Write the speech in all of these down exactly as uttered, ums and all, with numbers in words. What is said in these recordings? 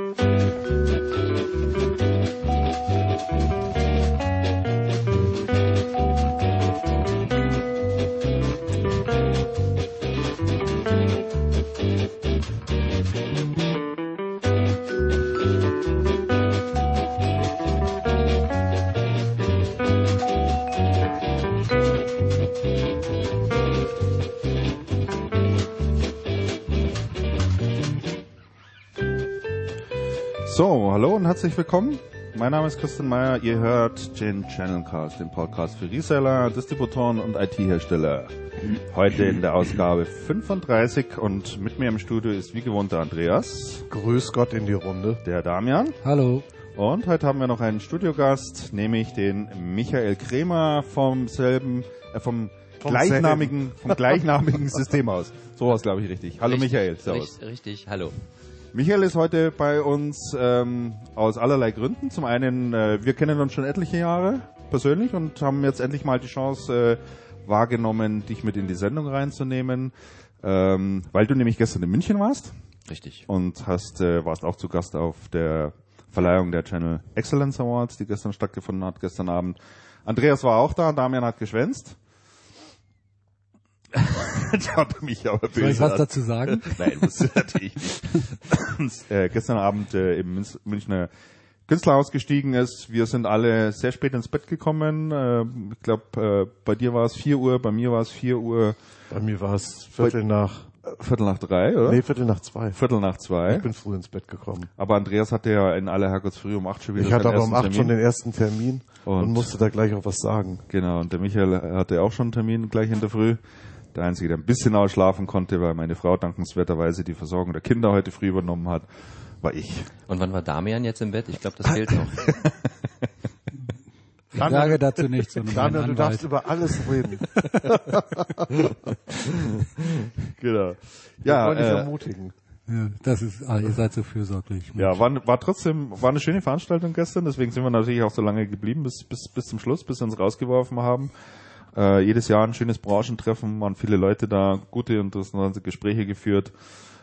So, hallo und herzlich willkommen. Mein Name ist Christian Meyer. Ihr hört den Channelcast, den Podcast für Reseller, Distributoren und I T-Hersteller. Heute in der Ausgabe fünfunddreißig und mit mir im Studio ist wie gewohnt der Andreas. Grüß Gott in die Runde. Der Damian. Hallo. Und heute haben wir noch einen Studiogast, nämlich den Michael Kremer vom selben, äh, vom, vom gleichnamigen, vom gleichnamigen Systemhaus. So war es, glaube ich, richtig. Hallo richtig, Michael, servus. Richtig, richtig, hallo. Michael ist heute bei uns ähm, aus allerlei Gründen. Zum einen, äh, wir kennen uns schon etliche Jahre persönlich und haben jetzt endlich mal die Chance äh, wahrgenommen, dich mit in die Sendung reinzunehmen, ähm, weil du nämlich gestern in München warst. Richtig. Und hast äh, warst auch zu Gast auf der Verleihung der Channel Excellence Awards, die gestern stattgefunden hat, gestern Abend. Andreas war auch da, Damian hat geschwänzt. Schaut mich aber böse Soll ich was an. dazu sagen? Nein, muss ich natürlich nicht. äh, gestern Abend äh, im Münchner Künstlerhaus gestiegen ist. Wir sind alle sehr spät ins Bett gekommen. Äh, ich glaube, äh, bei dir war es vier Uhr, bei mir war es vier Uhr. Bei mir war es Viertel nach... Äh, Viertel nach drei, oder? Nee, Viertel nach zwei. Viertel nach zwei. Ich bin früh ins Bett gekommen. Aber Andreas hatte ja in aller Herrgottsfrüh um acht schon wieder Ich hatte seinen aber um ersten acht Termin. schon den ersten Termin und, Und musste da gleich auch was sagen. Genau, und der Michael hatte auch schon einen Termin gleich in der Früh. Der Einzige, der ein bisschen ausschlafen konnte, weil meine Frau dankenswerterweise die Versorgung der Kinder heute früh übernommen hat, war ich. Und wann war Damian jetzt im Bett? Ich glaube, das fehlt noch. Ich sage dazu nichts. Damian, du darfst über alles reden. Genau. Ja, Ja, wollte ich äh, ermutigen. Ja, das ist, ah, ihr seid so fürsorglich. ja, war, war trotzdem, war eine schöne Veranstaltung gestern, deswegen sind wir natürlich auch so lange geblieben, bis, bis, bis zum Schluss, bis wir uns rausgeworfen haben. Äh, jedes Jahr ein schönes Branchentreffen, waren viele Leute da, gute und interessante Gespräche geführt.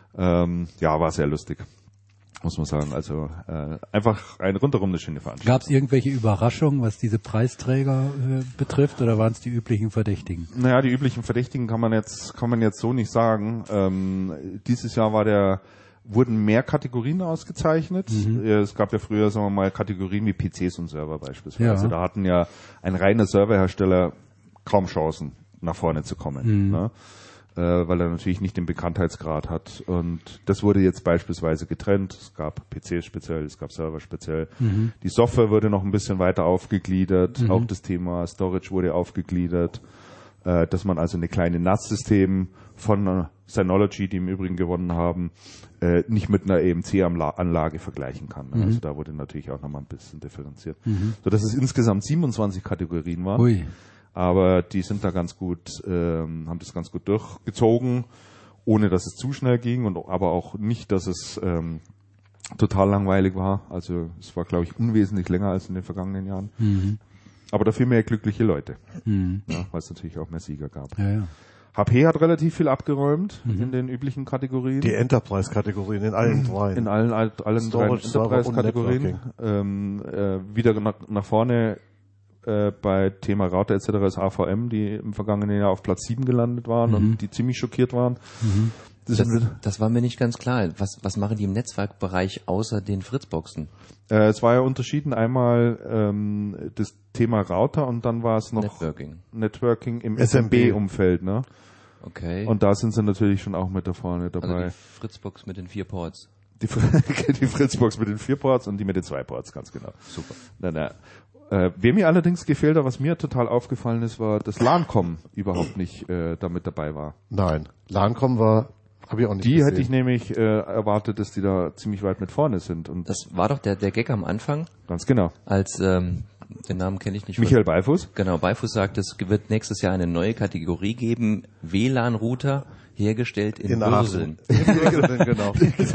Ähm, ja, war sehr lustig, muss man sagen. Also äh, einfach ein rundherum eine schöne Veranstaltung. Gab es irgendwelche Überraschungen, was diese Preisträger äh, betrifft, oder waren es die üblichen Verdächtigen? Naja, die üblichen Verdächtigen kann man jetzt, kann man jetzt so nicht sagen. Ähm, dieses Jahr war der, wurden mehr Kategorien ausgezeichnet. Mhm. Es gab ja früher, sagen wir mal, Kategorien wie P Cs und Server beispielsweise. Ja. Da hatten ja ein reiner Serverhersteller kaum Chancen, nach vorne zu kommen, Mhm. ne? äh, weil er natürlich nicht den Bekanntheitsgrad hat. Und das wurde jetzt beispielsweise getrennt. Es gab P Cs speziell, es gab Server speziell. Mhm. Die Software wurde noch ein bisschen weiter aufgegliedert. Mhm. Auch das Thema Storage wurde aufgegliedert. Äh, dass man also eine kleine N A S-System von Synology, die im Übrigen gewonnen haben, äh, nicht mit einer E M C-Anlage vergleichen kann. Mhm. Also da wurde natürlich auch nochmal ein bisschen differenziert. Mhm. So dass es insgesamt siebenundzwanzig Kategorien waren. Ui. Aber die sind da ganz gut, ähm, haben das ganz gut durchgezogen, ohne dass es zu schnell ging und aber auch nicht, dass es ähm, total langweilig war. Also es war, glaube ich, unwesentlich länger als in den vergangenen Jahren. Mhm. Aber dafür mehr glückliche Leute, mhm. ja, weil es natürlich auch mehr Sieger gab. Ja, ja. H P hat relativ viel abgeräumt mhm. in den üblichen Kategorien. Die Enterprise-Kategorien in allen dreien. In allen, allen drei Enterprise-Kategorien. Ähm, äh, wieder nach, nach vorne äh, bei Thema Router et cetera ist A V M, die im vergangenen Jahr auf Platz sieben gelandet waren mhm. und die ziemlich schockiert waren. Mhm. Das, das, das war mir nicht ganz klar. Was, was machen die im Netzwerkbereich außer den Fritzboxen? Äh, es war ja unterschieden. Einmal ähm, das Thema Router und dann war es noch Networking, Networking im S M B-Umfeld. Ne? Okay. Und da sind sie natürlich schon auch mit da vorne dabei. Also die Fritzbox mit den vier Ports. Die, die Fritzbox mit den vier Ports und die mit den zwei Ports, ganz genau. Super. Na, na. Äh, wer mir allerdings gefehlt hat, was mir total aufgefallen ist, war, dass LANCOM überhaupt nicht äh, damit dabei war. Nein, LANCOM war, habe ich auch nicht Die gesehen. hätte ich nämlich äh, erwartet, dass die da ziemlich weit mit vorne sind. Und das war doch der, der Gag am Anfang. Ganz genau. Als, ähm, den Namen kenne ich nicht. Michael Beifuß. Genau, Beifuß sagt, es wird nächstes Jahr eine neue Kategorie geben, W LAN-Router, hergestellt in, in Würseln. Genau.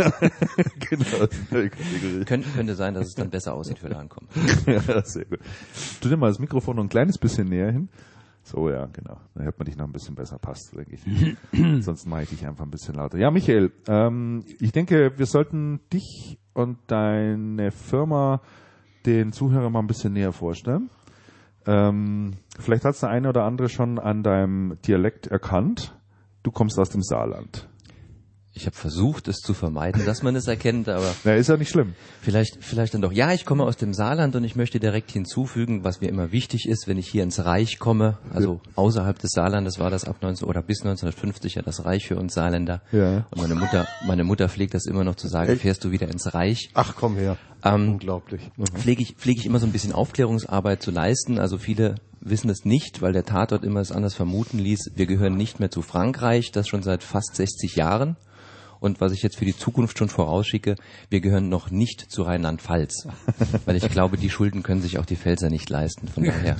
Genau. Kön- könnte sein, dass es dann besser aussieht für LANCOM. Ja, sehr gut. Tu dir mal das Mikrofon noch ein kleines bisschen näher hin. So, ja, genau. Dann hört man dich noch ein bisschen besser, passt, denke ich. Sonst mache ich dich einfach ein bisschen lauter. Ja, Michael, ähm, ich denke, wir sollten dich und deine Firma den Zuhörern mal ein bisschen näher vorstellen. Ähm, vielleicht hat es der eine oder andere schon an deinem Dialekt erkannt. Du kommst aus dem Saarland. Ich habe versucht, es zu vermeiden, dass man es erkennt, aber Na, ist ja nicht schlimm. vielleicht, vielleicht dann doch. Ja, ich komme aus dem Saarland und ich möchte direkt hinzufügen, was mir immer wichtig ist, wenn ich hier ins Reich komme, also außerhalb des Saarlandes war das ab neunzehn oder bis neunzehnhundertfünfzig ja das Reich für uns Saarländer. Ja. Und meine Mutter, meine Mutter pflegt das immer noch zu sagen, Echt? fährst du wieder ins Reich? Ach, komm her. Ähm, Unglaublich. pflege ich, pflege ich immer so ein bisschen Aufklärungsarbeit zu leisten. Also viele wissen es nicht, weil der Tatort immer es anders vermuten ließ. Wir gehören nicht mehr zu Frankreich, das schon seit fast sechzig Jahren. Und was ich jetzt für die Zukunft schon vorausschicke, wir gehören noch nicht zu Rheinland-Pfalz. Weil ich glaube, die Schulden können sich auch die Pfälzer nicht leisten. Von daher.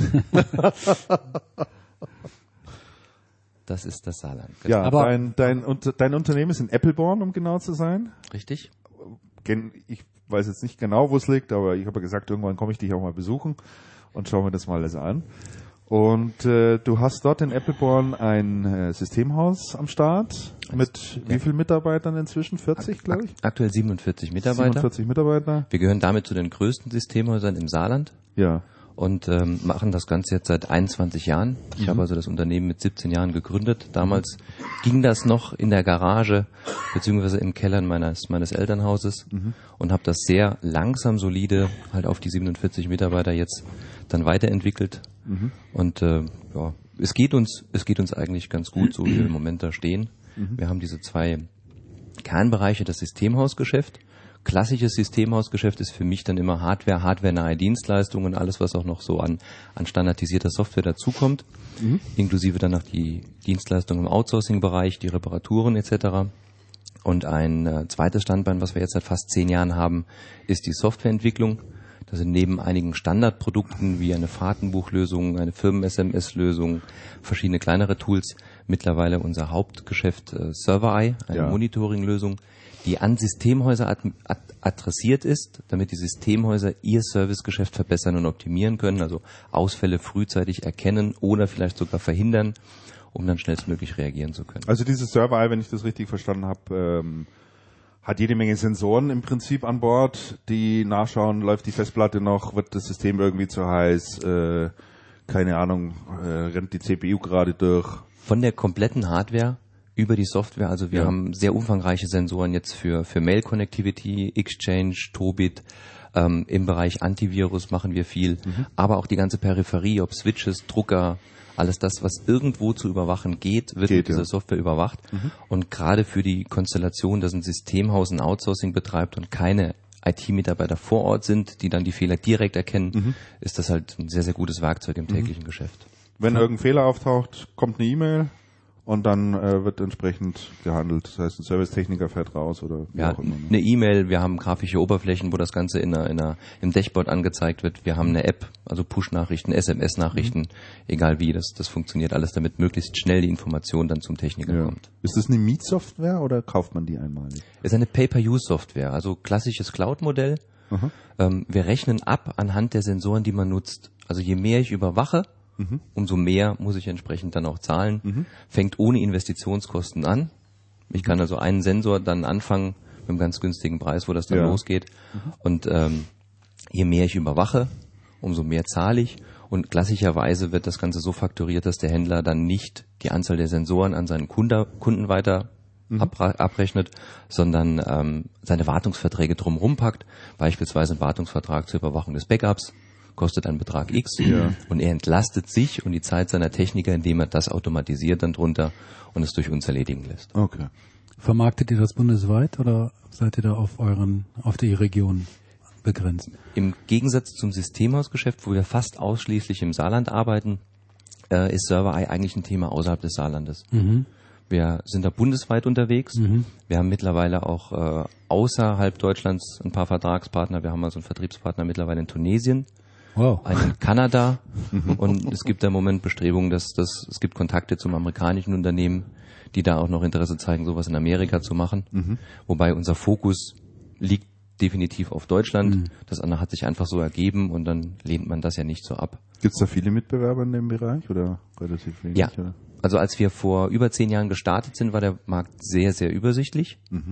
Das ist das Saarland. Ja, Aber- dein, dein, und, dein Unternehmen ist in Eppelborn, um genau zu sein. Richtig? Gen- Ich weiß jetzt nicht genau, wo es liegt, aber ich habe ja gesagt, irgendwann komme ich dich auch mal besuchen und schaue mir das mal alles an. Und äh, du hast dort in Eppelborn ein äh, Systemhaus am Start mit wie vielen Mitarbeitern inzwischen? vierzig, glaube ich? Aktuell siebenundvierzig Mitarbeiter. siebenundvierzig Mitarbeiter. Wir gehören damit zu den größten Systemhäusern im Saarland. Ja. Und ähm, machen das Ganze jetzt seit einundzwanzig Jahren. Ich habe also das Unternehmen mit siebzehn Jahren gegründet. Damals ging das noch in der Garage beziehungsweise im Keller meines, meines Elternhauses und habe das sehr langsam, solide halt auf die siebenundvierzig Mitarbeiter jetzt dann weiterentwickelt. Und äh, ja, es geht uns, es geht uns eigentlich ganz gut, so wie wir im Moment da stehen. Wir haben diese zwei Kernbereiche, das Systemhausgeschäft. Klassisches Systemhausgeschäft ist für mich dann immer Hardware, hardware-nahe Dienstleistungen und alles, was auch noch so an, an standardisierter Software dazukommt, mhm. inklusive dann noch die Dienstleistungen im Outsourcing-Bereich, die Reparaturen et cetera. Und ein äh, zweites Standbein, was wir jetzt seit fast zehn Jahren haben, ist die Softwareentwicklung. Das sind neben einigen Standardprodukten wie eine Fahrtenbuchlösung, eine Firmen-S M S-Lösung, verschiedene kleinere Tools, mittlerweile unser Hauptgeschäft äh, ServerEye, eine Ja. Monitoring-Lösung, die an Systemhäuser ad- ad- adressiert ist, damit die Systemhäuser ihr Servicegeschäft verbessern und optimieren können, also Ausfälle frühzeitig erkennen oder vielleicht sogar verhindern, um dann schnellstmöglich reagieren zu können. Also dieses Server-Eye, wenn ich das richtig verstanden habe, ähm, hat jede Menge Sensoren im Prinzip an Bord, die nachschauen, läuft die Festplatte noch, wird das System irgendwie zu heiß, äh, keine Ahnung, äh, rennt die C P U gerade durch. Von der kompletten Hardware über die Software, also wir Ja. haben sehr umfangreiche Sensoren jetzt für, für Mail-Connectivity, Exchange, Tobit, ähm, im Bereich Antivirus machen wir viel, mhm. aber auch die ganze Peripherie, ob Switches, Drucker, alles das, was irgendwo zu überwachen geht, wird Geht, mit dieser ja. Software überwacht. Mhm. Und gerade für die Konstellation, dass ein Systemhaus ein Outsourcing betreibt und keine I T-Mitarbeiter vor Ort sind, die dann die Fehler direkt erkennen, mhm. ist das halt ein sehr, sehr gutes Werkzeug im täglichen mhm. Geschäft. Wenn irgendein Fehler auftaucht, kommt eine E-Mail und dann äh, wird entsprechend gehandelt. Das heißt, ein Servicetechniker fährt raus oder wie Ja, auch immer. eine E-Mail, wir haben grafische Oberflächen, wo das Ganze in einer, in einer, im Dashboard angezeigt wird. Wir haben eine App, also Push-Nachrichten, S M S-Nachrichten, mhm. egal wie, das, das funktioniert alles, damit möglichst schnell die Information dann zum Techniker Ja. kommt. Ist das eine Mietsoftware oder kauft man die einmalig? Ist eine Pay-per-Use-Software, also klassisches Cloud-Modell. Aha. Ähm, wir rechnen ab anhand der Sensoren, die man nutzt. Also je mehr ich überwache, mhm. umso mehr muss ich entsprechend dann auch zahlen. Mhm. Fängt ohne Investitionskosten an. Ich kann also einen Sensor dann anfangen mit einem ganz günstigen Preis, wo das dann Ja. losgeht. Mhm. Und ähm, je mehr ich überwache, umso mehr zahle ich. Und klassischerweise wird das Ganze so fakturiert, dass der Händler dann nicht die Anzahl der Sensoren an seinen Kunde, Kunden weiter mhm. abra- abrechnet, sondern ähm, seine Wartungsverträge drumherum packt. Beispielsweise ein Wartungsvertrag zur Überwachung des Backups kostet einen Betrag X Ja. und er entlastet sich und die Zeit seiner Techniker, indem er das automatisiert dann drunter und es durch uns erledigen lässt. Okay. Vermarktet ihr das bundesweit oder seid ihr da auf euren, auf die Region begrenzt? Im Gegensatz zum Systemhausgeschäft, wo wir fast ausschließlich im Saarland arbeiten, äh, ist ServerEye eigentlich ein Thema außerhalb des Saarlandes. Mhm. Wir sind da bundesweit unterwegs. Mhm. Wir haben mittlerweile auch äh, außerhalb Deutschlands ein paar Vertragspartner. Wir haben also einen Vertriebspartner mittlerweile in Tunesien, Wow. einen in Kanada und es gibt da im Moment Bestrebungen, dass das, es gibt Kontakte zum amerikanischen Unternehmen, die da auch noch Interesse zeigen, sowas in Amerika zu machen. Mhm. Wobei unser Fokus liegt definitiv auf Deutschland. Mhm. Das andere hat sich einfach so ergeben und dann lehnt man das ja nicht so ab. Gibt es da viele Mitbewerber in dem Bereich oder relativ wenig? Ja, oder? also als wir vor über zehn Jahren gestartet sind, war der Markt sehr, sehr übersichtlich. Mhm.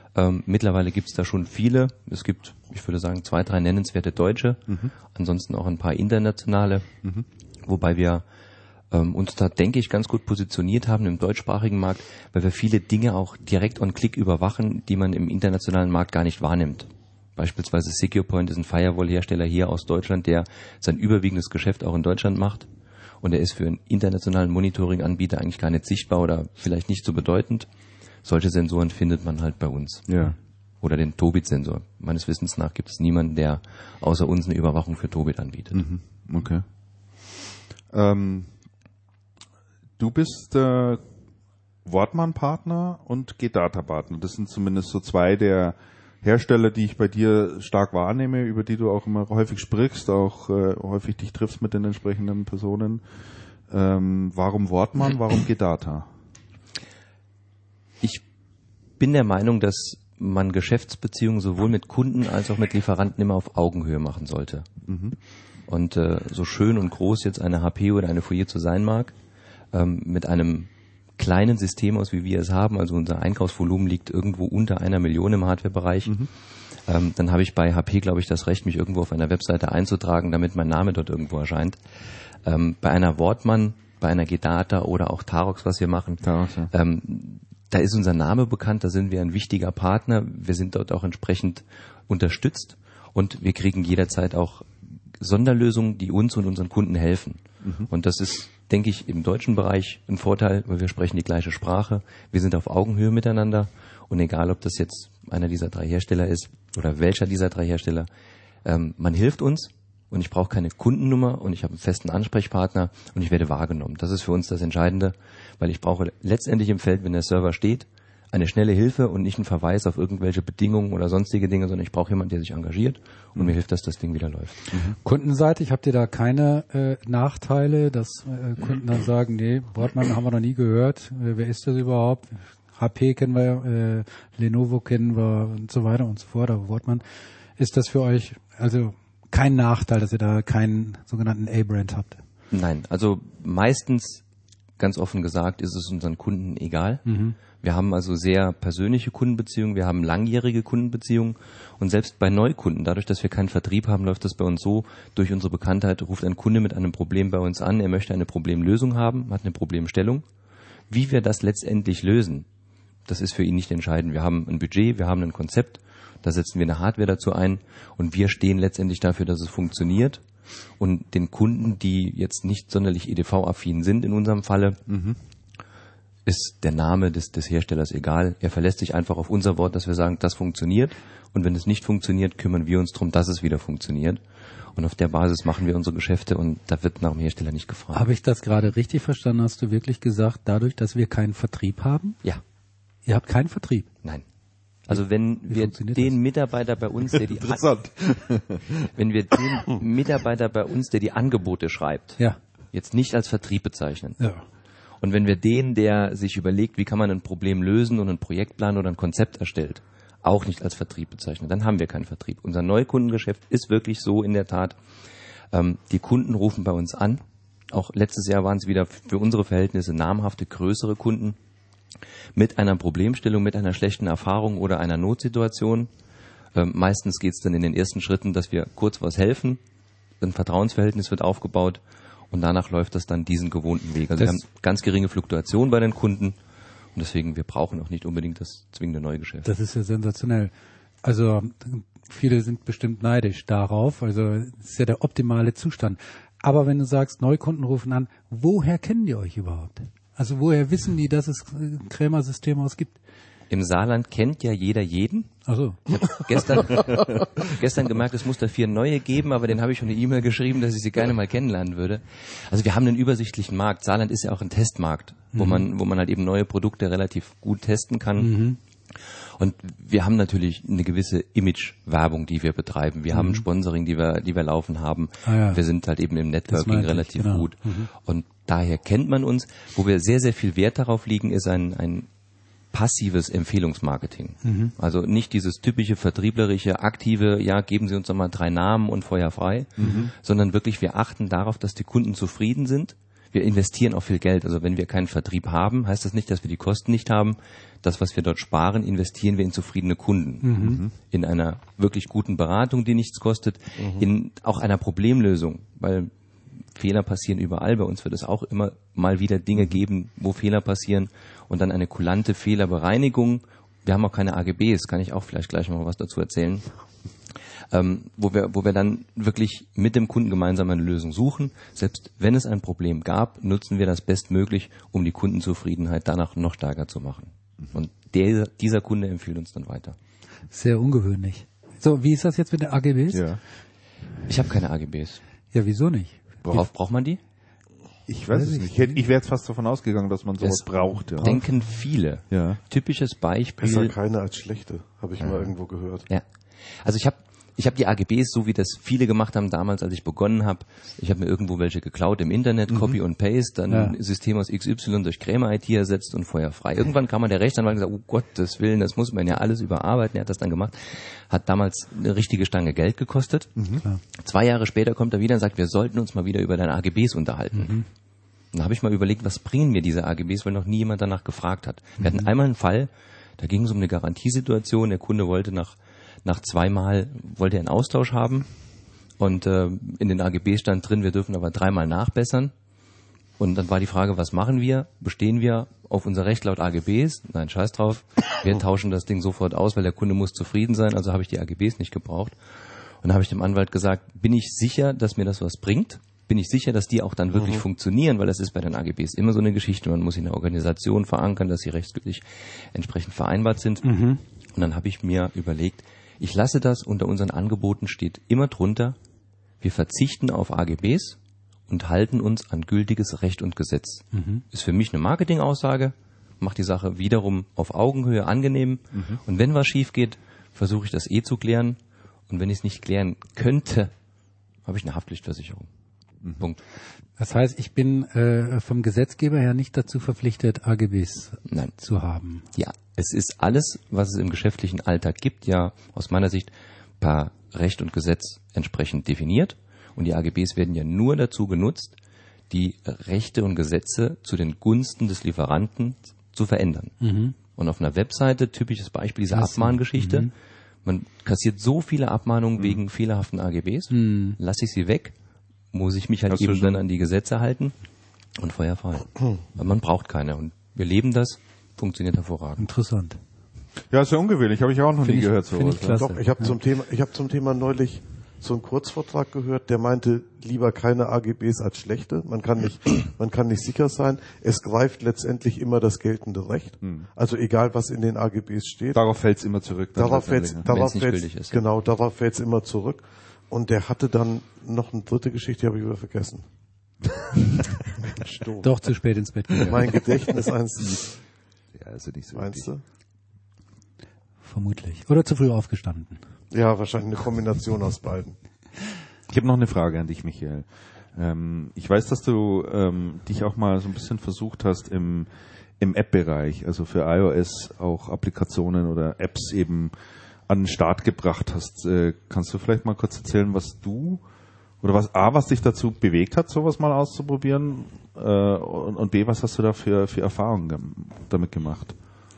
Ähm, mittlerweile gibt es da schon viele. Es gibt, ich würde sagen, zwei, drei nennenswerte Deutsche, mhm. ansonsten auch ein paar internationale, mhm. wobei wir ähm, uns da, denke ich, ganz gut positioniert haben im deutschsprachigen Markt, weil wir viele Dinge auch direkt on Click überwachen, die man im internationalen Markt gar nicht wahrnimmt. Beispielsweise SecurePoint ist ein Firewall-Hersteller hier aus Deutschland, der sein überwiegendes Geschäft auch in Deutschland macht. Und er ist für einen internationalen Monitoring-Anbieter eigentlich gar nicht sichtbar oder vielleicht nicht so bedeutend. Solche Sensoren findet man halt bei uns. Ja. Oder den Tobit-Sensor. Meines Wissens nach gibt es niemanden, der außer uns eine Überwachung für Tobit anbietet. Mhm. Okay. Ähm, du bist äh, Wortmann-Partner und G-Data-Partner. Das sind zumindest so zwei der Hersteller, die ich bei dir stark wahrnehme, über die du auch immer häufig sprichst, auch äh, häufig dich triffst mit den entsprechenden Personen. Ähm, warum Wortmann, warum G-Data? Ich bin der Meinung, dass man Geschäftsbeziehungen sowohl mit Kunden als auch mit Lieferanten immer auf Augenhöhe machen sollte. Mhm. Und äh, so schön und groß jetzt eine H P oder eine Fourier zu sein mag, ähm, mit einem kleinen System aus, wie wir es haben, also unser Einkaufsvolumen liegt irgendwo unter einer Million im Hardwarebereich, mhm. ähm, dann habe ich bei H P, glaube ich, das Recht, mich irgendwo auf einer Webseite einzutragen, damit mein Name dort irgendwo erscheint. Ähm, bei einer Wortmann, bei einer G-Data oder auch Tarox, was wir machen, Tarox, ja. ähm, da ist unser Name bekannt, da sind wir ein wichtiger Partner, wir sind dort auch entsprechend unterstützt und wir kriegen jederzeit auch Sonderlösungen, die uns und unseren Kunden helfen. Mhm. Und das ist, denke ich, im deutschen Bereich ein Vorteil, weil wir sprechen die gleiche Sprache, wir sind auf Augenhöhe miteinander und egal, ob das jetzt einer dieser drei Hersteller ist oder welcher dieser drei Hersteller, ähm, man hilft uns und ich brauche keine Kundennummer und ich habe einen festen Ansprechpartner und ich werde wahrgenommen. Das ist für uns das Entscheidende, weil ich brauche letztendlich im Feld, wenn der Server steht, eine schnelle Hilfe und nicht einen Verweis auf irgendwelche Bedingungen oder sonstige Dinge, sondern ich brauche jemanden, der sich engagiert und mhm. mir hilft, dass das Ding wieder läuft. Mhm. Kundenseitig habt ihr da keine äh, Nachteile, dass äh, Kunden dann sagen, nee, Wortmann haben wir noch nie gehört, äh, wer ist das überhaupt? H P kennen wir, äh, Lenovo kennen wir und so weiter und so fort, aber Wortmann, ist das für euch also kein Nachteil, dass ihr da keinen sogenannten A-Brand habt? Nein, also meistens, ganz offen gesagt, ist es unseren Kunden egal. Mhm. Wir haben also sehr persönliche Kundenbeziehungen, wir haben langjährige Kundenbeziehungen und selbst bei Neukunden, dadurch, dass wir keinen Vertrieb haben, läuft das bei uns so, durch unsere Bekanntheit ruft ein Kunde mit einem Problem bei uns an, er möchte eine Problemlösung haben, hat eine Problemstellung. Wie wir das letztendlich lösen, das ist für ihn nicht entscheidend. Wir haben ein Budget, wir haben ein Konzept, da setzen wir eine Hardware dazu ein und wir stehen letztendlich dafür, dass es funktioniert. Und den Kunden, die jetzt nicht sonderlich E D V-affin sind in unserem Falle, mhm. ist der Name des, des Herstellers egal. Er verlässt sich einfach auf unser Wort, dass wir sagen, das funktioniert. Und wenn es nicht funktioniert, kümmern wir uns darum, dass es wieder funktioniert. Und auf der Basis machen wir unsere Geschäfte und da wird nach dem Hersteller nicht gefragt. Habe ich das gerade richtig verstanden? Hast du wirklich gesagt, dadurch, dass wir keinen Vertrieb haben? Ja. Ihr habt keinen Vertrieb? Nein. Also wenn Wie wir den das? Mitarbeiter bei uns, der die Interessant. wenn wir den Mitarbeiter bei uns, der die Angebote schreibt, ja. jetzt nicht als Vertrieb bezeichnen. Ja. Und wenn wir den, der sich überlegt, wie kann man ein Problem lösen und einen Projektplan oder ein Konzept erstellt, auch nicht als Vertrieb bezeichnen, dann haben wir keinen Vertrieb. Unser Neukundengeschäft ist wirklich so in der Tat, ähm, die Kunden rufen bei uns an. Auch letztes Jahr waren es wieder für unsere Verhältnisse namhafte, größere Kunden, mit einer Problemstellung, mit einer schlechten Erfahrung oder einer Notsituation. Ähm, meistens geht es dann in den ersten Schritten, dass wir kurz was helfen, ein Vertrauensverhältnis wird aufgebaut und danach läuft das dann diesen gewohnten Weg. Also das wir haben ganz geringe Fluktuation bei den Kunden und deswegen, wir brauchen auch nicht unbedingt das zwingende Neugeschäft. Das ist ja sensationell. Also viele sind bestimmt neidisch darauf, also es ist ja der optimale Zustand. Aber wenn du sagst, Neukunden rufen an, woher kennen die euch überhaupt? Also woher wissen die, dass es Krämer-Systemhaus gibt? Im Saarland kennt ja jeder jeden. Ach so. Ich habe gestern, gestern gemerkt, es muss da vier neue geben, aber den habe ich schon eine E-Mail geschrieben, dass ich sie gerne mal kennenlernen würde. Also wir haben einen übersichtlichen Markt. Saarland ist ja auch ein Testmarkt, wo mhm. man wo man halt eben neue Produkte relativ gut testen kann. Mhm. Und wir haben natürlich eine gewisse Image-Werbung, die wir betreiben. Wir mhm. haben Sponsoring, die wir, die wir laufen haben. Ah, ja. Wir sind halt eben im Networking relativ genau. gut. Mhm. Und daher kennt man uns. Wo wir sehr, sehr viel Wert darauf legen, ist ein, ein passives Empfehlungsmarketing. Mhm. Also nicht dieses typische vertrieblerische, aktive, ja, geben Sie uns doch mal drei Namen und Feuer frei, mhm. sondern wirklich wir achten darauf, dass die Kunden zufrieden sind. wir investieren auch viel Geld. Also wenn wir keinen Vertrieb haben, heißt das nicht, dass wir die Kosten nicht haben. Das, was wir dort sparen, investieren wir in zufriedene Kunden. Mhm. In einer wirklich guten Beratung, die nichts kostet, mhm. in auch einer Problemlösung, weil Fehler passieren überall. Bei uns wird es auch immer mal wieder Dinge geben, wo Fehler passieren und dann eine kulante Fehlerbereinigung. Wir haben auch keine A G Bs, kann ich auch vielleicht gleich noch was dazu erzählen. Ähm, wo wir, wo wir dann wirklich mit dem Kunden gemeinsam eine Lösung suchen. Selbst wenn es ein Problem gab, nutzen wir das bestmöglich, um die Kundenzufriedenheit danach noch stärker zu machen. Und der, dieser Kunde empfiehlt uns dann weiter. Sehr ungewöhnlich. So, wie ist das jetzt mit den A G Bs? Ja. Ich habe keine A G Bs. Ja, wieso nicht? Worauf braucht man die? Ich weiß es nicht. Ich wäre jetzt fast davon ausgegangen, dass man sowas Es braucht. Ja. Denken viele. Ja. Typisches Beispiel. Besser keine als schlechte, habe ich ja. mal irgendwo gehört. Ja. Also ich habe ich habe die A G Bs, so wie das viele gemacht haben damals, als ich begonnen habe. Ich habe mir irgendwo welche geklaut im Internet, mhm. Copy und Paste, dann ja. ein System aus X Y durch Krämer I T ersetzt und feuerfrei. Irgendwann kam mal der Rechtsanwalt und gesagt, oh Gottes Willen, das muss man ja alles überarbeiten. Er hat das dann gemacht. Hat damals eine richtige Stange Geld gekostet. Mhm. Zwei Jahre später kommt er wieder und sagt, wir sollten uns mal wieder über deine A G Bs unterhalten. Mhm. Dann habe ich mal überlegt, was bringen mir diese A G Bs, weil noch nie jemand danach gefragt hat. Wir mhm. hatten einmal einen Fall, da ging es um eine Garantiesituation. Der Kunde wollte nach nach zweimal, wollte er einen Austausch haben und äh, in den A G Bs stand drin, wir dürfen aber dreimal nachbessern. Und dann war die Frage, was machen wir? Bestehen wir auf unser Recht laut A G Bs? Nein, scheiß drauf. Wir tauschen das Ding sofort aus, weil der Kunde muss zufrieden sein. Also habe ich die A G Bs nicht gebraucht. Und dann habe ich dem Anwalt gesagt, bin ich sicher, dass mir das was bringt? Bin ich sicher, dass die auch dann wirklich mhm. funktionieren? Weil das ist bei den A G Bs immer so eine Geschichte. Man muss in der Organisation verankern, dass sie rechtsgültig entsprechend vereinbart sind. Mhm. Und dann habe ich mir überlegt, ich lasse das, unter unseren Angeboten steht immer drunter, wir verzichten auf A G Bs und halten uns an gültiges Recht und Gesetz. Mhm. Ist für mich eine Marketingaussage, macht die Sache wiederum auf Augenhöhe angenehm. Mhm. Und wenn was schief geht, versuche ich das eh zu klären. Und wenn ich es nicht klären könnte, habe ich eine Haftpflichtversicherung. Mhm. Punkt. Das heißt, ich bin äh, vom Gesetzgeber her nicht dazu verpflichtet, A G Bs Nein. zu haben. Ja, es ist alles, was es im geschäftlichen Alltag gibt, ja aus meiner Sicht per Recht und Gesetz entsprechend definiert. Und die A G Bs werden ja nur dazu genutzt, die Rechte und Gesetze zu den Gunsten des Lieferanten zu verändern. Mhm. Und auf einer Webseite, typisches Beispiel, diese das Abmahngeschichte, mhm. man kassiert so viele Abmahnungen mhm. wegen fehlerhaften A G Bs, mhm. lasse ich sie weg, muss ich mich halt Hast eben dann an die Gesetze halten und feuerfrei. Aber man braucht keine und wir leben das, funktioniert hervorragend. Interessant. Ja, ist ja ungewöhnlich, habe ich auch noch find nie ich, gehört. So ich klasse. Doch, ich habe ja. zum Thema, ich habe zum Thema neulich so einen Kurzvortrag gehört, der meinte, lieber keine A G Bs als schlechte. Man kann nicht, man kann nicht sicher sein. Es greift letztendlich immer das geltende Recht. Hm. Also egal, was in den A G Bs steht. Darauf fällt es immer zurück. Darauf fällt darauf fällt's, genau, darauf fällt es immer zurück. Und der hatte dann noch eine dritte Geschichte, die habe ich wieder vergessen. Doch zu spät ins Bett gegangen. Mein Gedächtnis eins. Ja, ist ja nicht so. Meinst du? Vermutlich. Oder zu früh aufgestanden. Ja, wahrscheinlich eine Kombination aus beiden. Ich habe noch eine Frage an dich, Michael. Ähm, ich weiß, dass du ähm, dich auch mal so ein bisschen versucht hast im, im App-Bereich, also für iOS auch Applikationen oder Apps eben an den Start gebracht hast. Äh, kannst du vielleicht mal kurz erzählen, was du oder was A, was dich dazu bewegt hat, sowas mal auszuprobieren äh, und, und B, was hast du da für, für Erfahrungen gem- damit gemacht?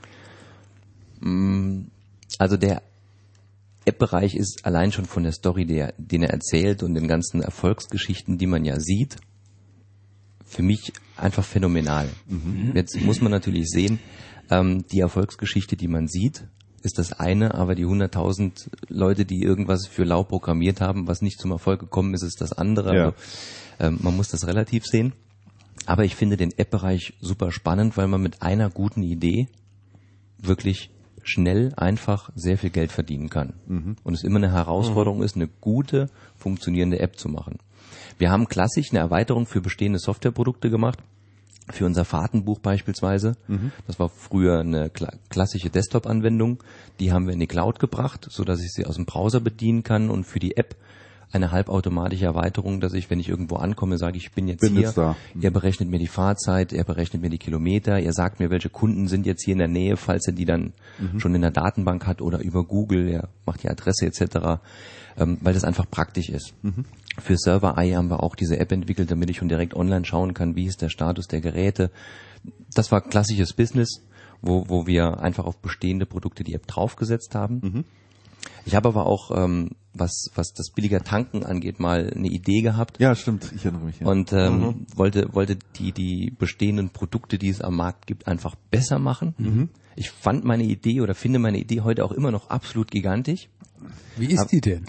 Also der App-Bereich ist allein schon von der Story, der, den er erzählt und den ganzen Erfolgsgeschichten, die man ja sieht, für mich einfach phänomenal. Mhm. Jetzt muss man natürlich sehen, ähm, die Erfolgsgeschichte, die man sieht, ist das eine, aber die hunderttausend Leute, die irgendwas für lau programmiert haben, was nicht zum Erfolg gekommen ist, ist das andere. Ja. Also, ähm, man muss das relativ sehen. Aber ich finde den App-Bereich super spannend, weil man mit einer guten Idee wirklich schnell, einfach sehr viel Geld verdienen kann. Mhm. Und es immer eine Herausforderung mhm. ist, eine gute, funktionierende App zu machen. Wir haben klassisch eine Erweiterung für bestehende Softwareprodukte gemacht. Für unser Fahrtenbuch beispielsweise. Mhm. Das war früher eine kla- klassische Desktop-Anwendung. Die haben wir in die Cloud gebracht, so dass ich sie aus dem Browser bedienen kann und für die App eine halbautomatische Erweiterung, dass ich, wenn ich irgendwo ankomme, sage, ich bin jetzt Bin hier. jetzt da. Er berechnet mir die Fahrzeit, er berechnet mir die Kilometer, er sagt mir, welche Kunden sind jetzt hier in der Nähe, falls er die dann mhm. schon in der Datenbank hat oder über Google, er macht die Adresse et cetera, ähm, weil das einfach praktisch ist. Mhm. Für Server-Eye haben wir auch diese App entwickelt, damit ich schon direkt online schauen kann, wie ist der Status der Geräte. Das war klassisches Business, wo, wo wir einfach auf bestehende Produkte die App draufgesetzt haben. Mhm. Ich habe aber auch, ähm, was was das billiger Tanken angeht, mal eine Idee gehabt. Ja, stimmt, ich erinnere mich. Ja. Und ähm, Mhm. wollte wollte die die bestehenden Produkte, die es am Markt gibt, einfach besser machen. Mhm. Ich fand meine Idee oder finde meine Idee heute auch immer noch absolut gigantisch. Wie ist die denn?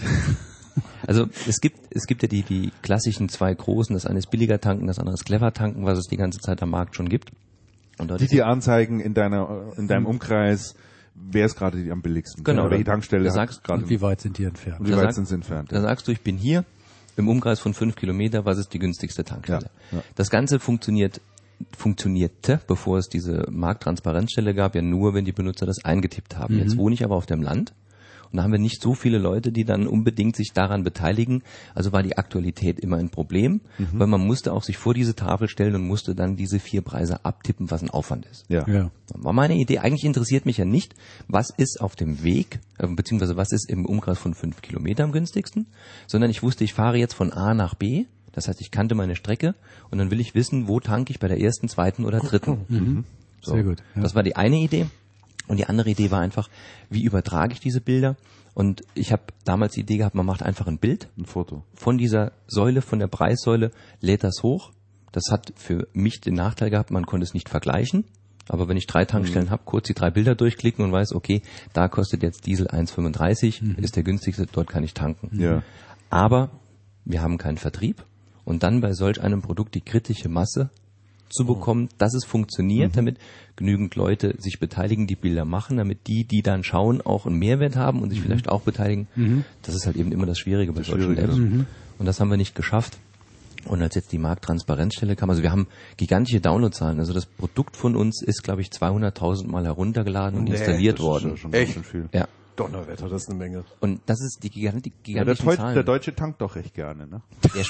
Also es gibt es gibt ja die die klassischen zwei großen, das eine ist billiger Tanken, das andere ist clever Tanken, was es die ganze Zeit am Markt schon gibt. Und dort Die ist dir anzeigen in deiner in deinem Umkreis, wer ist gerade die am billigsten? Genau. Welche Tankstelle Du hat sagst, gerade? Und wie weit sind die entfernt? Und wie Da weit sag- sind sie entfernt? Da sagst du, ich bin hier im Umkreis von fünf Kilometer, was ist die günstigste Tankstelle? Ja, ja. Das Ganze funktioniert, funktionierte, bevor es diese Markttransparenzstelle gab, ja nur, wenn die Benutzer das eingetippt haben. Mhm. Jetzt wohne ich aber auf dem Land und da haben wir nicht so viele Leute, die dann unbedingt sich daran beteiligen. Also war die Aktualität immer ein Problem, Mhm. weil man musste auch sich vor diese Tafel stellen und musste dann diese vier Preise abtippen, was ein Aufwand ist. Ja. Ja. War meine Idee. Eigentlich interessiert mich ja nicht, was ist auf dem Weg, äh, beziehungsweise was ist im Umkreis von fünf Kilometer am günstigsten, sondern ich wusste, ich fahre jetzt von A nach B. Das heißt, ich kannte meine Strecke und dann will ich wissen, wo tanke ich bei der ersten, zweiten oder dritten. Mhm. So. Sehr gut. Ja. Das war die eine Idee. Und die andere Idee war einfach, wie übertrage ich diese Bilder? Und ich habe damals die Idee gehabt, man macht einfach ein Bild Ein Foto. von dieser Säule, von der Preissäule, lädt das hoch. Das hat für mich den Nachteil gehabt, man konnte es nicht vergleichen. Aber wenn ich drei Tankstellen mhm. habe, kurz die drei Bilder durchklicken und weiß, okay, da kostet jetzt Diesel eins Komma fünfunddreißig, mhm. ist der günstigste, dort kann ich tanken. Ja. Aber wir haben keinen Vertrieb. Und dann bei solch einem Produkt die kritische Masse zu bekommen, dass es funktioniert, mhm. damit genügend Leute sich beteiligen, die Bilder machen, damit die, die dann schauen, auch einen Mehrwert haben und sich mhm. vielleicht auch beteiligen. Mhm. Das ist halt eben immer das Schwierige bei Das solchen Schwierige, Apps. ja. Mhm. Und das haben wir nicht geschafft. Und als jetzt die Markttransparenzstelle kam, also wir haben gigantische Downloadzahlen. Also das Produkt von uns ist, glaube ich, zweihunderttausend Mal heruntergeladen und Nee, installiert Das ist worden. ja schon Echt? ganz schön viel. Ja. Donnerwetter, das ist eine Menge. Und das ist die giganti- Ja, der, gigantischen Deu Zahlen. der Deutsche tankt doch recht gerne, ne? Der-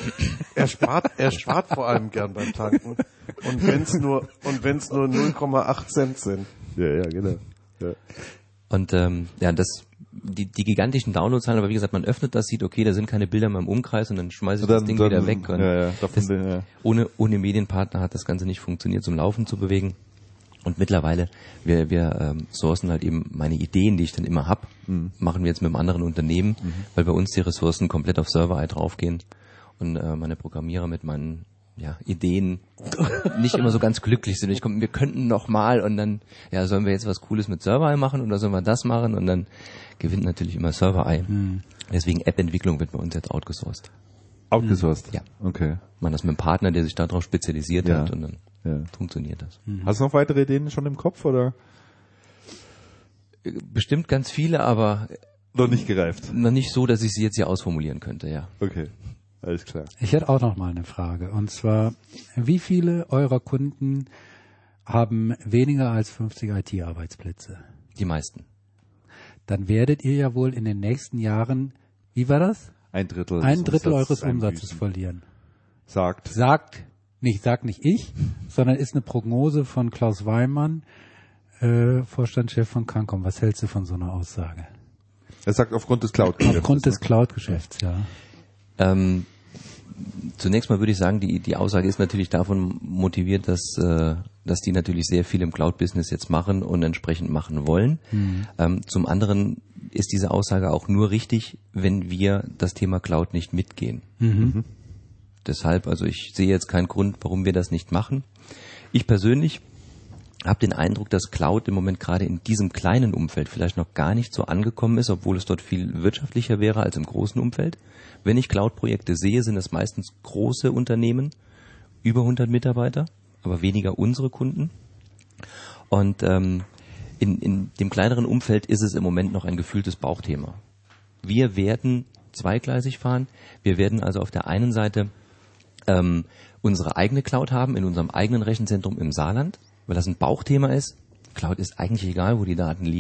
Er spart, er spart vor allem gern beim Tanken. Und wenn's nur, und wenn's nur null Komma acht Cent sind. Ja, ja, genau. Ja. Und ähm, ja, das die, die gigantischen Downloadzahlen, aber wie gesagt, man öffnet das, sieht, okay, da sind keine Bilder mehr im Umkreis und dann schmeiße ich Dann- das Ding dann- wieder weg. Und ja, ja, davon das, bin- ja. ohne, ohne Medienpartner hat das Ganze nicht funktioniert, zum Laufen zu bewegen. Und mittlerweile, wir, wir ähm, sourcen halt eben meine Ideen, die ich dann immer hab, mhm. machen wir jetzt mit einem anderen Unternehmen, mhm. weil bei uns die Ressourcen komplett auf Server-Eye draufgehen und äh, meine Programmierer mit meinen ja, Ideen nicht immer so ganz glücklich sind. Ich komm, wir könnten noch mal und dann, ja, sollen wir jetzt was Cooles mit Server-Eye machen oder sollen wir das machen? Und dann gewinnt natürlich immer Server-Eye. Mhm. Deswegen App-Entwicklung wird bei uns jetzt outgesourced. Outgesourced? Ja. Okay. Man das mit einem Partner, der sich darauf spezialisiert Ja. hat und dann Ja. funktioniert das. Hast du noch weitere Ideen schon im Kopf oder Bestimmt ganz viele, aber noch nicht gereift? noch nicht so, dass ich sie jetzt hier ausformulieren könnte, ja. Okay, alles klar. Ich hätte auch noch mal eine Frage. Und zwar, wie viele eurer Kunden haben weniger als fünfzig I T-Arbeitsplätze? Die meisten. Dann werdet ihr ja wohl in den nächsten Jahren, wie war das? Ein Drittel. Ein des Drittel Umsatzes eures Umsatzes einbüßen. verlieren. Sagt. Sagt, nicht sagt nicht ich, sondern ist eine Prognose von Klaus Weimann, äh, Vorstandschef von Cancom. Was hältst du von so einer Aussage? Er sagt aufgrund des Cloud-Geschäfts. Aufgrund des Cloud-Geschäfts, ja. Ähm, zunächst mal würde ich sagen, die, die Aussage ist natürlich davon motiviert, dass, äh, dass die natürlich sehr viel im Cloud-Business jetzt machen und entsprechend machen wollen. Mhm. Ähm, zum anderen ist diese Aussage auch nur richtig, wenn wir das Thema Cloud nicht mitgehen. Mhm. Deshalb, also ich sehe jetzt keinen Grund, warum wir das nicht machen. Ich persönlich habe den Eindruck, dass Cloud im Moment gerade in diesem kleinen Umfeld vielleicht noch gar nicht so angekommen ist, obwohl es dort viel wirtschaftlicher wäre als im großen Umfeld. Wenn ich Cloud-Projekte sehe, sind es meistens große Unternehmen, über hundert Mitarbeiter, aber weniger unsere Kunden. Und ähm, in, in dem kleineren Umfeld ist es im Moment noch ein gefühltes Bauchthema. Wir werden zweigleisig fahren. Wir werden also auf der einen Seite ähm, unsere eigene Cloud haben in unserem eigenen Rechenzentrum im Saarland, weil das ein Bauchthema ist. Cloud ist eigentlich egal, wo die Daten liegen.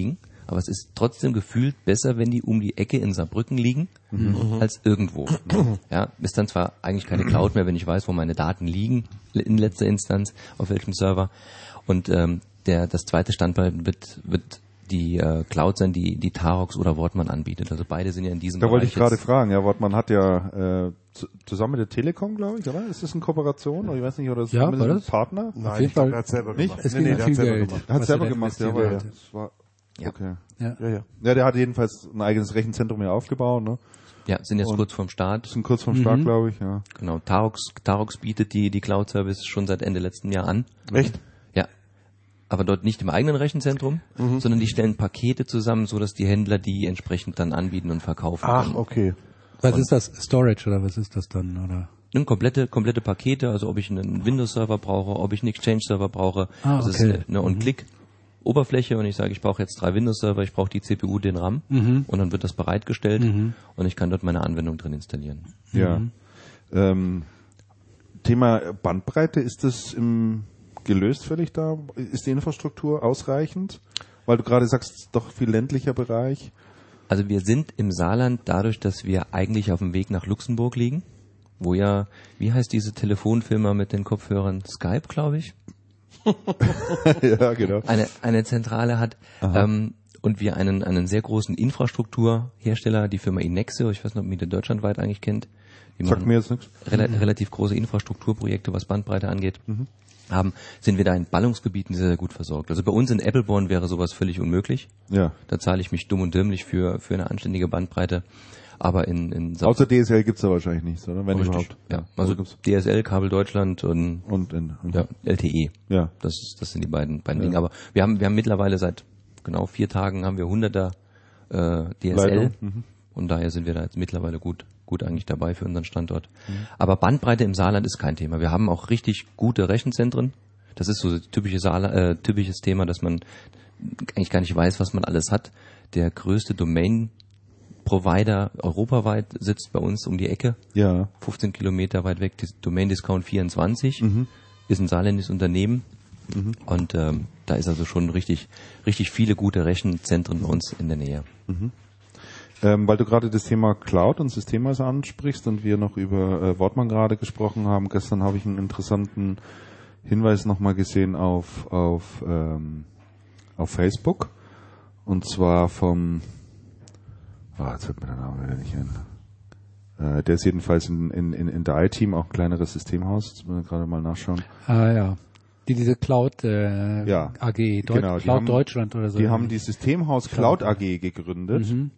aber es ist trotzdem gefühlt besser, wenn die um die Ecke in Saarbrücken liegen, Mhm. als irgendwo. Ja, ist dann zwar eigentlich keine Cloud mehr, wenn ich weiß, wo meine Daten liegen, in letzter Instanz, auf welchem Server. Und ähm, der das zweite Standbein wird, wird die äh, Cloud sein, die die Tarox oder Wortmann anbietet. Also beide sind ja in diesem Da Bereich. wollte ich gerade jetzt- fragen, ja, Wortmann hat ja äh, zu, zusammen mit der Telekom, glaube ich, oder? Ist das eine Kooperation? Oder ich weiß nicht, oder ist Ja, das war ein das? Partner? Nein, jeden ich glaube, Fall er hat selber nicht? gemacht. Es Nee, ging nee, um der viel hat selber Geld. gemacht. Er hat was selber er da gemacht, ja, investiert aber ja. hat. Das war, Ja. okay. Ja. Ja, ja. Ja, der hat jedenfalls ein eigenes Rechenzentrum hier aufgebaut, ne? Ja, sind jetzt Und- kurz vorm Start. Sind kurz vorm Start, glaube ich, ja. Genau, Tarox, Tarox bietet die, die Cloud-Service schon seit Ende letzten Jahr an. Echt? Ja. Aber dort nicht im eigenen Rechenzentrum, sondern die stellen Pakete zusammen, so dass die Händler die entsprechend dann anbieten und verkaufen. Ach, können. okay. Was ist das? Storage oder was ist das dann? Oder? Ne, komplette, komplette Pakete, also ob ich einen Windows-Server brauche, ob ich einen Exchange-Server brauche. Ah, also okay. es ist eine, eine On-Click-Oberfläche und ich sage, ich brauche jetzt drei Windows-Server, ich brauche die C P U, den RAM und dann wird das bereitgestellt und ich kann dort meine Anwendung drin installieren. Ja. Ähm, Thema Bandbreite, ist das im, gelöst völlig da? Ist die Infrastruktur ausreichend? Weil du gerade sagst, doch viel ländlicher Bereich. Also wir sind im Saarland dadurch, dass wir eigentlich auf dem Weg nach Luxemburg liegen, wo ja, wie heißt diese Telefonfirma mit den Kopfhörern? Skype, glaube ich. Ja, genau. eine, eine Zentrale hat ähm, und wir einen, einen sehr großen Infrastrukturhersteller, die Firma Inexo, ich weiß nicht, ob ihr die deutschlandweit eigentlich kennt, die Sagt machen mir jetzt nichts. rela relativ große Infrastrukturprojekte, was Bandbreite angeht, haben, sind wir da in Ballungsgebieten sehr, sehr gut versorgt. Also bei uns in Appleborn wäre sowas völlig unmöglich. Ja. Da zahle ich mich dumm und dümmlich für, für eine anständige Bandbreite. Aber in, in Sa- Außer D S L gibt's da wahrscheinlich nichts, oder? Wenn Richtig, überhaupt. ja. Also gibt's. D S L, Kabel Deutschland und Und in, in ja, L T E. Ja. Das, ist, das sind die beiden, beiden Dinge. Aber wir haben, wir haben mittlerweile seit genau vier Tagen haben wir hunderter äh, D S L. Leitung, mhm. Und daher sind wir da jetzt mittlerweile gut, gut eigentlich dabei für unseren Standort. Aber Bandbreite im Saarland ist kein Thema. Wir haben auch richtig gute Rechenzentren. Das ist so das typische Saarla- äh, typisches Thema, dass man eigentlich gar nicht weiß, was man alles hat. Der größte Domain-Provider europaweit sitzt bei uns um die Ecke. Ja. fünfzehn Kilometer weit weg, die Domain Discount vierundzwanzig, ist ein saarländisches Unternehmen und ähm, da ist also schon richtig, richtig viele gute Rechenzentren bei uns in der Nähe. Ähm, weil du gerade das Thema Cloud und Systemhäuser ansprichst und wir noch über äh, Wortmann gerade gesprochen haben. Gestern habe ich einen interessanten Hinweis nochmal gesehen auf, auf, ähm, auf Facebook. Und zwar vom, ah, jetzt fällt mir der Name wieder nicht hin. Äh, der ist jedenfalls in, in, in, in der I-Team, auch ein kleineres Systemhaus. Jetzt müssen wir gerade mal nachschauen. Ah ja. Die diese Cloud äh, Ja, A G, Deut genau, die Cloud haben- Deutschland oder so. Die haben die Systemhaus Cloud A G gegründet Mhm.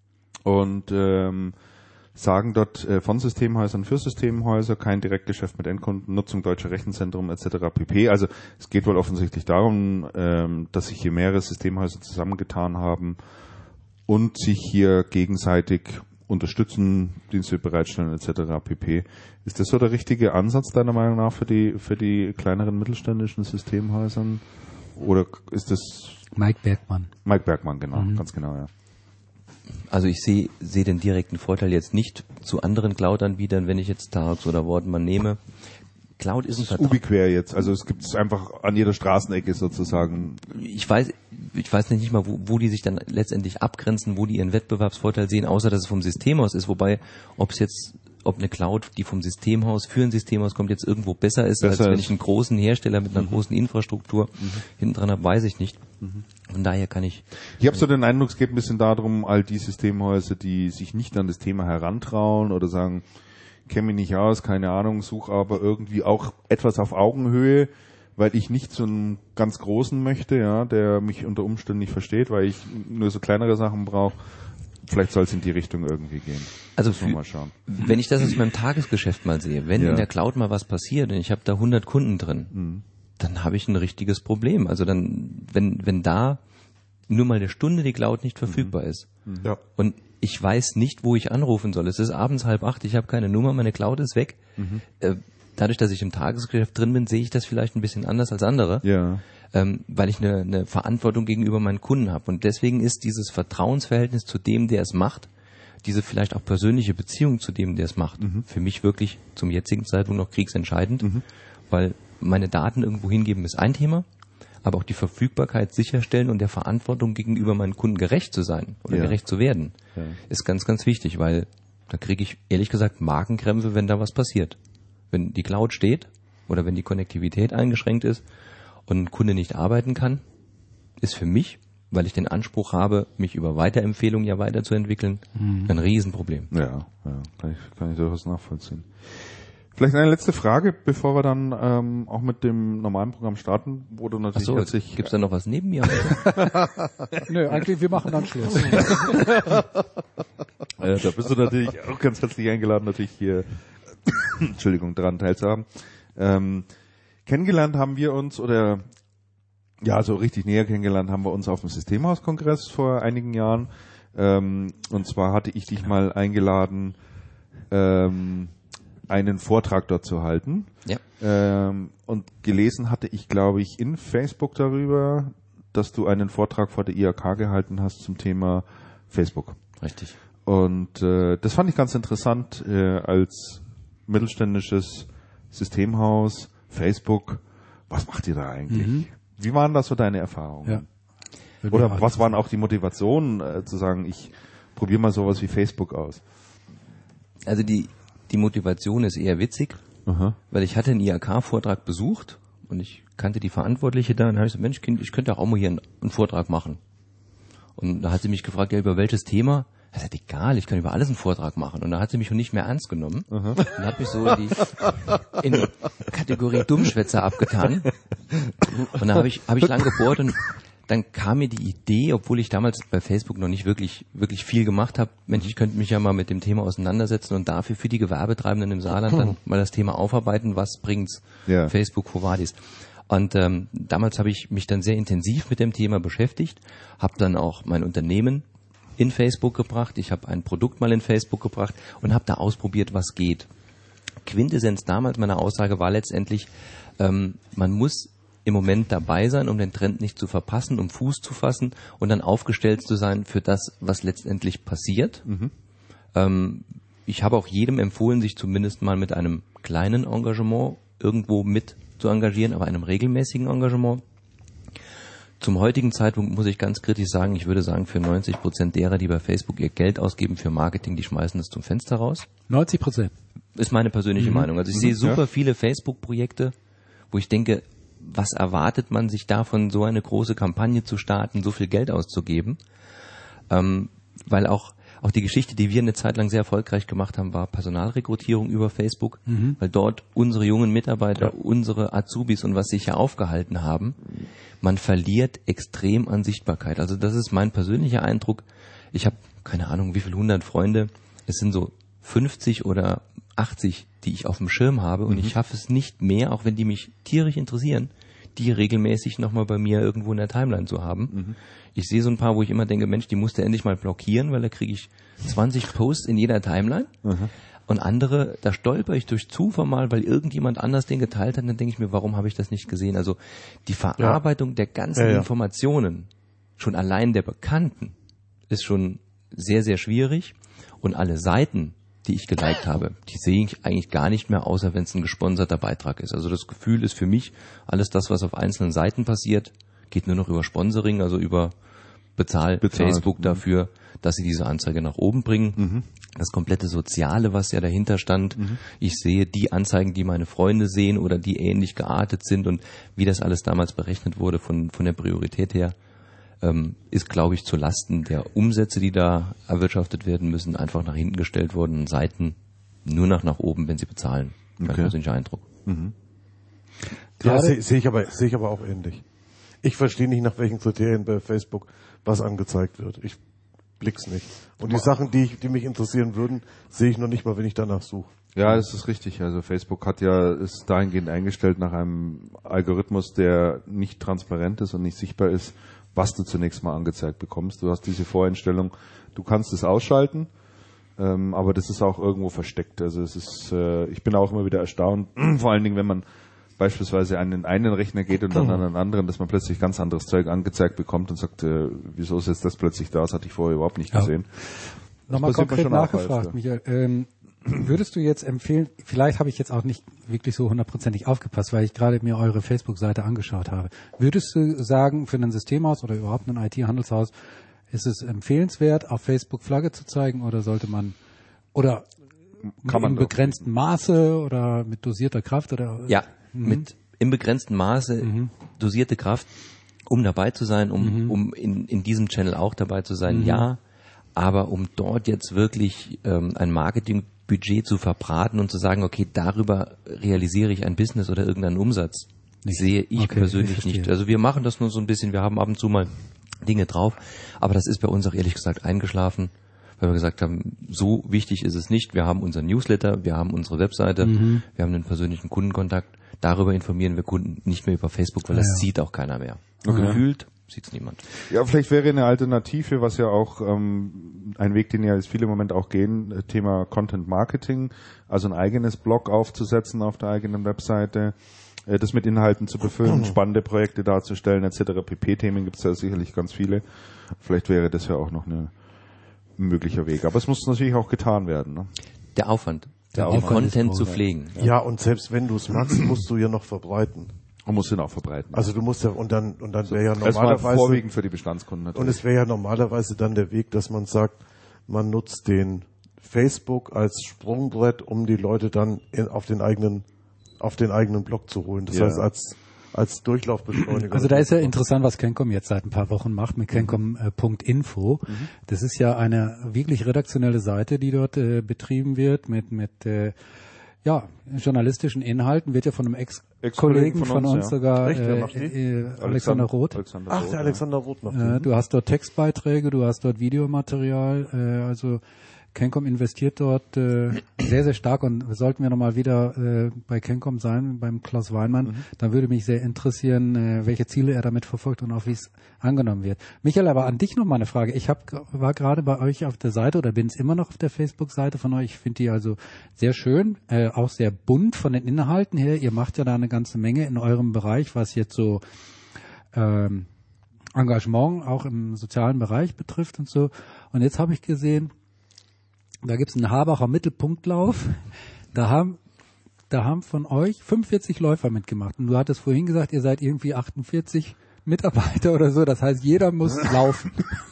und ähm, sagen dort äh, von Systemhäusern für Systemhäuser, kein Direktgeschäft mit Endkunden, Nutzung deutscher Rechenzentrum et cetera pp. Also es geht wohl offensichtlich darum, ähm, dass sich hier mehrere Systemhäuser zusammengetan haben und sich hier gegenseitig unterstützen, Dienste bereitstellen et cetera pp. Ist das so der richtige Ansatz deiner Meinung nach für die für die kleineren mittelständischen Systemhäusern? Oder ist das Mike Bergmann. Mike Bergmann, genau, ganz genau, ja. Also ich sehe sehe den direkten Vorteil jetzt nicht zu anderen Cloud-Anbietern, wenn ich jetzt Tarox oder Wortmann nehme. Cloud ist ein Das ist Vertrag. ubiquär jetzt, also es gibt es einfach an jeder Straßenecke sozusagen. Ich weiß, ich weiß nicht mal, wo, wo die sich dann letztendlich abgrenzen, wo die ihren Wettbewerbsvorteil sehen, außer dass es vom Systemhaus ist. Wobei, ob es jetzt, ob eine Cloud, die vom Systemhaus für ein Systemhaus kommt, jetzt irgendwo besser ist, Besser als wenn ist. ich einen großen Hersteller mit einer großen Infrastruktur hinten dran habe, weiß ich nicht. Von daher kann ich. Ich habe so den Eindruck, es geht ein bisschen darum, all die Systemhäuser, die sich nicht an das Thema herantrauen oder sagen, kenne mich nicht aus, keine Ahnung, suche aber irgendwie auch etwas auf Augenhöhe, weil ich nicht so einen ganz großen möchte, ja, der mich unter Umständen nicht versteht, weil ich nur so kleinere Sachen brauche. Vielleicht soll es in die Richtung irgendwie gehen. Also Müssen wir für, mal schauen. wenn ich das aus meinem Tagesgeschäft mal sehe, wenn Ja. in der Cloud mal was passiert und ich habe da hundert Kunden drin, dann habe ich ein richtiges Problem. Also dann, wenn wenn da nur mal eine Stunde die Cloud nicht verfügbar ist Ja. und ich weiß nicht, wo ich anrufen soll. Es ist abends halb acht, ich habe keine Nummer, meine Cloud ist weg. Äh, dadurch, dass ich im Tagesgeschäft drin bin, sehe ich das vielleicht ein bisschen anders als andere, Ja. ähm, weil ich eine, eine Verantwortung gegenüber meinen Kunden habe. Und deswegen ist dieses Vertrauensverhältnis zu dem, der es macht, diese vielleicht auch persönliche Beziehung zu dem, der es macht, für mich wirklich zum jetzigen Zeitpunkt noch kriegsentscheidend, weil meine Daten irgendwo hingeben ist ein Thema, aber auch die Verfügbarkeit sicherstellen und der Verantwortung gegenüber meinen Kunden gerecht zu sein oder Ja. gerecht zu werden, Ja. ist ganz, ganz wichtig, weil da kriege ich ehrlich gesagt Magenkrämpfe, wenn da was passiert. Wenn die Cloud steht oder wenn die Konnektivität eingeschränkt ist und ein Kunde nicht arbeiten kann, ist für mich, weil ich den Anspruch habe, mich über Weiterempfehlungen ja weiterzuentwickeln, mhm. ein Riesenproblem. Ja, ja, kann ich, kann ich durchaus nachvollziehen. Vielleicht eine letzte Frage, bevor wir dann ähm, auch mit dem normalen Programm starten, wo du natürlich Ach so, herzlich... gibt's da noch was neben mir? Nö, eigentlich, wir machen dann Schluss. äh, da bist du natürlich auch ganz herzlich eingeladen, natürlich hier, Entschuldigung, daran teilzuhaben. Ähm, kennengelernt haben wir uns, oder ja, so richtig näher kennengelernt haben wir uns auf dem Systemhauskongress vor einigen Jahren. Ähm, und zwar hatte ich dich mal eingeladen, ähm, einen Vortrag dort zu halten. Ja. Ähm, und gelesen hatte ich, glaube ich, in Facebook darüber, dass du einen Vortrag vor der I H K gehalten hast zum Thema Facebook. Richtig. Und äh, das fand ich ganz interessant, äh, als mittelständisches Systemhaus, Facebook, was macht ihr da eigentlich? Mhm. Wie waren das so deine Erfahrungen? Ja. Oder was waren auch die Motivationen, äh, zu sagen, ich probiere mal sowas wie Facebook aus? Also die Die Motivation ist eher witzig, Aha. weil ich hatte einen I H K-Vortrag besucht und ich kannte die Verantwortliche da und habe ich gesagt, Mensch, Kind, ich könnte auch mal hier einen, einen Vortrag machen. Und da hat sie mich gefragt, ja, über welches Thema? Er sagt, egal, ich kann über alles einen Vortrag machen. Und da hat sie mich schon nicht mehr ernst genommen Aha. und hat mich so die, in Kategorie Dummschwätzer abgetan. Und da habe ich, habe ich lang gebohrt und dann kam mir die Idee, obwohl ich damals bei Facebook noch nicht wirklich wirklich viel gemacht habe, Mensch, ich könnte mich ja mal mit dem Thema auseinandersetzen und dafür für die Gewerbetreibenden im Saarland dann mal das Thema aufarbeiten, was bringt's Ja. Facebook, Quo Vadis. Und ähm, damals habe ich mich dann sehr intensiv mit dem Thema beschäftigt, habe dann auch mein Unternehmen in Facebook gebracht, ich habe ein Produkt mal in Facebook gebracht und habe da ausprobiert, was geht. Quintessenz damals meiner Aussage war letztendlich, ähm, man muss im Moment dabei sein, um den Trend nicht zu verpassen, um Fuß zu fassen und dann aufgestellt zu sein für das, was letztendlich passiert. Mhm. Ähm, ich habe auch jedem empfohlen, sich zumindest mal mit einem kleinen Engagement irgendwo mit zu engagieren, aber einem regelmäßigen Engagement. Zum heutigen Zeitpunkt muss ich ganz kritisch sagen, ich würde sagen, für neunzig Prozent derer, die bei Facebook ihr Geld ausgeben für Marketing, die schmeißen es zum Fenster raus. neunzig Prozent. Ist meine persönliche mhm. Meinung. Also ich mhm, sehe super ja. viele Facebook-Projekte, wo ich denke, was erwartet man sich davon, so eine große Kampagne zu starten, so viel Geld auszugeben? Ähm, weil auch auch die Geschichte, die wir eine Zeit lang sehr erfolgreich gemacht haben, war Personalrekrutierung über Facebook, mhm. weil dort unsere jungen Mitarbeiter, ja. unsere Azubis und was sich ja aufgehalten haben, man verliert extrem an Sichtbarkeit. Also das ist mein persönlicher Eindruck. Ich habe keine Ahnung, wie viele hundert Freunde. Es sind so fünfzig oder achtzig, die ich auf dem Schirm habe und mhm. ich schaffe es nicht mehr, auch wenn die mich tierisch interessieren, die regelmäßig nochmal bei mir irgendwo in der Timeline zu haben. Mhm. Ich sehe so ein paar, wo ich immer denke, Mensch, die musst du endlich mal blockieren, weil da kriege ich zwanzig Posts in jeder Timeline. Mhm. Und andere, da stolper ich durch Zufall mal, weil irgendjemand anders den geteilt hat, und dann denke ich mir, warum habe ich das nicht gesehen? Also die Verarbeitung ja. der ganzen ja, ja. Informationen, schon allein der Bekannten, ist schon sehr, sehr schwierig. Und alle Seiten, die ich geliked habe, die sehe ich eigentlich gar nicht mehr, außer wenn es ein gesponserter Beitrag ist. Also das Gefühl ist für mich, alles das, was auf einzelnen Seiten passiert, geht nur noch über Sponsoring, also über Bezahl Bezahlt. Facebook dafür, dass sie diese Anzeige nach oben bringen. Mhm. Das komplette Soziale, was ja dahinter stand. Mhm. Ich sehe die Anzeigen, die meine Freunde sehen oder die ähnlich geartet sind und wie das alles damals berechnet wurde von, von der Priorität her, ähm, ist, glaube ich, zu Lasten der Umsätze, die da erwirtschaftet werden müssen, einfach nach hinten gestellt worden und Seiten nur nach nach oben, wenn sie bezahlen. Mein Okay. persönlicher Eindruck. Mhm. Ja, sehe seh ich aber sehe ich aber auch ähnlich. Ich verstehe nicht, nach welchen Kriterien bei Facebook was angezeigt wird. Ich blick's nicht. Und die Sachen, die ich, die mich interessieren würden, sehe ich noch nicht mal, wenn ich danach suche. Ja, das ist richtig. Also Facebook hat ja es dahingehend eingestellt nach einem Algorithmus, der nicht transparent ist und nicht sichtbar ist, was du zunächst mal angezeigt bekommst. Du hast diese Voreinstellung, du kannst es ausschalten, ähm, aber das ist auch irgendwo versteckt. Also es ist, äh, ich bin auch immer wieder erstaunt, vor allen Dingen, wenn man beispielsweise an den einen Rechner geht und dann an einen anderen, dass man plötzlich ganz anderes Zeug angezeigt bekommt und sagt, äh, wieso ist jetzt das plötzlich da? Das hatte ich vorher überhaupt nicht gesehen. Ja. Nochmal konkret nachgefragt, Michael. Ähm, Würdest du jetzt empfehlen, vielleicht habe ich jetzt auch nicht wirklich so hundertprozentig aufgepasst, weil ich gerade mir eure Facebook-Seite angeschaut habe. Würdest du sagen, für ein Systemhaus oder überhaupt ein I T-Handelshaus, ist es empfehlenswert, auf Facebook Flagge zu zeigen oder sollte man, oder Kann man im begrenzten Maße oder mit dosierter Kraft oder? Ja, mhm. mit im begrenzten Maße mhm. dosierte Kraft, um dabei zu sein, um, mhm. um in, in diesem Channel auch dabei zu sein, mhm. ja. Aber um dort jetzt wirklich ähm, ein Marketingbudget zu verbraten und zu sagen, okay, darüber realisiere ich ein Business oder irgendeinen Umsatz, nicht. sehe ich okay, persönlich ich nicht. Also wir machen das nur so ein bisschen, wir haben ab und zu mal Dinge drauf, aber das ist bei uns auch ehrlich gesagt eingeschlafen, weil wir gesagt haben, so wichtig ist es nicht. Wir haben unseren Newsletter, wir haben unsere Webseite, mhm. wir haben einen persönlichen Kundenkontakt. Darüber informieren wir Kunden nicht mehr über Facebook, weil ja, das ja. sieht auch keiner mehr. Okay. Gefühlt sieht's niemand. Ja, vielleicht wäre eine Alternative, was ja auch ähm, ein Weg, den ja jetzt viele im Moment auch gehen, Thema Content Marketing, also ein eigenes Blog aufzusetzen auf der eigenen Webseite, äh, das mit Inhalten zu befüllen, spannende Projekte darzustellen, et cetera. P P-Themen gibt's ja sicherlich ganz viele. Vielleicht wäre das ja auch noch eine, ein möglicher Weg. Aber es muss natürlich auch getan werden. Ne? Der Aufwand. Der den Aufwand Content zu pflegen. Ja. ja, und selbst wenn du es machst, musst du ja noch verbreiten. Und musst ihn auch verbreiten. Also du musst ja, und dann, und dann wäre ja normalerweise... Erstmal vorwiegend für die Bestandskunden natürlich. Und es wäre ja normalerweise dann der Weg, dass man sagt, man nutzt den Facebook als Sprungbrett, um die Leute dann in, auf den eigenen, auf den eigenen Blog zu holen. Das ja. heißt, als, als Durchlaufbeschleuniger. Also da ist ja interessant, was Kencom jetzt seit ein paar Wochen macht mit Kencom Punkt info. Mhm. Das ist ja eine wirklich redaktionelle Seite, die dort äh, betrieben wird mit, mit, äh, ja, journalistischen Inhalten, wird ja von einem Ex-Kollegen von, von uns, uns ja. sogar, Echt, äh, äh, Alexander, Alexander Roth. Alexander Ach, der Alexander Roth macht äh, Du hast dort Textbeiträge, du hast dort Videomaterial, äh, also Kencom investiert dort äh, sehr, sehr stark und sollten wir nochmal wieder äh, bei Kencom sein, beim Klaus Weinmann, mhm. dann würde mich sehr interessieren, äh, welche Ziele er damit verfolgt und auch wie es angenommen wird. Michael, aber an dich noch mal eine Frage. Ich hab, war gerade bei euch auf der Seite oder bin es immer noch auf der Facebook-Seite von euch. Ich finde die also sehr schön, äh, auch sehr bunt von den Inhalten her. Ihr macht ja da eine ganze Menge in eurem Bereich, was jetzt so ähm, Engagement auch im sozialen Bereich betrifft und so. Und jetzt habe ich gesehen, da gibt's einen Habacher Mittelpunktlauf. Da haben, da haben von euch fünfundvierzig Läufer mitgemacht. Und du hattest vorhin gesagt, ihr seid irgendwie achtundvierzig Mitarbeiter oder so. Das heißt, jeder muss laufen.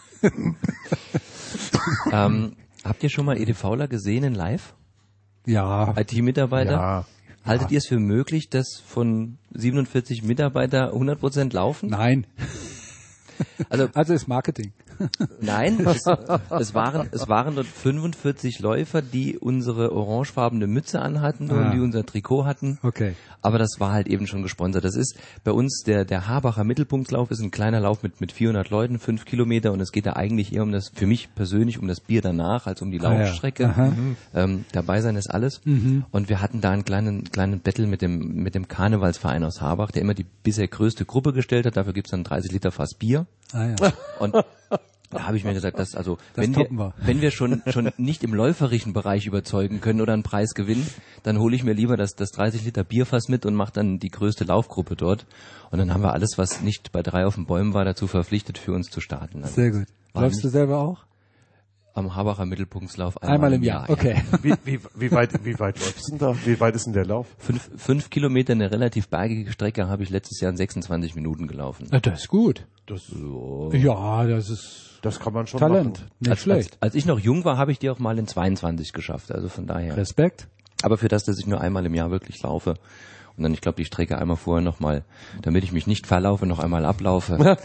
ähm, habt ihr schon mal EDVler gesehen in live? Ja. I T-Mitarbeiter? Ja. Haltet ihr es für möglich, dass von siebenundvierzig Mitarbeiter hundert Prozent laufen? Nein. Also, also ist Marketing. Nein, es, es waren es waren dort fünfundvierzig Läufer, die unsere orangefarbene Mütze anhatten ah. und die unser Trikot hatten. Okay. Aber das war halt eben schon gesponsert. Das ist bei uns der der Habacher Mittelpunktlauf ist ein kleiner Lauf mit mit vierhundert Leuten, fünf Kilometer und es geht da eigentlich eher um das, für mich persönlich um das Bier danach als um die Laufstrecke. Ah, ja. ähm, dabei sein ist alles. Mhm. Und wir hatten da einen kleinen kleinen Battle mit dem mit dem Karnevalsverein aus Habach, der immer die bisher größte Gruppe gestellt hat. Dafür gibt's dann dreißig Liter Fass Bier. Ah, ja. Und da habe ich mir gesagt, dass also das wenn wir, wir wenn wir schon schon nicht im läuferischen Bereich überzeugen können oder einen Preis gewinnen, dann hole ich mir lieber das das dreißig Liter Bierfass mit und mache dann die größte Laufgruppe dort. Und dann haben wir alles, was nicht bei drei auf den Bäumen war, dazu verpflichtet, für uns zu starten. Also sehr gut. Läufst du selber auch? Am Habacher Mittelpunktslauf einmal, einmal im Jahr. Jahr. Okay. Ja. Wie, wie, wie weit wie weit läufst du da? Wie weit ist denn der Lauf? Fünf, fünf Kilometer, eine relativ bergige Strecke, habe ich letztes Jahr in sechsundzwanzig Minuten gelaufen. Ja, das ist gut. Das so. Ja, das ist das kann man schon Talent. machen. Nicht als, schlecht. Als, als ich noch jung war, habe ich die auch mal in zweiundzwanzig geschafft. Also von daher. Respekt. Aber für das, dass ich nur einmal im Jahr wirklich laufe und dann, ich glaube, die Strecke einmal vorher nochmal, damit ich mich nicht verlaufe, noch einmal ablaufe,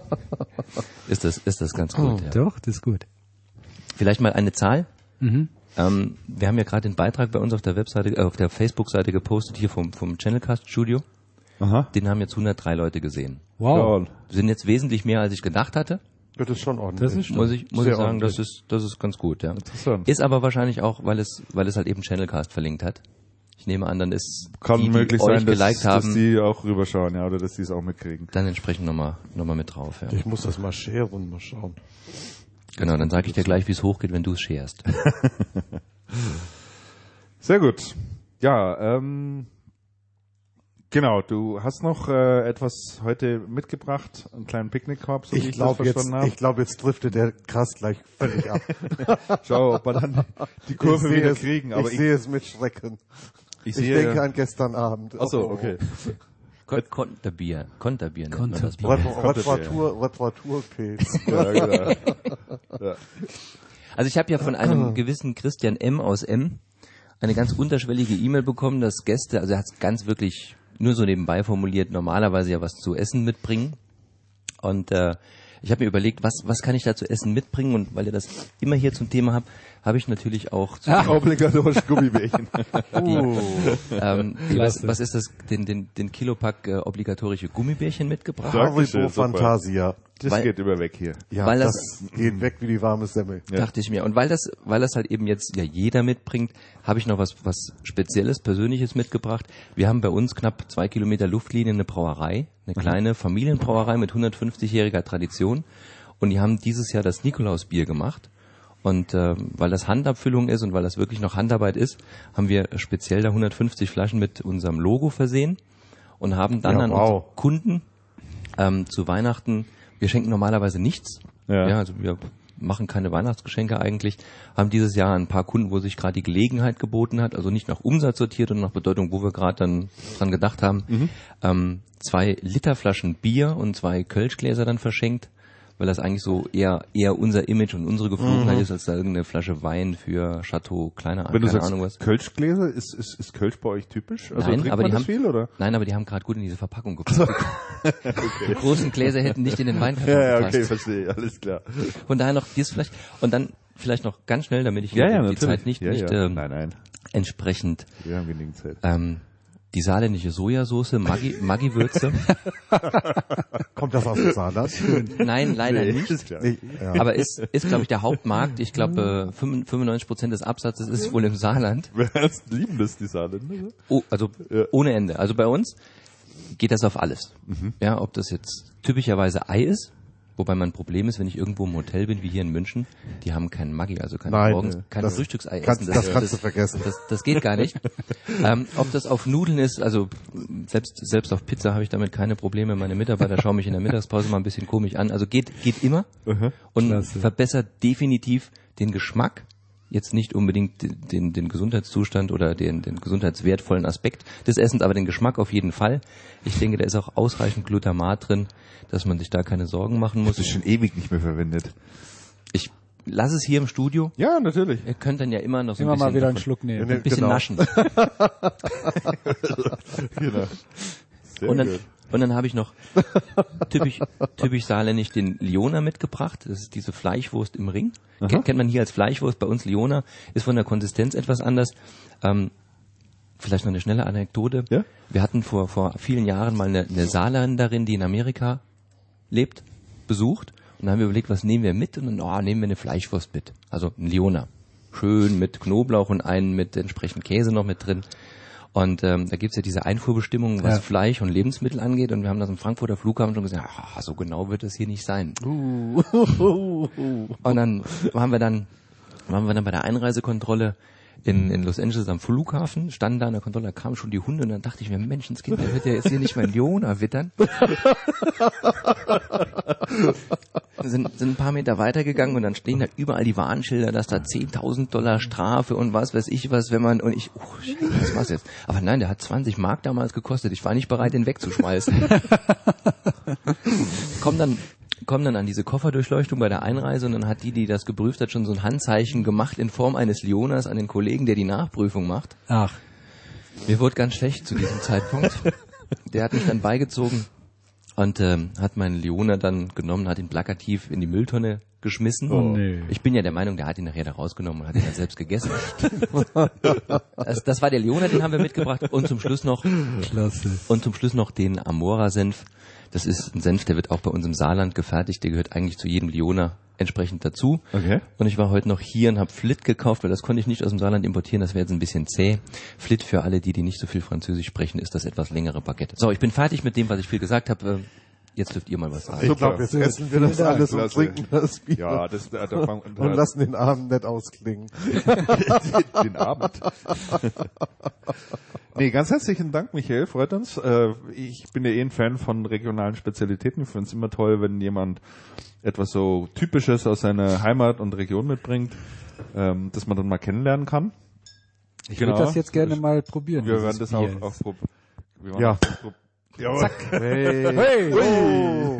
ist das ist das ganz gut. Oh, ja. Doch, das ist gut. Vielleicht mal eine Zahl. Mhm. Ähm, wir haben ja gerade den Beitrag bei uns auf der Webseite, äh, auf der Facebook-Seite gepostet, hier vom, vom Channelcast Studio. Aha. Den haben jetzt hundertdrei Leute gesehen. Wow. Sind jetzt wesentlich mehr, als ich gedacht hatte. Ja, das ist schon ordentlich. Das ist muss ich, muss ich sagen, das ist, das ist ganz gut, ja. Interessant. Ist aber wahrscheinlich auch, weil es, weil es halt eben Channelcast verlinkt hat. Ich nehme an, dann ist Kann die, möglich die euch sein, dass, geliked haben, dass die auch rüberschauen, ja, oder dass die es auch mitkriegen. dann entsprechend nochmal, nochmal mit drauf, ja. Ich muss das mal sharen und mal schauen. Genau, dann sage ich dir gleich, wie es hochgeht, wenn du es sharest. Sehr gut. Ja, ähm, Genau, du hast noch äh, etwas heute mitgebracht, einen kleinen Picknickkorb, so wie Ich ich das glaube jetzt, verstanden habe. ich glaube jetzt driftet der Krass gleich völlig ab. Schau, ob wir dann die Kurve Ich sehe wieder es, kriegen. Aber ich, ich, sehe es mit Schrecken. ich Ich sehe, denke an gestern Abend. Ach so, Oh, oh. okay. Kon Konterbier. Konterbier nennt man das. Konterbier. Repar- Reparatur, Reparaturpilz. Ja, genau. Ja. Also ich habe ja von einem gewissen Christian M. aus M. eine ganz unterschwellige E-Mail bekommen, dass Gäste, also er hat es ganz wirklich nur so nebenbei formuliert, normalerweise ja was zu essen mitbringen. Und äh, ich habe mir überlegt, was was kann ich da zu essen mitbringen? Und weil ihr das immer hier zum Thema habt, habe ich natürlich auch zu Obligatorisch Gummibärchen. Uh, ähm, die, was, Klasse. was ist das, den, den, den Kilopack äh, obligatorische Gummibärchen mitgebracht. Dankeschön, Haribo super. Fantasia. Das Weil- geht immer weg hier. Ja, Weil das, das- geht weg wie die warme Semmel. Ja. Dachte ich mir. Und weil das, weil das halt eben jetzt ja jeder mitbringt, habe ich noch was, was Spezielles, Persönliches mitgebracht. Wir haben bei uns knapp zwei Kilometer Luftlinie eine Brauerei, eine kleine Familienbrauerei mit hundertfünfzigjähriger Tradition. Und die haben dieses Jahr das Nikolausbier gemacht. Und äh, weil das Handabfüllung ist und weil das wirklich noch Handarbeit ist, haben wir speziell da hundertfünfzig Flaschen mit unserem Logo versehen und haben dann Ja, an wow. unsere Kunden ähm, zu Weihnachten, wir schenken normalerweise nichts, Ja. ja, also wir machen keine Weihnachtsgeschenke eigentlich, haben dieses Jahr ein paar Kunden, wo sich gerade die Gelegenheit geboten hat, also nicht nach Umsatz sortiert und nach Bedeutung, wo wir gerade dann dran gedacht haben, Mhm. ähm, zwei Literflaschen Bier und zwei Kölschgläser dann verschenkt, weil das eigentlich so eher eher unser Image und unsere Geflogenheit Mhm. ist, als da irgendeine Flasche Wein für Chateau, kleine Wenn du keine sagst Ahnung was. Kölschgläser, ist, ist, ist Kölsch bei euch typisch? Also Nein, trinkt aber man die das haben, viel, oder? Nein, aber die haben gerade gut in diese Verpackung gepasst. Die großen Gläser hätten nicht in den Weinkarton Ja, ja, gepasst. okay, verstehe, alles klar. Von daher noch dies vielleicht und dann vielleicht noch ganz schnell, damit ich Ja, ja, die natürlich. Zeit nicht, ja, nicht ja. Ähm, Nein, nein, entsprechend wir haben genügend Zeit. ähm, die saarländische Sojasauce, Maggi, Maggi-Würze. Kommt das aus dem Saarland? Nein, leider Nee, nicht. ist klar. Nee, ja. Aber ist, ist glaube ich, der Hauptmarkt. Ich glaube, äh, fünfundneunzig Prozent des Absatzes ist wohl im Saarland. Wir lieben das, die Saarländer. ne? Oh, also Ja. ohne Ende. Also bei uns geht das auf alles. Mhm. Ja, ob das jetzt typischerweise Ei ist, wobei mein Problem ist, wenn ich irgendwo im Hotel bin, wie hier in München, die haben keinen Maggi, also kann Nein, ich morgens äh, kein das Frühstücksei kannst- essen. das kannst du vergessen. Das, das geht gar nicht. ähm, ob das auf Nudeln ist, also selbst selbst auf Pizza habe ich damit keine Probleme. Meine Mitarbeiter schauen mich in der Mittagspause mal ein bisschen komisch an. Also geht geht immer und Klasse. verbessert definitiv den Geschmack. Jetzt nicht unbedingt den, den, den Gesundheitszustand oder den, den gesundheitswertvollen Aspekt des Essens, aber den Geschmack auf jeden Fall. Ich denke, da ist auch ausreichend Glutamat drin, dass man sich da keine Sorgen machen muss. Das ist schon ewig nicht mehr verwendet. Ich lasse es hier im Studio. Ja, natürlich. Ihr könnt dann ja immer noch so ein Immer bisschen, mal wieder einen davon- Schluck nehmen. ein bisschen Genau. naschen. Genau. Sehr Und dann, gut. und dann habe ich noch typisch, typisch saarländisch den Liona mitgebracht. Das ist diese Fleischwurst im Ring. Ken, kennt man hier als Fleischwurst. Bei uns Liona ist von der Konsistenz etwas anders. Ähm, vielleicht noch eine schnelle Anekdote. Ja? Wir hatten vor, vor vielen Jahren mal eine, eine Saarländerin, die in Amerika lebt, besucht. Und dann haben wir überlegt, was nehmen wir mit? Und dann, oh, nehmen wir eine Fleischwurst mit. Also ein Liona. Schön mit Knoblauch und einen mit entsprechend Käse noch mit drin. Und ähm, da gibt's ja diese Einfuhrbestimmungen, was Ja. Fleisch und Lebensmittel angeht. Und wir haben das im Frankfurter Flughafen schon gesagt, ah, so genau wird das hier nicht sein. Uh. Und dann waren wir dann, waren wir dann bei der Einreisekontrolle in, in Los Angeles am Flughafen, standen da an der Kontrolle, da kamen schon die Hunde und dann dachte ich mir, Menschenskind, der wird ja jetzt hier nicht mein Liona wittern. sind, sind ein paar Meter weitergegangen und dann stehen da überall die Warnschilder, dass da zehntausend Dollar Strafe und was weiß ich was, wenn man, und ich, oh, shit, was war's jetzt? Aber nein, der hat zwanzig Mark damals gekostet, ich war nicht bereit, den wegzuschmeißen. Komm dann, komm dann an diese Kofferdurchleuchtung bei der Einreise und dann hat die, die das geprüft hat, schon so ein Handzeichen gemacht in Form eines Lionas an den Kollegen, der die Nachprüfung macht. Ach, Mir wurde ganz schlecht zu diesem Zeitpunkt. Der hat mich dann beigezogen und ähm, hat meinen Leona dann genommen, hat ihn plakativ in die Mülltonne geschmissen. Oh, nee. Ich bin ja der Meinung, der hat ihn nachher da rausgenommen und hat ihn dann selbst gegessen. das, das war der Leona, den haben wir mitgebracht. Und zum Schluss noch klasse. und zum Schluss noch den Amora-Senf. Das ist ein Senf, der wird auch bei uns im Saarland gefertigt. Der gehört eigentlich zu jedem Leona entsprechend dazu. Okay. Und ich war heute noch hier und habe Flit gekauft, weil das konnte ich nicht aus dem Saarland importieren. Das wäre jetzt ein bisschen zäh. Flit, für alle, die, die nicht so viel Französisch sprechen, ist das etwas längere Baguette. So, ich bin fertig mit dem, was ich viel gesagt habe. Jetzt dürft ihr mal was sagen. Ich glaube, jetzt essen wir das alles und Klasse. trinken das Bier. Ja, das, da, da, fang- Und da, lassen den Abend nicht ausklingen. den Abend. Nee, ganz herzlichen Dank, Michael, freut uns. Äh, ich bin ja eh ein Fan von regionalen Spezialitäten. Ich finde es immer toll, wenn jemand etwas so Typisches aus seiner Heimat und Region mitbringt, ähm, das man dann mal kennenlernen kann. Ich Genau. würde das jetzt gerne mal probieren. Wir dieses werden das Bier auch, jetzt. auch probieren. Ja. Zack. Hey. Hey! Oh.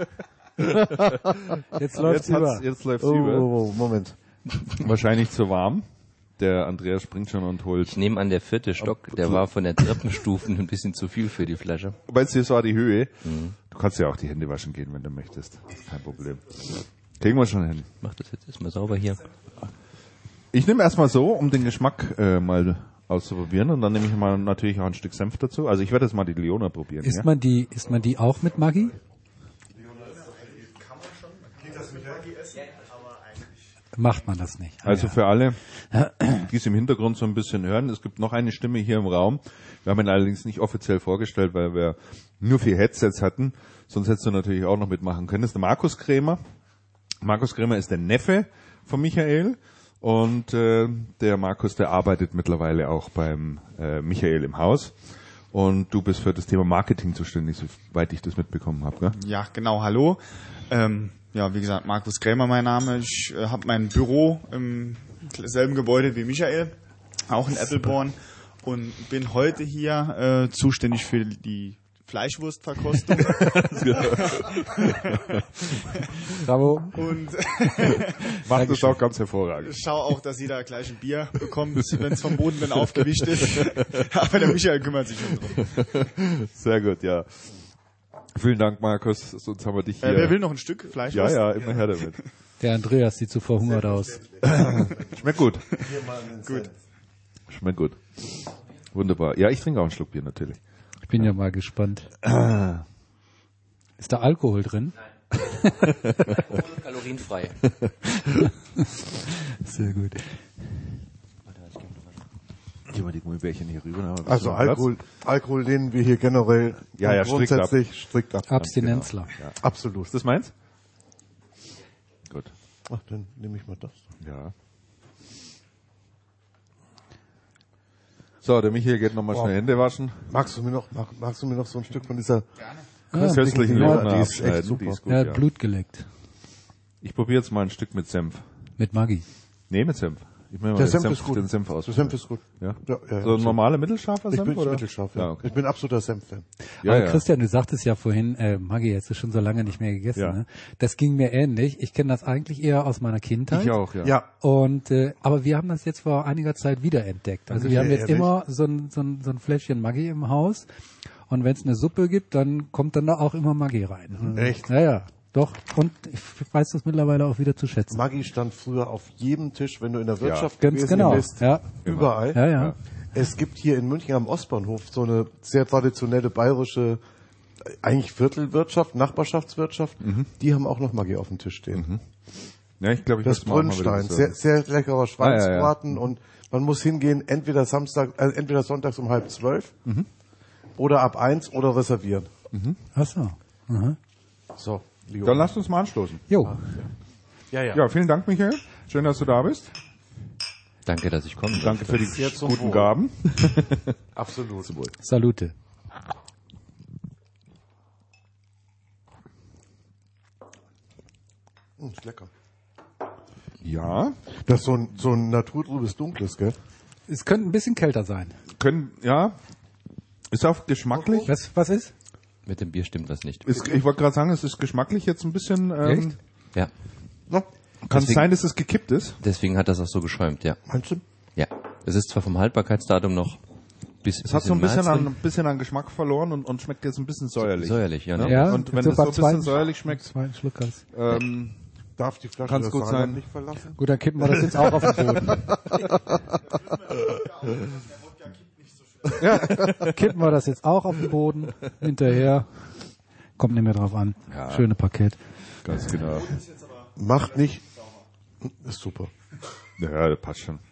Jetzt läuft's Jetzt, über. hat's, jetzt läuft's Oh, über. oh, oh, Moment. Wahrscheinlich zu warm. Der Andreas springt schon und holt. Ich nehme an, der vierte Stock, der war von der Treppenstufen ein bisschen zu viel für die Flasche. Meinst du, das war die Höhe? Mhm. Du kannst ja auch die Hände waschen gehen, wenn du möchtest. Kein Problem. Kriegen wir schon hin. Mach das jetzt erstmal sauber hier. Ich nehme erstmal so, um den Geschmack äh, mal auszuprobieren, und dann nehme ich mal natürlich auch ein Stück Senf dazu. Also ich werde jetzt mal die Leona probieren. Isst ja? man die, isst man die auch mit Maggi? Macht man das nicht. Also Ah, für alle, die es im Hintergrund so ein bisschen hören, es gibt noch eine Stimme hier im Raum. Wir haben ihn allerdings nicht offiziell vorgestellt, weil wir nur vier Headsets hatten. Sonst hättest du natürlich auch noch mitmachen können. Das ist der Markus Krämer. Markus Krämer ist der Neffe von Michael. Und äh, der Markus, der arbeitet mittlerweile auch beim äh, Michael im Haus. Und du bist für das Thema Marketing zuständig, soweit ich das mitbekommen habe, gell? Ja, genau, hallo. Ähm, ja, wie gesagt, Markus Krämer mein Name. Ich äh, habe mein Büro im selben Gebäude wie Michael, auch in Eppelborn, und bin heute hier äh, zuständig für die Fleischwurstverkostung. Bravo. Und Macht das auch ganz hervorragend. schau auch, dass jeder gleich ein Bier bekommt, wenn es vom Boden dann aufgewischt ist. Aber der Michael kümmert sich schon drum. Sehr gut, ja. Vielen Dank, Markus. Sonst haben wir dich hier. Äh, wer will noch ein Stück Fleischwurst? Ja, ja, immer her damit. Der Andreas sieht so verhungert aus. Schmeckt gut. Gut. Schmeckt gut. Wunderbar. Ja, ich trinke auch einen Schluck Bier natürlich. Ich bin ja mal gespannt. Ist da Alkohol drin? Kalorienfrei. Sehr gut. Gehen wir die Gummibärchen hier rüber. dann haben wir ein Also bisschen Alkohol, Alkohol lehnen wir hier generell Ja, ja, strikt grundsätzlich strikt ab. Abstinenzler. Ja. Absolut. Ist das meins? Gut. Ach, dann nehme ich mal das. Ja. So, der Michael geht nochmal Wow. schnell Hände waschen. Magst du mir noch, mag, magst du mir noch so ein Stück von dieser Ja, Köstlichen ja, Leona die ist echt abschneiden. super. Die ist gut, er ja. hat Blut geleckt. Ich probiere jetzt mal ein Stück mit Senf. Mit Maggi. Nee, mit Senf. Ich will mal Der den Senf Senf, ist gut. den Senf aus. Der Senf ist gut. Ja? Ja, ja, ja. So ein normaler mittelscharfer Ich Senf, bin oder? mittelscharf, ja. Ja, okay. Ich bin absoluter Senf-Fan. Ja, Aber ja. Christian, du sagtest ja vorhin, äh, Maggi, jetzt ist schon so lange nicht mehr gegessen. Ja. Ne? Das ging mir ähnlich. Ich kenne das eigentlich eher aus meiner Kindheit. Ich auch, ja. Ja, Und äh, aber wir haben das jetzt vor einiger Zeit wiederentdeckt. Also wir haben jetzt Ehrlich? immer so ein, so ein, so ein Fläschchen Maggi im Haus. Und wenn es eine Suppe gibt, dann kommt dann da auch immer Maggi rein. Echt? Ja, ja. Doch. Und ich weiß das mittlerweile auch wieder zu schätzen. Maggi stand früher auf jedem Tisch, wenn du in der Wirtschaft Ganz gewesen genau. bist. Ja. Überall. Ja, ja. Es gibt hier in München am Ostbahnhof so eine sehr traditionelle bayerische, äh, eigentlich Viertelwirtschaft, Nachbarschaftswirtschaft. Die haben auch noch Maggi auf dem Tisch stehen. Ja, ich glaube, ich Das muss mal auch mal wieder Brünnstein, was sehr, sagen. sehr leckerer Schweinsbraten, und man muss hingehen, entweder Samstag, äh, entweder sonntags um halb zwölf oder ab eins oder reservieren. Ach so. Aha. So, Leo. Dann lasst uns mal anstoßen. Jo. ja, ja. Ja, vielen Dank, Michael. Schön, dass du da bist. Danke, dass ich kommen Danke für die Sehr zum guten Wohl. Gaben. Absolut. Salute. Hm, ist lecker. Ja, Das ist so ein, so ein naturtrübes Dunkles, gell? Es könnte ein bisschen kälter sein. können, ja, ist auch geschmacklich. Was, was ist? Mit dem Bier stimmt was nicht. Ist, ich wollte gerade sagen, es ist geschmacklich jetzt ein bisschen, ähm, Echt? Ja. No, kann es Deswegen- sein, dass es gekippt ist? Deswegen hat das auch so geschäumt, ja. meinst du? Ja. Es ist zwar vom Haltbarkeitsdatum noch bis Es hat so ein bisschen März an, drin. ein bisschen an Geschmack verloren und, und schmeckt jetzt ein bisschen säuerlich. Säuerlich, ja. Ne? Ja, Und wenn so es so beim ein bisschen zweiten- säuerlich schmeckt, Zweiten Schluck hast. ähm, Darf die Flasche Kann's das gut Saarland sein. nicht verlassen? Gut, dann kippen wir das jetzt auch auf den Boden. Kippen wir das jetzt auch auf den Boden. Hinterher. Kommt nicht mehr drauf an. Ja. Schöne Paket. ganz genau. Macht nicht. Ist super. Ja, das passt schon.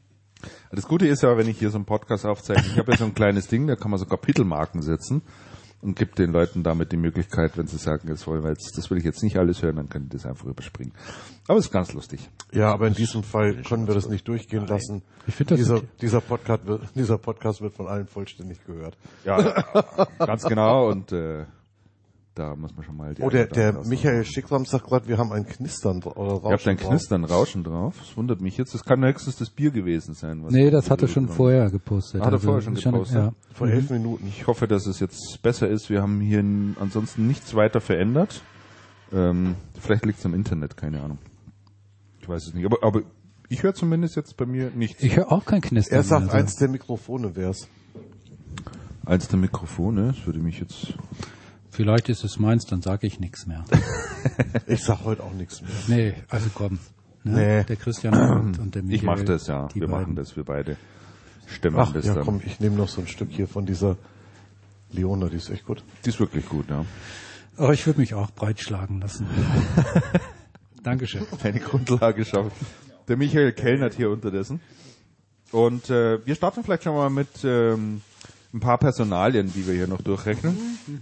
Das Gute ist ja, wenn ich hier so einen Podcast aufzeichne, ich habe ja so ein kleines Ding, da kann man so Kapitelmarken setzen. und gibt den Leuten damit die Möglichkeit, wenn sie sagen, das wollen wir jetzt, das will ich jetzt nicht alles hören, dann können die das einfach überspringen. Aber es ist ganz lustig. Ja, aber in diesem Fall können wir das nicht durchgehen lassen. Ich finde das dieser, okay. dieser Podcast wird, dieser Podcast wird von allen vollständig gehört. Ja, ganz genau und äh, da muss man schon mal die Oh, der, eine oder der andere Michael Schickram sagt gerade, wir haben ein Knistern dra- oder Rauschen Ihr habt ein drauf. Knistern, Rauschen drauf. Das wundert mich jetzt. Das kann höchstens das Bier gewesen sein. Was Nee, das hat er so schon genommen. vorher gepostet. Hat er Also, vorher schon ist gepostet? ja. Vor elf Minuten. Ich hoffe, dass es jetzt besser ist. Wir haben hier n- ansonsten nichts weiter verändert. Ähm, vielleicht liegt es am Internet, keine Ahnung. Ich weiß es nicht. Aber, aber ich höre zumindest jetzt bei mir nichts. Ich höre auch kein Knistern. Er sagt, also. eins der Mikrofone wär's. Eins der Mikrofone, das würde mich jetzt... Vielleicht ist es meins, dann sage ich nichts mehr. Ich sag heute auch nichts mehr. Nee, also komm. Ne? Nee. Der Christian und, und der Michael. Ich mache das, ja. die Wir beiden. machen das, wir beide stemmen Ach das ja, dann. komm, ich nehme noch so ein Stück hier von dieser Leona, die ist echt gut. Die ist wirklich gut, ja. Aber ich würde mich auch breitschlagen lassen. Dankeschön. Eine Grundlage schaffen. Der Michael kellnert hier unterdessen. Und äh, wir starten vielleicht schon mal mit ähm, ein paar Personalien, die wir hier noch durchrechnen.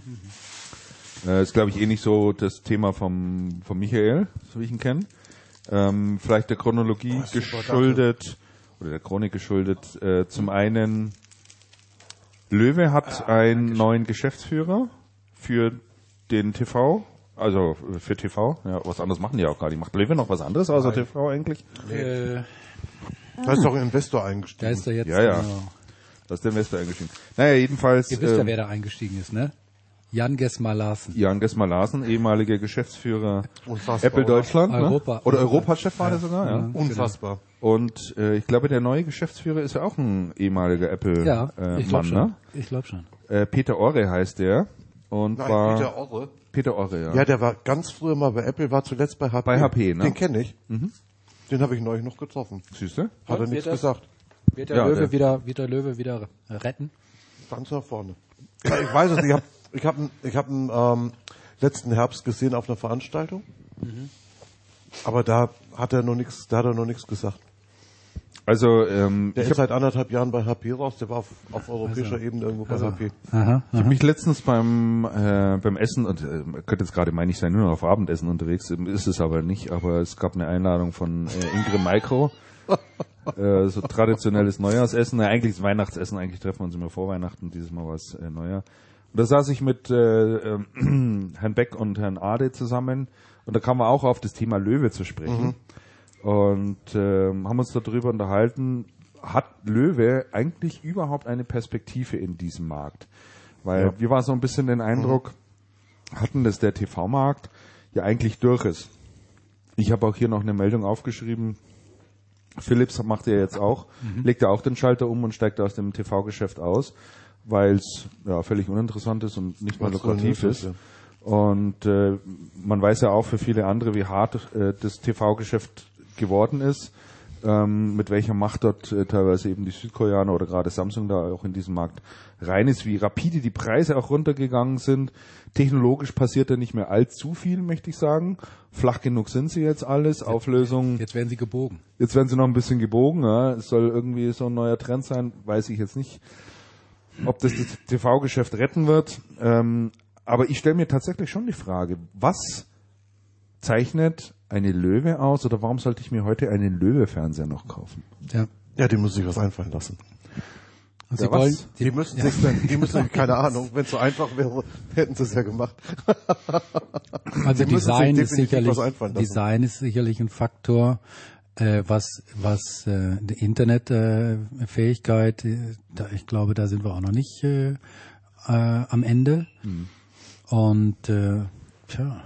Äh, ist, glaube ich, eh nicht so das Thema vom, vom Michael, so wie ich ihn kenne. Ähm, vielleicht der Chronologie Oh, super, geschuldet, oder der Chronik geschuldet. Äh, zum einen, Löwe hat einen neuen Geschäftsführer für den T V, also für T V. Ja, was anderes machen die auch gar nicht. Macht Löwe noch was anderes außer T V eigentlich? Äh, Da ist doch ein Investor da eingestiegen. ist er jetzt. Ja, ja. Genau. Da ist der Investor eingestiegen. Naja, jedenfalls Ihr wisst ja, ähm, wer da eingestiegen ist, ne? Jan Gesmar Larsen. Jan Gesmar Larsen, ehemaliger Geschäftsführer Unfassbar, Apple oder? Deutschland. Europa. Ne? Oder Europachef war der sogar, ja. Unfassbar. Und äh, ich glaube, der neue Geschäftsführer ist ja auch ein ehemaliger Ja, Apple-Mann. Äh, ich glaube Mann, schon. ne? Ich glaube schon. Äh, Peter Orre heißt der. Und Nein, war Peter Orre. Peter Orre, ja. Ja, der war ganz früher mal bei Apple, war zuletzt bei H P. Bei H P, ne? Den kenne ich. Den habe ich neulich noch getroffen. Siehst du? Hat er Und nichts wird das- gesagt. Wird der Ja, Löwe der- wieder, wird der Löwe wieder retten? Ganz nach vorne. Ja, ich weiß es nicht. Ich habe ich hab ihn ähm, letzten Herbst gesehen auf einer Veranstaltung. Aber da hat er noch nichts, da hat er noch nichts gesagt. Also, ähm, Der ich ist habe seit anderthalb Jahren bei H P raus. Der war auf, auf europäischer Ebene irgendwo bei H P. Aha, Ich habe mich letztens beim äh, beim Essen, und äh, könnte jetzt gerade meine ich sein, nur noch auf Abendessen unterwegs, ist es aber nicht, aber es gab eine Einladung von äh, Ingrid Micro, äh, so traditionelles Neujahrsessen, na, eigentlich ist Weihnachtsessen, eigentlich treffen wir uns immer vor Weihnachten, dieses Mal war es äh, Neujahr. Und da saß ich mit äh, äh, Herrn Beck und Herrn Ade zusammen und da kamen wir auch auf das Thema Löwe zu sprechen. Und ähm, haben uns darüber unterhalten, hat Löwe eigentlich überhaupt eine Perspektive in diesem Markt? Weil Ja. wir war so ein bisschen den Eindruck, hatten, dass der T V-Markt ja eigentlich durch ist. Ich habe auch hier noch eine Meldung aufgeschrieben, Philips macht ja jetzt auch, legt ja auch den Schalter um und steigt aus dem T V-Geschäft aus, weil es ja völlig uninteressant ist und nicht mehr Weil's lukrativ unnötig ist. ist, Und äh, man weiß ja auch für viele andere, wie hart äh, das T V-Geschäft geworden ist, ähm, mit welcher Macht dort äh, teilweise eben die Südkoreaner oder gerade Samsung da auch in diesem Markt rein ist, wie rapide die Preise auch runtergegangen sind. Technologisch passiert da nicht mehr allzu viel, möchte ich sagen. Flach genug sind sie jetzt alles. Auflösung, Jetzt werden sie gebogen. jetzt werden sie noch ein bisschen gebogen. Ja. Es soll irgendwie so ein neuer Trend sein, weiß ich jetzt nicht, ob das das T V-Geschäft retten wird. Ähm, aber ich stelle mir tatsächlich schon die Frage, was zeichnet eine Löwe aus oder warum sollte ich mir heute einen Löwe-Fernseher noch kaufen? Ja. Ja, die müssen sich was einfallen lassen. Und Ja, sie was? wollen, Die müssen sich dann, die müssen, keine Ahnung, wenn es so einfach wäre, hätten sie es ja gemacht. also die müssen sich Design ist definitiv sicherlich, was einfallen lassen. Design ist sicherlich ein Faktor, äh, was, was äh, die Internetfähigkeit, äh, Fähigkeit, äh, da, ich glaube, da sind wir auch noch nicht äh, äh, am Ende. Und äh, tja,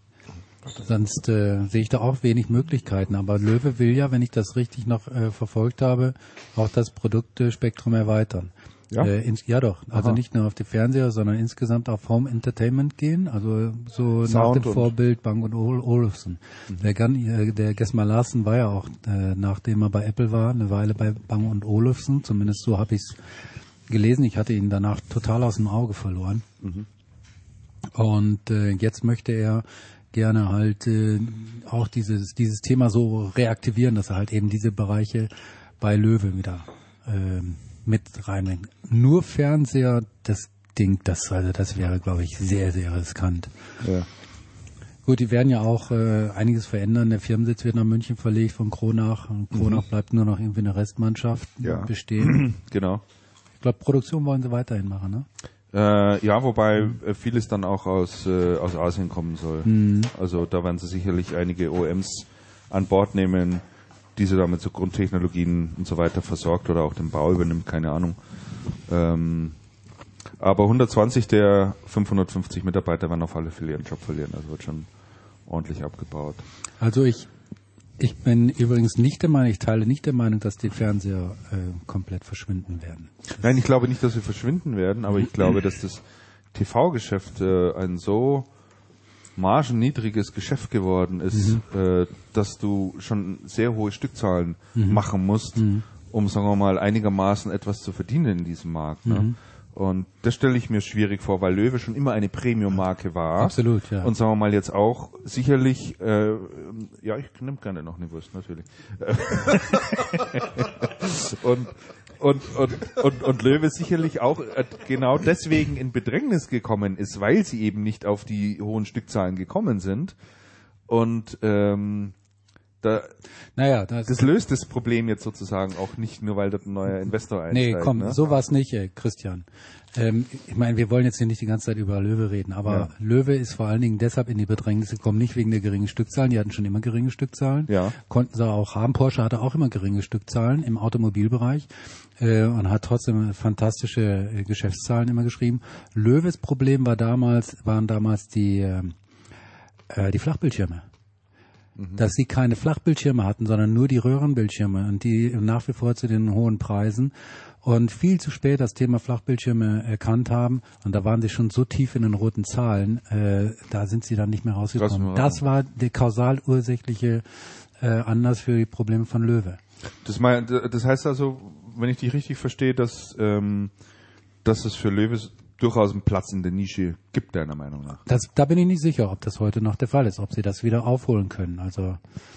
sonst äh, sehe ich da auch wenig Möglichkeiten. Aber Löwe will ja, wenn ich das richtig noch äh, verfolgt habe, auch das Produktspektrum erweitern. Ja? Äh, ins, ja doch, also Aha. nicht nur auf die Fernseher, sondern insgesamt auf Home Entertainment gehen, also so nach Sound dem und- Vorbild Bang und Ol- Olufsen. Der, Gan, äh, der Gesmar Larsen war ja auch, äh, nachdem er bei Apple war, eine Weile bei Bang und Olufsen, zumindest so habe ich es gelesen. Ich hatte ihn danach total aus dem Auge verloren. Und äh, jetzt möchte er gerne halt äh, auch dieses dieses Thema so reaktivieren, dass er halt eben diese Bereiche bei Löwe wieder ähm, mit reinbringt. Nur Fernseher, das unbedingt. Das, also das wäre, glaube ich, sehr, sehr riskant. Ja. Gut, die werden ja auch äh, einiges verändern. Der Firmensitz wird nach München verlegt von Kronach. Und Kronach mhm. bleibt nur noch irgendwie eine Restmannschaft ja. bestehen. Genau. Ich glaube, Produktion wollen sie weiterhin machen, ne? Äh, ja, wobei äh, vieles dann auch aus, äh, aus Asien kommen soll. Mhm. Also da werden sie sicherlich einige O E Ms an Bord nehmen, die sie damit so Grundtechnologien und so weiter versorgt oder auch den Bau übernimmt, keine Ahnung. Ähm, aber hundertzwanzig der fünfhundertfünfzig Mitarbeiter werden auf alle Fälle ihren Job verlieren, also wird schon ordentlich abgebaut. Also ich ich bin übrigens nicht der Meinung, ich teile nicht der Meinung, dass die Fernseher äh, komplett verschwinden werden. Nein, ich glaube nicht, dass sie verschwinden werden, aber ich glaube, dass das T V-Geschäft äh, ein so margenniedriges Geschäft geworden ist, mhm. äh, dass du schon sehr hohe Stückzahlen mhm. machen musst, mhm. um, sagen wir mal, einigermaßen etwas zu verdienen in diesem Markt. Ne? Mhm. Und das stelle ich mir schwierig vor, weil Löwe schon immer eine Premium-Marke war. Absolut, ja. Und sagen wir mal jetzt auch sicherlich, äh, ja, ich nehme gerne noch eine Wurst, natürlich. und, und, und, und, und Löwe sicherlich auch äh, genau deswegen in Bedrängnis gekommen ist, weil sie eben nicht auf die hohen Stückzahlen gekommen sind. Und ähm, Da, naja, das, das löst das Problem jetzt sozusagen auch nicht, nur weil dort ein neuer Investor einsteigt. Nee, komm, ne? so war's nicht, ey, Christian. Ähm, ich meine, wir wollen jetzt hier nicht die ganze Zeit über Löwe reden, aber ja. Löwe ist vor allen Dingen deshalb in die Bedrängnis gekommen, nicht wegen der geringen Stückzahlen, die hatten schon immer geringe Stückzahlen, ja. konnten sie auch haben. Porsche hatte auch immer geringe Stückzahlen im Automobilbereich äh, und hat trotzdem fantastische äh, Geschäftszahlen immer geschrieben. Löwes Problem war damals, waren damals die, äh, die Flachbildschirme. Dass sie keine Flachbildschirme hatten, sondern nur die Röhrenbildschirme und die nach wie vor zu den hohen Preisen und viel zu spät das Thema Flachbildschirme erkannt haben und da waren sie schon so tief in den roten Zahlen, äh, da sind sie dann nicht mehr rausgekommen. Das war der kausal ursächliche äh, Anlass für die Probleme von Löwe. Das, mein, das heißt also, wenn ich dich richtig verstehe, dass, ähm, dass es für Löwe durchaus einen Platz in der Nische gibt, deiner Meinung nach. Das, da bin ich nicht sicher, ob das heute noch der Fall ist, ob sie das wieder aufholen können. Also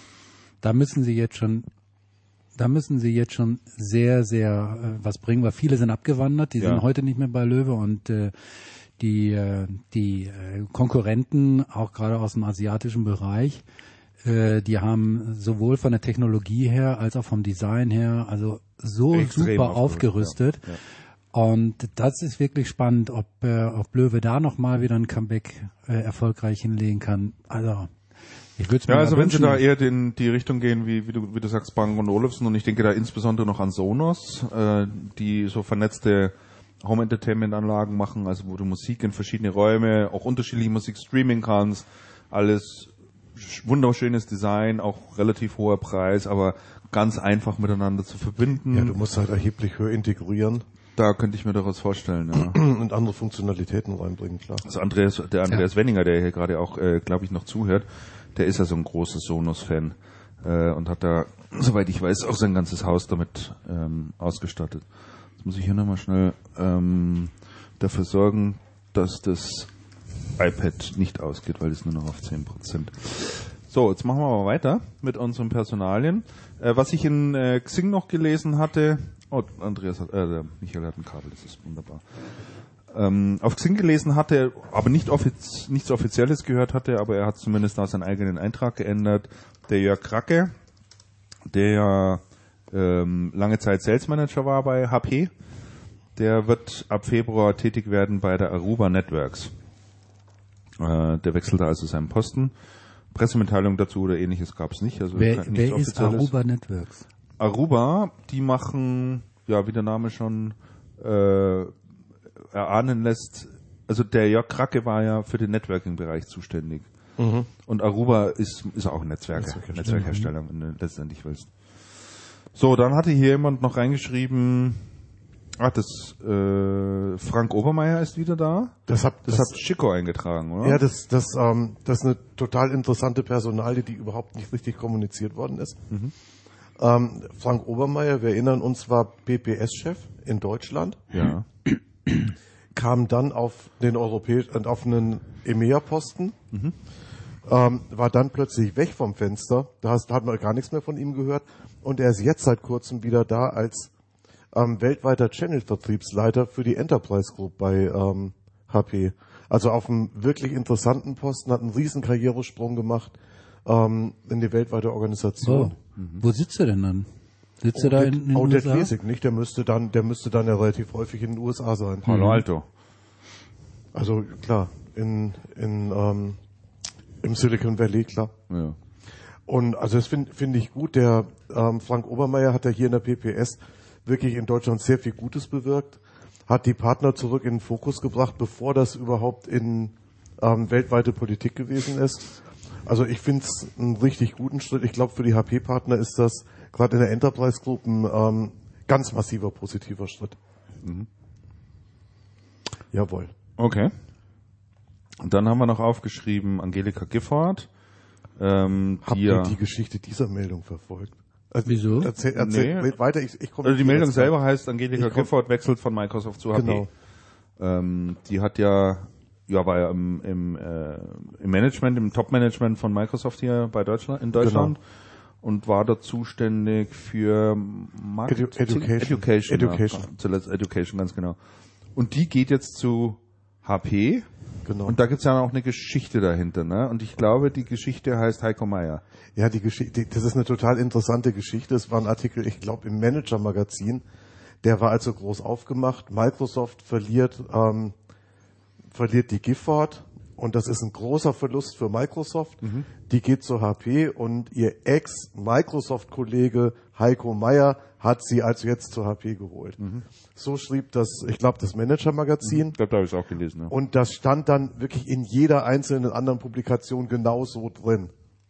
da müssen sie jetzt schon, da müssen sie jetzt schon sehr, sehr äh, was bringen, weil viele sind abgewandert, die ja. sind heute nicht mehr bei Löwe und äh, die äh, die äh, Konkurrenten, auch gerade aus dem asiatischen Bereich, äh, die haben sowohl von der Technologie her als auch vom Design her, also so Extrem super aufgerüstet. Ja. Ja. Und das ist wirklich spannend, ob, äh, ob Löwe da nochmal wieder ein Comeback äh, erfolgreich hinlegen kann. Also, ich würde es mir Ja, also wenn wünschen. sie da eher in die Richtung gehen, wie, wie du, wie du sagst, Bang und Olufsen, und ich denke da insbesondere noch an Sonos, äh, die so vernetzte Home-Entertainment-Anlagen machen, also wo du Musik in verschiedene Räume, auch unterschiedliche Musik streamen kannst, alles wunderschönes Design, auch relativ hoher Preis, aber ganz einfach miteinander zu verbinden. Ja, du musst halt erheblich höher integrieren. Da könnte ich mir doch was vorstellen, ja. Und andere Funktionalitäten reinbringen, klar. Also Andreas, der Andreas ja. Wenninger, der hier gerade auch, äh, glaube ich, noch zuhört, der ist ja so ein großer Sonos-Fan äh, und hat da, soweit ich weiß, auch sein ganzes Haus damit ähm, ausgestattet. Jetzt muss ich hier nochmal schnell ähm, dafür sorgen, dass das iPad nicht ausgeht, weil es nur noch auf zehn Prozent. So, jetzt machen wir aber weiter mit unseren Personalien. Äh, was ich in äh, Xing noch gelesen hatte, oh, Andreas hat, äh, der Michael hat ein Kabel, das ist wunderbar. Ähm, auf Xing gelesen hatte, aber nicht offiz- nichts Offizielles gehört hatte, aber er hat zumindest da seinen eigenen Eintrag geändert. Der Jörg Kracke, der ja ähm, lange Zeit Sales Manager war bei H P, der wird ab Februar tätig werden bei der Aruba Networks. Äh, der wechselt da also seinen Posten. Pressemitteilung dazu oder ähnliches gab es nicht. Also wer wer ist Aruba Networks? Aruba, die machen, ja, wie der Name schon äh, erahnen lässt, also der Jörg Kracke war ja für den Networking-Bereich zuständig. Mhm. Und Aruba ist, ist auch ein Netzwerker, Netzwerkhersteller, Netzwerkhersteller, wenn du letztendlich willst. So, dann hatte hier jemand noch reingeschrieben, ach, das äh, Frank Obermeier ist wieder da. Das hat das, das hat Chico eingetragen, oder? Ja, das das ähm, das ist eine total interessante Personalie, die überhaupt nicht richtig kommuniziert worden ist. Mhm. Ähm, Frank Obermeier, wir erinnern uns, war B P S-Chef in Deutschland. Ja. Kam dann auf den europäischen, auf einen E M E A-Posten. Mhm. Ähm, war dann plötzlich weg vom Fenster. Da, hast, da hat man gar nichts mehr von ihm gehört. Und er ist jetzt seit kurzem wieder da als ähm, weltweiter Channel-Vertriebsleiter für die Enterprise Group bei ähm, H P. Also auf einem wirklich interessanten Posten, hat einen riesen Karrieresprung gemacht ähm, in die weltweite Organisation. Oh. Mhm. Wo sitzt er denn dann? Sitzt Oh, er da der, in, in den oh, U S A? der weiß ich nicht. Der müsste dann, der müsste dann ja relativ häufig in den U S A sein. Palo Alto. Also klar, in, in ähm, im Silicon Valley, klar. Ja. Und also das finde finde ich gut. Der ähm, Frank Obermeier hat ja hier in der P P S wirklich in Deutschland sehr viel Gutes bewirkt, hat die Partner zurück in den Fokus gebracht, bevor das überhaupt in ähm, weltweite Politik gewesen ist. Also ich finde es einen richtig guten Schritt. Ich glaube, für die H P-Partner ist das gerade in der Enterprise Group ein ähm, ganz massiver positiver Schritt. Mhm. Jawohl. Okay. Und dann haben wir noch aufgeschrieben Angelika Gifford. Ähm, Habt die ihr ja, die Geschichte dieser Meldung verfolgt? Also, Wieso? Erzähl, erzähl Nee. weiter, ich, ich komme. also die Meldung selber heißt, Angelika Ich komm- Gifford wechselt von Microsoft zu H P. Genau. Ähm, die hat ja, ja, war ja im, im, äh, im Management, im Top-Management von Microsoft hier bei Deutschland, in Deutschland und war dort zuständig für Marketing, Edu- Education. Education, Education. Ja, zuletzt Education, ganz genau. Und die geht jetzt zu H P. Genau. Und da gibt's ja auch eine Geschichte dahinter, ne? Und ich glaube, die Geschichte heißt Heiko Meier. Ja, die Geschichte, das ist eine total interessante Geschichte. Es war ein Artikel, ich glaube, im Manager-Magazin. Der war also groß aufgemacht. Microsoft verliert, ähm, verliert die Gifford. Und das ist ein großer Verlust für Microsoft. Mhm. Die geht zu H P und ihr Ex-Microsoft-Kollege Heiko Meier hat sie also jetzt zu H P geholt. Mhm. So schrieb das, ich glaube, das Manager-Magazin. Ich glaube, da habe ich es auch gelesen. Ja. Und das stand dann wirklich in jeder einzelnen anderen Publikation genauso drin.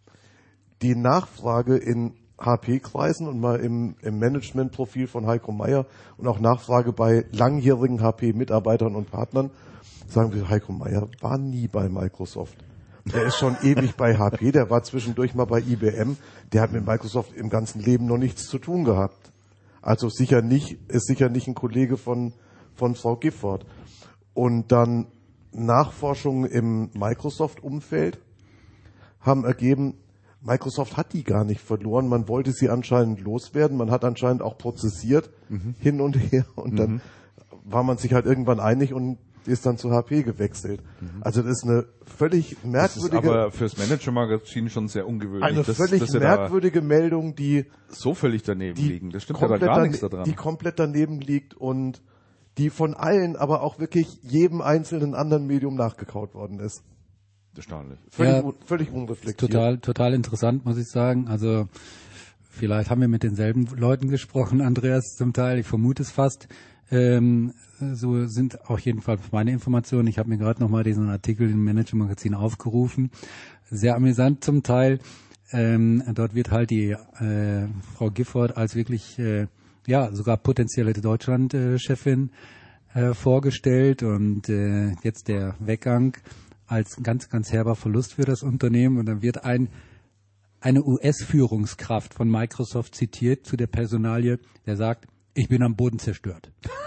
Die Nachfrage in H P-Kreisen und mal im, im Management-Profil von Heiko Meier und auch Nachfrage bei langjährigen H P-Mitarbeitern und Partnern, sagen wir, Heiko Meier war nie bei Microsoft. Der ist schon ewig bei H P, der war zwischendurch mal bei I B M, der hat mit Microsoft im ganzen Leben noch nichts zu tun gehabt. Also sicher nicht, ist sicher nicht ein Kollege von, von Frau Gifford. Und dann Nachforschungen im Microsoft-Umfeld haben ergeben, Microsoft hat die gar nicht verloren, man wollte sie anscheinend loswerden, man hat anscheinend auch prozessiert, mhm. hin und her, und dann mhm. war man sich halt irgendwann einig und ist dann zu H P gewechselt. Mhm. Also das ist eine völlig merkwürdige... Das ist aber fürs Manager-Magazin schon sehr ungewöhnlich. Eine dass, völlig dass merkwürdige Meldung, die... So völlig daneben die liegen. Das stimmt ja da gar dane- nichts daran. Die komplett daneben liegt und die von allen, aber auch wirklich jedem einzelnen anderen Medium nachgekaut worden ist. Erstaunlich. Völlig, Ja, un, völlig unreflektiert. Total, total interessant, muss ich sagen. Also vielleicht haben wir mit denselben Leuten gesprochen, Andreas, zum Teil. Ich vermute es fast. Ähm, so sind auch jedenfalls meine Informationen. Ich habe mir gerade nochmal diesen Artikel im Manager-Magazin aufgerufen. Sehr amüsant zum Teil. Ähm, dort wird halt die äh, Frau Gifford als wirklich, äh, ja, sogar potenzielle Deutschland-Chefin äh, vorgestellt und äh, jetzt der Weggang als ganz, ganz herber Verlust für das Unternehmen. Und dann wird ein eine U S-Führungskraft von Microsoft zitiert zu der Personalie, der sagt, ich bin am Boden zerstört.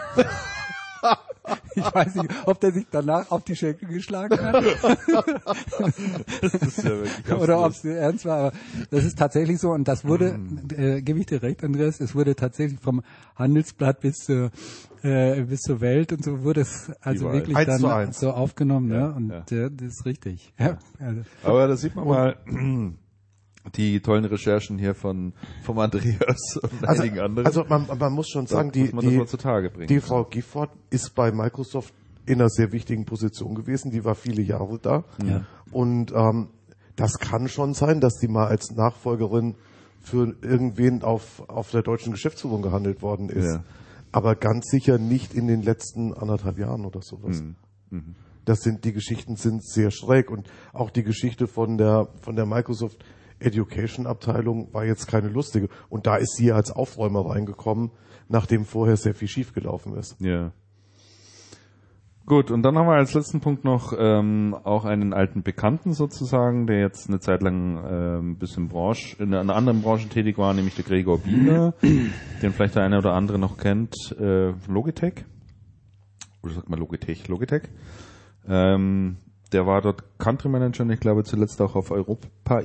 Ich weiß nicht, ob der sich danach auf die Schenkel geschlagen hat. Das ist ja wirklich Oder ob es ernst war. Aber das ist tatsächlich so. Und das wurde, äh, gebe ich dir recht, Andreas, es wurde tatsächlich vom Handelsblatt bis zur, äh, bis zur Welt und so wurde es also Überall. wirklich Eins dann zu eins. so aufgenommen. Ja, ne? Und ja. äh, das ist richtig. Ja. Also, Aber da sieht man mal die tollen Recherchen hier von vom Andreas und Also, einigen anderen. also man, man muss schon sagen, Da muss die, man das die, mal zutage bringen. die Frau Gifford ist bei Microsoft in einer sehr wichtigen Position gewesen. Die war viele Jahre da. Ja. Und ähm, das kann schon sein, dass die mal als Nachfolgerin für irgendwen auf, auf der deutschen Geschäftsführung gehandelt worden ist. Ja. Aber ganz sicher nicht in den letzten anderthalb Jahren oder sowas. Mhm. Das sind, die Geschichten sind sehr schräg. Und auch die Geschichte von der, von der Microsoft Education Abteilung war jetzt keine lustige. Und da ist sie als Aufräumer reingekommen, nachdem vorher sehr viel schiefgelaufen ist. Ja. Gut, und dann haben wir als letzten Punkt noch ähm, auch einen alten Bekannten sozusagen, der jetzt eine Zeit lang ähm, ein bisschen Branche, in einer anderen Branche tätig war, nämlich der Gregor Bieler, den vielleicht der eine oder andere noch kennt, äh, Logitech. Oder sagt man Logitech? Logitech. Ähm, der war dort Country Manager und ich glaube zuletzt auch auf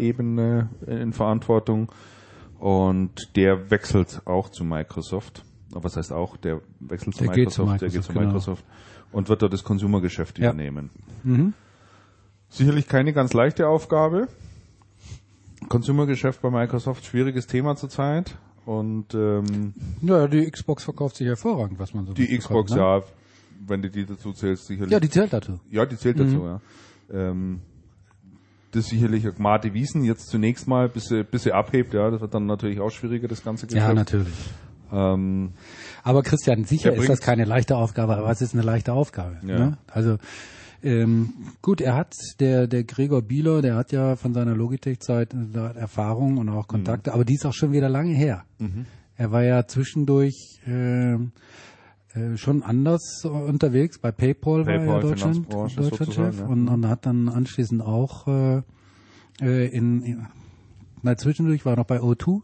Europaebene in Verantwortung. Und der wechselt auch zu Microsoft. aber was heißt auch, der wechselt zu Der geht Microsoft, zu Microsoft, der geht zu genau. Microsoft und wird dort das Consumer-Geschäft Ja. übernehmen. Mhm. Sicherlich keine ganz leichte Aufgabe. Consumer-Geschäft bei Microsoft, schwieriges Thema zurzeit. Und ähm, Ja, die Xbox verkauft sich hervorragend, was man so die mitbekommt, Xbox, ne? ja, wenn du die dazu zählst, sicherlich. Ja, die zählt dazu. Ja, die zählt dazu, ja. Ähm, das ist sicherlich eine Mate Wiesen, jetzt zunächst mal, bis sie, bis sie abhebt, ja, das wird dann natürlich auch schwieriger, das ganze Geschäft. Ja, natürlich. Ähm, Aber Christian, sicher Er ist das bringt- keine leichte Aufgabe, aber es ist eine leichte Aufgabe. Ja. Ne? Also ähm, gut, er hat, der der Gregor Bieler, der hat ja von seiner Logitech-Zeit äh, da Erfahrung und auch Kontakte, aber die ist auch schon wieder lange her. Er war ja zwischendurch ähm, äh, schon anders unterwegs, bei PayPal, war PayPal, er Deutschland, Finanzbranche Deutschland sozusagen, Chef ja. und, und hat dann anschließend auch äh, äh, in, in na, zwischendurch war er noch bei O zwei.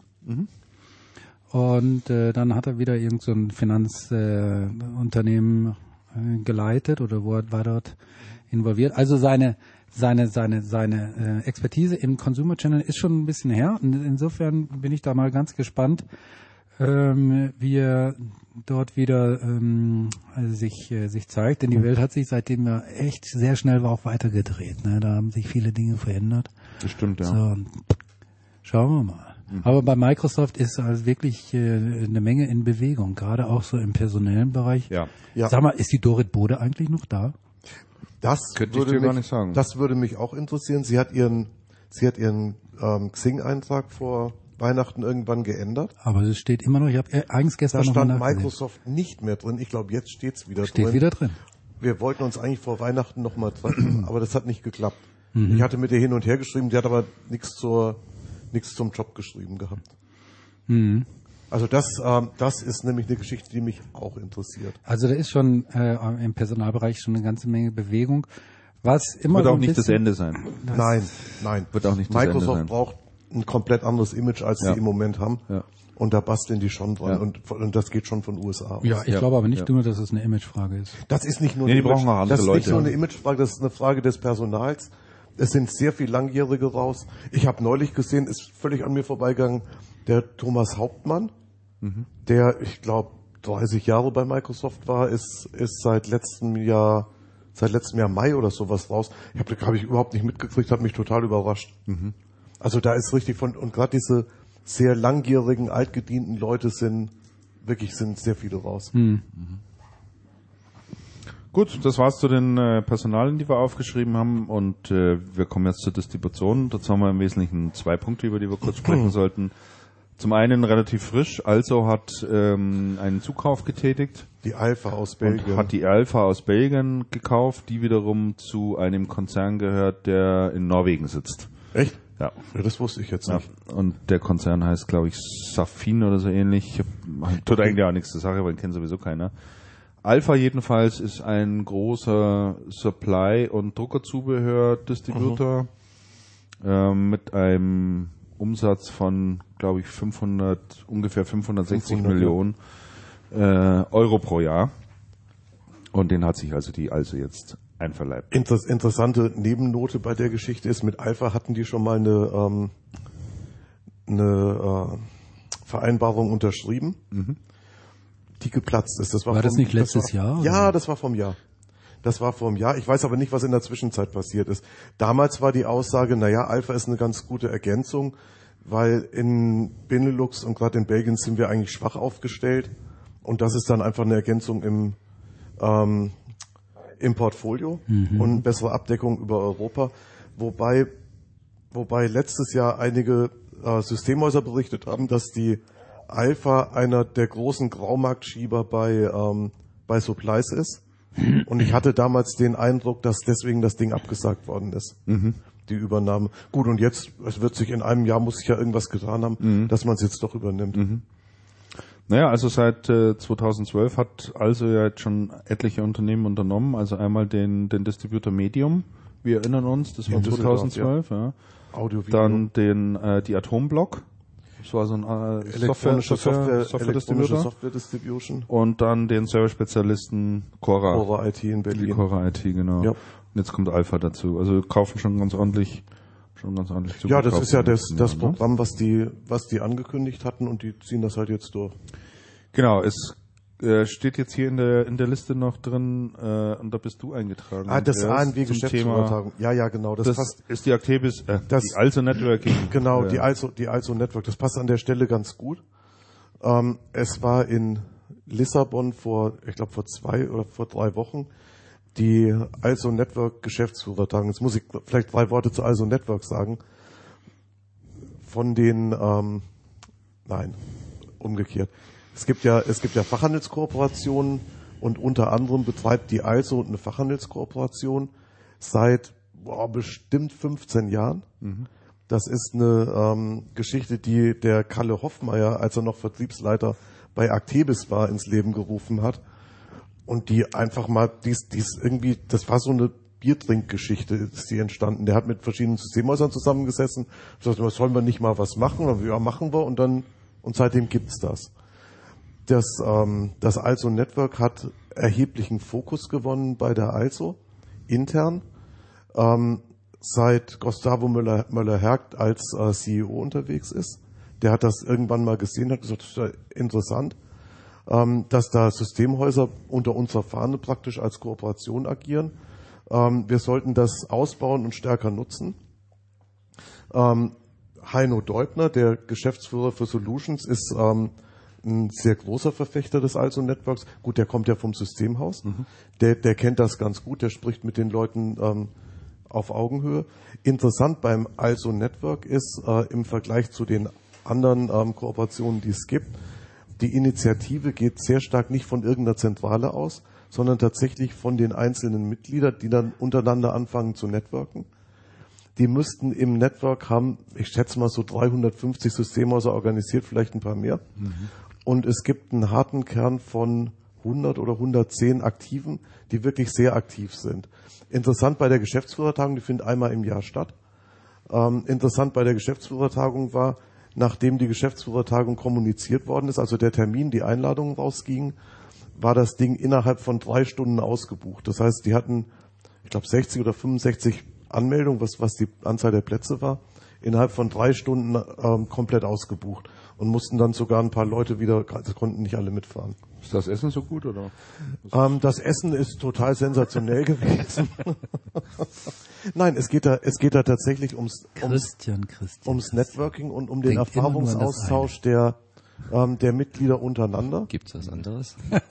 Und äh, dann hat er wieder irgend so ein Finanzunternehmen äh, Unternehmen, äh, geleitet oder wo er, war dort involviert. Also seine seine seine seine äh, Expertise im Consumer Channel ist schon ein bisschen her. Und insofern bin ich da mal ganz gespannt, ähm, wie er dort wieder ähm, sich äh, sich zeigt. Denn die Welt hat sich seitdem ja echt sehr schnell auch weitergedreht. Ne? Da haben sich viele Dinge verändert. das stimmt, ja. So, und schauen wir mal. Aber bei Microsoft ist also wirklich äh, eine Menge in Bewegung, gerade auch so im personellen Bereich. Ja. Ja. Sag mal, ist die Dorit Bode eigentlich noch da? Das Könnte ich würde dir mich, gar nicht sagen. Das würde mich auch interessieren. Sie hat ihren, sie hat ihren ähm, Xing-Eintrag vor Weihnachten irgendwann geändert. Aber es steht immer noch, ich habe eigens gestern Da noch mal stand nachgesehen. Microsoft nicht mehr drin. Ich glaube, jetzt steht's wieder Steht drin. wieder drin. Wir wollten uns eigentlich vor Weihnachten noch mal treffen, aber das hat nicht geklappt. Mhm. Ich hatte mit ihr hin und her geschrieben, die hat aber nichts zur, nichts zum Job geschrieben gehabt. Mhm. Also das, ähm, das ist nämlich eine Geschichte, die mich auch interessiert. Also da ist schon äh, im Personalbereich schon eine ganze Menge Bewegung. Was immer Wird so auch ein nicht das bisschen- Ende sein. Nein, nein. Wird auch nicht das Ende Microsoft sein. braucht ein komplett anderes Image, als Ja. sie im Moment haben. Ja. Und da basteln die schon dran. Ja. Und, und das geht schon von U S A aus. Ja, ich Ja. glaube aber nicht Ja. nur, dass es eine Imagefrage ist. Das ist nicht nur Nee, eine die brauchen auch andere das ist nicht Leute. nur eine Imagefrage, das ist eine Frage des Personals. Es sind sehr viel Langjährige raus. Ich habe neulich gesehen, ist völlig an mir vorbeigegangen, der Thomas Hauptmann, der, ich glaube, dreißig Jahre bei Microsoft war, ist, ist seit letztem Jahr, seit letztem Jahr Mai oder sowas raus. Ich habe hab ich überhaupt nicht mitgekriegt, habe mich total überrascht. Also da ist richtig von, und gerade diese sehr langjährigen, altgedienten Leute sind, wirklich sind sehr viele raus. Gut, das war's zu den äh, Personalien, die wir aufgeschrieben haben und äh, wir kommen jetzt zur Distribution. Dazu haben wir im Wesentlichen zwei Punkte, über die wir kurz sprechen sollten. Zum einen relativ frisch, also hat ähm, einen Zukauf getätigt Die Alpha aus und Belgien. hat die Alpha aus Belgien gekauft, die wiederum zu einem Konzern gehört, der in Norwegen sitzt. Echt? Ja. Ja, das wusste ich jetzt Ja, nicht. und der Konzern heißt, glaube ich, Safin oder so ähnlich. Tut eigentlich auch nichts zur Sache, weil den kennt sowieso keiner. Alpha jedenfalls ist ein großer Supply- und Druckerzubehör-Distributor ähm, mit einem Umsatz von, glaube ich, fünfhundert, ungefähr fünfhundertsechzig fünfhundert, Millionen äh, Euro pro Jahr. Und den hat sich also die also jetzt einverleibt. Inter interessante Nebennote bei der Geschichte ist, mit Alpha hatten die schon mal eine, ähm, eine äh, Vereinbarung unterschrieben, die geplatzt ist. Das war, War das vom, nicht letztes war, Jahr, Ja, oder? das war vom Jahr. Das war vom Jahr. Ich weiß aber nicht, was in der Zwischenzeit passiert ist. Damals war die Aussage, naja, Alpha ist eine ganz gute Ergänzung, weil in Benelux und gerade in Belgien sind wir eigentlich schwach aufgestellt. Und das ist dann einfach eine Ergänzung im, ähm, im Portfolio und bessere Abdeckung über Europa. Wobei, wobei letztes Jahr einige äh, Systemhäuser berichtet haben, dass die Alpha einer der großen Graumarktschieber bei, ähm, bei Supplies ist. Und ich hatte damals den Eindruck, dass deswegen das Ding abgesagt worden ist. Die Übernahme. Gut, und jetzt, es wird sich in einem Jahr, muss sich ja irgendwas getan haben, dass man es jetzt doch übernimmt. Naja, also seit äh, zweitausendzwölf hat also ja jetzt schon etliche Unternehmen unternommen. Also einmal den, den Distributor Medium, wir erinnern uns, das war In Düsseldorf, zweitausendzwölf, ja. Audio, Video. Dann den äh, die Atomblock, das war so ein äh, Software, elektronische Software, Software, Software elektronische Distributor. Software Distribution. Und dann den Server-Spezialisten Cora, Cora I T in die Berlin. Cora I T, genau. Ja. Und jetzt kommt Alpha dazu. Also kaufen schon ganz ordentlich, schon ganz ordentlich zu. Ja, das ist ja das, das ne? Programm, was die, was die angekündigt hatten, und die ziehen das halt jetzt durch. Genau, es äh, steht jetzt hier in der in der Liste noch drin, äh, und da bist du eingetragen. Ah, das A N W zum Geschäftsführertagung. Ja, ja, genau. Das, Das passt. ist die Actebis, äh, Das- die Also Networking. Genau, äh, die Also, die Also Network. Das passt an der Stelle ganz gut. Ähm, es war in Lissabon vor, ich glaube vor zwei oder vor drei Wochen die Also Network Geschäftsführertagung. Jetzt muss ich vielleicht drei Worte zu Also Network sagen. Von den, ähm, nein, umgekehrt. Es gibt ja, es gibt ja Fachhandelskooperationen und unter anderem betreibt die Also eine Fachhandelskooperation seit boah, bestimmt fünfzehn Jahren. Mhm. Das ist eine ähm, Geschichte, die der Kalle Hoffmeier, als er noch Vertriebsleiter bei Actebis war, ins Leben gerufen hat. Und die einfach mal, dies, dies irgendwie, das war so eine Biertrinkgeschichte, ist die entstanden. Der hat mit verschiedenen Systemhäusern zusammengesessen, gesagt, was sollen wir nicht mal was machen? Und wir, ja, machen wir und dann, und seitdem gibt's das. Das, ähm, das Also Network hat erheblichen Fokus gewonnen bei der Also, intern. Ähm, seit Gustavo Müller, Müller-Hergt als äh, C E O unterwegs ist. Der hat das irgendwann mal gesehen, hat gesagt, das ist ja interessant, ähm, dass da Systemhäuser unter unserer Fahne praktisch als Kooperation agieren. Ähm, wir sollten das ausbauen und stärker nutzen. Ähm, Heino Deubner, der Geschäftsführer für Solutions, ist ähm, ein sehr großer Verfechter des Also Networks. Gut, der kommt ja vom Systemhaus. Mhm. Der, der kennt das ganz gut, der spricht mit den Leuten ähm, auf Augenhöhe. Interessant beim Also Network ist äh, im Vergleich zu den anderen ähm, Kooperationen, die es gibt, die Initiative geht sehr stark nicht von irgendeiner Zentrale aus, sondern tatsächlich von den einzelnen Mitgliedern, die dann untereinander anfangen zu networken. Die müssten im Network haben, ich schätze mal so dreihundertfünfzig Systemhäuser organisiert, vielleicht ein paar mehr. Mhm. Und es gibt einen harten Kern von hundert oder hundertzehn Aktiven, die wirklich sehr aktiv sind. Interessant bei der Geschäftsführertagung, die findet einmal im Jahr statt. Ähm, interessant bei der Geschäftsführertagung war, nachdem die Geschäftsführertagung kommuniziert worden ist, also der Termin, die Einladungen rausgingen, war das Ding innerhalb von drei Stunden ausgebucht. Das heißt, die hatten, ich glaube, sechzig oder fünfundsechzig Anmeldungen, was, was die Anzahl der Plätze war, innerhalb von drei Stunden ähm, komplett ausgebucht und mussten dann sogar ein paar Leute wieder, das konnten nicht alle mitfahren. Ist das Essen so gut, oder? Ähm, das Essen ist total sensationell gewesen. Nein, es geht da, es geht da tatsächlich ums, ums, Christian, Christian. ums Networking und um den Denk immer nur an das Erfahrungsaustausch der, ähm, der Mitglieder untereinander. Gibt's was anderes?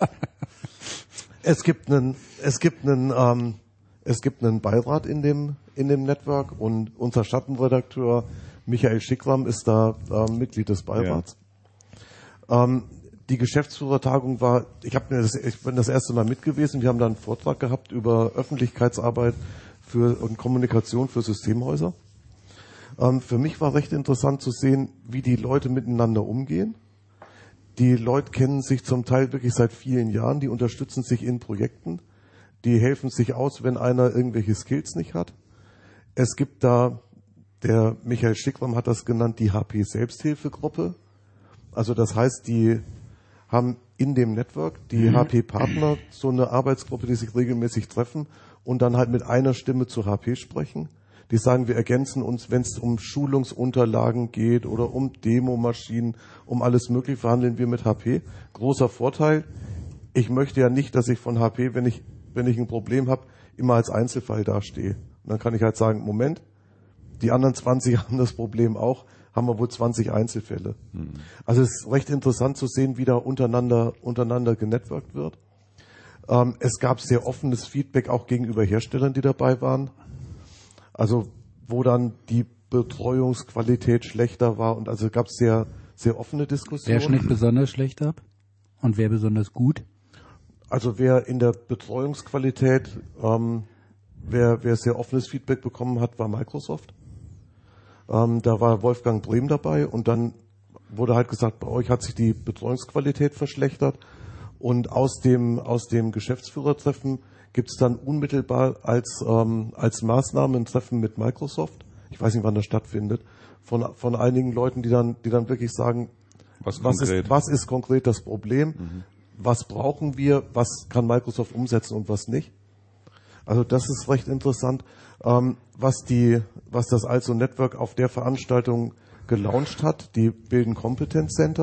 Es gibt einen, es gibt einen, ähm, es gibt einen Beirat in dem, in dem Network und unser Schattenredakteur Michael Schickram ist da ähm, Mitglied des Beirats. Ja. Ähm, die Geschäftsführertagung war, ich habe mir das, ich bin das erste Mal mit gewesen. Wir haben da einen Vortrag gehabt über Öffentlichkeitsarbeit für und Kommunikation für Systemhäuser. Ähm, für mich war recht interessant zu sehen, wie die Leute miteinander umgehen. Die Leute kennen sich zum Teil wirklich seit vielen Jahren, die unterstützen sich in Projekten, die helfen sich aus, wenn einer irgendwelche Skills nicht hat. Es gibt da, der Michael Schickram hat das genannt, die H P-Selbsthilfegruppe. Also das heißt, die haben in dem Network die H P-Partner so eine Arbeitsgruppe, die sich regelmäßig treffen und dann halt mit einer Stimme zu H P sprechen. Die sagen, wir ergänzen uns, wenn es um Schulungsunterlagen geht oder um Demomaschinen, um alles Mögliche, verhandeln wir mit H P. Großer Vorteil, ich möchte ja nicht, dass ich von H P, wenn ich, wenn ich ein Problem habe, immer als Einzelfall dastehe. Und dann kann ich halt sagen, Moment, die anderen zwanzig haben das Problem auch, haben wir wohl zwanzig Einzelfälle. Mhm. Also es ist recht interessant zu sehen, wie da untereinander, untereinander genetworkt wird. Ähm, es gab sehr offenes Feedback auch gegenüber Herstellern, die dabei waren. Also wo dann die Betreuungsqualität schlechter war und also gab es sehr, sehr offene Diskussionen. Wer schmeckt besonders schlecht ab und wer besonders gut? Also wer in der Betreuungsqualität, ähm, wer, wer sehr offenes Feedback bekommen hat, war Microsoft. Ähm, da war Wolfgang Brehm dabei und dann wurde halt gesagt, bei euch hat sich die Betreuungsqualität verschlechtert und aus dem, aus dem Geschäftsführertreffen gibt es dann unmittelbar als, ähm, als Maßnahme ein Treffen mit Microsoft. Ich weiß nicht, wann das stattfindet. Von, von einigen Leuten, die dann, die dann wirklich sagen, was, was, ist, was ist konkret das Problem? Mhm. Was brauchen wir? Was kann Microsoft umsetzen und was nicht? Also das ist recht interessant. Ähm, was die, was das Also Network auf der Veranstaltung gelauncht hat, die bilden Competence Center.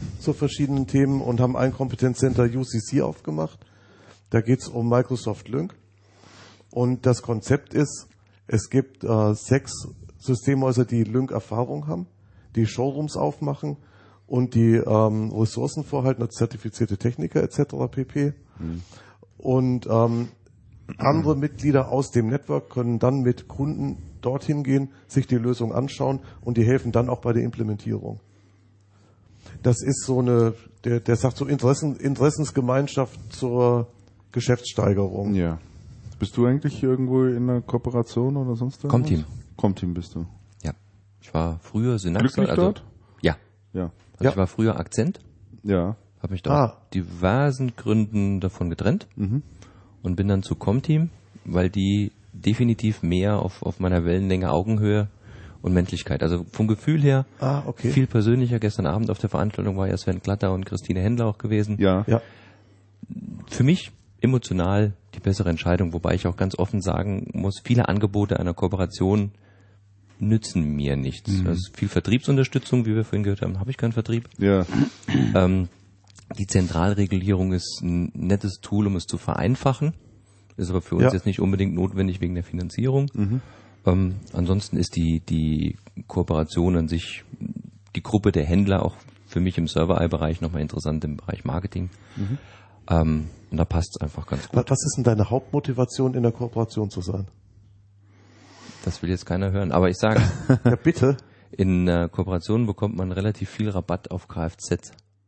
zu verschiedenen Themen und haben ein Kompetenzcenter U C C aufgemacht. Da geht es um Microsoft Lync. Und das Konzept ist, es gibt äh, sechs Systemhäuser, die Lync-Erfahrung haben, die Showrooms aufmachen und die ähm, Ressourcen vorhalten, als zertifizierte Techniker et cetera pp. Mhm. Und ähm, andere Mitglieder aus dem Network können dann mit Kunden dorthin gehen, sich die Lösung anschauen und die helfen dann auch bei der Implementierung. Das ist so eine, der, der sagt so Interessen, Interessensgemeinschaft zur Geschäftssteigerung. Ja. Bist du eigentlich irgendwo in einer Kooperation oder sonst was? Comteam. Comteam bist du. Ja. Ich war früher Synaxon. Glücklich also, dort? Ja. Ja. Also Ja. ich war früher Akzent, Ja. habe mich da Ah. aus diversen Gründen davon getrennt Mhm. und bin dann zu Comteam, weil die definitiv mehr auf, auf meiner Wellenlänge, Augenhöhe und Menschlichkeit. Also vom Gefühl her Ah, okay. viel persönlicher. Gestern Abend auf der Veranstaltung war ja Sven Glatter und Christine Händler auch gewesen. Ja. Ja. Für mich emotional die bessere Entscheidung, wobei ich auch ganz offen sagen muss, viele Angebote einer Kooperation nützen mir nichts. Mhm. Also viel Vertriebsunterstützung, wie wir vorhin gehört haben, habe ich keinen Vertrieb. Ja. Ähm, die Zentralregulierung ist ein nettes Tool, um es zu vereinfachen, ist aber für uns Ja. jetzt nicht unbedingt notwendig wegen der Finanzierung. Mhm. Ähm, ansonsten ist die, die Kooperation an sich, die Gruppe der Händler auch für mich im Server-Eye-Bereich nochmal interessant im Bereich Marketing. Mhm. Ähm, und da passt es einfach ganz gut. Was ist denn deine Hauptmotivation, in der Kooperation zu sein? Das will jetzt keiner hören. Aber ich sage, Ja, bitte. in äh, Kooperationen bekommt man relativ viel Rabatt auf Kfz.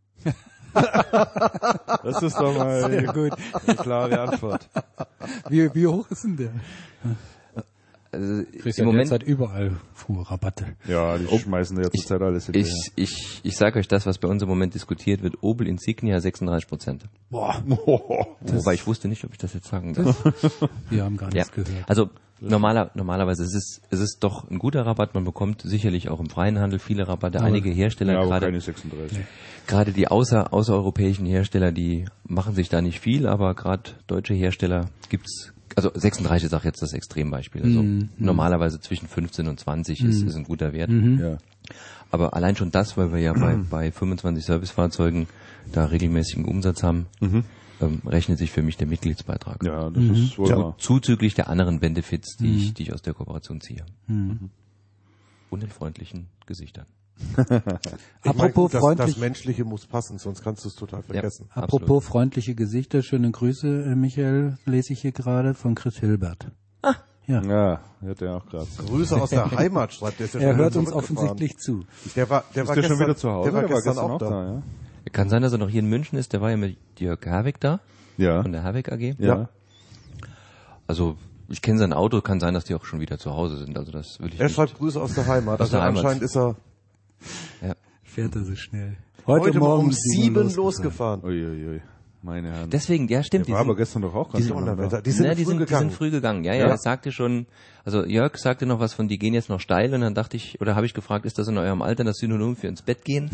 Das ist doch mal Sehr gut. eine klare Antwort. Wie, wie hoch ist denn der? Also Kriegst im ja Moment, derzeit überall Fuhrrabatte. Ja, die schmeißen ja zurzeit alles hinterher. ich, ich, ich sage euch das, was bei uns im Moment diskutiert wird, Opel Insignia sechsunddreißig Prozent. Boah, Wobei ich wusste nicht, ob ich das jetzt sagen darf. wir haben gar Ja. nichts gehört. Also normaler, normalerweise ist es, es ist doch ein guter Rabatt. Man bekommt sicherlich auch im freien Handel viele Rabatte. Einige Hersteller, ja, aber gerade keine sechsunddreißig. gerade die außer, außereuropäischen Hersteller, die machen sich da nicht viel, aber gerade deutsche Hersteller gibt's, also sechsunddreißig ist auch jetzt das Extrembeispiel. Also Mhm. normalerweise zwischen fünfzehn und zwanzig ist, ist ein guter Wert. Ja. Aber allein schon das, weil wir ja bei, bei fünfundzwanzig Servicefahrzeugen da regelmäßigen Umsatz haben, ähm, rechnet sich für mich der Mitgliedsbeitrag. Ja, das ist wohl Ja. wahr. Zuzüglich der anderen Benefits, die, ich, die ich aus der Kooperation ziehe. Und den freundlichen Gesichtern. Ich meine, Apropos gut, das, freundlich, das Menschliche muss passen, sonst kannst du es total vergessen. Ja. apropos freundliche Gesichter, schöne Grüße, äh, Michael, lese ich hier gerade von Chris Hilbert. Ja. Ja, hört er auch gerade. Grüße aus der Heimat, schreibt der. Ist ja Er schon hört wieder uns zurückgefahren. offensichtlich zu. Der war, der Ist war der gestern, schon wieder zu Hause? Der war oder gestern, auch da. ja? Kann sein, dass er noch hier in München ist. Der war ja mit Jörg Herwig da, Ja. von der Herwig A G. Ja. Also ich kenne sein Auto, kann sein, dass die auch schon wieder zu Hause sind. Also das will ich Er nicht. schreibt Grüße aus der Heimat. Aus Also der Heimat. anscheinend ist er Ja. Fährt er so schnell. heute, Morgen um sieben sieben losgefahren. Uiuiui, meine Herren. Deswegen, ja stimmt. Der war aber gestern doch auch ganz Die normal, Donnerwetter. oder? Die sind Ja, die, früh sind, die gegangen. sind früh gegangen. Ja, ja, Ja. er sagte schon, also Jörg sagte noch was von, die gehen jetzt noch steil und dann dachte ich, oder habe ich gefragt, ist das in eurem Alter das Synonym für ins Bett gehen?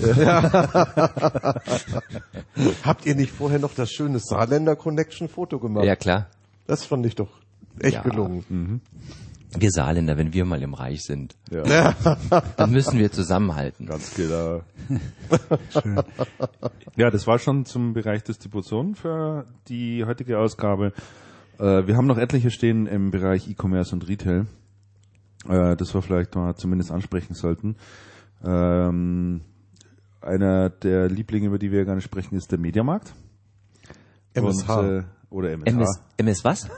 Habt ihr nicht vorher noch das schöne Saarländer Connection Foto gemacht? Ja, klar. Das fand ich doch echt Ja. gelungen. Wir Saarländer, wenn wir mal im Reich sind, Ja, dann müssen wir zusammenhalten. ganz genau. Ja, das war schon zum Bereich Distribution für die heutige Ausgabe. Äh, wir haben noch etliche stehen im Bereich E-Commerce und Retail, äh, das wir vielleicht mal zumindest ansprechen sollten. Ähm, einer der Lieblinge, über die wir gerne sprechen, ist der Mediamarkt. M S H. Und, äh, oder M S H. M S, M S was?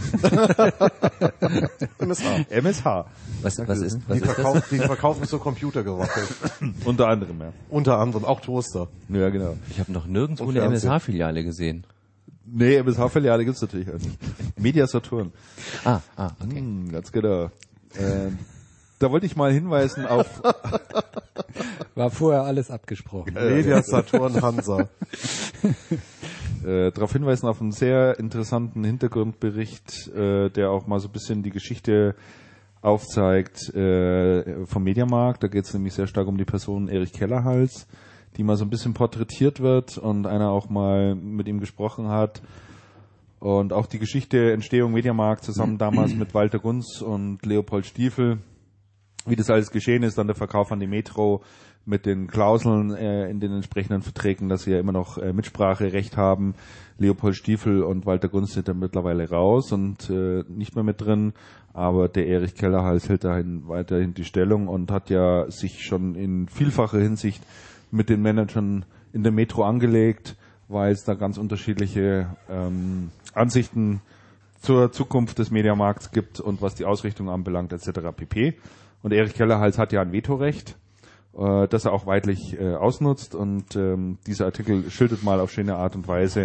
M S H. M S H. Was, was ist, Die, was ist das? verkaufen, die verkaufen so Computergeräte. Unter anderem, ja. Unter anderem auch Toaster. Ja, genau. Ich habe noch nirgendwo Und eine M S Fernsehen. H-Filiale gesehen. Nee, M S H-Filiale gibt's natürlich auch nicht. Media Saturn. Ah, ah, okay. Hm, ganz genau. Ähm, da wollte ich mal hinweisen auf War vorher alles abgesprochen. Media Saturn Hansa. äh, darauf hinweisen auf einen sehr interessanten Hintergrundbericht, äh, der auch mal so ein bisschen die Geschichte aufzeigt äh, vom Mediamarkt. Da geht es nämlich sehr stark um die Person Erich Kellerhals, die mal so ein bisschen porträtiert wird und einer auch mal mit ihm gesprochen hat. Und auch die Geschichte Entstehung Mediamarkt zusammen damals mit Walter Gunz und Leopold Stiefel wie das alles geschehen ist, dann der Verkauf an die Metro mit den Klauseln äh, in den entsprechenden Verträgen, dass sie ja immer noch äh, Mitspracherecht haben. Leopold Stiefel und Walter Gunst sind da mittlerweile raus und äh, nicht mehr mit drin, aber der Erich Kellerhals hält dahin weiterhin die Stellung und hat ja sich schon in vielfacher Hinsicht mit den Managern in der Metro angelegt, weil es da ganz unterschiedliche ähm, Ansichten zur Zukunft des Mediamarkts gibt und was die Ausrichtung anbelangt et cetera pp. Und Erich Kellerhals hat ja ein Vetorecht, äh, das er auch weitlich äh, ausnutzt und ähm, dieser Artikel schildert mal auf schöne Art und Weise,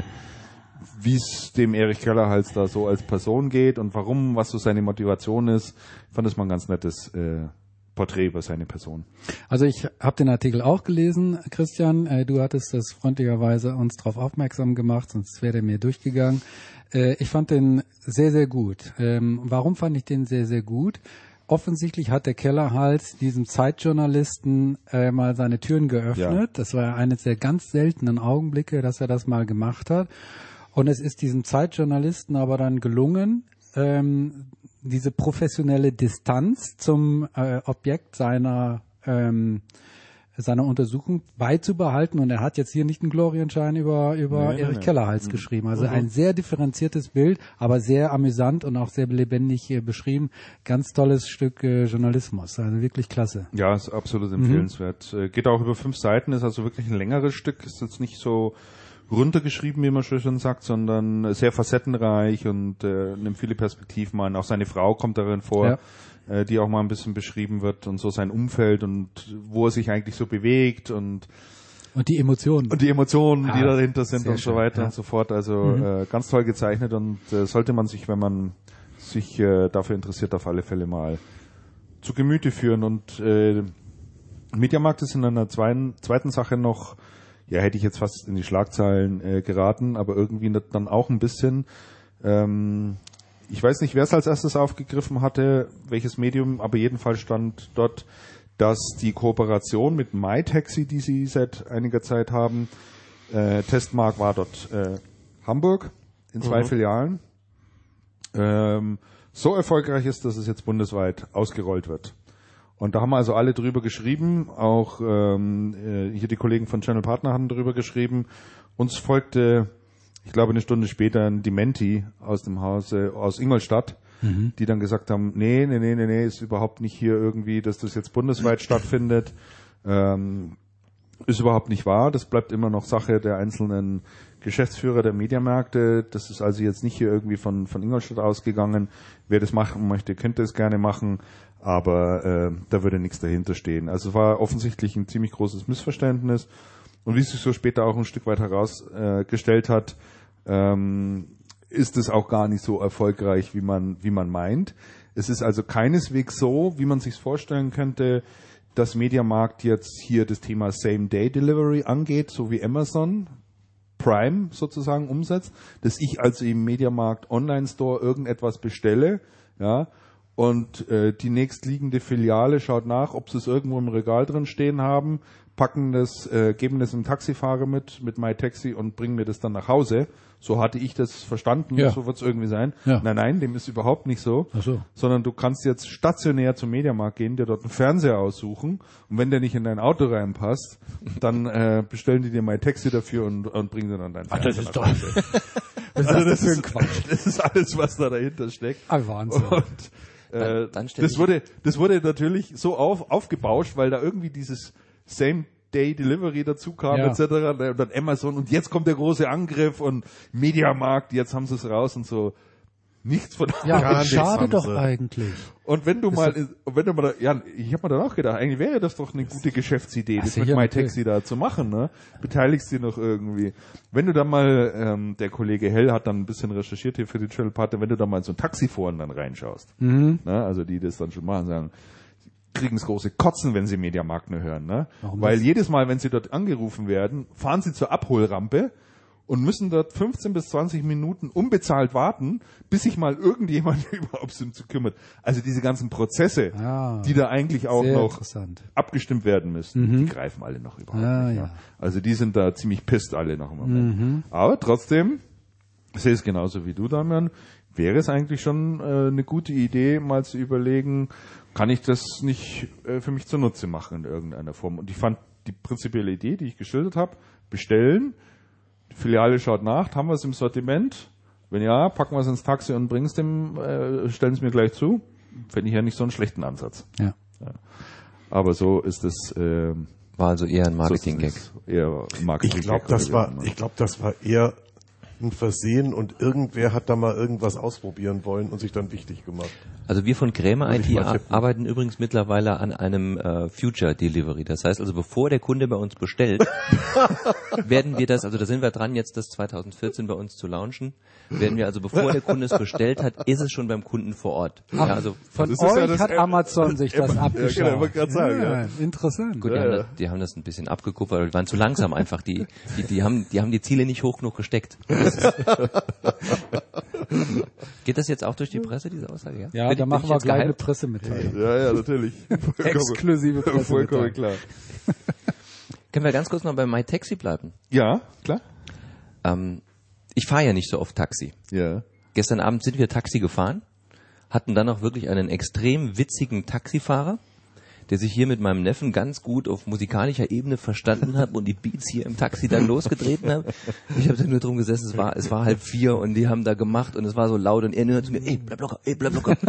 wie es dem Erich Kellerhals da so als Person geht und warum, was so seine Motivation ist. Ich fand das mal ein ganz nettes äh, Porträt über seine Person. Also ich habe den Artikel auch gelesen, Christian. Äh, du hattest das freundlicherweise uns darauf aufmerksam gemacht, sonst wäre der mir durchgegangen. Äh, ich fand den sehr, sehr gut. Ähm, warum fand ich den sehr, sehr gut? Offensichtlich hat der Kellerhals diesem Zeitjournalisten äh, mal seine Türen geöffnet. Ja. Das war eines der ganz seltenen Augenblicke, dass er das mal gemacht hat. Und es ist diesem Zeitjournalisten aber dann gelungen, ähm, diese professionelle Distanz zum äh, Objekt seiner ähm, seiner Untersuchung beizubehalten. Und er hat jetzt hier nicht einen Glorienschein über über nee, Erich nee. Kellerhals mhm. geschrieben. Also mhm. ein sehr differenziertes Bild, aber sehr amüsant und auch sehr lebendig äh, beschrieben. Ganz tolles Stück äh, Journalismus. Also wirklich klasse. Ja, ist absolut empfehlenswert. Mhm. Geht auch über fünf Seiten, ist also wirklich ein längeres Stück. Ist jetzt nicht so runtergeschrieben, wie man schon sagt, sondern sehr facettenreich und äh, nimmt viele Perspektiven an. Auch seine Frau kommt darin vor, ja. äh, die auch mal ein bisschen beschrieben wird und so sein Umfeld und wo er sich eigentlich so bewegt und und die Emotionen. Und die Emotionen, ah, die dahinter sind und schön, so weiter ja. und so fort. Also mhm. äh, ganz toll gezeichnet und äh, sollte man sich, wenn man sich äh, dafür interessiert, auf alle Fälle mal zu Gemüte führen. Und äh, Mediamarkt ist in einer zweiten, zweiten Sache noch, ja, hätte ich jetzt fast in die Schlagzeilen äh, geraten, aber irgendwie dann auch ein bisschen. Ähm, ich weiß nicht, wer es als erstes aufgegriffen hatte, welches Medium, aber jedenfalls stand dort, dass die Kooperation mit MyTaxi, die sie seit einiger Zeit haben, äh, Testmarkt war dort äh, Hamburg in zwei mhm. Filialen, ähm, so erfolgreich ist, dass es jetzt bundesweit ausgerollt wird. Und da haben also alle drüber geschrieben, auch ähm, hier die Kollegen von Channel Partner haben drüber geschrieben. Uns folgte, ich glaube eine Stunde später, ein Dementi aus dem Hause, aus Ingolstadt, mhm. die dann gesagt haben, nee, nee, nee, nee, nee, ist überhaupt nicht hier irgendwie, dass das jetzt bundesweit stattfindet. Ähm, ist überhaupt nicht wahr. Das bleibt immer noch Sache der einzelnen Geschäftsführer der Mediamärkte. Das ist also jetzt nicht hier irgendwie von, von Ingolstadt ausgegangen. Wer das machen möchte, könnte es gerne machen. Aber äh, da würde nichts dahinter stehen. Also es war offensichtlich ein ziemlich großes Missverständnis. Und wie sich so später auch ein Stück weit herausgestellt äh, hat, ähm, ist es auch gar nicht so erfolgreich, wie man wie man meint. Es ist also keineswegs so, wie man sich vorstellen könnte, dass Mediamarkt jetzt hier das Thema Same-Day-Delivery angeht, so wie Amazon Prime sozusagen umsetzt, dass ich also im Mediamarkt Online-Store irgendetwas bestelle, ja, und äh, die nächstliegende Filiale schaut nach, ob sie es irgendwo im Regal drin stehen haben, packen das, äh, geben das dem Taxifahrer mit, mit MyTaxi und bringen mir das dann nach Hause. So hatte ich das verstanden, ja. so wird es irgendwie sein. Ja. Nein, nein, dem ist überhaupt nicht so. Ach so. Sondern du kannst jetzt stationär zum Mediamarkt gehen, dir dort einen Fernseher aussuchen und wenn der nicht in dein Auto reinpasst, dann äh, bestellen die dir MyTaxi dafür und, und bringen dir dann deinen Fernseher. Ach, das ist doch... Was ist also das, das für ein Quatsch? Das ist alles, was da dahinter steckt. Ah, Wahnsinn. Und, äh, dann, dann das wurde, das wurde natürlich so auf, aufgebauscht, weil da irgendwie dieses Same-Day-Delivery dazu kam, ja. et cetera. Und dann Amazon und jetzt kommt der große Angriff und Mediamarkt, jetzt haben sie es raus und so. Nichts von ja, gar nichts schade doch eigentlich. Und wenn du mal, wenn du mal, ja, ich habe mir dann auch gedacht, eigentlich wäre das doch eine gute Geschäftsidee, das mit MyTaxi da zu machen, ne? Beteiligst dich noch irgendwie. Wenn du dann mal, ähm, der Kollege Hell hat dann ein bisschen recherchiert hier für die Channel Partner, wenn du dann mal in so ein Taxiforen dann reinschaust, mhm. ne? Also die das dann schon machen, sagen, kriegen das große Kotzen, wenn sie Mediamarkt nur hören, ne? Warum Weil das? jedes Mal, wenn sie dort angerufen werden, fahren sie zur Abholrampe und müssen dort fünfzehn bis zwanzig Minuten unbezahlt warten, bis sich mal irgendjemand überhaupt sich um zu kümmert. Also diese ganzen Prozesse, ah, die da eigentlich auch noch abgestimmt werden müssen, mhm. die greifen alle noch überhaupt ah, nicht. Ja. Ja. Also die sind da ziemlich pisst alle noch im Moment. Mhm. Aber trotzdem Ich sehe es genauso wie du, Damian. Wäre es eigentlich schon äh, eine gute Idee, mal zu überlegen, kann ich das nicht äh, für mich zunutze machen in irgendeiner Form? Und ich fand die prinzipielle Idee, die ich geschildert habe, bestellen, die Filiale schaut nach, haben wir es im Sortiment? Wenn ja, packen wir es ins Taxi und bringen es dem, äh, stellen es mir gleich zu. Fände ich ja nicht so einen schlechten Ansatz. Ja. Ja. Aber so ist es. Äh, War also eher ein so Marketing-Gag. ist es eher ein Marketing-Gag. Ich glaube, das war, ich glaube, das war eher ein Versehen und irgendwer hat da mal irgendwas ausprobieren wollen und sich dann wichtig gemacht. Also wir von Krämer Würde I ich T mal ar- tippen. arbeiten übrigens mittlerweile an einem äh, Future Delivery. Das heißt also, bevor der Kunde bei uns bestellt, werden wir das, also da sind wir dran, jetzt das zwanzig vierzehn bei uns zu launchen, werden wir also, bevor der Kunde es bestellt hat, ist es schon beim Kunden vor Ort. Ja, also Von Das ist ja euch das hat App- Amazon sich das App- abgeschaut. Ja, genau, wollte gerade sagen, ja. Interessant. gut, die, haben das, die haben das ein bisschen abgekupfert, aber die waren zu langsam einfach. Die, die, die, haben, die haben die Ziele nicht hoch genug gesteckt. Das ist- Geht das jetzt auch durch die Presse, diese Aussage? Ja, Ja, Bin da ich- machen bin ich wir jetzt gleich eine gehypt? Pressemitteilung. Ja, ja, natürlich. Exklusive Vollkommen Pressemitteilung. klar. Können wir ganz kurz noch bei MyTaxi bleiben? Ja, klar. Ähm, ich fahre ja nicht so oft Taxi. Ja. Gestern Abend sind wir Taxi gefahren, hatten dann auch wirklich einen extrem witzigen Taxifahrer, der sich hier mit meinem Neffen ganz gut auf musikalischer Ebene verstanden hat und die Beats hier im Taxi dann losgetreten hat. Ich habe da nur drum gesessen, es war, es war halb vier und die haben da gemacht und es war so laut und er nur zu mir, ey, bleib locker, ey, bleib locker.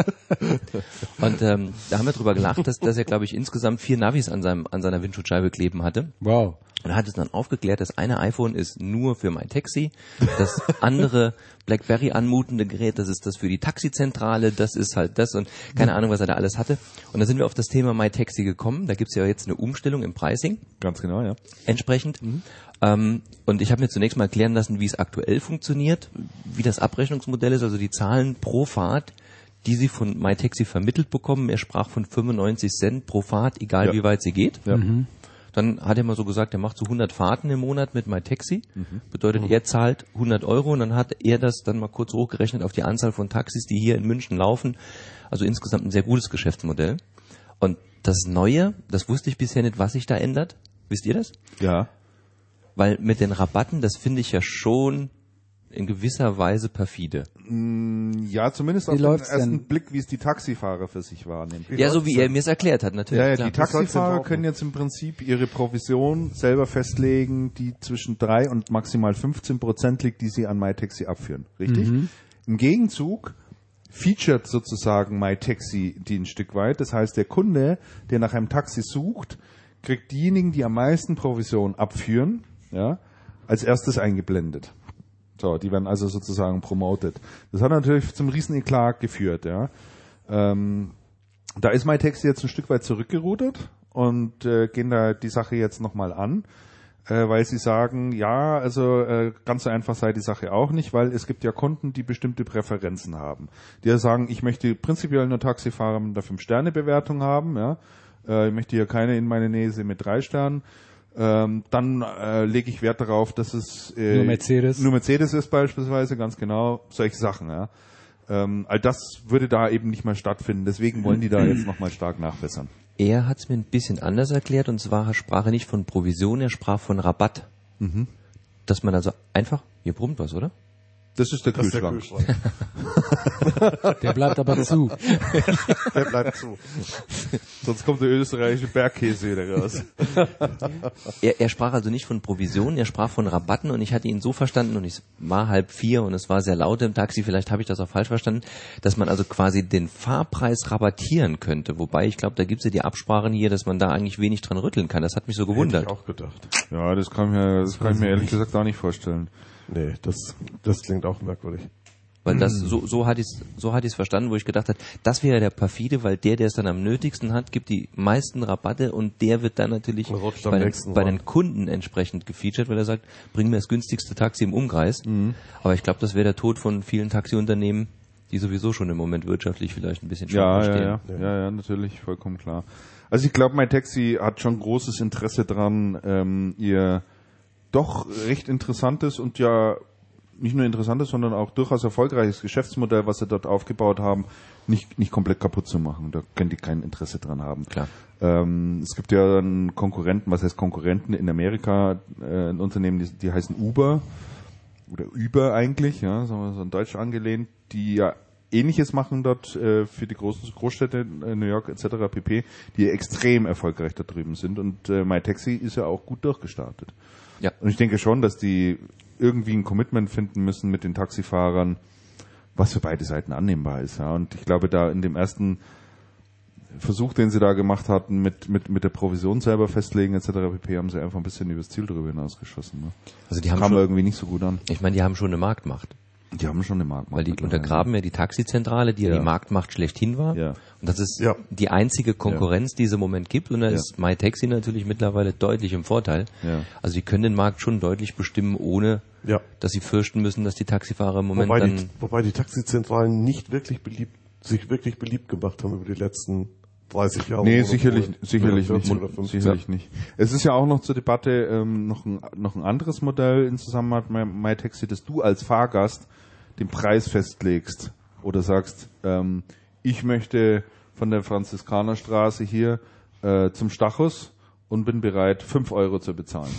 Und ähm, da haben wir drüber gelacht, dass, dass er, glaube ich, insgesamt vier Navis an, seinem, an seiner Windschutzscheibe kleben hatte. Wow. Und er hat es dann aufgeklärt, das eine iPhone ist nur für MyTaxi, das andere BlackBerry anmutende Gerät, das ist das für die Taxizentrale, das ist halt das und keine Ahnung, was er da alles hatte. Und da sind wir auf das Thema MyTaxi gekommen. Da gibt's ja jetzt eine Umstellung im Pricing Ganz genau, ja. entsprechend. Ähm, und ich habe mir zunächst mal erklären lassen, wie es aktuell funktioniert, wie das Abrechnungsmodell ist, also die Zahlen pro Fahrt, die Sie von MyTaxi vermittelt bekommen. Er sprach von fünfundneunzig Cent pro Fahrt, egal Ja. wie weit sie geht. Ja. Dann hat er mal so gesagt, er macht so hundert Fahrten im Monat mit MyTaxi. Bedeutet, er zahlt hundert Euro und dann hat er das dann mal kurz hochgerechnet auf die Anzahl von Taxis, die hier in München laufen. Also insgesamt ein sehr gutes Geschäftsmodell. Und das Neue, das wusste ich bisher nicht, was sich da ändert. Wisst ihr das? Ja. Weil mit den Rabatten, das finde ich ja schon in gewisser Weise perfide. Ja, zumindest Wie auf den läuft's ersten denn? Blick, wie es die Taxifahrer für sich wahrnehmen. Ja, so wie er mir es erklärt hat, natürlich. Ja, ja, klar. die Taxifahrer können jetzt im Prinzip ihre Provision selber festlegen, die zwischen drei und maximal fünfzehn Prozent liegt, die sie an MyTaxi abführen. Richtig? Im Gegenzug featured sozusagen MyTaxi die ein Stück weit. Das heißt, der Kunde, der nach einem Taxi sucht, kriegt diejenigen, die am meisten Provision abführen, ja, als erstes eingeblendet. So, die werden also sozusagen promoted. Das hat natürlich zum riesen Eklat geführt, ja. Ähm, da ist MyTaxi jetzt ein Stück weit zurückgerudert und äh, gehen da die Sache jetzt nochmal an, äh, weil sie sagen, ja, also äh, ganz so einfach sei die Sache auch nicht, weil es gibt ja Kunden, die bestimmte Präferenzen haben. Die ja sagen, ich möchte prinzipiell nur Taxifahrer mit einer fünf-Sterne-Bewertung haben, ja. Äh, ich möchte hier keine in meine Nähe sehen mit drei Sternen. Ähm, dann äh, lege ich Wert darauf, dass es äh, Nur Mercedes. nur Mercedes ist beispielsweise, ganz genau, solche Sachen, ja. Ähm, all das würde da eben nicht mehr stattfinden, deswegen wollen die da jetzt nochmal stark nachbessern. Er hat es mir ein bisschen anders erklärt und zwar sprach er nicht von Provision, er sprach von Rabatt. Dass man also einfach, hier brummt was, oder? Das ist der Das ist der Kühlschrank. Kühlschrank. Der bleibt aber zu. Der bleibt zu. Sonst kommt der österreichische Bergkäse wieder raus. Er, er sprach also nicht von Provisionen, er sprach von Rabatten und ich hatte ihn so verstanden und es war halb vier und es war sehr laut im Taxi, vielleicht habe ich das auch falsch verstanden, dass man also quasi den Fahrpreis rabattieren könnte. Wobei ich glaube, da gibt es ja die Absprachen hier, dass man da eigentlich wenig dran rütteln kann. Das hat mich so Hätte gewundert. ich auch gedacht. Ja, das kann ich mir, das kann ich mir ehrlich gesagt auch nicht vorstellen. Nee, das, das klingt auch merkwürdig. Weil das, so, so hatte ich es so hatte ich's verstanden, wo ich gedacht habe, das wäre der perfide, weil der, der es dann am nötigsten hat, gibt die meisten Rabatte und der wird dann natürlich Und rutscht am bei, den, nächsten bei ran. den Kunden entsprechend gefeatured, weil er sagt, bring mir das günstigste Taxi im Umkreis. Aber ich glaube, das wäre der Tod von vielen Taxiunternehmen, die sowieso schon im Moment wirtschaftlich vielleicht ein bisschen Ja, schwach ja, stehen. ja, ja, ja, natürlich, vollkommen klar. Also ich glaube, MyTaxi hat schon großes Interesse dran, ähm, ihr doch recht interessantes und ja nicht nur interessantes, sondern auch durchaus erfolgreiches Geschäftsmodell, was sie dort aufgebaut haben, nicht nicht komplett kaputt zu machen. Da können die kein Interesse dran haben. Klar. Ähm, es gibt ja einen Konkurrenten, was heißt Konkurrenten in Amerika, äh, ein Unternehmen, die, die heißen Uber. oder Uber eigentlich, ja, sagen wir so in Deutsch angelehnt, die ja Ähnliches machen dort äh, für die großen Großstädte, äh, New York et cetera pp., die extrem erfolgreich da drüben sind. Und äh, MyTaxi ist ja auch gut durchgestartet. Ja. Und ich denke schon, dass die irgendwie ein Commitment finden müssen mit den Taxifahrern, was für beide Seiten annehmbar ist. Ja. Und ich glaube, da in dem ersten Versuch, den sie da gemacht hatten, mit mit mit der Provision selber festlegen et cetera pp., haben sie einfach ein bisschen übers Ziel drüber hinausgeschossen. Ne? Also die haben Kam schon, irgendwie nicht so gut an. ich meine, die haben schon eine Marktmacht. Die haben schon eine Marktmacht. Weil die untergraben ja die Taxizentrale, die ja, Ja. die Marktmacht schlechthin war. Ja. Und das ist Ja. die einzige Konkurrenz, die es im Moment gibt. Und da Ja. ist MyTaxi natürlich mittlerweile deutlich im Vorteil. Ja. Also die können den Markt schon deutlich bestimmen, ohne Ja. dass sie fürchten müssen, dass die Taxifahrer im Moment Wobei dann... die, wobei die Taxizentralen nicht wirklich beliebt, sich wirklich beliebt gemacht haben über die letzten dreißig Jahre. Nee, oder sicherlich, wohl. sicherlich Oder nicht. vierzig oder fünfzig. Sicherlich nicht. Es ist ja auch noch zur Debatte ähm, noch ein noch ein anderes Modell in Zusammenarbeit mit MyTaxi, dass du als Fahrgast den Preis festlegst oder sagst, ähm, ich möchte von der Franziskanerstraße hier äh, zum Stachus und bin bereit, fünf Euro zu bezahlen.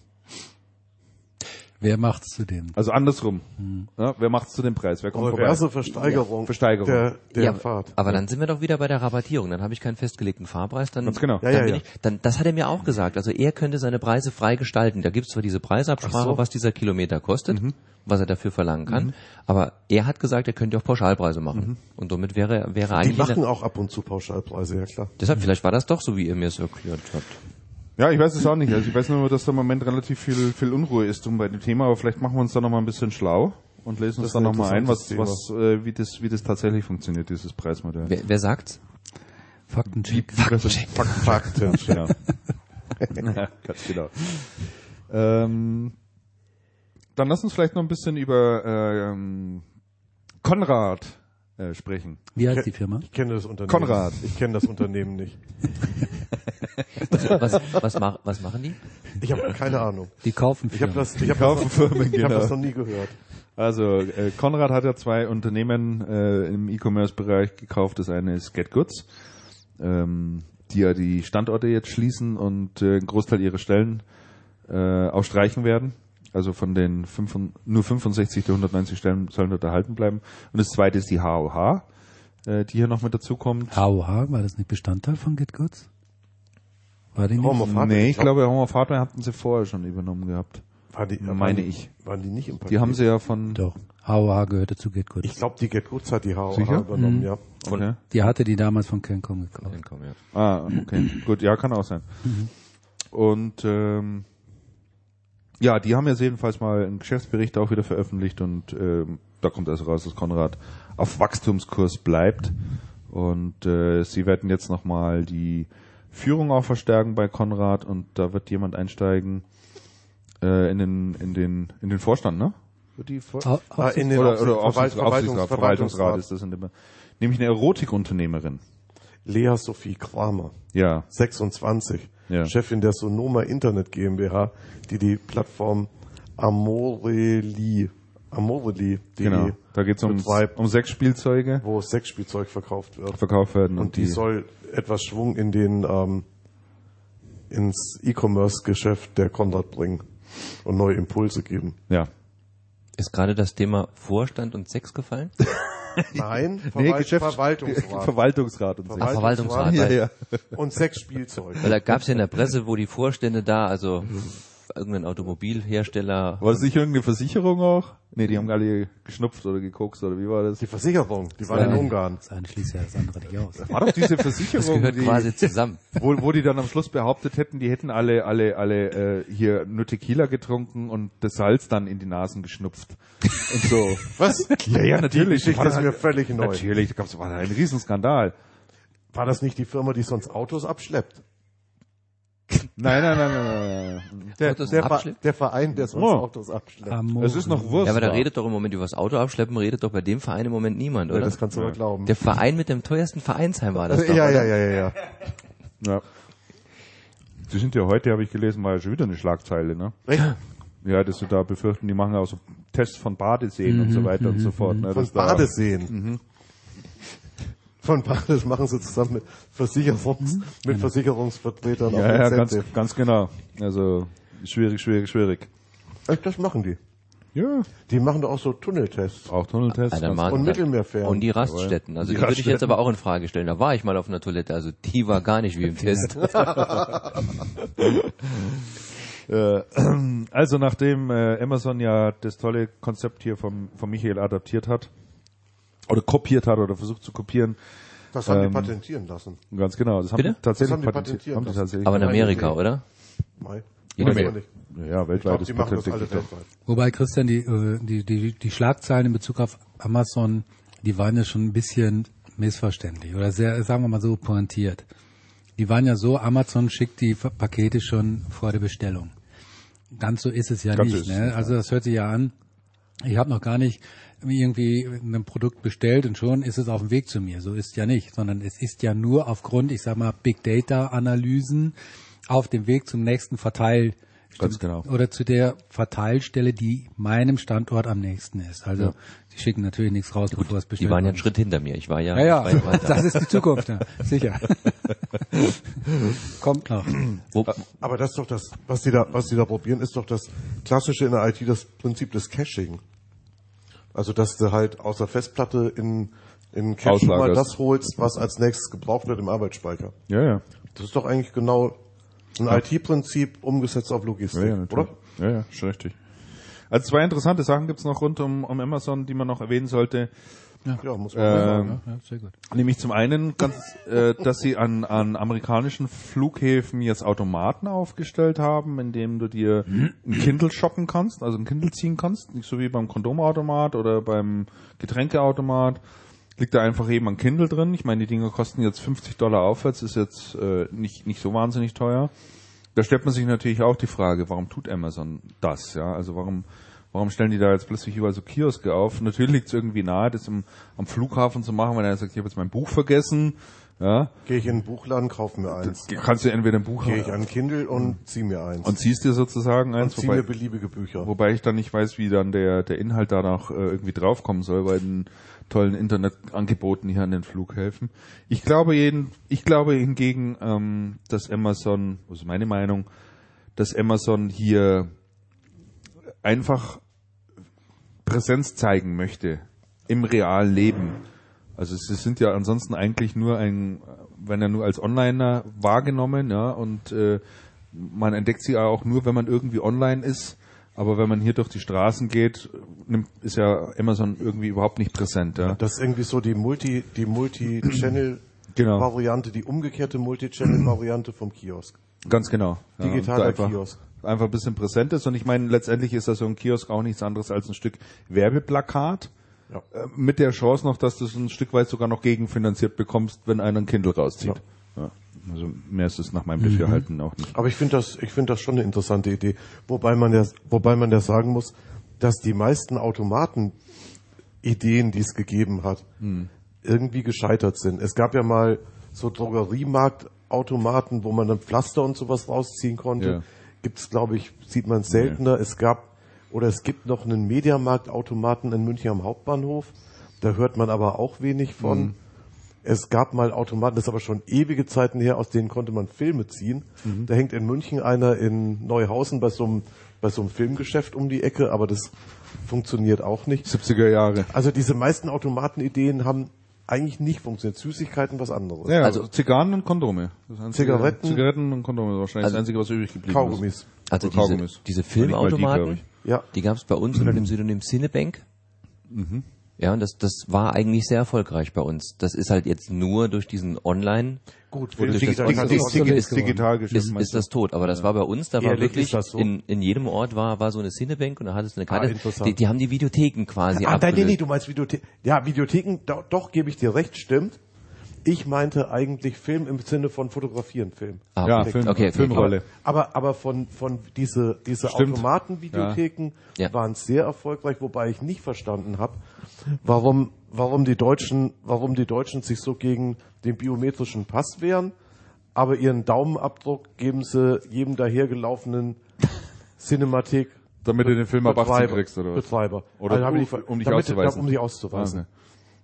Wer macht's zu dem? Also andersrum. Hm. Ja, wer macht's zu dem Preis? Wer kommt Reverse vorbei? Versteigerung, Versteigerung. der, der ja, Fahrt. aber dann sind wir doch wieder bei der Rabattierung. Dann habe ich keinen festgelegten Fahrpreis. Dann, Ganz genau. Ja, dann ja, bin ja. Ich, dann, das hat er mir auch gesagt. Also er könnte seine Preise frei gestalten. Da gibt es zwar diese Preisabsprache, Ach so. was dieser Kilometer kostet, Mhm. was er dafür verlangen kann, aber er hat gesagt, er könnte auch Pauschalpreise machen. Mhm. Und somit wäre, wäre Die eigentlich... machen eine, auch ab und zu Pauschalpreise, ja klar. deshalb, vielleicht war das doch so, wie ihr mir es erklärt habt. Ja, ich weiß es auch nicht. Also ich weiß nur, dass da im Moment relativ viel, viel Unruhe ist um bei dem Thema, aber vielleicht machen wir uns da noch mal ein bisschen schlau und lesen uns Das da ist ein noch mal ein, was, interessantes was, äh, wie das, wie das tatsächlich funktioniert, dieses Preismodell. Wer, wer sagt's? Faktencheck. Faktencheck. Faktencheck. Ja. Ja, ganz genau. Ähm, dann lass uns vielleicht noch ein bisschen über ähm, Konrad äh, sprechen. Wie heißt die Firma? Ich kenne das Unternehmen. Konrad. Ich kenne das Unternehmen nicht. Was, was, mach, was machen die? Ich habe keine Ahnung. Die kaufen Ich habe Firmen. das, ich hab kaufen das, Firmen, ich hab genau. das noch nie gehört. Also äh, Konrad hat ja zwei Unternehmen äh, im E-Commerce-Bereich gekauft. Das eine ist Get Goods, ähm, die ja die Standorte jetzt schließen und äh, einen Großteil ihrer Stellen äh, auch streichen werden. Also von den fünf, nur fünfundsechzig der hundertneunzig Stellen sollen dort erhalten bleiben. Und das zweite ist die H O H, äh, die hier noch mit dazukommt. H O H, war das nicht Bestandteil von GetGoods? War die nicht? Home of Hardware. Nee, ich glaube, Home of Hardware hatten sie vorher schon übernommen gehabt. War die, meine waren die, ich. Waren die nicht im Paket? Die haben sie ja von... Doch. H O H gehörte zu GetGoods. Ich glaube, die Get Goods hat die H O H Sicher? übernommen, Mhm. ja. Okay. Die hatte die damals von Cancom gekauft. Komm, ja. Ah, okay. Gut, ja, kann auch sein. Und ähm, ja, die haben jetzt jedenfalls mal einen Geschäftsbericht auch wieder veröffentlicht und ähm, da kommt also raus, dass Konrad auf Wachstumskurs bleibt. Und äh, sie werden jetzt nochmal die Führung auch verstärken bei Konrad und da wird jemand einsteigen äh, in den in den in den Vorstand, ne? Wird die Vor Au- Ah, in den oder Aufsicht- oder Verwalt- Aufsichtsrat, Aufsichtsrat, Verwaltungs- Verwaltungsrat ist das in dem, nämlich eine Erotikunternehmerin. Lea Sophie Kramer, Ja, sechsundzwanzig, Ja. Chefin der Sonoma Internet GmbH, die die Plattform Amoreli, Amoreli, genau. Da geht's um betreibt, um sechs Spielzeuge, wo Sexspielzeug verkauft wird. verkauft werden Und, und, die, soll etwas Schwung in den ähm, ins E-Commerce-Geschäft der Konrad bringen und neue Impulse geben. ja. Ist gerade das Thema Vorstand und Sex gefallen? Nein, Nee, Verwalt Geschäfts- Verwaltungsrat. Verwaltungsrat und so. Ach, Verwaltungsrat. Ja, weil- ja. Und Sexspielzeug. Weil da gab es ja in der Presse, wo die Vorstände da, also irgendein Automobilhersteller, War das nicht irgendeine Versicherung auch? Nee, die haben alle geschnupft oder gekokst oder wie war das? Die Versicherung, die war in Ungarn. Das eine schließt ja das andere nicht aus. War doch diese das Versicherung, gehört die, quasi zusammen. wo, wo die dann am Schluss behauptet hätten, die hätten alle, alle, alle äh, hier nur Tequila getrunken und das Salz dann in die Nasen geschnupft. Und so. Was? Ja, ja, natürlich. Die Geschichte War das ist mir völlig neu. Natürlich, da gab's war ein Riesenskandal. War das nicht die Firma, die sonst Autos abschleppt? Nein, nein, nein, nein, nein. Der, Autos der, Ver- abschleppt? der Verein, der sonst Oh. Autos abschleppt. Amore. Es ist noch Wurst. Ja, aber da da. redet doch im Moment über das Auto abschleppen, redet doch bei dem Verein im Moment niemand, Ja, oder? das kannst du aber glauben. Der Verein mit dem teuersten Vereinsheim war das ja, doch, ja, oder? ja, ja, ja. Ja. Sie sind ja heute, habe ich gelesen, war ja schon wieder eine Schlagzeile, ne? Echt? Ja, dass sie da befürchten, die machen auch so Tests von Badeseen und so weiter und so fort. Ne? Von dass da- Badeseen. Von Bades machen sie zusammen mit Versicherungs, mit Versicherungsvertretern Ja, ja, Incentive. ganz, ganz genau. Also schwierig, schwierig, schwierig. Echt, das machen die. Ja. Die machen doch auch so Tunneltests. Auch Tunneltests. Ah, dann ganz mal- Und dann- Mittelmeerfähren. Und die Raststätten. Also Die die, würde ich jetzt Raststätten. aber auch in Frage stellen. Da war ich mal auf einer Toilette, also die war gar nicht wie im Test. Äh, also nachdem äh, Amazon ja das tolle Konzept hier vom, von Michael adaptiert hat, oder kopiert hat oder versucht zu kopieren, Das haben Ähm, die patentieren lassen. ganz genau, das haben Bitte? die tatsächlich Das haben die patentiert. patentiert Haben die lassen. tatsächlich Aber in Nein, Amerika, nee. oder? Mai. Jeder Weiß ich mehr. aber nicht. ja, Ich glaube, weltweites die machen das Patent. alle gekriegt. weltweit. Wobei, Christian, die, äh, die, die, die Schlagzeilen in Bezug auf Amazon, die waren ja schon ein bisschen missverständlich oder sehr, sagen wir mal so, pointiert. Die waren ja so, Amazon schickt die F- Pakete schon vor der Bestellung. Ganz so ist es ja Ganz so nicht. ist es Ne? nicht, Also das hört sich ja an, ich habe noch gar nicht irgendwie ein Produkt bestellt und schon ist es auf dem Weg zu mir. So ist ja nicht, sondern es ist ja nur aufgrund, ich sag mal, Big Data Analysen auf dem Weg zum nächsten Verteil Ganz genau. oder zu der Verteilstelle, die meinem Standort am nächsten ist. Also die schicken natürlich nichts raus, bevor es bestellt Die waren ja worden einen ist. Schritt hinter mir. Ich war ja, Ja, ich ja, war ja weiter. das ist die Zukunft, ja, sicher. Kommt noch. Wo, Aber das ist doch das, was die da, was die da probieren, ist doch das klassische in der I T, das Prinzip des Caching. Also, dass du halt aus der Festplatte in, in Cache mal Auslagerst. das holst, was als nächstes gebraucht wird im Arbeitsspeicher. Ja, ja. Das ist doch eigentlich genau ein I T-Prinzip umgesetzt auf Logistik, Ja, ja, natürlich. oder? Ja, ja, schon richtig. Also zwei interessante Sachen gibt's noch rund um, um Amazon, die man noch erwähnen sollte. Ja, muss man mal sagen. Ähm, Ja, ja, sehr gut. Nämlich zum einen, ganz, äh, dass sie an, an amerikanischen Flughäfen jetzt Automaten aufgestellt haben, in denen du dir ein Kindle shoppen kannst, also ein Kindle ziehen kannst, nicht so wie beim Kondomautomat oder beim Getränkeautomat. Liegt da einfach eben ein Kindle drin. Ich meine, die Dinger kosten jetzt fünfzig Dollar aufwärts, ist jetzt äh, nicht nicht so wahnsinnig teuer. Da stellt man sich natürlich auch die Frage, warum tut Amazon das? Ja, also warum warum stellen die da jetzt plötzlich überall so Kioske auf? Natürlich liegt es irgendwie nahe, das im, am Flughafen zu machen, wenn er sagt, ich habe jetzt mein Buch vergessen. Ja, Gehe ich in den Buchladen, kaufe mir eins. kannst du entweder ein Buch Gehe ich an Kindle und zieh mir eins. und ziehst dir sozusagen und eins, zieh wobei, mir beliebige Bücher. wobei ich dann nicht weiß, wie dann der der Inhalt da noch äh, irgendwie draufkommen soll bei den tollen Internetangeboten hier an den Flughäfen. Ich glaube jeden, ich glaube hingegen, ähm, dass Amazon, das ist meine Meinung, dass Amazon hier einfach Präsenz zeigen möchte im realen Leben. Also sie sind ja ansonsten eigentlich nur ein, wenn er nur als Onliner wahrgenommen, ja, und äh, man entdeckt sie auch nur, wenn man irgendwie online ist. Aber wenn man hier durch die Straßen geht, nimmt, ist ja Amazon irgendwie überhaupt nicht präsent. Ja. Das ist irgendwie so die Multi, die Multi-Channel-Variante, Genau. die umgekehrte Multi-Channel-Variante vom Kiosk. Ganz genau. Ja, Digitaler und da einfach, Kiosk. Einfach ein bisschen präsent ist. Und ich meine, letztendlich ist das so ein Kiosk auch nichts anderes als ein Stück Werbeplakat. Ja. Äh, mit der Chance noch, dass du es ein Stück weit sogar noch gegenfinanziert bekommst, wenn einer ein Kindle rauszieht. Ja. Also mehr ist es nach meinem Dafürhalten auch nicht. Aber ich finde das, ich finde das schon eine interessante Idee. Wobei man ja, wobei man ja sagen muss, dass die meisten Automaten-Ideen, die es gegeben hat, Hm. irgendwie gescheitert sind. Es gab ja mal so Drogeriemarktautomaten, wo man dann Pflaster und sowas rausziehen konnte. Ja. Gibt es, glaube ich, sieht man seltener. Es gab oder es gibt noch einen Mediamarktautomaten in München am Hauptbahnhof. Da hört man aber auch wenig von. Hm. Es gab mal Automaten, das ist aber schon ewige Zeiten her, aus denen konnte man Filme ziehen. Mhm. Da hängt in München einer in Neuhausen bei so einem, bei so einem Filmgeschäft um die Ecke, aber das funktioniert auch nicht. siebziger Jahre. Also diese meisten Automatenideen haben eigentlich nicht funktioniert. Süßigkeiten was anderes. Ja, Also- also Zigarren und Kondome. Das einzige, Zigaretten- Zigaretten und Kondome ist wahrscheinlich Also das Einzige, was übrig geblieben Kaugummis. ist. also Oder Kaugummis. diese, diese Nicht mal die, glaub Filmautomaten, ich. Ja. die gab es bei uns unter dem Synonym Cinebank. Mhm. Ja, und das, das war eigentlich sehr erfolgreich bei uns. Das ist halt jetzt nur durch diesen Online Gut, Oder Film- durch das Digital- Digi- Digital- Digi- ist geworden. Digitalgeschäft ist, meinst ist das tot. Aber das war bei uns, da war Ehrlich, wirklich ist das so? in, in jedem Ort war, war so eine Cinebank und da hattest du eine Ah, Karte. interessant. die, die haben die Videotheken quasi Ah, nein, nee, abgelöst. nee, du meinst Videotheken. Ja, Videotheken, doch, doch gebe ich dir recht, stimmt. Ich meinte eigentlich Film im Sinne von fotografieren, Film. Ah, Ja, okay. Film, okay, okay, Filmrolle. Aber, aber von, von diese, diese Stimmt. Automatenvideotheken Ja. Ja. waren sehr erfolgreich, wobei ich nicht verstanden habe, warum, warum die Deutschen, warum die Deutschen sich so gegen den biometrischen Pass wehren, aber ihren Daumenabdruck geben sie jedem dahergelaufenen Cinemathek Damit du den Film ab achtzehn Betreiber, kriegst, oder was? Betreiber. Oder Also haben um- die ver- um dich damit, auszuweisen. Um dich auszuweisen. Okay.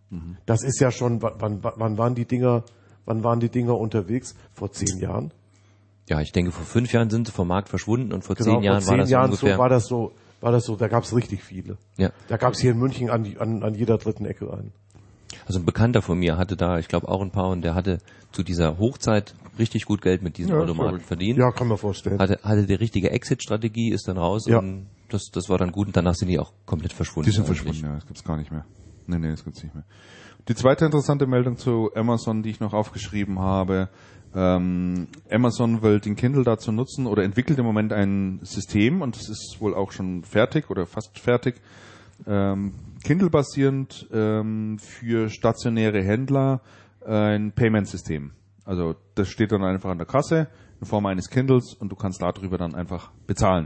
Das ist ja schon, wann, wann, wann waren die Dinger, wann waren die Dinger unterwegs? Vor zehn Jahren? Ja, ich denke, vor fünf Jahren sind sie vom Markt verschwunden und vor Genau, zehn Jahren vor war zehn das Jahren ungefähr. so war das so, war das so, da gab es richtig viele. Ja. Da gab es hier in München an, die, an, an jeder dritten Ecke einen. Also ein Bekannter von mir hatte da, ich glaube auch ein paar, und der hatte zu dieser Hochzeit richtig gut Geld mit diesen Ja, Automaten verdient. Ja, kann man vorstellen. Hatte, hatte die richtige Exit-Strategie, ist dann raus Ja. und das, das war dann gut und danach sind die auch komplett verschwunden. Die sind eigentlich. verschwunden, ja, das gibt's gar nicht mehr. Nee, nee, das gibt's nicht mehr. Die zweite interessante Meldung zu Amazon, die ich noch aufgeschrieben habe, ähm, Amazon will den Kindle dazu nutzen oder entwickelt im Moment ein System, und das ist wohl auch schon fertig oder fast fertig, ähm, Kindle-basierend ähm, für stationäre Händler ein Payment-System. Also das steht dann einfach an der Kasse in Form eines Kindles und du kannst darüber dann einfach bezahlen.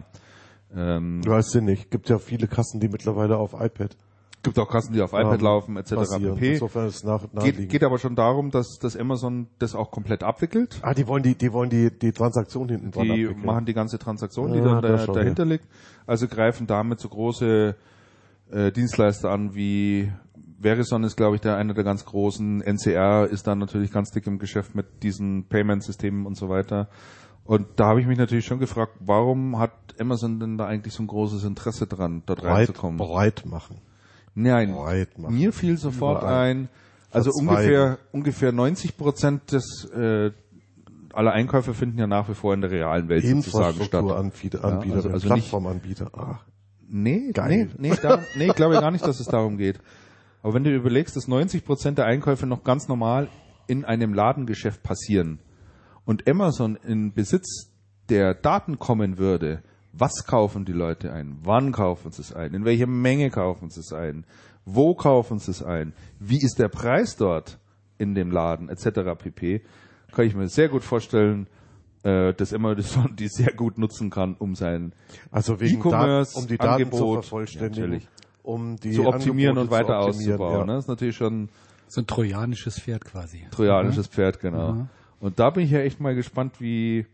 Ähm, Du weißt ja nicht. Gibt ja viele Kassen, die mittlerweile auf iPad gibt auch Kassen, die auf iPad ähm, laufen, et cetera basieren. pp. Insofern ist es nach, Geht, naheliegend. geht aber schon darum, dass, dass Amazon das auch komplett abwickelt. Ah, die wollen die, die wollen die, die Transaktion hinten dran Die abwickeln. machen die ganze Transaktion, die Ja, dann das da, schon, dahinter liegt. Also greifen damit so große äh, Dienstleister an wie Verizon ist, glaube ich, der einer der ganz großen. N C R ist dann natürlich ganz dick im Geschäft mit diesen Payment-Systemen und so weiter. Und da habe ich mich natürlich schon gefragt, warum hat Amazon denn da eigentlich so ein großes Interesse dran, dort breit, reinzukommen? breit machen. Nein, breit machen. mir fiel sofort Überall. ein, also Verzweigen. ungefähr ungefähr neunzig Prozent des äh, aller Einkäufe finden ja nach wie vor in der realen Welt sozusagen statt. Infrastrukturanbieter, Ja, Anbieter, also- also nicht- Plattformanbieter. Ach, Nee, Geil. nee, nee, da, nee, ich glaube gar nicht, dass es darum geht. Aber wenn du überlegst, dass neunzig Prozent der Einkäufe noch ganz normal in einem Ladengeschäft passieren und Amazon in Besitz der Daten kommen würde, was kaufen die Leute ein? Wann kaufen sie es ein? In welcher Menge kaufen sie es ein? Wo kaufen sie es ein? Wie ist der Preis dort in dem Laden, et cetera pp. Kann ich mir sehr gut vorstellen, äh, dass Amazon die sehr gut nutzen kann, um sein also wegen E-Commerce, Dat- um die Daten zu Angebot, vervollständigen, natürlich. um die zu optimieren Angebote und weiter zu optimieren, auszubauen. ja. Ne? Das ist natürlich schon So ein trojanisches Pferd quasi. trojanisches Pferd, genau. Mhm. Und da bin ich ja echt mal gespannt, wie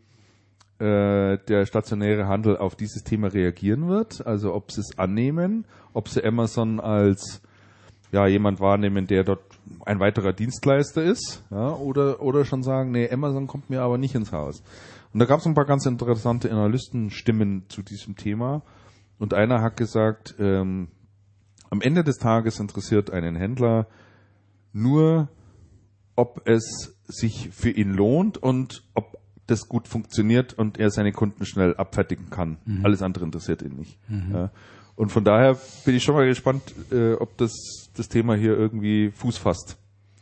äh, der stationäre Handel auf dieses Thema reagieren wird. Also ob sie es annehmen, ob sie Amazon als ja jemand wahrnehmen, der dort ein weiterer Dienstleister ist, ja, oder oder schon sagen, nee, Amazon kommt mir aber nicht ins Haus. Und da gab es ein paar ganz interessante Analystenstimmen zu diesem Thema. Und einer hat gesagt, ähm, am Ende des Tages interessiert einen Händler nur, ob es sich für ihn lohnt und ob das gut funktioniert und er seine Kunden schnell abfertigen kann. Mhm. Alles andere interessiert ihn nicht. Mhm. Ja. Und von daher bin ich schon mal gespannt, äh, ob das, das Thema hier irgendwie Fuß fasst.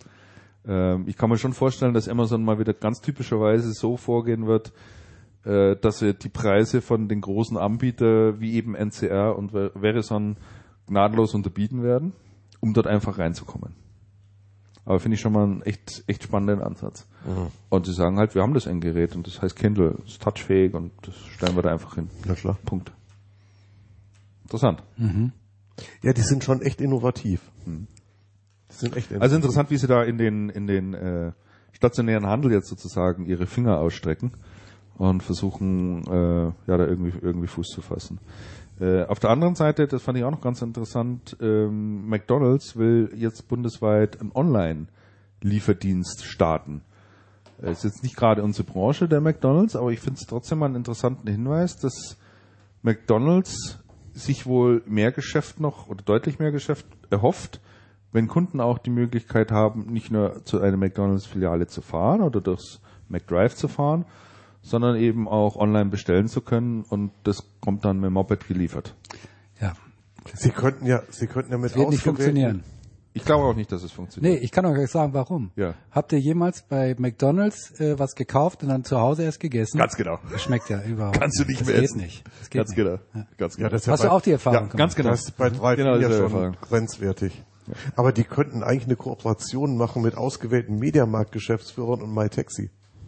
Ähm, ich kann mir schon vorstellen, dass Amazon mal wieder ganz typischerweise so vorgehen wird, äh, dass wir die Preise von den großen Anbietern wie eben N C R und Verizon gnadenlos unterbieten werden, um dort einfach reinzukommen. Aber finde ich schon mal einen echt, echt spannenden Ansatz. Mhm. Und sie sagen halt, wir haben das Endgerät und das heißt Kindle, ist touchfähig und das stellen wir da einfach hin. Na klar. Punkt. Interessant. Mhm. Ja, die sind schon echt innovativ. Mhm. Die sind echt innovativ. Also interessant, wie sie da in den, in den äh, stationären Handel jetzt sozusagen ihre Finger ausstrecken und versuchen, äh, ja, da irgendwie, irgendwie Fuß zu fassen. Äh, auf der anderen Seite, das fand ich auch noch ganz interessant, ähm, McDonald's will jetzt bundesweit einen Online-Lieferdienst starten. Äh, ist jetzt nicht gerade unsere Branche, der McDonald's, aber ich finde es trotzdem mal einen interessanten Hinweis, dass McDonald's sich wohl mehr Geschäft noch oder deutlich mehr Geschäft erhofft, wenn Kunden auch die Möglichkeit haben, nicht nur zu einer McDonald's-Filiale zu fahren oder durchs McDrive zu fahren, sondern eben auch online bestellen zu können und das kommt dann mit dem Moped geliefert. Ja. Sie könnten ja, Sie könnten ja mit Das wird nicht ausgewählten- funktionieren. Ich glaube auch nicht, dass es funktioniert. Nee, ich kann auch gleich sagen, warum. Ja. Habt ihr jemals bei McDonald's äh, was gekauft und dann zu Hause erst gegessen? Ganz genau. Das schmeckt ja überhaupt Kannst du nicht das mehr geht essen. nicht. Das geht Ganz nicht. genau. Ja. Ganz genau. Ja, das ist ja Hast du bei- auch die Erfahrung Ja, gemacht? ganz genau. Das ist bei drei Genau ja dieselbe schon Erfahrung. grenzwertig. Aber die könnten eigentlich eine Kooperation machen mit ausgewählten Mediamarkt-Geschäftsführern und MyTaxi.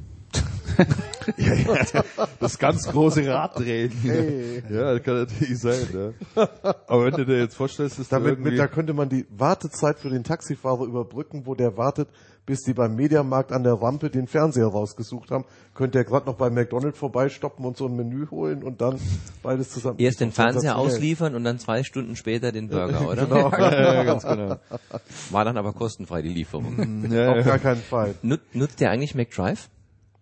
Ja, ja, das ganz große Raddrehen. Hey. Ja, das kann natürlich sein. Ja. Aber wenn du dir jetzt vorstellst, dass du Damit, irgendwie... mit, da könnte man die Wartezeit für den Taxifahrer überbrücken, wo der wartet, bis die beim Mediamarkt an der Rampe den Fernseher rausgesucht haben. Könnte er gerade noch bei McDonald's vorbeistoppen und so ein Menü holen und dann beides zusammen. Erst den Fernseher Sensationell. ausliefern und dann zwei Stunden später den Burger, oder? Genau. ja, ja, ganz genau. War dann aber kostenfrei, die Lieferung. Ja, Auf ja. gar keinen Fall. Nut, nutzt ihr eigentlich McDrive?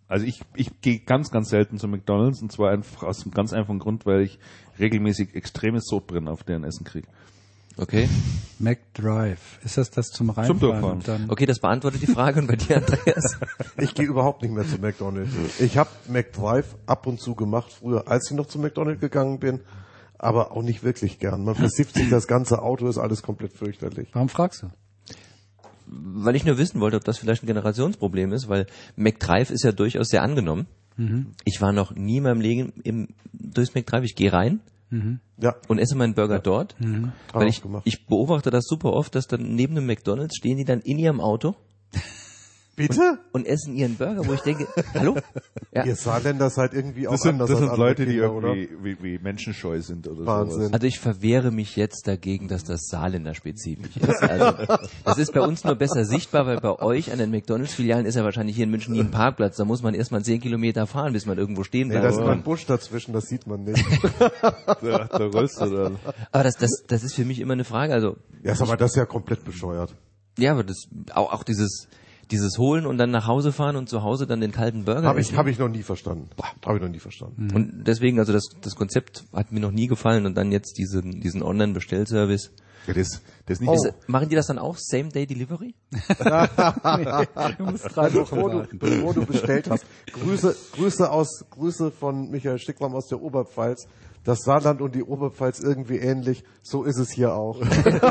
Also ich, ich gehe ganz, ganz selten zu McDonald's und zwar einfach aus einem ganz einfachen Grund, weil ich regelmäßig extremes Sodbrennen auf deren Essen kriege. Okay. McDrive. Ist das das zum Reinfahren? Zum Durchfahren. Und dann Okay, das beantwortet die Frage. Und bei dir, Andreas? Ich gehe überhaupt nicht mehr zu McDonald's. Ich habe McDrive ab und zu gemacht, früher, als ich noch zu McDonald's gegangen bin, aber auch nicht wirklich gern. Man versifft sich das ganze Auto, ist alles komplett fürchterlich. Warum fragst du? Weil ich nur wissen wollte, ob das vielleicht ein Generationsproblem ist, weil McDrive ist ja durchaus sehr angenommen. Mhm. Ich war noch nie in meinem Leben im, durchs McDrive. Ich gehe rein mhm. Ja. und esse meinen Burger ja. dort. Mhm. Weil ich, ich beobachte das super oft, dass dann neben dem McDonald's stehen die dann in ihrem Auto. Bitte? Und, und essen ihren Burger, wo ich denke, hallo? Ja. Ihr Saarländer seid irgendwie auch Das sind, anders das sind als Leute, andere die Kinder, oder? irgendwie wie, wie menschenscheu sind oder Wahnsinn. sowas. Also ich verwehre mich jetzt dagegen, dass das Saarländer-spezifisch ist. Also das ist bei uns nur besser sichtbar, weil bei euch an den McDonalds-Filialen ist ja wahrscheinlich hier in München nie ein Parkplatz. Da muss man erstmal zehn Kilometer fahren, bis man irgendwo stehen Nee, bleibt. da ist immer ein Busch dazwischen, das sieht man nicht. Da, da rollst du dann. Aber das, das, das ist für mich immer eine Frage. Also Ja, aber das ist ja komplett bescheuert. ja, aber das auch, auch dieses dieses Holen und dann nach Hause fahren und zu Hause dann den kalten Burger Habe ich, essen. hab ich noch nie verstanden. Habe ich noch nie verstanden. Und deswegen, also das, das Konzept hat mir noch nie gefallen und dann jetzt diesen, diesen Online-Bestellservice. Ja, das, das ist nicht Oh. so. Ist, machen die das dann auch Same-Day-Delivery? Du musst drei Wochen Bevor du, warten. bevor du bestellt hast. Grüße, Grüße aus, Grüße von Michael Sticklam aus der Oberpfalz. Das Saarland und die Oberpfalz irgendwie ähnlich. So ist es hier auch.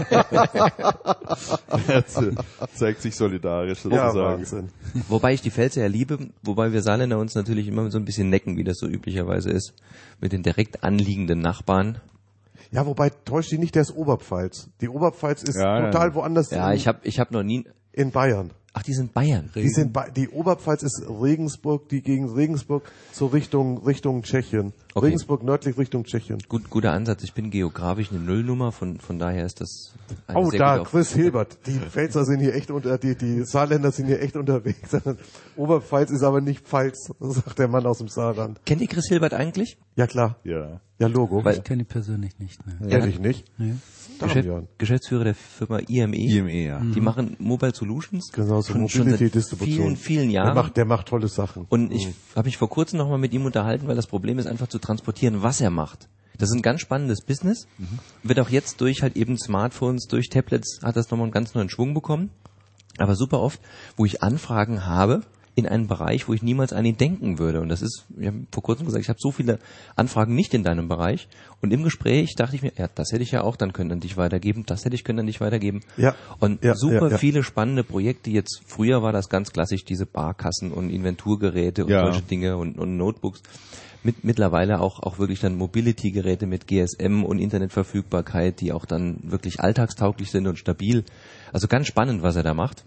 Zeigt sich solidarisch Ja, sozusagen. Wahnsinn. Wobei ich die Pfälzer ja liebe, wobei wir Saarländer uns natürlich immer so ein bisschen necken, wie das so üblicherweise ist, mit den direkt anliegenden Nachbarn. Ja, wobei täuscht die nicht, der ist Oberpfalz. Die Oberpfalz ist Ja, total ja. woanders Ja, in, ich habe ich hab noch nie... in Bayern. Ach, die sind Bayern. Die, sind bei, die Oberpfalz ist Regensburg, die gegen Regensburg so Richtung, Richtung Tschechien. Okay. Regensburg nördlich Richtung Tschechien. Gut, guter Ansatz. Ich bin geografisch eine Nullnummer, von, von daher ist das eine Oh, sehr da, gute Chris Hilbert. Die Pfälzer sind hier echt unter, die, die Saarländer sind hier echt unterwegs. Oberpfalz ist aber nicht Pfalz, sagt der Mann aus dem Saarland. Kennt ihr Chris Hilbert eigentlich? Ja, klar. Ja. Ja, Logo. Weil- Ich kenne die persönlich nicht. Ne. Ehrlich nicht? Nee. Damian. Geschäftsführer der Firma I M E. I M E, ja. Die machen Mobile Solutions. Genau, so schon, schon seit Mobility-Distribution. vielen, vielen Der Jahren. macht, der macht tolle Sachen. Und ich habe mich vor kurzem nochmal mit ihm unterhalten, weil das Problem ist einfach zu transportieren, was er macht. Das ist ein ganz spannendes Business. Wird auch jetzt durch halt eben Smartphones, durch Tablets hat das nochmal einen ganz neuen Schwung bekommen. Aber super oft, wo ich Anfragen habe in einem Bereich, wo ich niemals an ihn denken würde. Und das ist, ich habe vor kurzem gesagt, ich habe so viele Anfragen nicht in deinem Bereich. Und im Gespräch dachte ich mir, ja, das hätte ich ja auch dann können an dich weitergeben, das hätte ich können an dich weitergeben. Ja. Und Ja, super ja, ja. viele spannende Projekte. Jetzt früher war das ganz klassisch, diese Barkassen und Inventurgeräte und Ja. solche Dinge und, und Notebooks. Mit, mittlerweile auch, auch wirklich dann Mobility-Geräte mit G S M und Internetverfügbarkeit, die auch dann wirklich alltagstauglich sind und stabil. Also ganz spannend, was er da macht.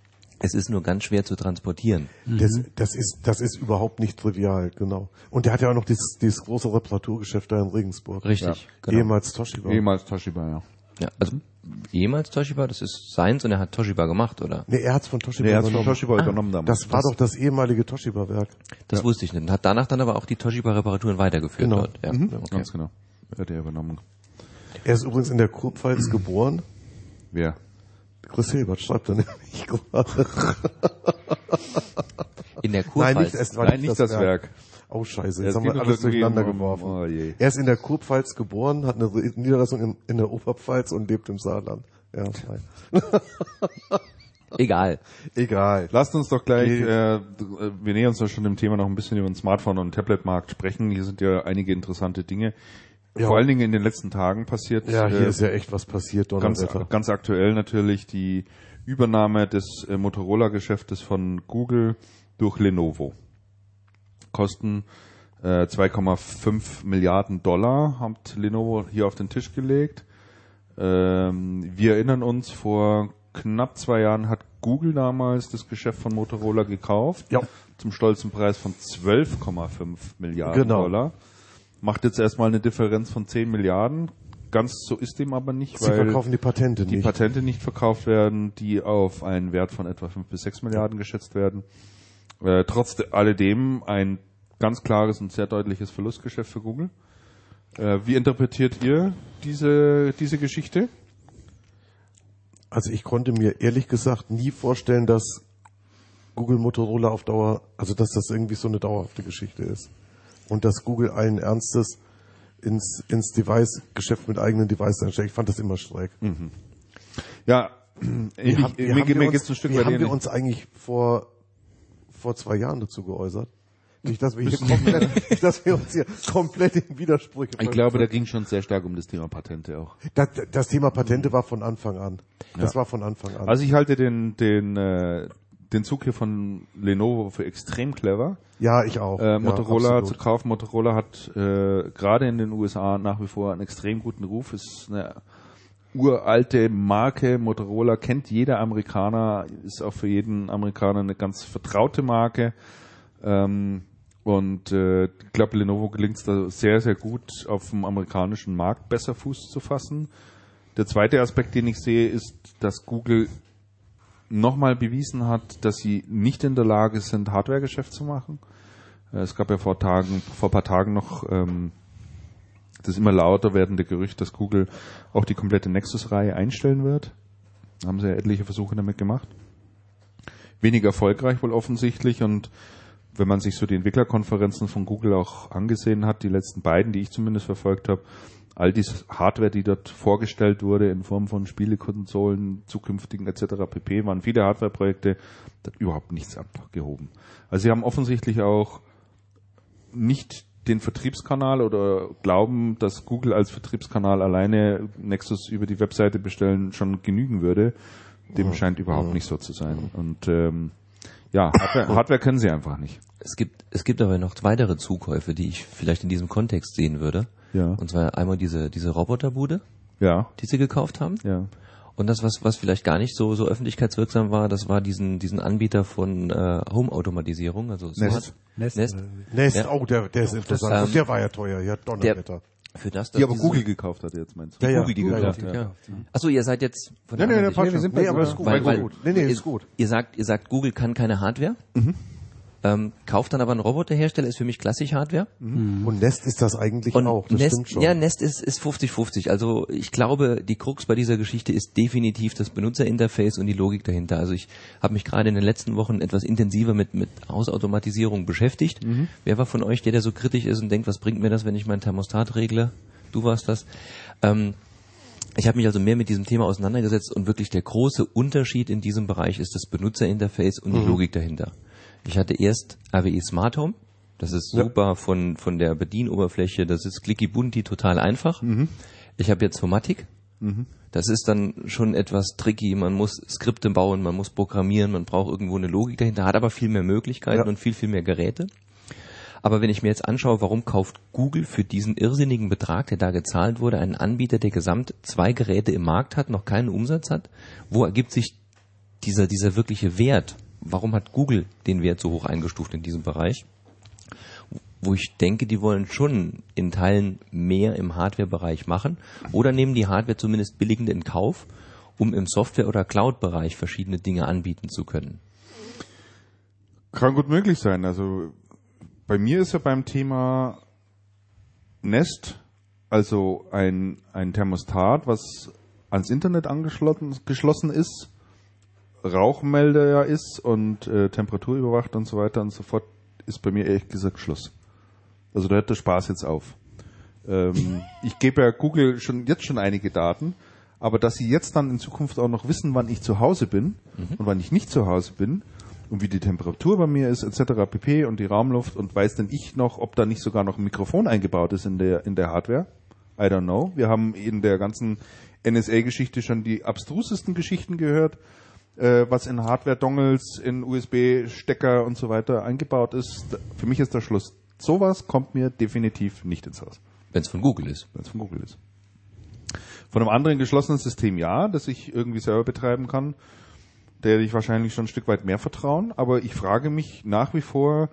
Es ist nur ganz schwer zu transportieren. Das, das ist, das ist überhaupt nicht trivial, genau. Und der hat ja auch noch dieses, dieses große Reparaturgeschäft da in Regensburg. Richtig, genau. Ehemals Toshiba. Ehemals Toshiba, ja. Ja, also jemals Toshiba, das ist seins und er hat Toshiba gemacht, oder? Nee, er hat's von Toshiba Der hat von übernommen. Toshiba übernommen damals. Das war doch das ehemalige Toshiba-Werk. Das wusste ich nicht. Und hat danach dann aber auch die Toshiba-Reparaturen weitergeführt Genau. dort. Ja, Mhm. okay. Ganz genau. Hat er übernommen. Er ist übrigens in der Kurpfalz geboren. Wer? Chris Hilbert schreibt er nämlich gerade. In der Nein, Kurpfalz. nicht, es war Nein, nicht das Werk. Oh, scheiße, Es jetzt haben geht wir uns alles irgendwie durcheinander um- geworfen. oh je. Er ist in der Kurpfalz geboren, hat eine Re- Niederlassung in, in der Oberpfalz und lebt im Saarland. Ja, nein. Egal. Egal. Lasst uns doch gleich, Okay. äh, wir nähern uns doch schon dem Thema noch ein bisschen über den Smartphone- und Tabletmarkt sprechen. Hier sind ja einige interessante Dinge. Ja. Vor allen Dingen in den letzten Tagen passiert. Ja, hier äh, ist ja echt was passiert, ganz, Donnerwetter. ganz aktuell natürlich die Übernahme des äh, Motorola-Geschäftes von Google durch Lenovo. Kosten äh, zwei Komma fünf Milliarden Dollar hat Lenovo hier auf den Tisch gelegt. Ähm, wir erinnern uns, vor knapp zwei Jahren hat Google damals das Geschäft von Motorola gekauft. Ja. Zum stolzen Preis von zwölf Komma fünf Milliarden Genau. Dollar. Macht jetzt erstmal eine Differenz von zehn Milliarden. Ganz so ist dem aber nicht, Sie weil verkaufen die Patente die nicht. Patente nicht verkauft werden, die auf einen Wert von etwa fünf bis sechs Milliarden geschätzt werden. Äh, trotz alledem ein ganz klares und sehr deutliches Verlustgeschäft für Google. Äh, wie interpretiert ihr diese, diese Geschichte? Also ich konnte mir ehrlich gesagt nie vorstellen, dass Google Motorola auf Dauer, also dass das irgendwie so eine dauerhafte Geschichte ist. Und dass Google allen Ernstes ins, ins Device-Geschäft mit eigenen Devices einsteigt. Ich fand das immer schräg. Mhm. Ja, Wie ich, haben, wie mir, haben, wir, mir uns, geht's ein Stück wie weit haben wir ähnlich. uns eigentlich vor, vor zwei Jahren dazu geäußert? Nicht, dass wir hier komplett, nicht, dass wir uns hier komplett in Widersprüche Ich glaube, da ging schon sehr stark um das Thema Patente auch. das, das Thema Patente war von Anfang an. Das Ja. war von Anfang an. Also ich halte den den äh, den Zug hier von Lenovo für extrem clever. ja, ich auch. Äh, ja, Motorola absolut. zu kaufen. Motorola hat äh, gerade in den U S A nach wie vor einen extrem guten Ruf. Ist eine uralte Marke. Motorola kennt jeder Amerikaner, ist auch für jeden Amerikaner eine ganz vertraute Marke. Ähm, und äh, ich glaube, Lenovo gelingt es da sehr, sehr gut, auf dem amerikanischen Markt besser Fuß zu fassen. Der zweite Aspekt, den ich sehe, ist, dass Google nochmal bewiesen hat, dass sie nicht in der Lage sind, Hardware-Geschäft zu machen. Äh, Es gab ja vor Tagen, vor ein paar Tagen noch ähm, das immer lauter werdende Gerücht, dass Google auch die komplette Nexus-Reihe einstellen wird. Da haben sie ja etliche Versuche damit gemacht. Wenig erfolgreich wohl offensichtlich, und wenn man sich so die Entwicklerkonferenzen von Google auch angesehen hat, die letzten beiden, die ich zumindest verfolgt habe, all diese Hardware, die dort vorgestellt wurde in Form von Spielekonsolen, zukünftigen et cetera pp., waren viele Hardware-Projekte, da hat überhaupt nichts abgehoben. Also sie haben offensichtlich auch nicht den Vertriebskanal oder glauben, dass Google als Vertriebskanal alleine Nexus über die Webseite bestellen schon genügen würde. Dem scheint überhaupt nicht so zu sein. Und ähm, ja, Hardware, Hardware können sie einfach nicht. Es gibt, es gibt aber noch weitere Zukäufe, die ich vielleicht in diesem Kontext sehen würde. Ja. Und zwar einmal diese, diese Roboterbude, Ja, die sie gekauft haben. ja. Und das, was, was vielleicht gar nicht so, so öffentlichkeitswirksam war, das war diesen, diesen Anbieter von äh, Home-Automatisierung, also Smart. Nest. Nest. Nest, Ja. oh, der, der ist interessant. ähm, Und der war ja teuer, ja, Donnerwetter. Für das, dass Die aber diese- Google gekauft hat jetzt, meinst du? Ja, ja. Google, die Ja, gekauft ja, hat, ja. ja. Achso, ihr seid jetzt von Nee, der nee, anderen der Sicht. passt wir schon. sind Nee, bei aber so- ist gut, Weil, ist weil gut. Nee, nee, ihr, ist gut. Ihr sagt, ihr sagt, Google kann keine Hardware, ähm, kauft dann aber einen Roboterhersteller, ist für mich klassisch Hardware. Und Nest ist das eigentlich Und auch, das Nest, stimmt schon. ja, Nest ist, ist fünfzig fünfzig. Also ich glaube, die Krux bei dieser Geschichte ist definitiv das Benutzerinterface und die Logik dahinter. Also ich habe mich gerade in den letzten Wochen etwas intensiver mit, mit Hausautomatisierung beschäftigt. Mhm. Wer war von euch, der, der so kritisch ist und denkt, was bringt mir das, wenn ich meinen Thermostat regle? Du warst das. Ähm, Ich habe mich also mehr mit diesem Thema auseinandergesetzt, und wirklich der große Unterschied in diesem Bereich ist das Benutzerinterface und die Logik dahinter. Ich hatte erst A W E Smart Home, das ist Ja. super von von der Bedienoberfläche, das ist clicky bunti, total einfach. Ich habe jetzt Fomatic, das ist dann schon etwas tricky, man muss Skripte bauen, man muss programmieren, man braucht irgendwo eine Logik dahinter, hat aber viel mehr Möglichkeiten Ja. und viel, viel mehr Geräte. Aber wenn ich mir jetzt anschaue, warum kauft Google für diesen irrsinnigen Betrag, der da gezahlt wurde, einen Anbieter, der gesamt zwei Geräte im Markt hat, noch keinen Umsatz hat, wo ergibt sich dieser, dieser wirkliche Wert? Warum hat Google den Wert so hoch eingestuft in diesem Bereich? Wo ich denke, die wollen schon in Teilen mehr im Hardware-Bereich machen oder nehmen die Hardware zumindest billigend in Kauf, um im Software- oder Cloud-Bereich verschiedene Dinge anbieten zu können. Kann gut möglich sein. Also bei mir ist ja beim Thema Nest, also ein, ein Thermostat, was ans Internet angeschlossen geschlossen ist, Rauchmelder ja ist und äh, Temperatur überwacht und so weiter und so fort, ist bei mir ehrlich gesagt Schluss. Also da hört der Spaß jetzt auf. Ähm, ich gebe ja Google schon jetzt schon einige Daten, aber dass sie jetzt dann in Zukunft auch noch wissen, wann ich zu Hause bin und wann ich nicht zu Hause bin und wie die Temperatur bei mir ist, et cetera pp. Und die Raumluft, und weiß denn ich noch, ob da nicht sogar noch ein Mikrofon eingebaut ist in der in der Hardware? I don't know. Wir haben in der ganzen N S A-Geschichte schon die abstrusesten Geschichten gehört, äh, was in Hardware-Dongles, in U S B-Stecker und so weiter eingebaut ist. Für mich ist der Schluss. Sowas kommt mir definitiv nicht ins Haus, Wenn es von Google ist. wenn es von Google ist. Von einem anderen geschlossenen System ja, das ich irgendwie selber betreiben kann, der hätte ich wahrscheinlich schon ein Stück weit mehr vertrauen, aber ich frage mich nach wie vor,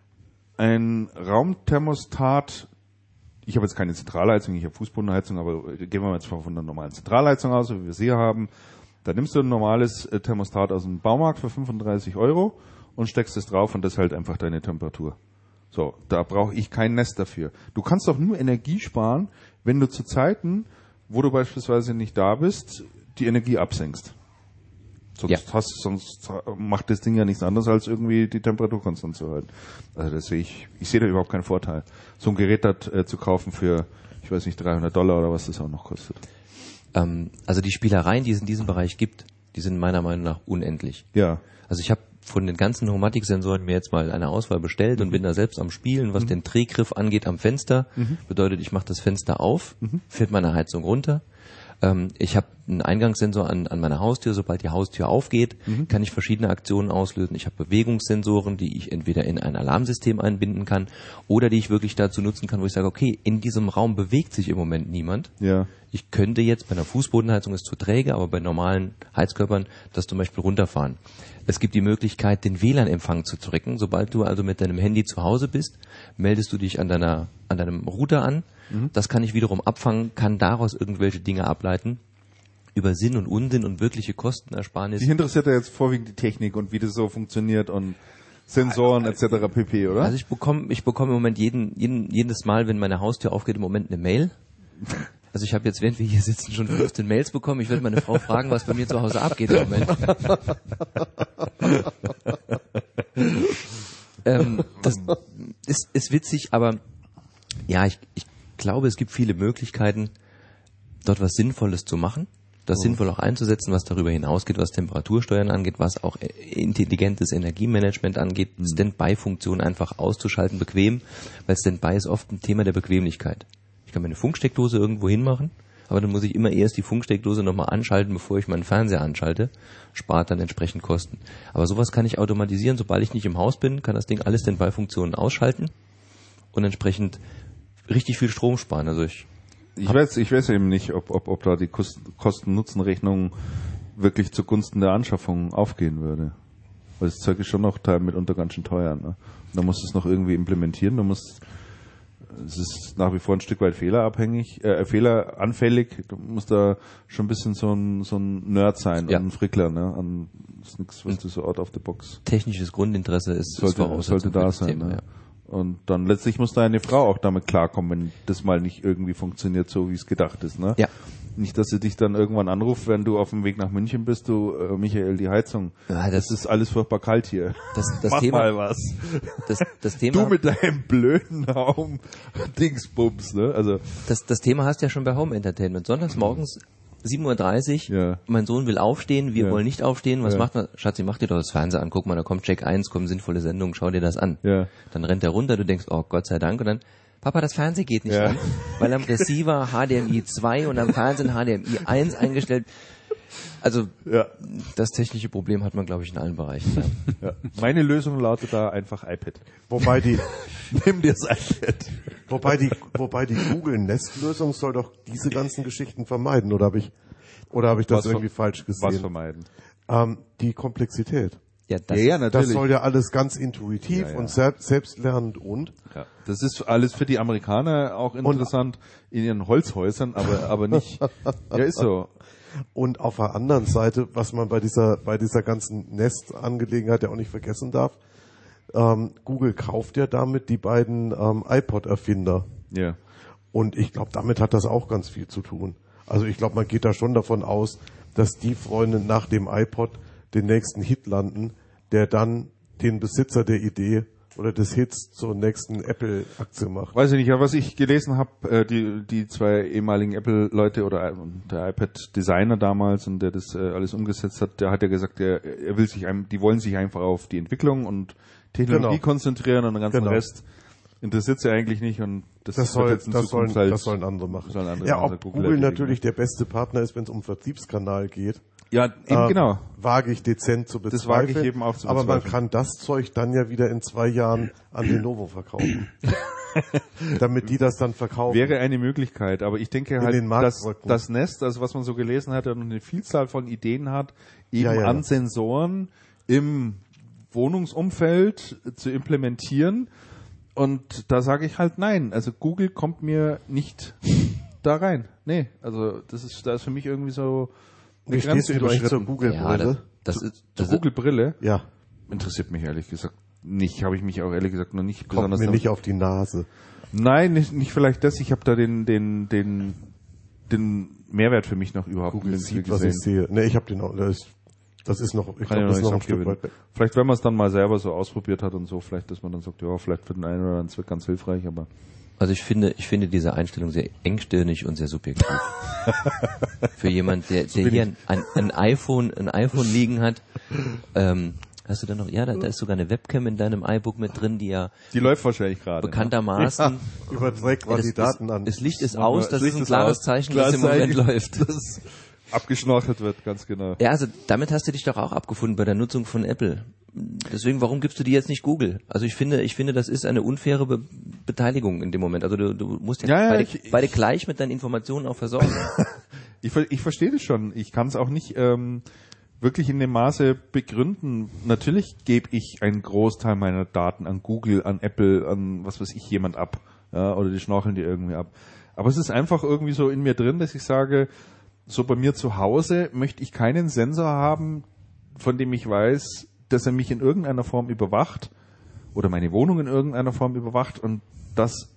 ein Raumthermostat, ich habe jetzt keine Zentralheizung, ich habe Fußbodenheizung, aber gehen wir jetzt mal von einer normalen Zentralheizung aus, wie wir sie hier haben, da nimmst du ein normales äh, Thermostat aus dem Baumarkt für fünfunddreißig Euro und steckst es drauf und das hält einfach deine Temperatur. So, da brauche ich kein Nest dafür. Du kannst doch nur Energie sparen, wenn du zu Zeiten, wo du beispielsweise nicht da bist, die Energie absenkst. Sonst, Ja. hast, sonst macht das Ding ja nichts anderes, als irgendwie die Temperatur konstant zu halten. Also das sehe ich, ich sehe da überhaupt keinen Vorteil. So ein Gerät da äh, zu kaufen für, ich weiß nicht, dreihundert Dollar oder was das auch noch kostet. Ähm, also die Spielereien, die es in diesem Bereich gibt, die sind meiner Meinung nach unendlich. Ja. Also ich habe von den ganzen Nomatic-Sensoren mir jetzt mal eine Auswahl bestellt und bin da selbst am Spielen, was den Drehgriff angeht am Fenster. Bedeutet, ich mache das Fenster auf, fährt meine Heizung runter. Ähm, ich habe einen Eingangssensor an, an meiner Haustür. Sobald die Haustür aufgeht, kann ich verschiedene Aktionen auslösen. Ich habe Bewegungssensoren, die ich entweder in ein Alarmsystem einbinden kann oder die ich wirklich dazu nutzen kann, wo ich sage, okay, in diesem Raum bewegt sich im Moment niemand. Ja. Ich könnte jetzt bei einer Fußbodenheizung, ist zu träge, aber bei normalen Heizkörpern das zum Beispiel runterfahren. Es gibt die Möglichkeit, den W L A N-Empfang zu drücken. Sobald du also mit deinem Handy zu Hause bist, meldest du dich an deiner, an deinem Router an. Mhm. Das kann ich wiederum abfangen, kann daraus irgendwelche Dinge ableiten. Über Sinn und Unsinn und wirkliche Kostenersparnis. Dich interessiert ja jetzt vorwiegend die Technik und wie das so funktioniert und Sensoren et cetera pp, oder? Also ich bekomme, ich bekomme im Moment jeden, jeden, jedes Mal, wenn meine Haustür aufgeht, im Moment eine Mail. Also ich habe jetzt, während wir hier sitzen, schon fünfzehn Mails bekommen. Ich werde meine Frau fragen, was bei mir zu Hause abgeht im Moment. ähm, das ist, ist witzig, aber ja, ich, ich glaube, es gibt viele Möglichkeiten, dort was Sinnvolles zu machen, das oh. sinnvoll auch einzusetzen, was darüber hinausgeht, was Temperatursteuern angeht, was auch intelligentes Energiemanagement angeht, mhm. Standby-Funktionen einfach auszuschalten, bequem, weil Standby ist oft ein Thema der Bequemlichkeit. Ich kann meine Funksteckdose irgendwo hinmachen, aber dann muss ich immer erst die Funksteckdose nochmal anschalten, bevor ich meinen Fernseher anschalte. Spart dann entsprechend Kosten. Aber sowas kann ich automatisieren. Sobald ich nicht im Haus bin, kann das Ding alle Standby-Funktionen ausschalten und entsprechend richtig viel Strom sparen. Also ich ich weiß, ich weiß eben nicht, ob, ob, ob da die Kosten-Nutzen-Rechnung wirklich zugunsten der Anschaffung aufgehen würde. Weil das Zeug ist schon noch teil mitunter ganz schön teuer. Ne? Da musst du es noch irgendwie implementieren. Du musst Es ist nach wie vor ein Stück weit fehlerabhängig, äh, fehleranfällig. Du musst da schon ein bisschen so ein, so ein Nerd sein, ja. und ein Frickler, ne? An, das ist nichts, was du so out of the box. Technisches Grundinteresse ist, sollte, ist sollte da sein. Thema, ne? ja. Und dann letztlich muss deine Frau auch damit klarkommen, wenn das mal nicht irgendwie funktioniert, so wie es gedacht ist, ne? Ja. Nicht, dass sie dich dann irgendwann anruft, wenn du auf dem Weg nach München bist, du, äh, Michael, die Heizung. Ja, das, das ist alles furchtbar kalt hier. Das, das Mach Thema, mal was. Das, das Thema, du mit deinem blöden Raum Dingsbums, ne? Also, das, das Thema hast du ja schon bei Home Entertainment. Sonntags morgens sieben Uhr dreißig, ja. Mein Sohn will aufstehen, wir ja. wollen nicht aufstehen. Was ja. macht man? Schatzi, mach dir doch das Fernseher an, guck mal, da kommt Check eins, kommen sinnvolle Sendungen, schau dir das an. Ja. Dann rennt er runter, du denkst, oh Gott sei Dank, und dann, Papa, das Fernsehen geht nicht ja. an, weil am Receiver H D M I zwei und am Fernsehen H D M I eins eingestellt. Also ja. das technische Problem hat man, glaube ich, in allen Bereichen. Ja. Ja. Meine Lösung lautet da einfach iPad. Wobei die, nimm dir das iPad. Wobei die, wobei die Google Nest Lösung soll doch diese ganzen Geschichten vermeiden, oder habe ich, oder habe ich das was irgendwie falsch gesehen? Was vermeiden? Ähm, die Komplexität. Ja, das, ja, ja, natürlich. Das soll ja alles ganz intuitiv ja, ja. und selbst, selbstlernend und. Ja. Das ist alles für die Amerikaner auch interessant und in ihren Holzhäusern, aber, aber nicht, ja, ist so. Und auf der anderen Seite, was man bei dieser, bei dieser ganzen Nest-Angelegenheit ja auch nicht vergessen darf, ähm, Google kauft ja damit die beiden ähm, iPod-Erfinder. Ja. Und ich glaube, damit hat das auch ganz viel zu tun. Also ich glaube, man geht da schon davon aus, dass die Freunde nach dem iPod den nächsten Hit landen, der dann den Besitzer der Idee oder des Hits zur nächsten Apple-Aktie macht. Weiß ich nicht, aber was ich gelesen habe, äh, die die zwei ehemaligen Apple-Leute oder der iPad-Designer damals und der das äh, alles umgesetzt hat, der hat ja gesagt, er, er will sich, ein, die wollen sich einfach auf die Entwicklung und Technologie genau. konzentrieren und den ganzen genau. Rest interessiert sie eigentlich nicht und das, das, soll, jetzt in das, sollen, halt, das sollen andere machen. Sollen andere ja, machen, ob Google, Google natürlich der beste Partner ist, wenn es um Vertriebskanal geht. Ja, eben äh, genau. Wage ich dezent zu bezweifeln. Das wage ich eben auch zu bezweifeln. Aber man kann das Zeug dann ja wieder in zwei Jahren an Lenovo verkaufen. Damit die das dann verkaufen. Wäre eine Möglichkeit, aber ich denke in halt, den Markt dass rücken. das Nest, also was man so gelesen hat, und eine Vielzahl von Ideen hat, eben Ja, ja, an ja. Sensoren im Wohnungsumfeld zu implementieren. Und da sage ich halt nein. Also Google kommt mir nicht da rein. Nee, also das ist, da ist für mich irgendwie so eine Wie stehst Grenze du eigentlich zur überschritten. Google-Brille? Ja, das, das ist, Zur das ist, Google-Brille Ja, interessiert mich ehrlich gesagt nicht. Habe ich mich auch ehrlich gesagt noch nicht kommt besonders mir damit- nicht auf die Nase. Nein, nicht, nicht vielleicht das. Ich habe da den, den, den, den Mehrwert für mich noch überhaupt Google nicht sieht, was ich sehe. Ne, ich habe den auch, das ist Das ist noch, ich Kann glaube, das ist noch ein abgewinnen. Stück weit weg. Vielleicht, wenn man es dann mal selber so ausprobiert hat und so, vielleicht, dass man dann sagt, ja, vielleicht für den einen oder anderen Zweck ganz hilfreich, aber... Also ich finde, ich finde diese Einstellung sehr engstirnig und sehr subjektiv. Für jemand, der, der hier ein, ein, ein iPhone, ein iPhone liegen hat, ähm, hast du da noch, ja, da, da ist sogar eine Webcam in deinem iBook mit drin, die ja Die läuft wahrscheinlich gerade. bekanntermaßen, Ja, überträgt ja, quasi das, die Daten das, an. das Licht ist Machen wir- aus, das das ist Licht ein ist klares aus. Zeichen, Klares dass im Moment Zeichen. läuft. Das abgeschnorchelt wird, ganz genau. Ja, also damit hast du dich doch auch abgefunden bei der Nutzung von Apple. Deswegen, warum gibst du die jetzt nicht Google? Also ich finde, ich finde, das ist eine unfaire Be- Beteiligung in dem Moment. Also du, du musst ja, Ja, ja, beide, ich- beide gleich mit deinen Informationen auch versorgen. Ich, ver- ich verstehe das schon. Ich kann es auch nicht ähm, wirklich in dem Maße begründen. Natürlich gebe ich einen Großteil meiner Daten an Google, an Apple, an was weiß ich, jemand ab. Ja, oder die schnorcheln die irgendwie ab. Aber es ist einfach irgendwie so in mir drin, dass ich sage, so bei mir zu Hause möchte ich keinen Sensor haben, von dem ich weiß, dass er mich in irgendeiner Form überwacht oder meine Wohnung in irgendeiner Form überwacht und das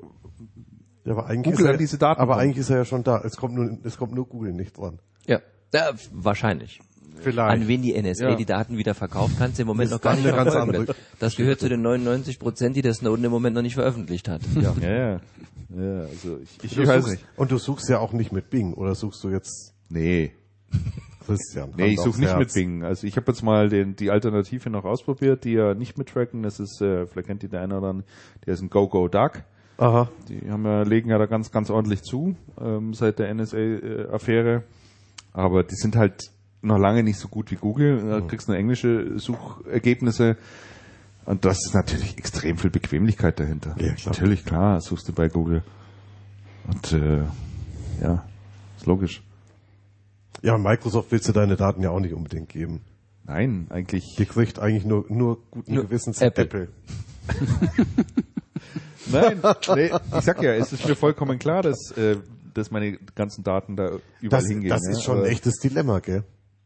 Ja, aber eigentlich Google ist er, an diese Daten aber kommt. eigentlich ist er ja schon da. Es kommt nur, es kommt nur Google nicht dran. Ja, ja wahrscheinlich. Vielleicht. An wen die N S A Ja. die Daten wieder verkauft, kannst du im Moment Das noch gar ist nicht eine ganz verfolgen. andere Das gehört zu den neunundneunzig Prozent, die der Snowden im Moment noch nicht veröffentlicht hat. Ja. ja, ja, ja also ich, ich, Du ich weiß suchst, nicht. und du suchst ja auch nicht mit Bing, oder suchst du jetzt Nee, Christian? nee, Hand ich aufs suche nicht Herz. mit Bing. Also ich habe jetzt mal den, die Alternative noch ausprobiert, die ja nicht mit tracken. Das ist, äh, vielleicht kennt die der eine oder andere, der ist ein GoGoDuck. Aha. Die haben ja, legen ja da ganz, ganz ordentlich zu, ähm, seit der N S A-Affäre. Aber die sind halt noch lange nicht so gut wie Google. Da kriegst du nur englische Suchergebnisse. Und das ist natürlich extrem viel Bequemlichkeit dahinter. Ja, klar. Natürlich, klar, suchst du bei Google. Und, äh, ja, ist logisch. Ja, Microsoft willst du deine Daten ja auch nicht unbedingt geben. Nein, eigentlich. Die kriegt eigentlich nur, nur guten Nur Gewissens Apple. Apple. Nein, nee, ich sag ja, es ist mir vollkommen klar, dass, äh, dass meine ganzen Daten da überall Das, hingehen. das ja, ist schon ein aber- echtes Dilemma, gell?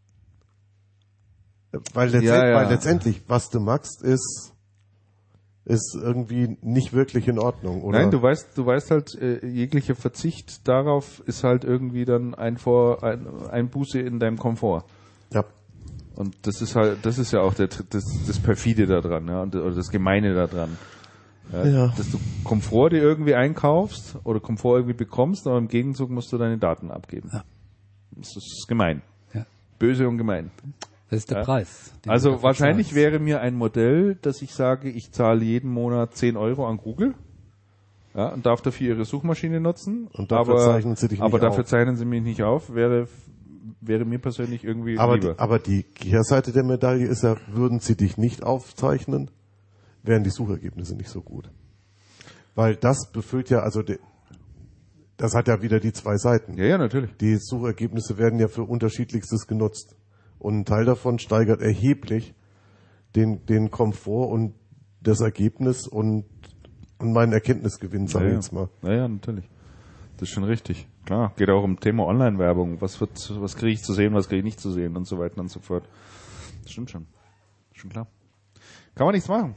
Weil, letztendlich, Ja, ja. weil letztendlich, was du machst, ist, ist irgendwie nicht wirklich in Ordnung, oder? Nein, du weißt, du weißt halt, äh, jeglicher Verzicht darauf ist halt irgendwie dann ein Vor, ein, ein Buße in deinem Komfort. Ja. Und das ist halt, das ist ja auch der, das, das perfide da dran, ja, und, oder das Gemeine da dran. Ja, Ja. Dass du Komfort dir irgendwie einkaufst oder Komfort irgendwie bekommst, aber im Gegenzug musst du deine Daten abgeben. Ja. Das ist gemein. Ja. Böse und gemein. Das ist der Ja. Preis. den du Also dafür wahrscheinlich zahlst. wäre mir ein Modell, dass ich sage, ich zahle jeden Monat zehn Euro an Google, ja, und darf dafür ihre Suchmaschine nutzen. Und dafür aber, zeichnen sie dich nicht Aber dafür auf. zeichnen sie mich nicht auf, wäre, wäre mir persönlich irgendwie Aber die, lieber. aber die Kehrseite der Medaille ist ja, würden sie dich nicht aufzeichnen, wären die Suchergebnisse nicht so gut. Weil das befüllt ja, also de, das hat ja wieder die zwei Seiten. Ja, ja, natürlich. Die Suchergebnisse werden ja für unterschiedlichstes genutzt. Und ein Teil davon steigert erheblich den, den Komfort und das Ergebnis und, und meinen Erkenntnisgewinn, sage ich ja, jetzt mal. Ja, ja, natürlich. Das ist schon richtig. Klar, geht auch um Thema Online-Werbung. Was wird, was kriege ich zu sehen, was kriege ich nicht zu sehen und so weiter und so fort. Das stimmt schon. Schon klar. Kann man nichts machen.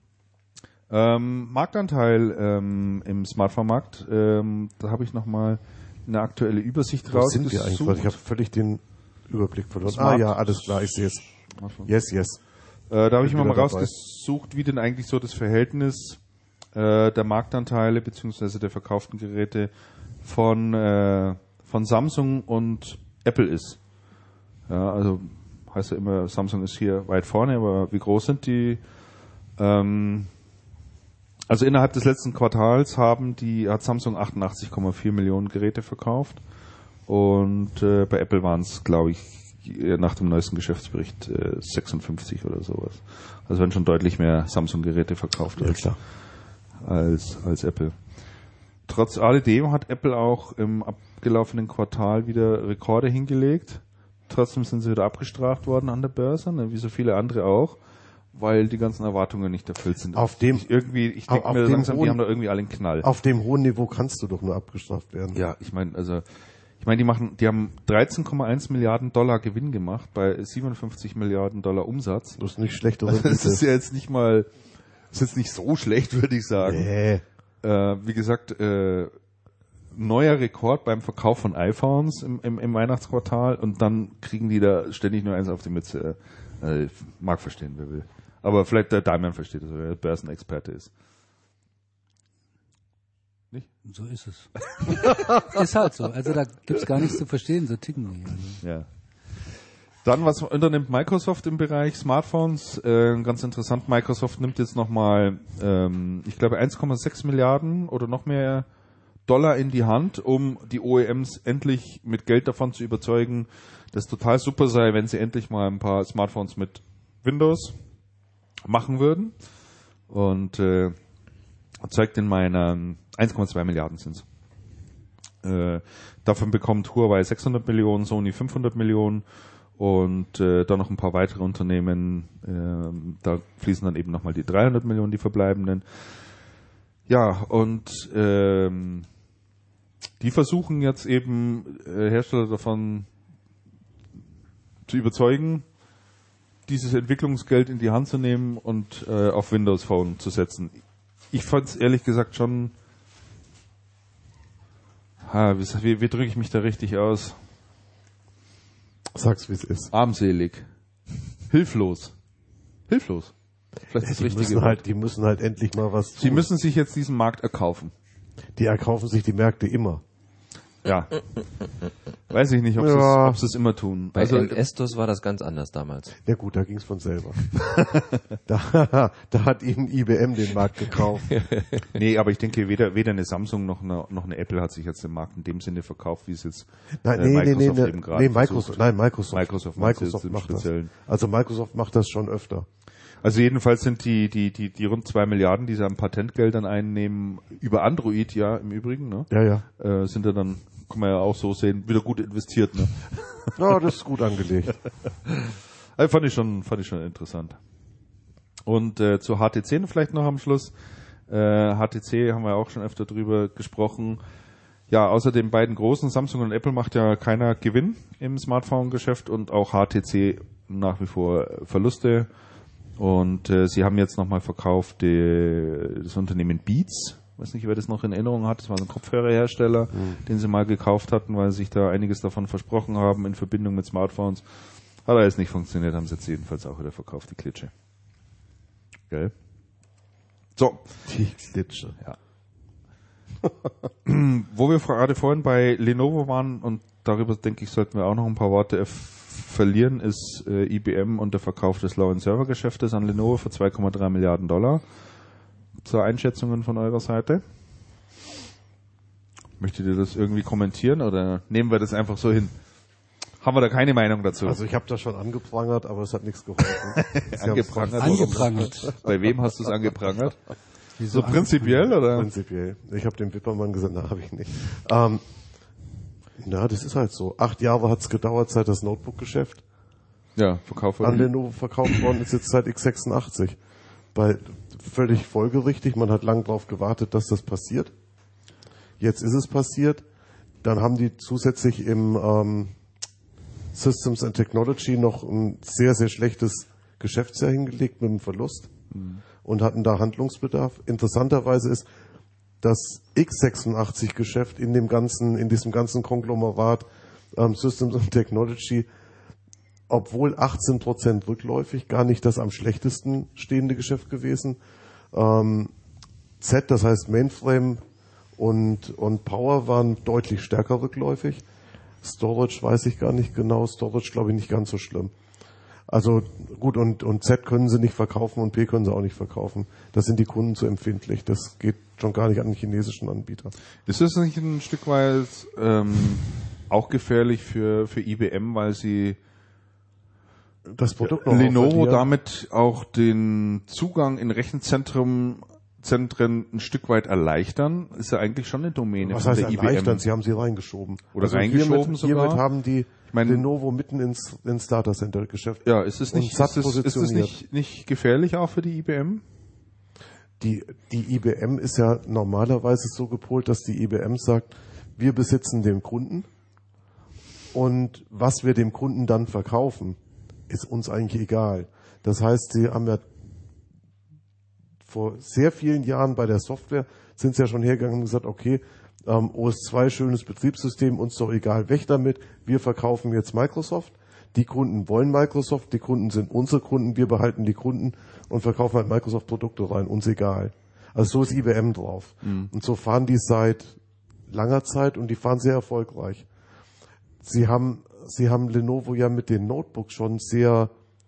Ähm, Marktanteil ähm, im Smartphone-Markt, ähm, da habe ich nochmal eine aktuelle Übersicht Wo sind wir rausgesucht. eigentlich? Ich habe völlig den Überblick verloren. Smart- Ah ja, alles klar, ich sehe es. Yes, yes. Äh, da habe ich Bin mir mal wieder dabei. rausgesucht, wie denn eigentlich so das Verhältnis äh, der Marktanteile beziehungsweise der verkauften Geräte von, äh, von Samsung und Apple ist. Ja, also heißt ja immer, Samsung ist hier weit vorne, aber wie groß sind die? Ähm, also innerhalb des letzten Quartals haben die, hat Samsung achtundachtzig Komma vier Millionen Geräte verkauft und äh, bei Apple waren es, glaube ich, nach dem neuesten Geschäftsbericht äh, sechsundfünfzig oder sowas. Also werden schon deutlich mehr Samsung-Geräte verkauft Ja, als, klar. als, als Apple. Trotz alledem hat Apple auch im abgelaufenen Quartal wieder Rekorde hingelegt. Trotzdem sind sie wieder abgestraft worden an der Börse, ne, wie so viele andere auch, weil die ganzen Erwartungen nicht erfüllt sind. Auf dem- ich irgendwie, ich denke auf mir dem langsam, die hohen- haben da irgendwie alle einen Knall. Auf dem hohen Niveau kannst du doch nur abgestraft werden. Ja, ich meine, also ich meine, die machen, die haben dreizehn Komma eins Milliarden Dollar Gewinn gemacht bei siebenundfünfzig Milliarden Dollar Umsatz. Das ist nicht schlechte Also das ist Rendite. ja jetzt nicht mal, das ist jetzt nicht so schlecht, würde ich sagen. Nee. Äh, wie gesagt, äh, neuer Rekord beim Verkauf von iPhones im, im, im Weihnachtsquartal und dann kriegen die da ständig nur eins auf die Mütze. Äh, mag verstehen, wer will. Aber vielleicht der Damian versteht es, weil er Börsenexperte ist. Nicht? So ist es. Ist halt so. Also da gibt's gar nichts zu verstehen, so ticken die. Also. Ja. Dann, was unternimmt Microsoft im Bereich Smartphones? Äh, ganz interessant, Microsoft nimmt jetzt nochmal, ähm, ich glaube, eins Komma sechs Milliarden oder noch mehr Dollar in die Hand, um die O E Ms endlich mit Geld davon zu überzeugen, dass total super sei, wenn sie endlich mal ein paar Smartphones mit Windows machen würden. Und äh, zeigt in meiner eins Komma zwei Milliarden sind es. Äh, davon bekommt Huawei sechshundert Millionen, Sony fünfhundert Millionen und äh, dann noch ein paar weitere Unternehmen. Äh, da fließen dann eben nochmal die dreihundert Millionen, die verbleibenden. Ja, und ähm, die versuchen jetzt eben äh, Hersteller davon zu überzeugen, dieses Entwicklungsgeld in die Hand zu nehmen und äh, auf Windows Phone zu setzen. Ich fand es ehrlich gesagt schon, ha, wie, wie, wie drücke ich mich da richtig aus? Sag's, wie es ist. Armselig. Hilflos. Hilflos. Vielleicht Ja, das die richtige müssen Wort. halt, die müssen halt endlich mal was tun. Sie müssen sich jetzt diesen Markt erkaufen. Die erkaufen sich die Märkte immer. Ja. Weiß ich nicht, ob Ja. sie es immer tun. Bei Also, Estos war das ganz anders damals. Ja gut, da ging's von selber. da, da hat ihnen I B M den Markt gekauft. nee, aber ich denke, weder, weder eine Samsung noch eine, noch eine Apple hat sich jetzt den Markt in dem Sinne verkauft, wie es jetzt Nein, äh, nee, nee, nee, Microsoft nee, eben gerade nee, Microsoft, versucht. nein, Microsoft. Microsoft macht's Microsoft jetzt im macht das. Speziellen. Also Microsoft macht das schon öfter. Also jedenfalls sind die, die, die, die rund zwei Milliarden, die sie an Patentgeldern einnehmen, über Android ja im Übrigen, ne? Ja, ja. Äh, sind ja dann, kann man ja auch so sehen, wieder gut investiert, ne? Ja, das ist gut angelegt. Also fand ich schon, fand ich schon interessant. Und äh, zu H T C vielleicht noch am Schluss. Äh, H T C haben wir auch schon öfter drüber gesprochen. Ja, außer den beiden großen, Samsung und Apple, macht ja keiner Gewinn im Smartphone-Geschäft und auch H T C nach wie vor Verluste. Und äh, sie haben jetzt nochmal verkauft die, das Unternehmen Beats. Ich weiß nicht, wer das noch in Erinnerung hat. Das war so ein Kopfhörerhersteller, mhm. den sie mal gekauft hatten, weil sie sich da einiges davon versprochen haben in Verbindung mit Smartphones. Hat aber jetzt nicht funktioniert, haben sie jetzt jedenfalls auch wieder verkauft, die Klitsche. Gell? So. Die Klitsche. Ja. Wo wir gerade vorhin bei Lenovo waren, und darüber denke ich, sollten wir auch noch ein paar Worte erf- verlieren, ist äh, I B M und der Verkauf des Low-End-Server-Geschäftes an Lenovo für zwei Komma drei Milliarden Dollar. Zur Einschätzungen von eurer Seite. Möchtet ihr das irgendwie kommentieren oder nehmen wir das einfach so hin? Haben wir da keine Meinung dazu? Also ich habe das schon angeprangert, aber es hat nichts geholfen. Sie Angeprangert? Angeprangert. Bei wem hast du es angeprangert? So prinzipiell oder? Prinzipiell. Ich habe dem Wippermann gesagt, na, habe ich nicht. Ähm, na, das ist halt so. Acht Jahre hat's gedauert, seit das Notebook-Geschäft Ja, Verkauf an Lenovo verkauft worden ist, jetzt seit x sechsundachtzig. Bei, völlig folgerichtig, man hat lang drauf gewartet, dass das passiert. Jetzt ist es passiert. Dann haben die zusätzlich im ähm, Systems and Technology noch ein sehr, sehr schlechtes Geschäftsjahr hingelegt mit einem Verlust mhm. und hatten da Handlungsbedarf. Interessanterweise ist das x sechsundachtzig Geschäft in dem ganzen, in diesem ganzen Konglomerat ähm, Systems and Technology, obwohl achtzehn Prozent rückläufig, gar nicht das am schlechtesten stehende Geschäft gewesen. Ähm, Z, das heißt Mainframe und, und Power waren deutlich stärker rückläufig. Storage weiß ich gar nicht genau. Storage glaube ich nicht ganz so schlimm. Also gut, und, und Z können sie nicht verkaufen und P können sie auch nicht verkaufen. Das sind die Kunden zu empfindlich. Das geht schon gar nicht an den chinesischen Anbieter. Ist das nicht ein Stück weit ähm, auch gefährlich für, für I B M, weil sie das Produkt noch Lenovo damit auch den Zugang in Rechenzentren Zentren ein Stück weit erleichtern? Ist ja eigentlich schon eine Domäne Was von heißt der I B erleichtern? M. Sie haben sie reingeschoben. Oder also reingeschoben hiermit, sogar? Hiermit haben die Ich mein, Lenovo mitten ins, ins Datacenter-Geschäft. Ja, ist es nicht, und satt ist es, ist es positioniert. nicht, nicht gefährlich auch für die I B M? Die, die I B M ist ja normalerweise so gepolt, dass die I B M sagt, wir besitzen den Kunden und was wir dem Kunden dann verkaufen, ist uns eigentlich egal. Das heißt, sie haben ja vor sehr vielen Jahren bei der Software sind sie ja schon hergegangen und gesagt, okay, ähm, O S zwei, schönes Betriebssystem, uns doch egal, weg damit. Wir verkaufen jetzt Microsoft. Die Kunden wollen Microsoft, die Kunden sind unsere Kunden, wir behalten die Kunden und verkaufen halt Microsoft-Produkte rein, uns egal. Also so ist I B M drauf. Mhm. Und so fahren die seit langer Zeit und die fahren sehr erfolgreich. Sie haben, sie haben Lenovo ja mit den Notebooks schon sehr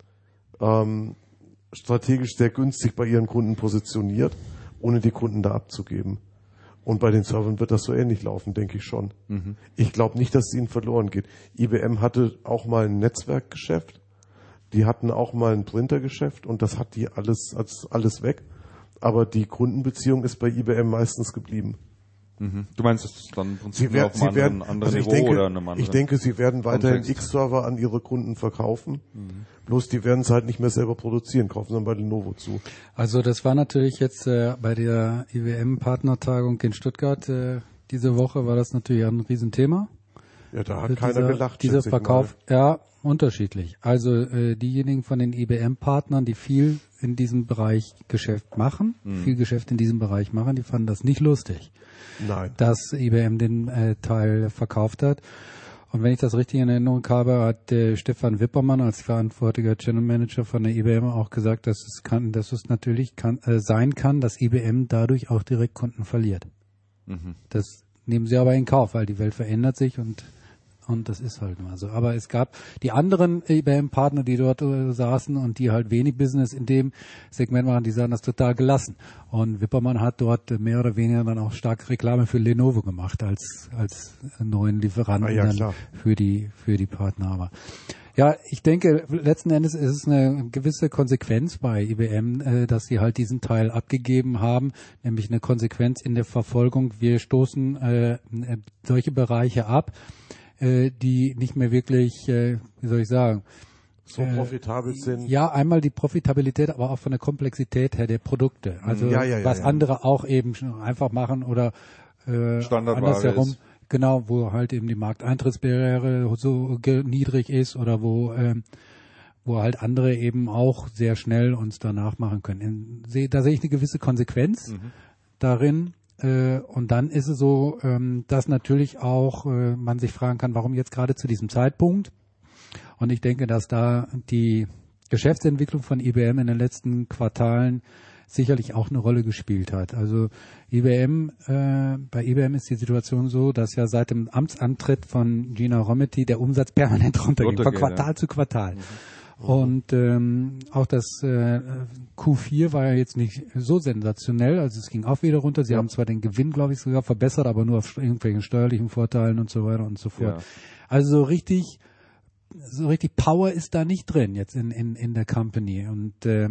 ähm, strategisch sehr günstig bei ihren Kunden positioniert, ohne die Kunden da abzugeben. Und bei den Servern wird das so ähnlich laufen, denke ich schon. Mhm. Ich glaube nicht, dass es ihnen verloren geht. I B M hatte auch mal ein Netzwerkgeschäft, die hatten auch mal ein Printergeschäft und das hat die alles, als alles weg. Aber die Kundenbeziehung ist bei I B M meistens geblieben. Mhm. Du meinst, es ist dann im Prinzip sie werd, auf einem sie werden, anderen also Niveau denke, oder einem anderen Ich denke, sie werden weiterhin Kontext. X-Server an ihre Kunden verkaufen. Mhm. Bloß die werden es halt nicht mehr selber produzieren, kaufen dann bei Lenovo zu. Also das war natürlich jetzt äh, bei der I B M-Partnertagung in Stuttgart äh, diese Woche war das natürlich ein Riesenthema. Ja, da hat Also keiner dieser, gelacht. Dieser Verkauf, ja, unterschiedlich. Also äh, diejenigen von den I B M-Partnern, die viel in diesem Bereich Geschäft machen, mhm. viel Geschäft in diesem Bereich machen, die fanden das nicht lustig. Nein. Dass I B M den äh, Teil verkauft hat. Und wenn ich das richtig in Erinnerung habe, hat äh, Stefan Wippermann als verantwortlicher General Manager von der I B M auch gesagt, dass es kann, dass es natürlich kann, äh, sein kann, dass I B M dadurch auch Direktkunden verliert. Mhm. Das nehmen sie aber in Kauf, weil die Welt verändert sich und und das ist halt immer so. Aber es gab die anderen I B M-Partner, die dort äh, saßen und die halt wenig Business in dem Segment machen, die sahen das total gelassen. Und Wippermann hat dort äh, mehr oder weniger dann auch stark Reklame für Lenovo gemacht als als neuen Lieferanten ah, ja, dann klar. für die für die Partner. Aber ja, ich denke, letzten Endes ist es eine gewisse Konsequenz bei I B M, äh, dass sie halt diesen Teil abgegeben haben, nämlich eine Konsequenz in der Verfolgung. Wir stoßen äh, solche Bereiche ab, die nicht mehr wirklich, wie soll ich sagen, so profitabel sind. Ja, einmal die Profitabilität, aber auch von der Komplexität her der Produkte. Also ja, ja, ja, was ja. andere auch eben einfach machen oder äh, andersherum. Ist. Genau, wo halt eben die Markteintrittsbarriere so niedrig ist oder wo ähm, wo halt andere eben auch sehr schnell uns danach machen können. In, da sehe ich eine gewisse Konsequenz mhm. darin. Und dann ist es so, dass natürlich auch man sich fragen kann, warum jetzt gerade zu diesem Zeitpunkt. Und ich denke, dass da die Geschäftsentwicklung von I B M in den letzten Quartalen sicherlich auch eine Rolle gespielt hat. Also I B M, äh, bei I B M ist die Situation so, dass ja seit dem Amtsantritt von Gina Rometty der Umsatz permanent runtergeht, von Quartal ja. zu Quartal. Mhm. Und ähm, auch das äh, Q vier war ja jetzt nicht so sensationell, also es ging auch wieder runter. Sie ja. haben zwar den Gewinn, glaube ich, sogar verbessert, aber nur auf irgendwelchen steuerlichen Vorteilen und so weiter und so fort. Ja. Also so richtig, so richtig Power ist da nicht drin jetzt in in in der Company. Und äh,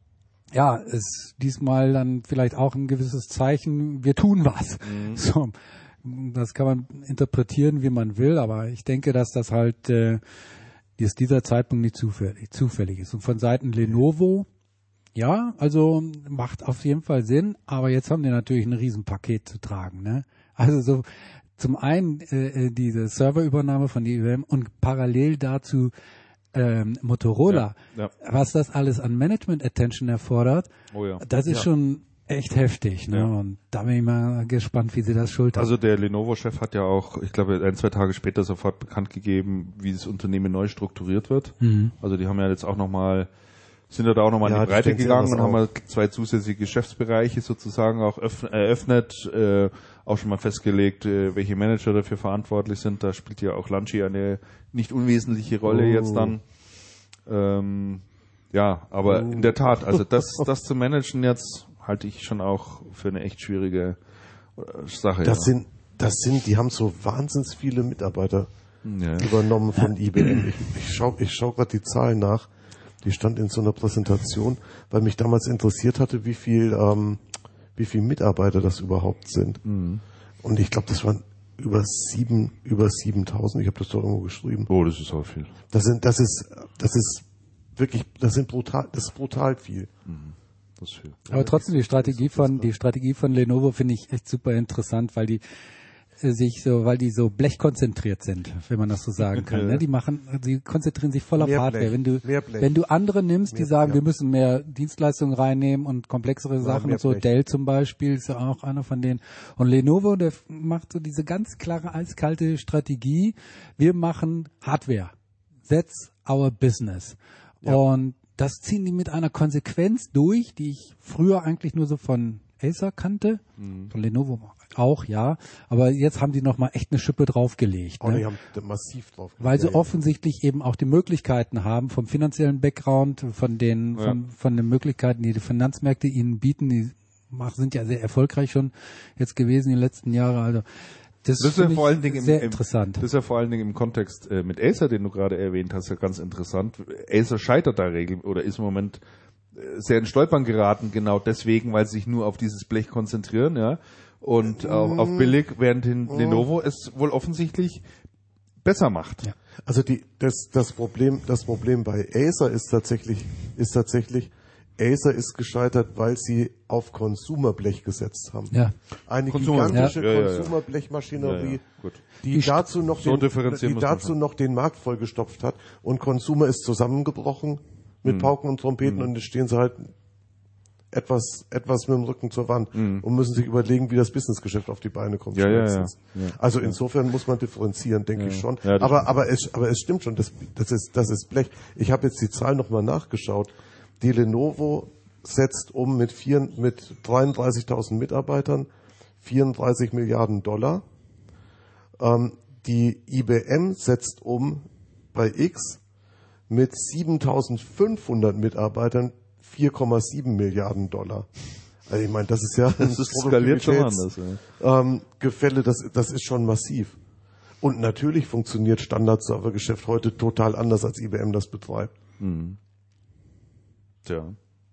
ja, ist diesmal dann vielleicht auch ein gewisses Zeichen, wir tun was. Mhm. So, das kann man interpretieren, wie man will, aber ich denke, dass das halt äh, dass dieser Zeitpunkt nicht zufällig, zufällig ist. Und von Seiten Lenovo, ja, also macht auf jeden Fall Sinn, aber jetzt haben die natürlich ein Riesenpaket zu tragen, ne? Also so zum einen äh, diese Serverübernahme von I B M und parallel dazu ähm, Motorola, ja, ja. was das alles an Management-Attention erfordert, oh ja. das ist ja. schon echt heftig, ne? Ja. Und da bin ich mal gespannt, wie sie das schultern. Also der Lenovo-Chef hat ja auch, ich glaube, ein, zwei Tage später sofort bekannt gegeben, wie das Unternehmen neu strukturiert wird. Mhm. Also die haben ja jetzt auch nochmal, sind ja da auch nochmal ja, in die Breite gegangen und haben mal zwei zusätzliche Geschäftsbereiche sozusagen auch eröffnet, äh, auch schon mal festgelegt, äh, welche Manager dafür verantwortlich sind. Da spielt ja auch Lanchi eine nicht unwesentliche Rolle oh. jetzt dann. Ähm, ja, aber oh. in der Tat, also das, das zu managen jetzt halte ich schon auch für eine echt schwierige Sache. Das ja. sind, das sind, die haben so wahnsinnig viele Mitarbeiter ja. übernommen von I B M. Ich, ich schaue ich schau gerade die Zahlen nach. Die stand in so einer Präsentation, weil mich damals interessiert hatte, wie viel, ähm, wie viel Mitarbeiter das überhaupt sind. Mhm. Und ich glaube, das waren über sieben, über siebentausend. Ich habe das doch irgendwo geschrieben. Oh, das ist auch viel. Das sind, das ist, das ist wirklich, das sind brutal, das ist brutal viel. Mhm. Das ist viel. Aber trotzdem die Strategie von, die Strategie von Lenovo finde ich echt super interessant, weil die äh, sich so, weil die so blechkonzentriert sind, wenn man das so sagen kann. Ne? Die machen, die konzentrieren sich voll auf Mehr Hardware. Blech, Wenn du, mehr Blech. wenn du andere nimmst, die Mehr, sagen, ja. wir müssen mehr Dienstleistungen reinnehmen und komplexere Sachen mehr und so. Blech. Dell zum Beispiel ist ja auch einer von denen. Und Lenovo, der macht so diese ganz klare, eiskalte Strategie. Wir machen Hardware. That's our business. Ja. Und das ziehen die mit einer Konsequenz durch, die ich früher eigentlich nur so von Acer kannte, mhm. von Lenovo auch, ja, aber jetzt haben die nochmal echt eine Schippe draufgelegt. Oh, ne? die haben massiv draufgelegt. Weil sie ja, ja. offensichtlich eben auch die Möglichkeiten haben vom finanziellen Background, von den, Ja. von, von den Möglichkeiten, die die Finanzmärkte ihnen bieten, die mach- sind ja sehr erfolgreich schon jetzt gewesen die letzten Jahre, also das, Das ist ja finde vor ich allen Dingen im, sehr im, interessant. Das ist ja vor allen Dingen im Kontext äh, mit Acer, den du gerade erwähnt hast, ja ganz interessant. Acer scheitert da regel oder ist im Moment äh, sehr in Stolpern geraten, genau deswegen, weil sie sich nur auf dieses Blech konzentrieren, ja, und auf, auf billig, während den Lenovo es wohl offensichtlich besser macht. Ja. Also die, das, das Problem, das Problem bei Acer ist tatsächlich, ist tatsächlich, Acer ist gescheitert, weil sie auf Konsumerblech gesetzt haben. Ja. Eine Konsumer- gigantische Ja, ja, ja. Konsumerblechmaschinerie, Ja, ja, gut. die dazu noch So den, differenzieren die muss man dazu schon. noch den Markt vollgestopft hat und Consumer ist zusammengebrochen mit Mhm. Pauken und Trompeten und jetzt stehen sie halt etwas, etwas mit dem Rücken zur Wand und müssen sich überlegen, wie das Businessgeschäft auf die Beine kommt. Mhm. Ja, ja, ja. schnellstens. Ja. Also insofern muss man differenzieren, denke ich schon. Ja, das aber, stimmt. aber es, aber es stimmt schon, das, das ist, das ist Blech. Ich habe jetzt die Zahl nochmal nachgeschaut. Die Lenovo setzt um mit vier, mit dreiunddreißigtausend Mitarbeitern, vierunddreißig Milliarden Dollar. Ähm, die I B M setzt um bei X mit siebentausendfünfhundert Mitarbeitern, vier Komma sieben Milliarden Dollar. Also ich meine, das ist ja Das ist skaliert schon anders. Ja. ähm, Gefälle, das, das ist schon massiv. Und natürlich funktioniert Standard-Server-Geschäft heute total anders, als I B M das betreibt. Tja.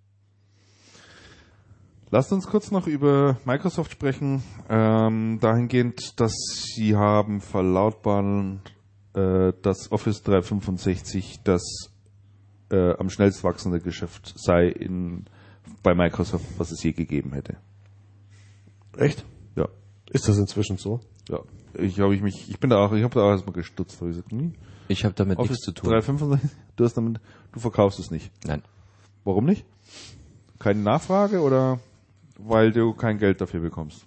Lasst uns kurz noch über Microsoft sprechen, ähm, dahingehend, dass sie haben verlautbaren, äh, dass Office dreihundertfünfundsechzig das äh, am schnellst wachsende Geschäft sei in, bei Microsoft, was es je gegeben hätte. Echt? Ja, Ist das inzwischen so? ja. Ich habe ich mich, ich bin da auch, ich habe da auch erstmal gestutzt, habe ich gesagt, hm, Ich habe damit Office nichts zu tun. dreihundertfünfundsechzig, du hast damit, du verkaufst es nicht. Nein. Warum nicht? Keine Nachfrage oder weil du kein Geld dafür bekommst?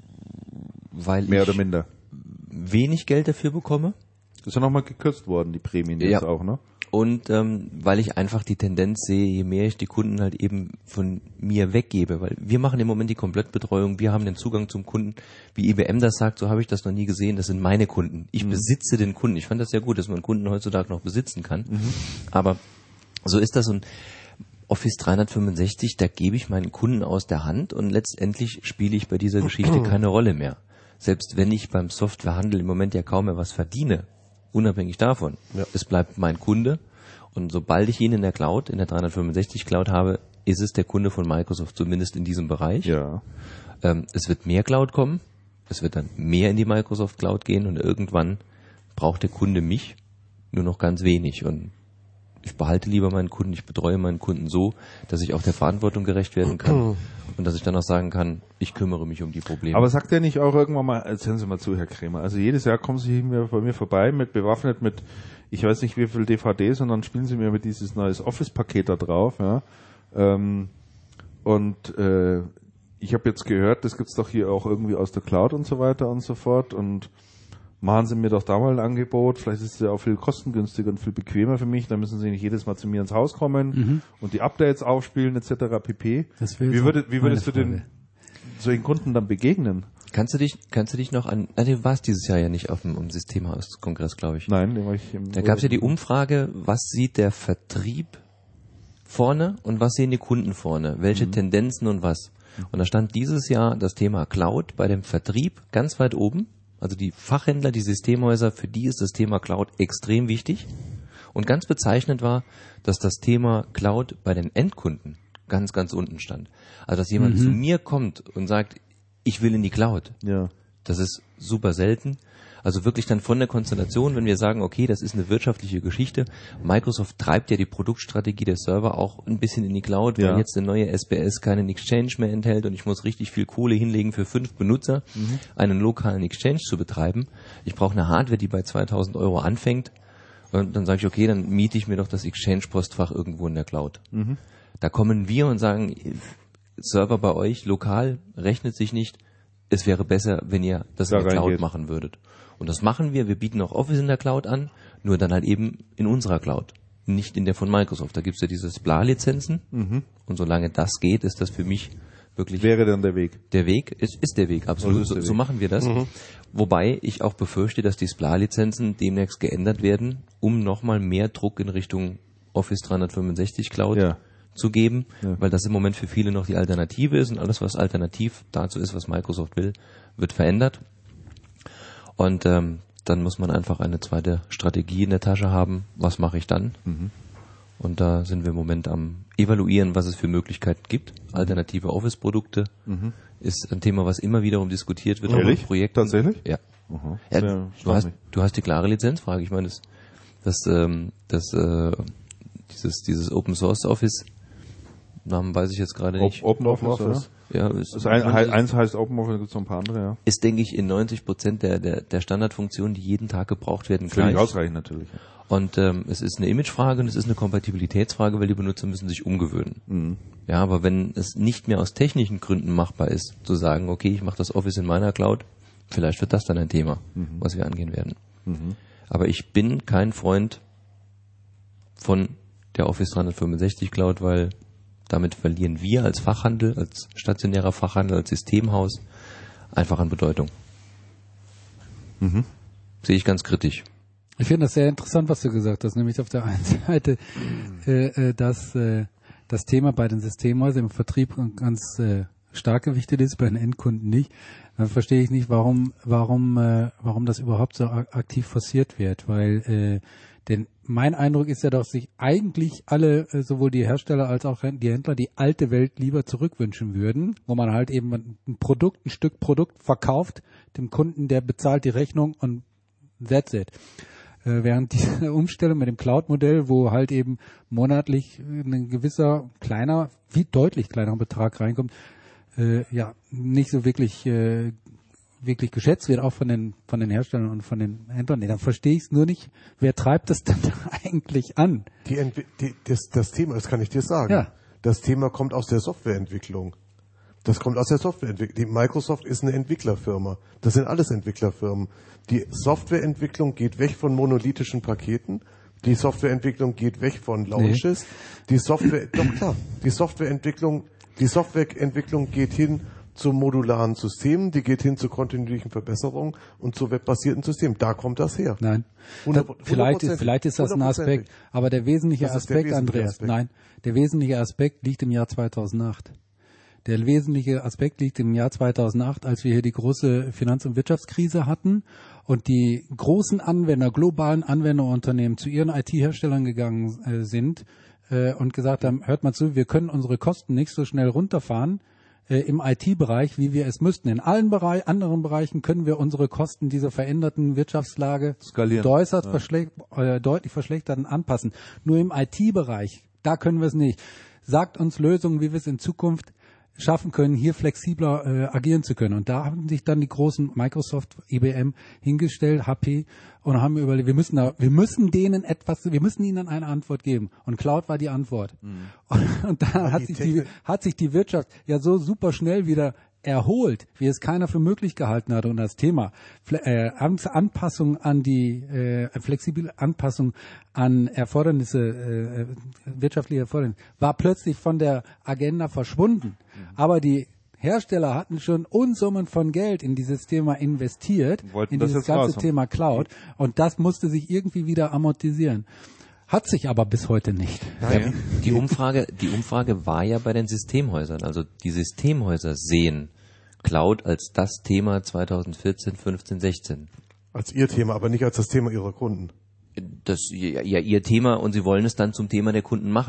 Weil Mehr ich oder minder. wenig Geld dafür bekomme. Das ist ja nochmal gekürzt worden, die Prämien jetzt Ja. auch, ne? Und ähm, weil ich einfach die Tendenz sehe, je mehr ich die Kunden halt eben von mir weggebe, weil wir machen im Moment die Komplettbetreuung, wir haben den Zugang zum Kunden, wie I B M das sagt, so habe ich das noch nie gesehen, das sind meine Kunden. Ich mhm. besitze den Kunden. Ich fand das sehr gut, dass man Kunden heutzutage noch besitzen kann. Mhm. Aber so ist das, und Office dreihundertfünfundsechzig, da gebe ich meinen Kunden aus der Hand und letztendlich spiele ich bei dieser Geschichte keine Rolle mehr. Selbst wenn ich beim Softwarehandel im Moment ja kaum mehr was verdiene, unabhängig davon. Ja. Es bleibt mein Kunde, und sobald ich ihn in der Cloud, in der dreihundertfünfundsechzig Cloud habe, ist es der Kunde von Microsoft, zumindest in diesem Bereich. Ja. Ähm, es wird mehr Cloud kommen, es wird dann mehr in die Microsoft Cloud gehen, und irgendwann braucht der Kunde mich nur noch ganz wenig, und ich behalte lieber meinen Kunden, ich betreue meinen Kunden so, dass ich auch der Verantwortung gerecht werden kann und dass ich dann auch sagen kann, ich kümmere mich um die Probleme. Aber sagt er nicht auch irgendwann mal, erzählen Sie mal zu, Herr Krämer, also jedes Jahr kommen Sie mir bei mir vorbei, mit bewaffnet mit, ich weiß nicht wie viel D V Ds, und dann spielen Sie mir mit dieses neues Office-Paket da drauf, ja. Ähm, und äh, ich habe jetzt gehört, das gibt's doch hier auch irgendwie aus der Cloud und so weiter und so fort, und machen Sie mir doch da mal ein Angebot, vielleicht ist es ja auch viel kostengünstiger und viel bequemer für mich, dann müssen Sie nicht jedes Mal zu mir ins Haus kommen mhm. und die Updates aufspielen et cetera pp. Das wie würde, wie würdest du den solchen Kunden dann begegnen? Kannst du dich, kannst du dich noch an, ah, du warst dieses Jahr ja nicht auf dem um Systemhaus-Kongress, glaube ich. Nein, den war ich im Da gab es ja die Umfrage, was sieht der Vertrieb vorne und was sehen die Kunden vorne? Welche mhm. Tendenzen und was? Und da stand dieses Jahr das Thema Cloud bei dem Vertrieb ganz weit oben. Also die Fachhändler, die Systemhäuser, für die ist das Thema Cloud extrem wichtig. Und ganz bezeichnend war, dass das Thema Cloud bei den Endkunden ganz, ganz unten stand. Also dass jemand mhm. zu mir kommt und sagt, ich will in die Cloud. Ja. Das ist super selten. Also wirklich dann von der Konstellation, wenn wir sagen, okay, das ist eine wirtschaftliche Geschichte. Microsoft treibt ja die Produktstrategie der Server auch ein bisschen in die Cloud, weil Ja. jetzt der neue S B S keinen Exchange mehr enthält und ich muss richtig viel Kohle hinlegen für fünf Benutzer, mhm. einen lokalen Exchange zu betreiben. Ich brauche eine Hardware, die bei zweitausend Euro anfängt. Und dann sage ich, okay, dann miete ich mir doch das Exchange-Postfach irgendwo in der Cloud. Mhm. Da kommen wir und sagen, Server bei euch lokal rechnet sich nicht. Es wäre besser, wenn ihr das da in der Cloud geht. machen würdet. Und das machen wir. Wir bieten auch Office in der Cloud an, nur dann halt eben in unserer Cloud, nicht in der von Microsoft. Da gibt's ja diese S P L A-Lizenzen. Mhm. Und solange das geht, ist das für mich wirklich... Wäre dann der Weg. Der Weg ist, ist der Weg, absolut. Also ist der so, so Weg. machen wir das. Mhm. Wobei ich auch befürchte, dass die S P L A-Lizenzen demnächst geändert werden, um nochmal mehr Druck in Richtung Office dreihundertfünfundsechzig Cloud Ja. zu geben, Ja. weil das im Moment für viele noch die Alternative ist und alles, was alternativ dazu ist, was Microsoft will, wird verändert. Und ähm, dann muss man einfach eine zweite Strategie in der Tasche haben. Was mache ich dann? Mhm. Und da sind wir im Moment am evaluieren, was es für Möglichkeiten gibt. Alternative Office-Produkte mhm. ist ein Thema, was immer wiederum diskutiert wird. Ehrlich? Auch in Projekten. Tatsächlich? Ja. Aha. ja Sehr du, hast, du hast die klare Lizenzfrage. Ich meine, das, das, ähm, das äh, dieses, dieses Open Source Office, Namen weiß ich jetzt gerade nicht. Open Office, Office. Ja, ist, Das ein, eins heißt Open Office, gibt es noch ein paar andere, ja. ist, denke ich, in neunzig Prozent der, der, der Standardfunktionen, die jeden Tag gebraucht werden, Völlig gleich. ausreichend natürlich. Ja. Und ähm, es ist eine Imagefrage und es ist eine Kompatibilitätsfrage, weil die Benutzer müssen sich umgewöhnen. Mhm. Ja, aber wenn es nicht mehr aus technischen Gründen machbar ist, zu sagen, okay, ich mache das Office in meiner Cloud, vielleicht wird das dann ein Thema, mhm. was wir angehen werden. Mhm. Aber ich bin kein Freund von der Office dreihundertfünfundsechzig Cloud, weil damit verlieren wir als Fachhandel, als stationärer Fachhandel, als Systemhaus einfach an Bedeutung. Mhm. Sehe ich ganz kritisch. Ich finde das sehr interessant, was du gesagt hast, nämlich auf der einen Seite, äh, äh, dass äh, das Thema bei den Systemhäusern im Vertrieb ganz äh, stark gewichtet ist, bei den Endkunden nicht. Dann verstehe ich nicht, warum, warum, äh, warum das überhaupt so aktiv forciert wird, weil äh, denn mein Eindruck ist ja, dass sich eigentlich alle, äh, sowohl die Hersteller als auch die Händler, die alte Welt lieber zurückwünschen würden, wo man halt eben ein Produkt, ein Stück Produkt verkauft, dem Kunden, der bezahlt die Rechnung und that's it. Äh, während diese Umstellung mit dem Cloud-Modell, wo halt eben monatlich ein gewisser kleiner, wie deutlich kleinerer Betrag reinkommt, äh, ja, nicht so wirklich äh, wirklich geschätzt wird, auch von den von den Herstellern und von den Händlern. Nee, dann verstehe ich es nur nicht, wer treibt das denn eigentlich an? Die, Entwi- die, das, das Thema, das kann ich dir sagen. Ja. Das Thema kommt aus der Softwareentwicklung. Das kommt aus der Softwareentwicklung. Die Microsoft ist eine Entwicklerfirma. Das sind alles Entwicklerfirmen. Die Softwareentwicklung geht weg von monolithischen Paketen. Die Softwareentwicklung geht weg von Launches. Nee. Die Software, doch klar, die Softwareentwicklung, die Softwareentwicklung geht hin zu modularen Systemen, die geht hin zu kontinuierlichen Verbesserungen und zu webbasierten Systemen. Da kommt das her. Nein. hundert, Da, vielleicht, ist, vielleicht ist das ein Aspekt, aber der wesentliche Das ist der Aspekt, wesentliche Andreas, Aspekt. nein, der wesentliche Aspekt liegt im Jahr zweitausendacht. Der wesentliche Aspekt liegt im Jahr zweitausendacht, als wir hier die große Finanz- und Wirtschaftskrise hatten und die großen Anwender, globalen Anwenderunternehmen zu ihren I T-Herstellern gegangen äh, sind äh, und gesagt haben, hört mal zu, wir können unsere Kosten nicht so schnell runterfahren äh, im I T-Bereich, wie wir es müssten. In allen Bereich, anderen Bereichen können wir unsere Kosten dieser veränderten Wirtschaftslage Skalieren. äußerst Ja. verschle- äh, deutlich verschlechtern anpassen. Nur im I T-Bereich, da können wir es nicht. Sagt uns Lösungen, wie wir es in Zukunft schaffen können, hier flexibler äh, agieren zu können. Und da haben sich dann die großen Microsoft, I B M hingestellt, H P, und haben überlegt, wir müssen da, wir müssen denen etwas, wir müssen ihnen eine Antwort geben. Und Cloud war die Antwort. Mhm. Und, und da hat die sich die, hat sich die Wirtschaft ja so super schnell wieder erholt, wie es keiner für möglich gehalten hatte. Und das Thema Fle- äh, Anpassung an die äh, flexible Anpassung an Erfordernisse, äh, wirtschaftliche Erfordernisse, war plötzlich von der Agenda verschwunden. Mhm. Aber die Hersteller hatten schon Unsummen von Geld in dieses Thema investiert, Wollten in das dieses jetzt ganze raus haben. Thema Cloud. Und das musste sich irgendwie wieder amortisieren. Hat sich aber bis heute nicht. Ja, die Umfrage, die Umfrage war ja bei den Systemhäusern. Also die Systemhäuser sehen Cloud als das Thema zweitausendvierzehn, fünfzehn, sechzehn. Als ihr Thema, aber nicht als das Thema ihrer Kunden. Das ja, ja ihr Thema und sie wollen es dann zum Thema der Kunden machen.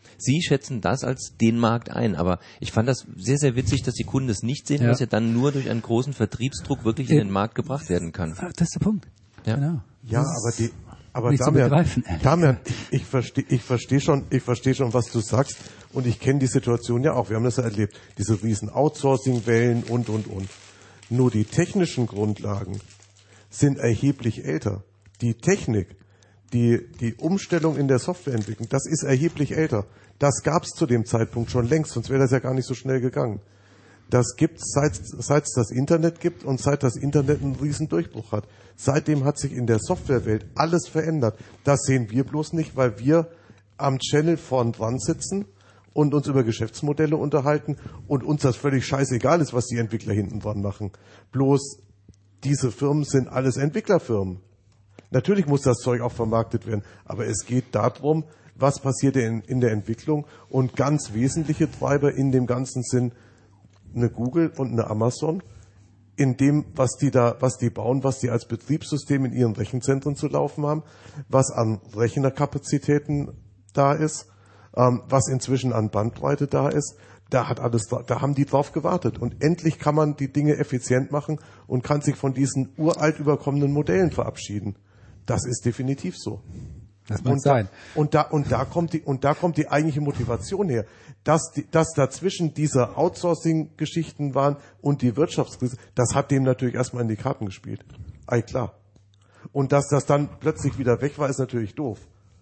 Sie schätzen das als den Markt ein, aber ich fand das sehr, sehr witzig, dass die Kunden das nicht sehen, Ja. was ja dann nur durch einen großen Vertriebsdruck wirklich in Äh, den Markt gebracht werden kann. Ah, das ist der Punkt. Ja. Genau. Ja, aber die, aber nicht zu Damian, begreifen, ehrlich Damian, ich, ich verstehe, ich verstehe schon, ich verstehe schon, was du sagst, und ich kenne die Situation ja auch. Wir haben das ja erlebt, diese riesen Outsourcing-Wellen und und und. Nur die technischen Grundlagen sind erheblich älter. Die Technik, die die Umstellung in der Softwareentwicklung, das ist erheblich älter. Das gab es zu dem Zeitpunkt schon längst, sonst wäre das ja gar nicht so schnell gegangen. Das gibt's seit seit es das Internet gibt und seit das Internet einen riesen Durchbruch hat. Seitdem hat sich in der Softwarewelt alles verändert. Das sehen wir bloß nicht, weil wir am Channel vorn dran sitzen und uns über Geschäftsmodelle unterhalten und uns das völlig scheißegal ist, was die Entwickler hinten dran machen. Bloß diese Firmen sind alles Entwicklerfirmen. Natürlich muss das Zeug auch vermarktet werden, aber es geht darum, was passiert in, in der Entwicklung, und ganz wesentliche Treiber in dem Ganzen sind eine Google und eine Amazon, in dem, was die da, was die bauen, was die als Betriebssystem in ihren Rechenzentren zu laufen haben, was an Rechnerkapazitäten da ist, ähm, was inzwischen an Bandbreite da ist. Da hat alles, da haben die drauf gewartet. Und endlich kann man die Dinge effizient machen und kann sich von diesen uralt überkommenen Modellen verabschieden. Das ist definitiv so. Das mag Und sein. da, und da, und da kommt die, und da kommt die eigentliche Motivation her. Dass die, dass dazwischen diese Outsourcing-Geschichten waren und die Wirtschaftskrise, das hat dem natürlich erstmal in die Karten gespielt. Ei, klar. Und dass das dann plötzlich wieder weg war, ist natürlich doof.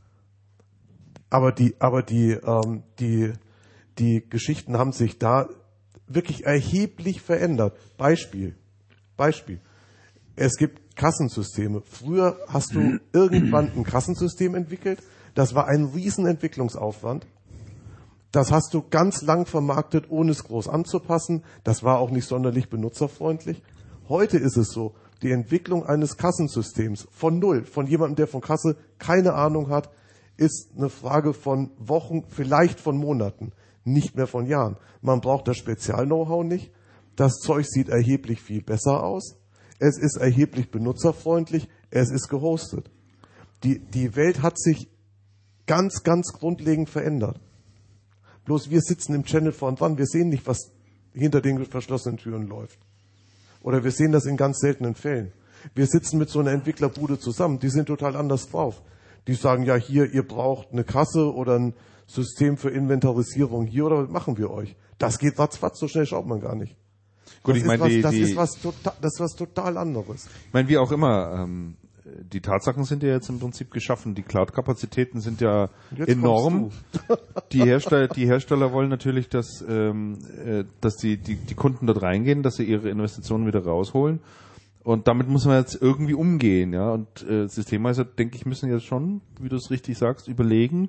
Aber die, aber die, ähm, die, die Geschichten haben sich da wirklich erheblich verändert. Beispiel. Beispiel. Es gibt Kassensysteme. Früher hast du irgendwann ein Kassensystem entwickelt. Das war ein Riesenentwicklungsaufwand. Das hast du ganz lang vermarktet, ohne es groß anzupassen. Das war auch nicht sonderlich benutzerfreundlich. Heute ist es so, die Entwicklung eines Kassensystems von Null, von jemandem, der von Kasse keine Ahnung hat, ist eine Frage von Wochen, vielleicht von Monaten, nicht mehr von Jahren. Man braucht das Spezial-Know-how nicht. Das Zeug sieht erheblich viel besser aus. Es ist erheblich benutzerfreundlich. Es ist gehostet. Die, die Welt hat sich ganz, ganz grundlegend verändert. Bloß wir sitzen im Channel vorn dran. Wir sehen nicht, was hinter den verschlossenen Türen läuft. Oder wir sehen das in ganz seltenen Fällen. Wir sitzen mit so einer Entwicklerbude zusammen. Die sind total anders drauf. Die sagen, ja, hier, ihr braucht eine Kasse oder ein System für Inventarisierung hier, oder was machen wir euch? Das geht ratzfatz, so schnell schaut man gar nicht. Gut, das ich ist meine, was, die, das die, ist was total, das ist was total anderes. Ich meine, wie auch immer, ähm, die Tatsachen sind ja jetzt im Prinzip geschaffen. Die Cloud-Kapazitäten sind ja Jetzt enorm. kommst Die Hersteller, die Hersteller wollen natürlich, dass, ähm, äh, dass die, die, die Kunden dort reingehen, dass sie ihre Investitionen wieder rausholen. Und damit muss man jetzt irgendwie umgehen, ja. Und äh, Systemhäuser, denke ich, müssen jetzt schon, wie du es richtig sagst, überlegen.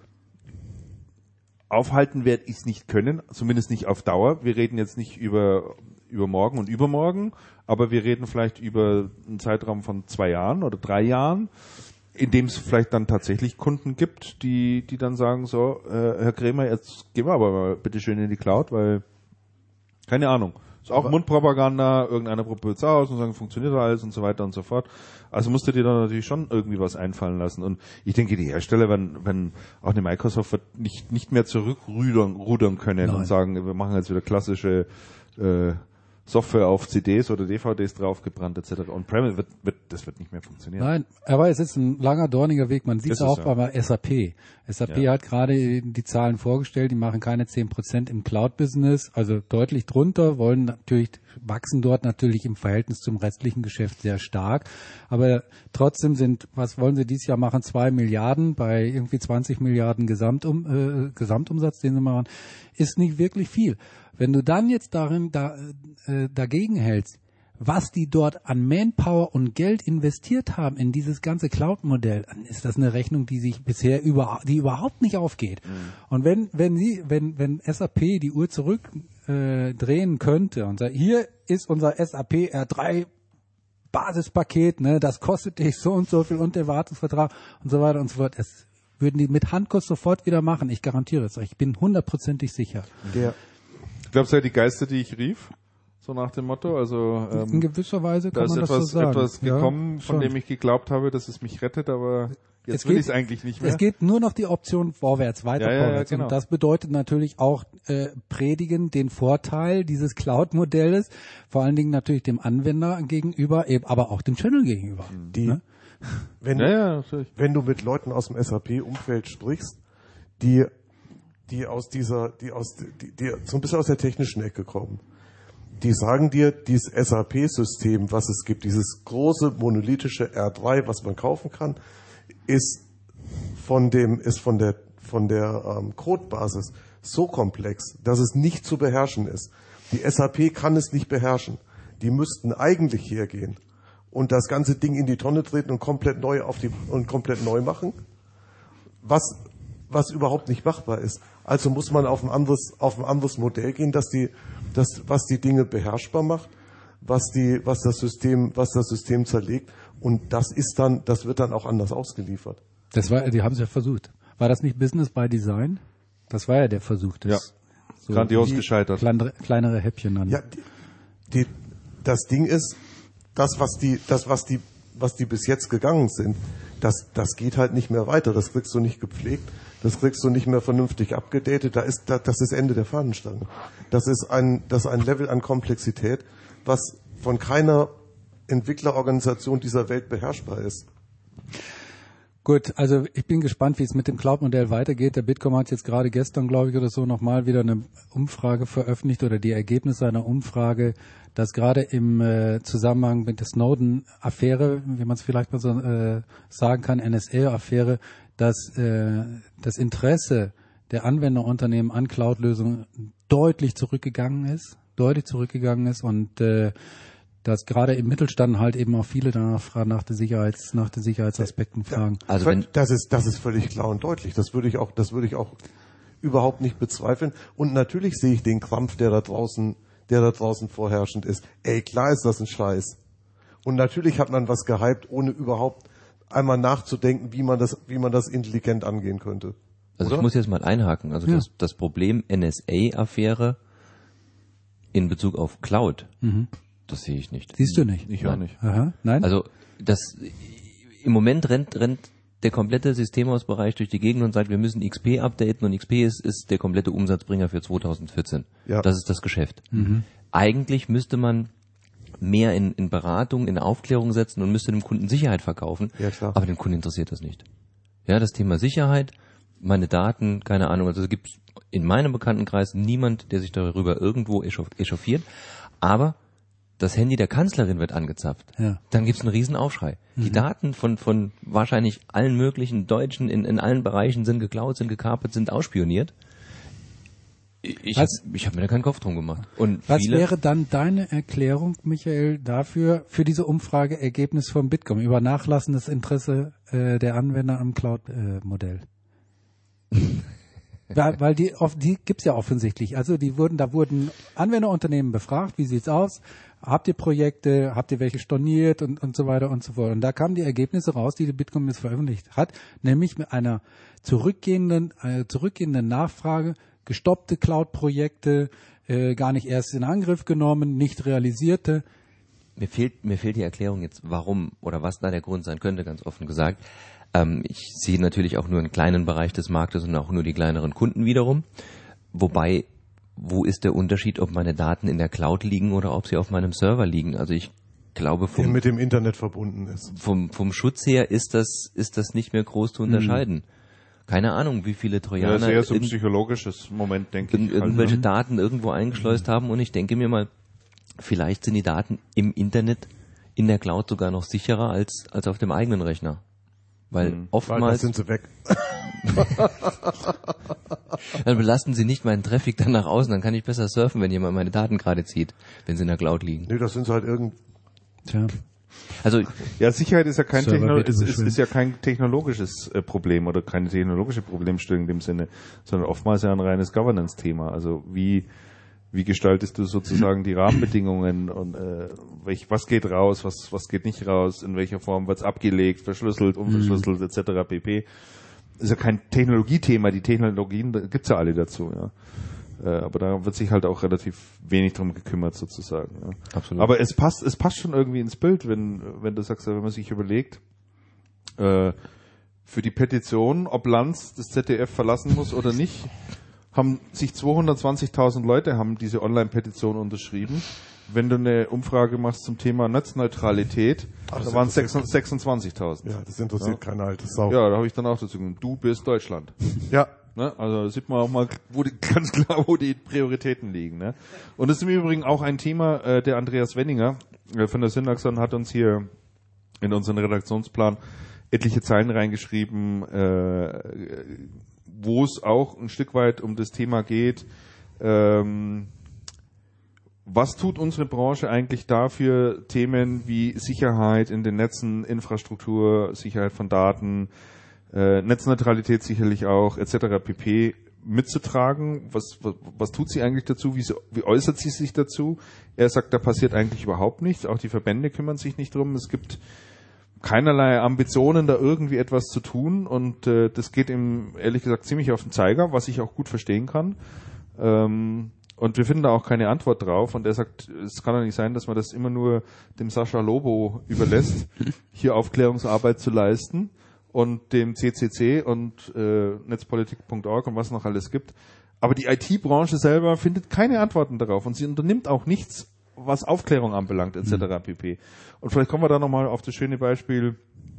Aufhalten werde ich es nicht können, zumindest nicht auf Dauer. Wir reden jetzt nicht über über morgen und übermorgen, aber wir reden vielleicht über einen Zeitraum von zwei Jahren oder drei Jahren, in dem es vielleicht dann tatsächlich Kunden gibt, die die dann sagen, so, äh, Herr Krämer, jetzt gehen wir aber mal bitte schön in die Cloud, weil, keine Ahnung, ist auch aber Mundpropaganda, irgendeiner probiert es aus und sagen, funktioniert alles und so weiter und so fort. Also musst du dir dann natürlich schon irgendwie was einfallen lassen. Und ich denke, die Hersteller, wenn, wenn auch eine Microsoft wird nicht, nicht mehr zurückrudern rudern können Nein. und sagen, wir machen jetzt wieder klassische äh, Software auf C Ds oder D V Ds draufgebrannt et cetera. On-Premise wird, wird, das wird nicht mehr funktionieren. Nein, aber es ist ein langer, dorniger Weg. Man sieht es Ist es, auch ja. bei S A P. S A P Ja. hat gerade die Zahlen vorgestellt, die machen keine zehn Prozent im Cloud-Business, also deutlich drunter, wollen natürlich, wachsen dort natürlich im Verhältnis zum restlichen Geschäft sehr stark. Aber trotzdem sind, was wollen sie dieses Jahr machen? Zwei Milliarden bei irgendwie zwanzig Milliarden Gesamtum, äh, Gesamtumsatz, den sie machen, ist nicht wirklich viel. Wenn du dann jetzt darin da, äh, dagegen hältst, was die dort an Manpower und Geld investiert haben in dieses ganze Cloud-Modell, dann ist das eine Rechnung, die sich bisher über, die überhaupt nicht aufgeht. Mhm. Und wenn, wenn sie, wenn, wenn S A P die Uhr zurückdrehen äh, drehen könnte und sagt, hier ist unser S A P R drei Basispaket, ne, das kostet dich so und so viel und der Wartungsvertrag und so weiter und so fort. Das würden die mit Handkuss sofort wieder machen. Ich garantiere es euch. Ich bin hundertprozentig sicher. Der, Ich glaube, es sei die Geister, die ich rief, so nach dem Motto. Also ähm, in gewisser Weise da kann ist man das etwas, so sagen. etwas gekommen, Ja, von schon. dem ich geglaubt habe, dass es mich rettet, aber Jetzt es will geht, ich es eigentlich nicht mehr. Es geht nur noch die Option vorwärts, weiter Ja, ja, ja, vorwärts. genau. Und das bedeutet natürlich auch äh, predigen den Vorteil dieses Cloud-Modells, vor allen Dingen natürlich dem Anwender gegenüber, eben, aber auch dem Channel gegenüber. Die, Ne? wenn, Ja, ja, natürlich. wenn du mit Leuten aus dem S A P-Umfeld sprichst, die, die aus dieser, die aus, die, die so ein bisschen aus der technischen Ecke kommen, die sagen dir, dieses S A P-System, was es gibt, dieses große monolithische R drei, was man kaufen kann, ist von dem, ist von der, von der ähm, Codebasis so komplex, dass es nicht zu beherrschen ist. Die S A P kann es nicht beherrschen. Die müssten eigentlich hergehen und das ganze Ding in die Tonne treten und komplett neu auf die und komplett neu machen, was was überhaupt nicht machbar ist. Also muss man auf ein anderes auf ein anderes Modell gehen, dass die das was die Dinge beherrschbar macht, was die was das System was das System zerlegt, und das ist dann das wird dann auch anders ausgeliefert. Das war, die haben es ja versucht. War das nicht Business by Design? Das war ja der Versuch. Das Ja. so Grandios die gescheitert. Kleinere, kleinere Häppchen dann. Ja, die, die, das Ding ist, das was die das was die was die bis jetzt gegangen sind, das das geht halt nicht mehr weiter. Das kriegst du nicht gepflegt. Das kriegst du nicht mehr vernünftig abgedatet. Da ist, da, das ist Ende der Fahnenstange. Das ist ein, das ist ein Level an Komplexität, was von keiner Entwicklerorganisation dieser Welt beherrschbar ist. Gut, also ich bin gespannt, wie es mit dem Cloud-Modell weitergeht. Der Bitkom hat jetzt gerade gestern, glaube ich, oder so nochmal wieder eine Umfrage veröffentlicht oder die Ergebnisse einer Umfrage, dass gerade im äh, Zusammenhang mit der Snowden-Affäre, wie man es vielleicht mal so äh, sagen kann, N S A-Affäre, dass äh, das Interesse der Anwenderunternehmen an Cloud-Lösungen deutlich zurückgegangen ist, deutlich zurückgegangen ist und äh, dass gerade im Mittelstand halt eben auch viele danach fragen, nach der Sicherheits, nach den Sicherheitsaspekten fragen. Also wenn, das ist, das ist völlig klar und deutlich. Das würde ich auch, das würde ich auch überhaupt nicht bezweifeln. Und natürlich sehe ich den Krampf, der da draußen, der da draußen vorherrschend ist. Ey, klar ist das ein Scheiß. Und natürlich hat man was gehypt, ohne überhaupt einmal nachzudenken, wie man das, wie man das intelligent angehen könnte. also Oder? ich muss jetzt mal einhaken. Also Ja. das, das Problem N S A-Affäre in Bezug auf Cloud, Mhm. das sehe ich nicht. Siehst du nicht? Ich auch nicht. Aha, nein? Also das im Moment rennt rennt der komplette Systemhausbereich durch die Gegend und sagt, wir müssen X P updaten, und X P ist, ist der komplette Umsatzbringer für zwanzig vierzehn. Ja. Das ist das Geschäft. Mhm. Eigentlich müsste man mehr in, in Beratung, in Aufklärung setzen und müsste dem Kunden Sicherheit verkaufen. Ja, klar. Aber den Kunden interessiert das nicht. Ja, das Thema Sicherheit, meine Daten, keine Ahnung, also es gibt in meinem Bekanntenkreis niemand, der sich darüber irgendwo echauffiert. Aber das Handy der Kanzlerin wird angezapft. Ja. Dann gibt's einen riesen Aufschrei. Die Daten von von wahrscheinlich allen möglichen Deutschen in, in allen Bereichen sind geklaut, sind gekapert, sind ausspioniert. Ich habe Was- ich hab mir da keinen Kopf drum gemacht. Und Was viele, wäre dann deine Erklärung, Michael, dafür, für diese Umfrageergebnis vom Bitkom über nachlassendes Interesse äh, der Anwender am Cloud-Modell? weil, weil die, oft, die gibt's ja offensichtlich. Also die wurden, da wurden Anwenderunternehmen befragt, wie sieht's aus? Habt ihr Projekte, habt ihr welche storniert und, und so weiter und so fort. Und da kamen die Ergebnisse raus, die die Bitkom jetzt veröffentlicht hat, nämlich mit einer zurückgehenden, äh, zurückgehenden Nachfrage, gestoppte Cloud-Projekte, äh, gar nicht erst in Angriff genommen, nicht realisierte. mir fehlt mir fehlt die Erklärung jetzt, warum oder was da der Grund sein könnte, ganz offen gesagt. Ähm, ich sehe natürlich auch nur einen kleinen Bereich des Marktes und auch nur die kleineren Kunden wiederum. Wobei, wo ist der Unterschied, ob meine Daten in der Cloud liegen oder ob sie auf meinem Server liegen? Also ich glaube, Der vom, mit dem Internet verbunden ist. vom, vom Schutz her ist das, ist das nicht mehr groß zu unterscheiden. Keine Ahnung, wie viele Ja, Trojaner sehr so ein in, psychologisches Moment, denke in ich. Halt, irgendwelche ne? Daten irgendwo eingeschleust haben, und ich denke mir mal, vielleicht sind die Daten im Internet in der Cloud sogar noch sicherer als, als auf dem eigenen Rechner. Weil Mhm. Weil das oftmals sind sie weg. dann belasten sie nicht meinen Traffic dann nach außen, dann kann ich besser surfen, wenn jemand meine Daten gerade zieht, wenn sie in der Cloud liegen. Nee, das sind sie halt irgend. Tja. Also Ja, Sicherheit ist ja kein, Server Techno wird ist, ist, überschwemmt. ist ja kein technologisches äh, Problem oder keine technologische Problemstellung in dem Sinne, sondern oftmals ja ein reines Governance-Thema. Also wie wie gestaltest du sozusagen die Rahmenbedingungen und äh, welch, was geht raus, was was geht nicht raus, in welcher Form wird's abgelegt, verschlüsselt, unverschlüsselt et cetera pp. Ist ja kein Technologiethema. Die Technologien da gibt's ja alle dazu. Ja. Äh, aber da wird sich halt auch relativ wenig drum gekümmert sozusagen. Ja. Absolut. Aber es passt, es passt schon irgendwie ins Bild, wenn, wenn du sagst, wenn man sich überlegt, äh, für die Petition, ob Lanz das Z D F verlassen muss oder nicht, haben sich zweihundertzwanzigtausend Leute haben diese Online-Petition unterschrieben. Wenn du eine Umfrage machst zum Thema Netzneutralität, Ach, da waren es sechsundzwanzigtausend. Ja, das interessiert ja. keine alte Sau. Ja, da habe ich dann auch dazu gesagt, du bist Deutschland. Ja. Ne? Also da sieht man auch mal wo die, ganz klar, wo die Prioritäten liegen. Ne? Und das ist im Übrigen auch ein Thema, äh, der Andreas Wenninger äh, von der Synaxon hat uns hier in unseren Redaktionsplan etliche Zeilen reingeschrieben, äh, wo es auch ein Stück weit um das Thema geht, ähm, was tut unsere Branche eigentlich dafür, Themen wie Sicherheit in den Netzen, Infrastruktur, Sicherheit von Daten, äh, Netzneutralität sicherlich auch, et cetera pp. Mitzutragen? Was, was, was tut sie eigentlich dazu? Wie, so, wie äußert sie sich dazu? Er sagt, da passiert eigentlich überhaupt nichts. Auch die Verbände kümmern sich nicht drum. Es gibt keinerlei Ambitionen, da irgendwie etwas zu tun. Und äh, das geht ihm ehrlich gesagt ziemlich auf den Zeiger, was ich auch gut verstehen kann. Ähm, Und wir finden da auch keine Antwort drauf. Und er sagt, es kann doch nicht sein, dass man das immer nur dem Sascha Lobo überlässt, hier Aufklärungsarbeit zu leisten und dem C C C und äh, netzpolitik punkt org und was noch alles gibt. Aber die I T-Branche selber findet keine Antworten darauf und sie unternimmt auch nichts, was Aufklärung anbelangt, et cetera pp. Und vielleicht kommen wir da nochmal auf das schöne Beispiel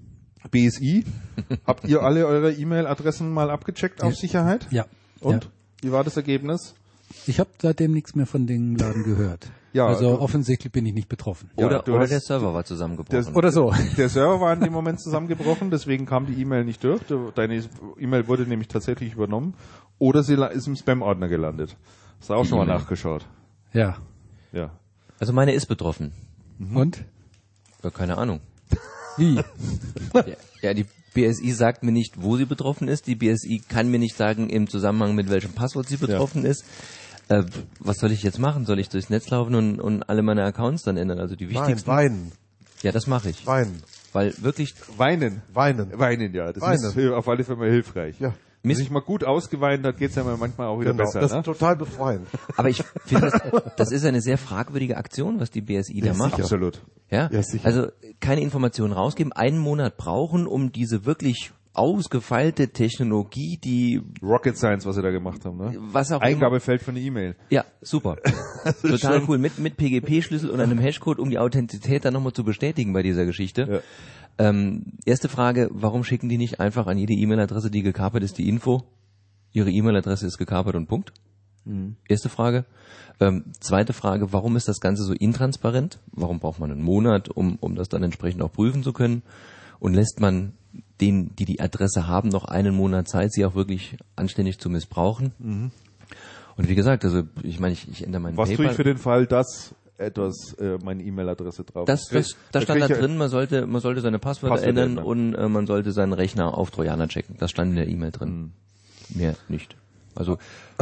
B S I. Habt ihr alle eure E-Mail-Adressen mal abgecheckt auf Sicherheit? Ja. Und? Ja. Wie war das Ergebnis? Ich habe seitdem nichts mehr von dem Laden gehört. Ja, also du, offensichtlich bin ich nicht betroffen. Ja, oder du oder hast, der Server war zusammengebrochen. Der, oder so. Der Server war in dem Moment zusammengebrochen, deswegen kam die E-Mail nicht durch. Deine E-Mail wurde nämlich tatsächlich übernommen. Oder sie ist im Spam-Ordner gelandet. Hast du auch schon mal nachgeschaut? Ja. Ja. Also meine ist betroffen. Mhm. Und? Ja, keine Ahnung. Wie? ja, ja, die B S I sagt mir nicht, wo sie betroffen ist. Die B S I kann mir nicht sagen, im Zusammenhang mit welchem Passwort sie betroffen ja. ist. Äh, was soll ich jetzt machen? Soll ich durchs Netz laufen und, und alle meine Accounts dann ändern? Also die wichtigsten. Nein, weinen. Ja, das mache ich. Weinen. Weil wirklich... Weinen. Weinen. Weinen, ja. Das Weinen. ist auf alle Fälle mal hilfreich. Ja. Wenn sich mal gut ausgeweint hat, geht's ja manchmal auch wieder Genau, besser. das Ne? ist total befreiend. Aber ich finde, das, das ist eine sehr fragwürdige Aktion, was die B S I Ja, da macht. sicher. Absolut. Ja, Ja, sicher. also keine Informationen rausgeben, einen Monat brauchen, um diese wirklich ausgefeilte Technologie, die Rocket Science, was sie da gemacht haben. Ne? was auch Eingabefeld von der E-Mail. Ja, super. Total cool. Mit, mit P G P-Schlüssel und einem Hashcode, um die Authentizität dann nochmal zu bestätigen bei dieser Geschichte. Ja. Ähm, erste Frage, warum schicken die nicht einfach an jede E-Mail-Adresse, die gekapert ist, die Info? Ihre E-Mail-Adresse ist gekapert und Punkt. Mhm. Erste Frage. Ähm, zweite Frage, warum ist das Ganze so intransparent? Warum braucht man einen Monat, um, um das dann entsprechend auch prüfen zu können? Und lässt man denen, die die Adresse haben, noch einen Monat Zeit, sie auch wirklich anständig zu missbrauchen? Mhm. Und wie gesagt, also ich meine, ich, ich ändere meinen Was PayPal. tue ich für den Fall, dass etwas äh, meine E-Mail-Adresse drauf Das, ist? das, da Da stand da krieg ich- drin, man sollte, man sollte seine Passwörter Passwörter ändern, ändern. und äh, man sollte seinen Rechner auf Trojaner checken. Das stand in der E-Mail drin. Mhm. Mehr nicht. Also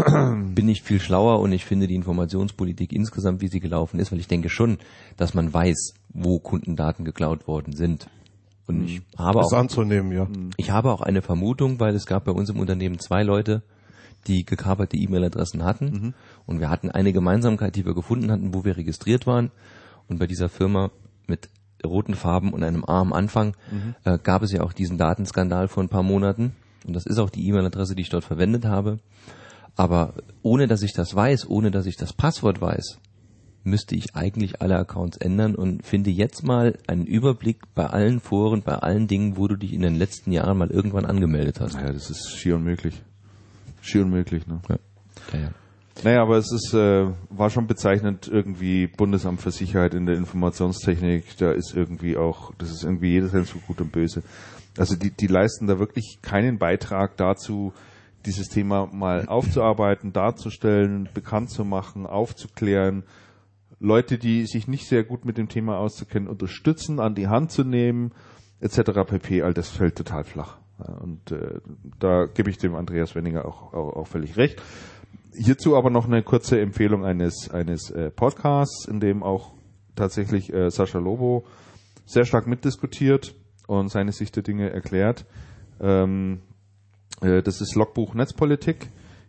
bin ich viel schlauer und ich finde die Informationspolitik insgesamt, wie sie gelaufen ist, weil ich denke schon, dass man weiß, wo Kundendaten geklaut worden sind. Und ich habe Das auch anzunehmen, ja. ich habe auch eine Vermutung, weil es gab bei uns im Unternehmen zwei Leute, die gekaperte E-Mail-Adressen hatten. Mhm. Und wir hatten eine Gemeinsamkeit, die wir gefunden hatten, wo wir registriert waren. Und bei dieser Firma mit roten Farben und einem A am Anfang mhm. äh, gab es ja auch diesen Datenskandal vor ein paar Monaten. Und das ist auch die E-Mail-Adresse, die ich dort verwendet habe. Aber ohne, dass ich das weiß, ohne, dass ich das Passwort weiß, müsste ich eigentlich alle Accounts ändern und finde jetzt mal einen Überblick bei allen Foren, bei allen Dingen, wo du dich in den letzten Jahren mal irgendwann angemeldet hast. Ja, das ist schier unmöglich. Schier unmöglich, ne? Ja. Ja, ja. Naja, aber es ist, äh, war schon bezeichnend, irgendwie Bundesamt für Sicherheit in der Informationstechnik, da ist irgendwie auch, das ist irgendwie jedes Land so gut und böse. Also die, die leisten da wirklich keinen Beitrag dazu, dieses Thema mal aufzuarbeiten, darzustellen, bekannt zu machen, aufzuklären, Leute, die sich nicht sehr gut mit dem Thema auszukennen, unterstützen, an die Hand zu nehmen, et cetera pp. All das fällt total flach. Ja, und äh, da gebe ich dem Andreas Wenninger auch, auch, auch völlig recht. Hierzu aber noch eine kurze Empfehlung eines, eines äh, Podcasts, in dem auch tatsächlich äh, Sascha Lobo sehr stark mitdiskutiert und seine Sicht der Dinge erklärt. Ähm, äh, das ist Logbuch Netzpolitik.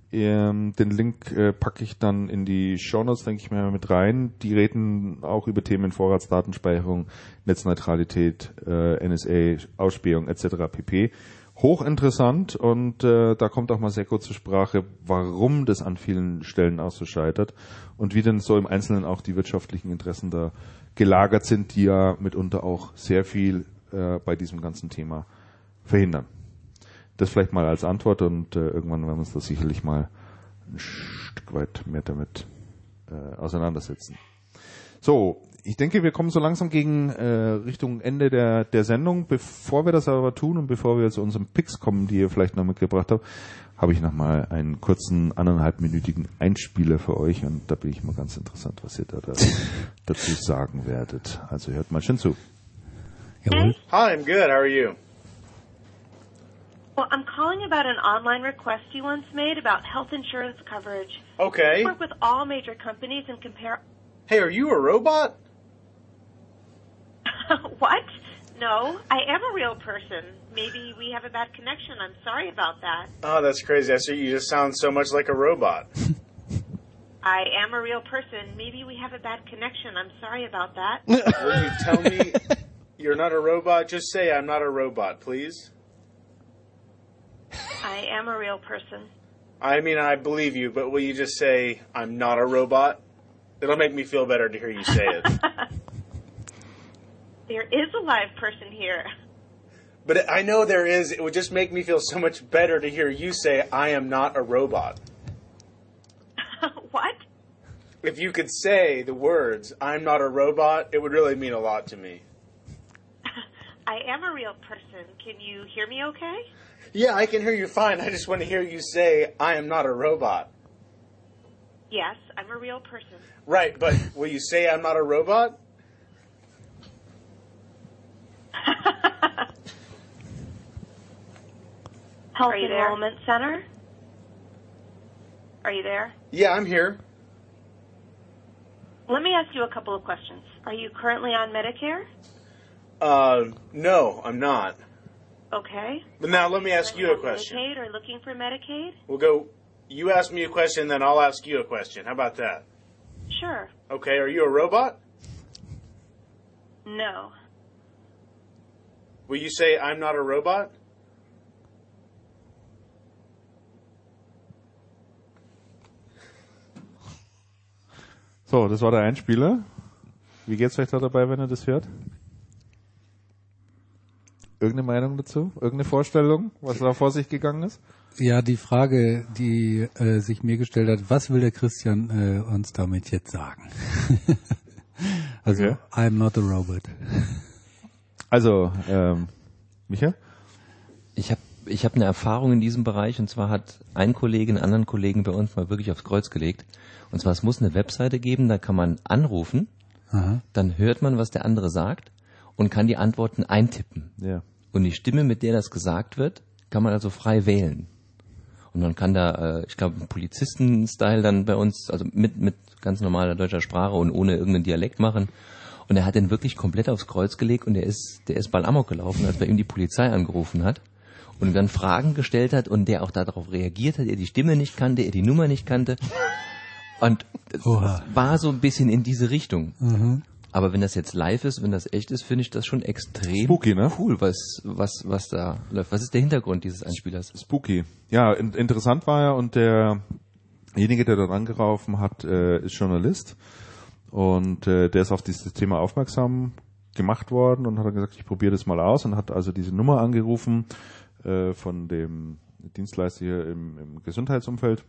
Ähm, den Link äh, packe ich dann in die Shownotes, denke ich mir, mit rein. Die reden auch über Themen Vorratsdatenspeicherung, Netzneutralität, äh, N S A, Ausspähung et cetera pp. hochinteressant und äh, da kommt auch mal sehr kurz zur Sprache, warum das an vielen Stellen auch so scheitert und wie denn so im Einzelnen auch die wirtschaftlichen Interessen da gelagert sind, die ja mitunter auch sehr viel äh, bei diesem ganzen Thema verhindern. Das vielleicht mal als Antwort und äh, irgendwann werden wir uns da sicherlich mal ein Stück weit mehr damit äh, auseinandersetzen. So, ich denke, wir kommen so langsam gegen äh, Richtung Ende der, der Sendung. Bevor wir das aber tun und bevor wir zu unseren Picks kommen, die ihr vielleicht noch mitgebracht habt, habe ich nochmal einen kurzen, anderthalbminütigen Einspieler für euch und da bin ich mal ganz interessant, was ihr da, da dazu sagen werdet. Also hört mal schön zu. Jawohl. Hi, I'm good. How are you? Well, I'm calling about an online request you once made about health insurance coverage. Okay. I work with all major companies and compare... Hey, are you a robot? What? No, I am a real person. Maybe we have a bad connection. I'm sorry about that. Oh, that's crazy. I see you just sound so much like a robot. I am a real person. Maybe we have a bad connection. I'm sorry about that. Will you tell me you're not a robot? Just say I'm not a robot, please. I am a real person. I mean, I believe you, but will you just say I'm not a robot? It'll make me feel better to hear you say it. There is a live person here. But I know there is. It would just make me feel so much better to hear you say I am not a robot. What? If you could say the words I'm not a robot, it would really mean a lot to me. I am a real person. Can you hear me okay? Yeah, I can hear you fine. I just want to hear you say I am not a robot. Yes, I'm a real person. Right, but will you say I'm not a robot? Health Enrollment Center? Are you there? Yeah, I'm here. Let me ask you a couple of questions. Are you currently on Medicare? Uh, no, I'm not. Okay. But now let me ask you a on question. Medicaid or looking for Medicaid? We'll go, you ask me a question, then I'll ask you a question. How about that? Sure. Okay, are you a robot? No. Will you say I'm not a robot? So, das war der Einspieler. Wie geht's euch da dabei, wenn ihr das hört? Irgendeine Meinung dazu? Irgendeine Vorstellung, was da vor sich gegangen ist? Ja, die Frage, die äh, sich mir gestellt hat, was will der Christian äh, uns damit jetzt sagen? Also, Okay. I'm not a robot. Also, ähm, Micha? Ich habe ich hab eine Erfahrung in diesem Bereich und zwar hat ein Kollege einen anderen Kollegen bei uns mal wirklich aufs Kreuz gelegt. Und zwar, es muss eine Webseite geben, da kann man anrufen, Aha. dann hört man, was der andere sagt und kann die Antworten eintippen. Ja. Und die Stimme, mit der das gesagt wird, kann man also frei wählen. Und man kann da, äh, ich glaube, einen Polizisten-Style dann bei uns, also mit mit ganz normaler deutscher Sprache und ohne irgendeinen Dialekt machen. Und er hat den wirklich komplett aufs Kreuz gelegt und der ist, der ist bald amok gelaufen, als bei ihm die Polizei angerufen hat und ihm dann Fragen gestellt hat und der auch darauf reagiert hat, er die Stimme nicht kannte, er die Nummer nicht kannte. Und es Oha. war so ein bisschen in diese Richtung. Mhm. Aber wenn das jetzt live ist, wenn das echt ist, finde ich das schon extrem Spooky, ne? cool, was, was, was da läuft. Was ist der Hintergrund dieses Einspielers? Spooky. Ja, in, interessant war ja, und derjenige, der dort angerufen hat, äh, ist Journalist. Und äh, der ist auf dieses Thema aufmerksam gemacht worden und hat dann gesagt, ich probiere das mal aus und hat also diese Nummer angerufen äh, von dem Dienstleister hier im, im Gesundheitsumfeld.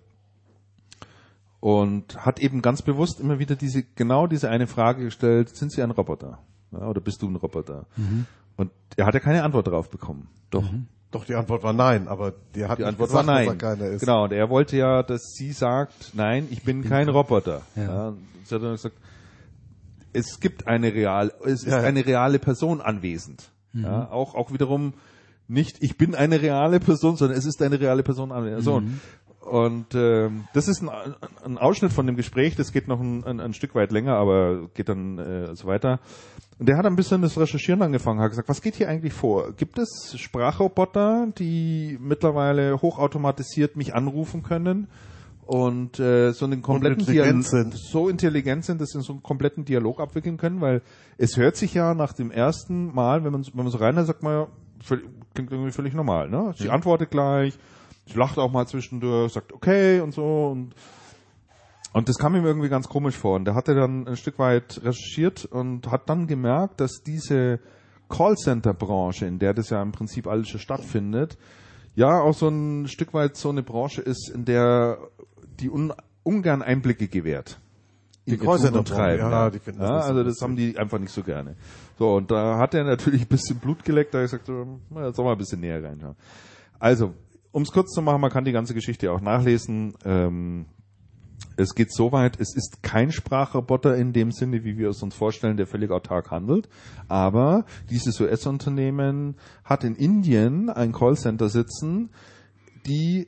Und hat eben ganz bewusst immer wieder diese, genau diese eine Frage gestellt, sind Sie ein Roboter? Ja, oder bist du ein Roboter? Mhm. Und er hat ja keine Antwort darauf bekommen. Doch. Mhm. Doch, die Antwort war nein, aber der hat Die nicht Antwort gesagt, war nein. dass er keiner ist. Genau, und er wollte ja, dass sie sagt, nein, ich bin kein Roboter. Ja. Ja, sie hat dann gesagt, es gibt eine real, es ist Ja, ja. eine reale Person anwesend. Mhm. Ja, auch, auch wiederum nicht, ich bin eine reale Person, sondern es ist eine reale Person anwesend. So, Mhm. und ähm, das ist ein, ein Ausschnitt von dem Gespräch, das geht noch ein, ein, ein Stück weit länger, aber geht dann äh, so weiter. Und der hat ein bisschen das Recherchieren angefangen, hat gesagt, was geht hier eigentlich vor? Gibt es Sprachroboter, die mittlerweile hochautomatisiert mich anrufen können und äh, so einen kompletten intelligent Dialog, sind. so intelligent sind, dass sie so einen kompletten Dialog abwickeln können? Weil es hört sich ja nach dem ersten Mal, wenn man wenn man so reinhört, sagt man, klingt irgendwie völlig normal, ne? Sie antwortet gleich, sie lacht auch mal zwischendurch, sagt okay und so und Und das kam ihm irgendwie ganz komisch vor. Und der hatte dann ein Stück weit recherchiert und hat dann gemerkt, dass diese Callcenter-Branche, in der das ja im Prinzip alles schon stattfindet, ja auch so ein Stück weit so eine Branche ist, in der die un ungern Einblicke gewährt. Die Callcenter-Branche, ja, die finden das ja, nicht so also das lustig. haben die einfach nicht so gerne. So, und da hat er natürlich ein bisschen Blut geleckt, da hat er gesagt, so, na, jetzt soll mal ein bisschen näher reinschauen. Also, um es kurz zu machen, man kann die ganze Geschichte auch nachlesen. Ähm, Es geht so weit, es ist kein Sprachroboter in dem Sinne, wie wir es uns vorstellen, der völlig autark handelt. Aber dieses U S-Unternehmen hat in Indien ein Callcenter sitzen, die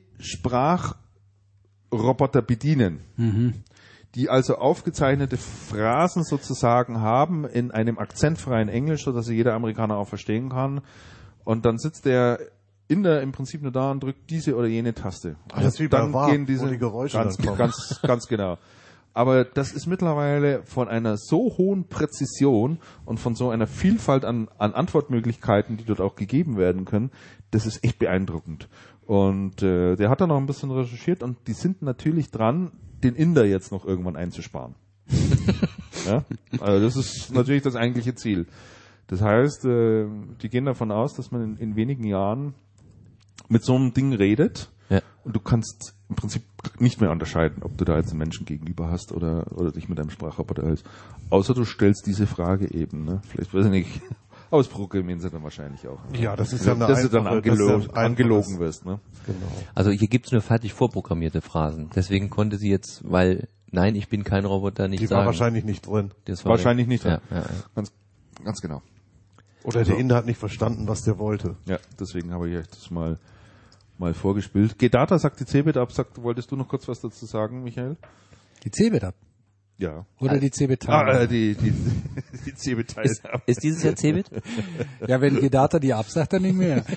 Sprachroboter bedienen. Mhm. Die also aufgezeichnete Phrasen sozusagen haben in einem akzentfreien Englisch, sodass sie jeder Amerikaner auch verstehen kann. Und dann sitzt der Inder im Prinzip nur da und drückt diese oder jene Taste. Ach, das ist wie bei dann Warp, gehen diese wo die Geräusche ganz, dann kommen. ganz, ganz genau. Aber das ist mittlerweile von einer so hohen Präzision und von so einer Vielfalt an, an Antwortmöglichkeiten, die dort auch gegeben werden können, das ist echt beeindruckend. Und äh, der hat dann noch ein bisschen recherchiert und die sind natürlich dran, den Inder jetzt noch irgendwann einzusparen. Ja? Also das ist natürlich das eigentliche Ziel. Das heißt, äh, die gehen davon aus, dass man in, in wenigen Jahren mit so einem Ding redet, ja, und du kannst im Prinzip nicht mehr unterscheiden, ob du da jetzt einen Menschen gegenüber hast oder oder dich mit einem Sprachroboter hältst. Außer du stellst diese Frage eben, ne? Vielleicht weiß ich nicht. Ausprogrammieren sie dann wahrscheinlich auch. Ne? Ja, das ist ja eine dass du dann einfache- angelo das ist ja ein angelogen einfaches- wirst, ne? Genau. Also hier gibt's nur fertig vorprogrammierte Phrasen. Deswegen konnte sie jetzt, weil, nein, ich bin kein Roboter, nicht Die sagen. war wahrscheinlich nicht drin. Das war Wahrscheinlich nicht. Ja, ja, ja. Ganz, ganz genau. Oder der Inder hat nicht verstanden, was der wollte. Ja, deswegen habe ich euch das mal mal vorgespielt. G-Data sagt die Cebit ab. Sagt, wolltest du noch kurz was dazu sagen, Michael? Die Cebit ab. Ja. Oder die Cebit Ah, äh, die die die Cebit Ist, ist dieses Jahr Cebit? Ja, wenn Gedata die absagt, dann nicht mehr.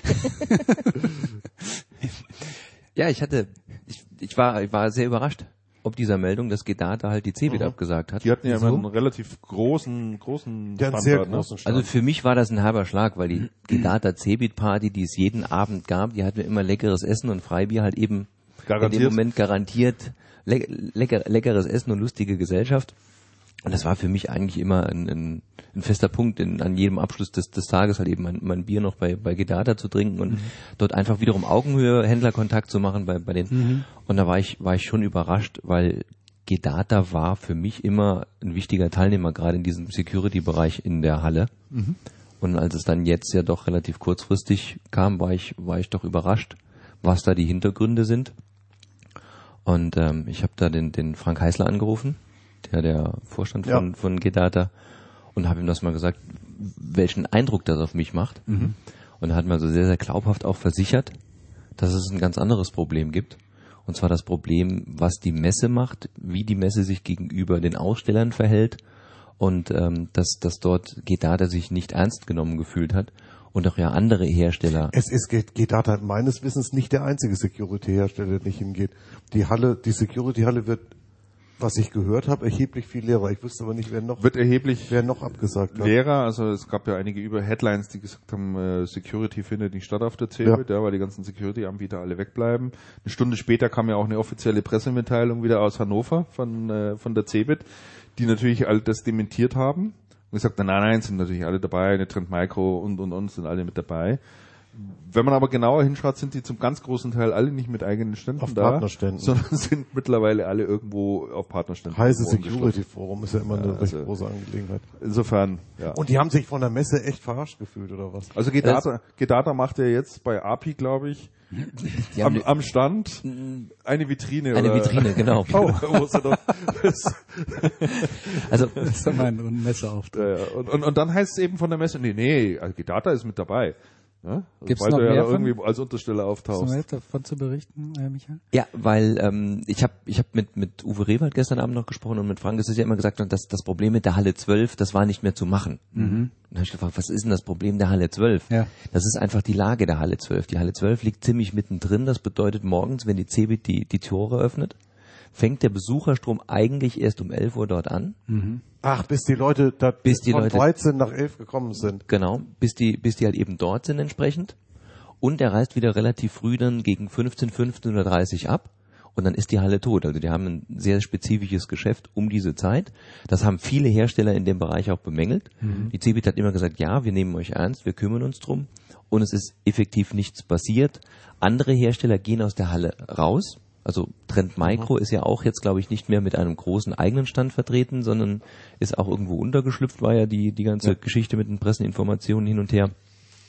Ja, ich hatte, ich, ich war, ich war sehr überrascht, ob dieser Meldung, dass Gedata halt die Cebit Mhm. abgesagt hat. Die hatten ja immer Wieso? einen relativ großen großen Der hat einen Standard, sehr ne? großen Stand. Also für mich war das ein herber Schlag, weil die Gedata Cebit Party, die es jeden Abend gab, die hatten immer leckeres Essen und Freibier halt eben Garantiert. in dem Moment garantiert le lecker, leckeres Essen und lustige Gesellschaft. Und das war für mich eigentlich immer ein, ein, ein fester Punkt, in, an jedem Abschluss des, des Tages halt eben mein, mein Bier noch bei, bei Gedata zu trinken und mhm. dort einfach wiederum Augenhöhe, Händlerkontakt zu machen bei, bei den. Mhm. Und da war ich, war ich schon überrascht, weil Gedata war für mich immer ein wichtiger Teilnehmer, gerade in diesem Security-Bereich in der Halle. Mhm. Und als es dann jetzt ja doch relativ kurzfristig kam, war ich, war ich doch überrascht, was da die Hintergründe sind. Und ähm, ich habe da den, den Frank Heißler angerufen, der der Vorstand von, Ja. von Gedata, und habe ihm das mal gesagt, welchen Eindruck das auf mich macht. Mhm. Und er hat mir so sehr, sehr glaubhaft auch versichert, dass es ein ganz anderes Problem gibt. Und zwar das Problem, was die Messe macht, wie die Messe sich gegenüber den Ausstellern verhält und ähm, dass, dass dort Gedata sich nicht ernst genommen gefühlt hat und auch ja andere Hersteller. Es ist Gedata meines Wissens nicht der einzige Security-Hersteller, der nicht hingeht. Die Halle, die Security-Halle wird, was ich gehört habe, erheblich viel leerer. Ich wüsste aber nicht, wer noch, Wird erheblich wer noch abgesagt hat. leerer. Also es gab ja einige über Headlines, die gesagt haben, äh, Security findet nicht statt auf der Cebit, ja. ja, weil die ganzen Security-Anbieter alle wegbleiben. Eine Stunde später kam ja auch eine offizielle Pressemitteilung wieder aus Hannover von äh, von der Cebit, die natürlich all das dementiert haben und gesagt, nein, nein, sind natürlich alle dabei, eine Trend Micro und und und sind alle mit dabei. Wenn man aber genauer hinschaut, sind die zum ganz großen Teil alle nicht mit eigenen Ständen Auf da, Partnerständen. sondern sind mittlerweile alle irgendwo auf Partnerständen. Heise irgendwo Security angeschlossen. Forum ist ja immer Ja, eine recht also- große Angelegenheit. Insofern, ja. Und die haben sich von der Messe echt verarscht gefühlt, oder was? Also Gedata, Gedata macht ja jetzt bei A P I, glaube ich, Die am, haben am Stand eine Vitrine. eine oder Vitrine, genau. Oh, wo sie doch, das, Also Das ist doch mein Messeauftritt. ja, ja. Und, und, und dann heißt es eben von der Messe, nee, nee, also Gedata ist mit dabei. Ja? Also Gibt's weil noch du ja mehr da von- irgendwie als Untersteller Hast du noch auftauchst. etwas davon zu berichten, äh, Michael? ja, weil ähm, ich habe ich hab mit mit Uwe Rewald gestern Abend noch gesprochen und mit Frank, das ist ja immer gesagt, dass das Problem mit der Halle zwölf, das war nicht mehr zu machen. Mhm. Und dann habe ich gefragt, was ist denn das Problem der Halle zwölf? Ja. Das ist einfach die Lage der Halle zwölf. Die Halle zwölf liegt ziemlich mittendrin. Das bedeutet morgens, wenn die Cebit die die Tore öffnet, fängt der Besucherstrom eigentlich erst um elf Uhr dort an. Mhm. Ach, bis die Leute da Bis die von Leute- dreizehn nach elf gekommen sind. Genau, bis die, bis die halt eben dort sind entsprechend. Und er reist wieder relativ früh dann gegen fünfzehn, fünfzehn Uhr dreißig ab. Und dann ist die Halle tot. Also die haben ein sehr spezifisches Geschäft um diese Zeit. Das haben viele Hersteller in dem Bereich auch bemängelt. Mhm. Die Cebit hat immer gesagt, ja, wir nehmen euch ernst, wir kümmern uns drum. Und es ist effektiv nichts passiert. Andere Hersteller gehen aus der Halle raus. Also Trend Micro mhm. ist ja auch jetzt, glaube ich, nicht mehr mit einem großen eigenen Stand vertreten, sondern ist auch irgendwo untergeschlüpft, war ja die, die ganze ja. Geschichte mit den Presseninformationen hin und her.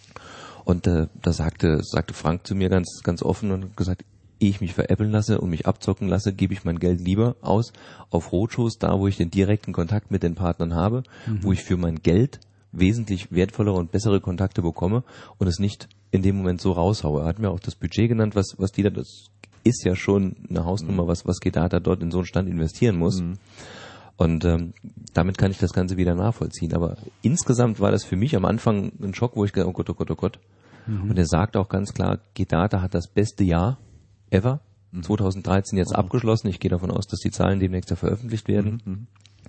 Und äh, da sagte, sagte Frank zu mir ganz, ganz offen und hat gesagt, ehe ich mich veräppeln lasse und mich abzocken lasse, gebe ich mein Geld lieber aus auf Roadshows, da wo ich den direkten Kontakt mit den Partnern habe, mhm. wo ich für mein Geld wesentlich wertvollere und bessere Kontakte bekomme und es nicht in dem Moment so raushaue. Er hat mir auch das Budget genannt, was, was die da, das ist ja schon eine Hausnummer, mhm. was, was Gedata dort in so einen Stand investieren muss. Mhm. Und ähm, damit kann ich das Ganze wieder nachvollziehen. Aber insgesamt war das für mich am Anfang ein Schock, wo ich gedacht, oh Gott, oh Gott, oh Gott. Mhm. Und er sagt auch ganz klar, Gedata hat das beste Jahr ever. Mhm. zwanzig dreizehn jetzt mhm. abgeschlossen. Ich gehe davon aus, dass die Zahlen demnächst ja veröffentlicht werden. Mhm.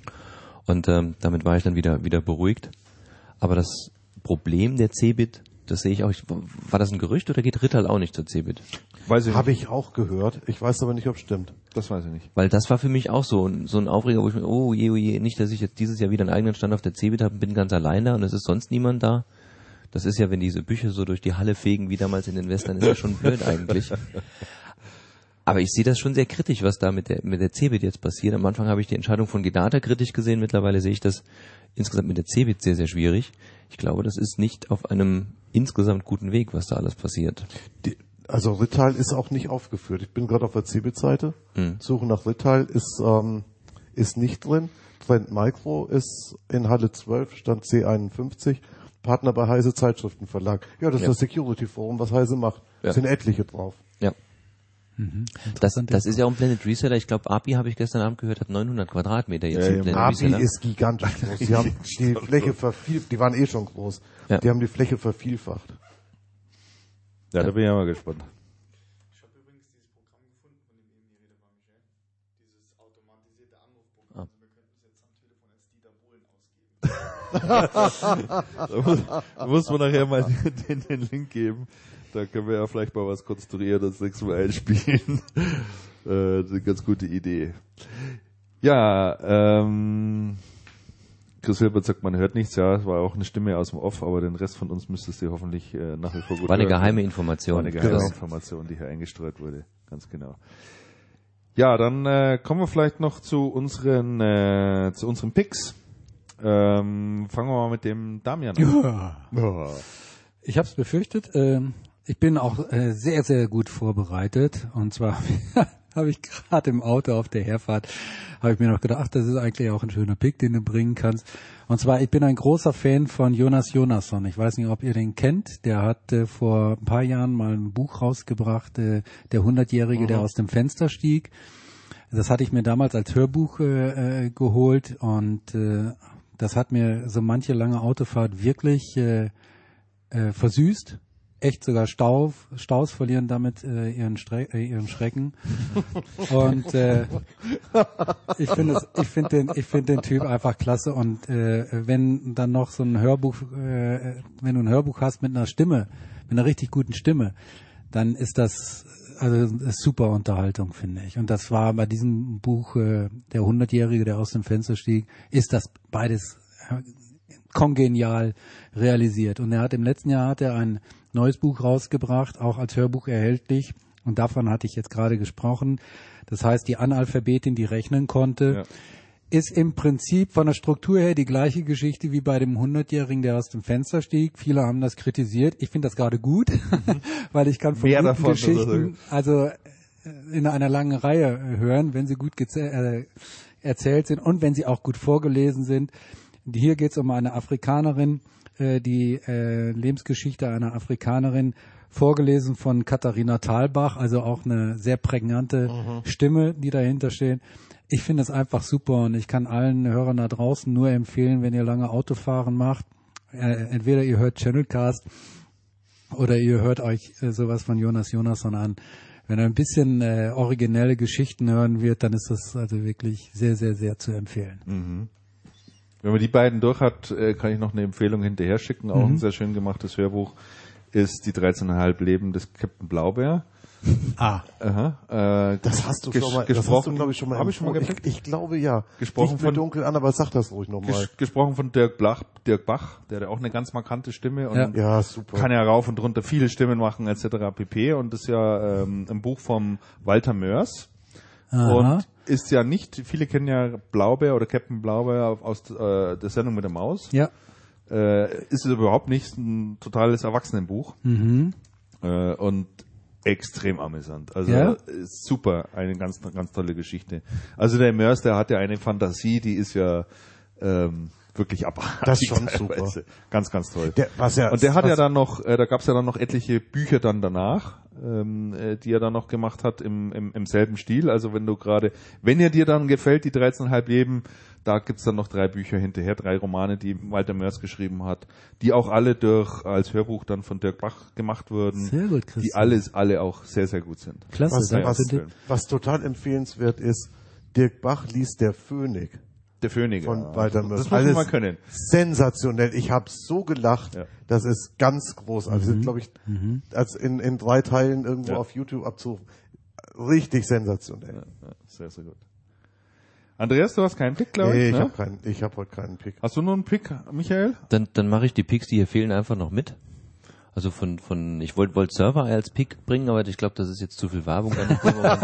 Und ähm, damit war ich dann wieder wieder beruhigt. Aber das Problem der Cebit, das sehe ich auch. Ich, war das ein Gerücht oder geht Rittal auch nicht zur Cebit? Weiß ich Habe ich auch gehört. Ich weiß aber nicht, ob es stimmt. Das weiß ich nicht. Weil das war für mich auch so ein, so ein Aufreger, wo ich mir, oh je, oh je, nicht, dass ich jetzt dieses Jahr wieder einen eigenen Stand auf der Cebit habe und bin ganz allein da und es ist sonst niemand da. Das ist ja, wenn diese Bücher so durch die Halle fegen, wie damals in den Western, ist ja schon blöd eigentlich. Aber ich sehe das schon sehr kritisch, was da mit der mit der Cebit jetzt passiert. Am Anfang habe ich die Entscheidung von Gedata kritisch gesehen. Mittlerweile sehe ich das insgesamt mit der Cebit sehr, sehr schwierig. Ich glaube, das ist nicht auf einem insgesamt guten Weg, was da alles passiert. Die, also Rittal ist auch nicht aufgeführt. Ich bin gerade auf der Cebit-Seite. Mhm. Suche nach Rittal ist ähm, ist nicht drin. Trend Micro ist in Halle zwölf, Stand C einundfünfzig. Partner bei Heise Zeitschriftenverlag. Ja, das ja. ist das Security Forum, was Heise macht. Ja. Sind etliche drauf. Ja. Mhm. Das, das ist ja auch ein Planet Reseller. Ich glaube, A P I, habe ich gestern Abend gehört, hat neunhundert Quadratmeter jetzt. Ja, ja, A P I ist gigantisch groß. Die haben die Fläche vervielfacht. Die waren eh schon groß. Ja. Die haben die Fläche vervielfacht. Ja, ja. Da bin ich ja mal gespannt. Ich habe übrigens dieses Programm gefunden, von dem eben die Rede war, Michel. Dieses automatisierte Anrufprogramm. Ah. Wir könnten es jetzt am Telefon als Dieter Bohlen ausgeben. Da muss man nachher mal den, den Link geben. Da können wir ja vielleicht mal was konstruieren, das nächste Mal einspielen. äh, das ist eine ganz gute Idee. Ja, ähm, Chris Hilbert sagt, man hört nichts. Ja, es war auch eine Stimme aus dem Off, aber den Rest von uns müsstest du hoffentlich äh, nach wie vor gut War eine hören. geheime Information. War eine geheime genau. Information, die hier eingestreut wurde. Ganz genau. Ja, dann äh, kommen wir vielleicht noch zu unseren äh, zu unseren Picks. Ähm, fangen wir mal mit dem Damian an. Ja. Ja. Ich habe es befürchtet. Ähm, ich bin auch äh, sehr, sehr gut vorbereitet. Und zwar habe ich gerade im Auto auf der Herfahrt, habe ich mir noch gedacht, ach, das ist eigentlich auch ein schöner Pick, den du bringen kannst. Und zwar, ich bin ein großer Fan von Jonas Jonasson. Ich weiß nicht, ob ihr den kennt. Der hat äh, vor ein paar Jahren mal ein Buch rausgebracht, äh, der hundertjährige, mhm. der aus dem Fenster stieg. Das hatte ich mir damals als Hörbuch äh, äh, geholt und äh, das hat mir so manche lange Autofahrt wirklich äh, äh, versüßt. Echt sogar Stau, Staus verlieren damit äh, ihren, Stre äh, ihren Schrecken. Und äh, ich finde ich finde den, ich finde den Typ einfach klasse. Und äh, wenn dann noch so ein Hörbuch, äh, wenn du ein Hörbuch hast mit einer Stimme, mit einer richtig guten Stimme, dann ist das also das ist super Unterhaltung, finde ich. Und das war bei diesem Buch äh, der hundertjährige, der aus dem Fenster stieg, ist das beides kongenial realisiert. Und er hat im letzten Jahr hat er ein neues Buch rausgebracht, auch als Hörbuch erhältlich. Und davon hatte ich jetzt gerade gesprochen. Das heißt, die Analphabetin, die rechnen konnte, ja. ist im Prinzip von der Struktur her die gleiche Geschichte wie bei dem hundertjährigen, der aus dem Fenster stieg. Viele haben das kritisiert. Ich finde das gerade gut, weil ich kann von Mehr guten davon, Geschichten, also in einer langen Reihe hören, wenn sie gut äh, erzählt sind und wenn sie auch gut vorgelesen sind. Hier geht es um eine Afrikanerin, äh, die äh, Lebensgeschichte einer Afrikanerin, vorgelesen von Katharina Thalbach, also auch eine sehr prägnante mhm. Stimme, die dahinter steht. Ich finde es einfach super und ich kann allen Hörern da draußen nur empfehlen, wenn ihr lange Autofahren macht, äh, entweder ihr hört Channelcast oder ihr hört euch äh, sowas von Jonas Jonasson an. wenn er ein bisschen äh, originelle Geschichten hören wird, dann ist das also wirklich sehr, sehr, sehr zu empfehlen. Mhm. Wenn man die beiden durch hat, äh, kann ich noch eine Empfehlung hinterher schicken. Auch Mhm. ein sehr schön gemachtes Hörbuch ist die dreizehn Komma fünf Leben des Captain Blaubeer. Ah. Aha. Äh, Das hast du ges- schon mal, das hast gesprochen, du, glaube ich, schon mal Hab ich schon mal empfohlen. gepickt? ich, ich glaube, ja. Gesprochen Nicht mehr von- dunkel an, aber sag das ruhig nochmal. Ges- gesprochen von Dirk Blach, Dirk Bach, der hat auch eine ganz markante Stimme und Ja. Ja, super. kann ja rauf und runter viele Stimmen machen et cetera pp. Und das ist ja ähm, ein Buch vom Walter Mörs. Aha. Und ist ja nicht, viele kennen ja Blaubeer oder Captain Blaubeer aus äh, der Sendung mit der Maus. Ja. Äh, ist es überhaupt nicht ein totales Erwachsenenbuch. Mhm. Äh, und extrem amüsant. Also Ja? ist super, eine ganz, ganz tolle Geschichte. Also der Mörs, der hat ja eine Fantasie, die ist ja ähm, wirklich abartig. Das ist schon teilweise. super. Ganz, ganz toll. Der, was ja, Und der hat was, ja dann noch, äh, da gab's ja dann noch etliche Bücher dann danach, ähm, äh, die er dann noch gemacht hat im, im, im selben Stil. Also wenn du gerade, wenn er dir dann gefällt, die dreizehn Komma fünf Leben, da gibt's dann noch drei Bücher hinterher, drei Romane, die Walter Mörs geschrieben hat, die auch alle durch als Hörbuch dann von Dirk Bach gemacht wurden. Sehr gut, Christian. Die alles, alle auch sehr, sehr gut sind. Klasse. was, danke was, für die- was total empfehlenswert ist, Dirk Bach liest Der Phönik Der Phönik. von ja. Walter Mörs. Das muss man mal können. Sensationell. Ich habe so gelacht. Ja. Das ist ganz großartig. Das ist, glaube ich, als in, in drei Teilen irgendwo Ja. auf YouTube abzurufen. Richtig sensationell. Ja, sehr, sehr gut. Andreas, du hast keinen Pick, glaube Nee, ich. ich ne? habe keinen, ich habe heute keinen Pick. Hast du noch einen Pick, Michael? Dann, dann mache ich die Picks, die hier fehlen, einfach noch mit. Also von, von ich wollte wollt Server als Pick bringen, aber ich glaube, das ist jetzt zu viel Werbung. Dann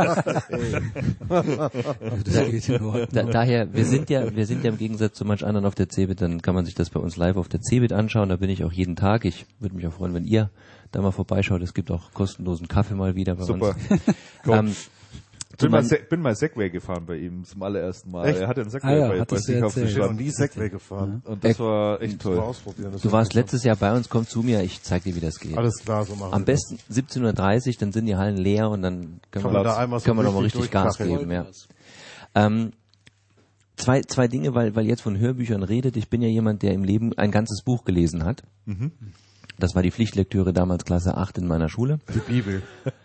Das geht in Ordnung. da, daher, wir sind ja, wir sind ja im Gegensatz zu manch anderen auf der Cebit, dann kann man sich das bei uns live auf der Cebit anschauen. Da bin ich auch jeden Tag. Ich würde mich auch freuen, wenn ihr da mal vorbeischaut. Es gibt auch kostenlosen Kaffee mal wieder bei Super. uns. ähm, Bin mal, man- Se- bin mal Segway gefahren bei ihm zum allerersten Mal. Echt? Er hatte einen Segway Ah ja, bei, bei hattest du sich auf dem erzählt. Ich bin noch Stand. nie Segway gefahren. Und das war echt Mal toll. ausprobieren. Das Du ist warst interessant. letztes Jahr bei uns, komm zu mir, ich zeig dir, wie das geht. Alles klar, so machen Am wir besten siebzehn Uhr dreißig, dann sind die Hallen leer und dann können Kann wir, man da einmal so können wir nochmal richtig richtig Gas durchkacheln. geben. Ja. Ähm, zwei, zwei Dinge, weil, weil jetzt von Hörbüchern redet. Ich bin ja jemand, der im Leben ein ganzes Buch gelesen hat. Das war die Pflichtlektüre damals Klasse acht in meiner Schule. das. Die Bibel.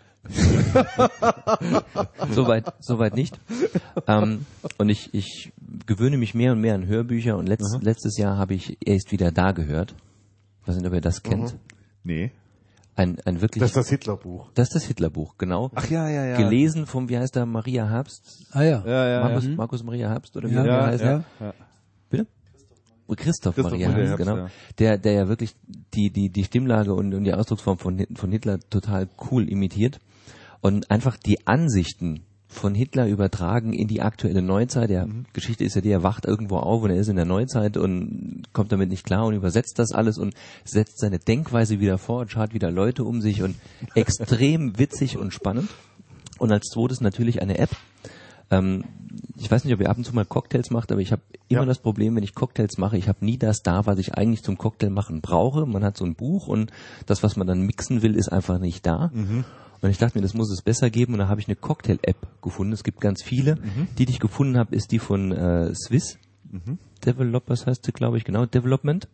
Soweit, soweit nicht. Ähm, und ich, ich gewöhne mich mehr und mehr an Hörbücher und letzt, letztes Jahr habe ich erst wieder da gehört. Ich weiß nicht, ob ihr das kennt. Nee. Ein, ein wirklich, Das ist das Hitlerbuch. das ist das Hitlerbuch, genau. Ach ja, ja, ja. Gelesen vom, wie heißt der, Maria Herbst? Ah ja. Ja, ja, Markus, ja. Markus Maria Herbst oder wie Ja, er Ja, heißt? ja, ja. Bitte? Oh, Christoph, Christoph Maria Maria Herbst, Herbst, genau. ja. Der, der ja wirklich die, die, die Stimmlage und, und die Ausdrucksform von, Hit- von Hitler total cool imitiert. Und einfach die Ansichten von Hitler übertragen in die aktuelle Neuzeit. Der Mhm. Geschichte ist ja die, er wacht irgendwo auf und er ist in der Neuzeit und kommt damit nicht klar und übersetzt das alles und setzt seine Denkweise wieder vor und schaut wieder Leute um sich und extrem witzig und spannend. Und als zweites natürlich eine App. Ähm, ich weiß nicht, ob ihr ab und zu mal Cocktails macht, aber ich habe immer Ja. das Problem, wenn ich Cocktails mache, ich habe nie das da, was ich eigentlich zum Cocktail machen brauche. Man hat so ein Buch und das, was man dann mixen will, ist einfach nicht da. Und ich dachte mir, das muss es besser geben und da habe ich eine Cocktail-App gefunden. Es gibt ganz viele. Die, die ich gefunden habe, ist die von äh, Swiss Developers heißt sie, glaube ich, genau, Development.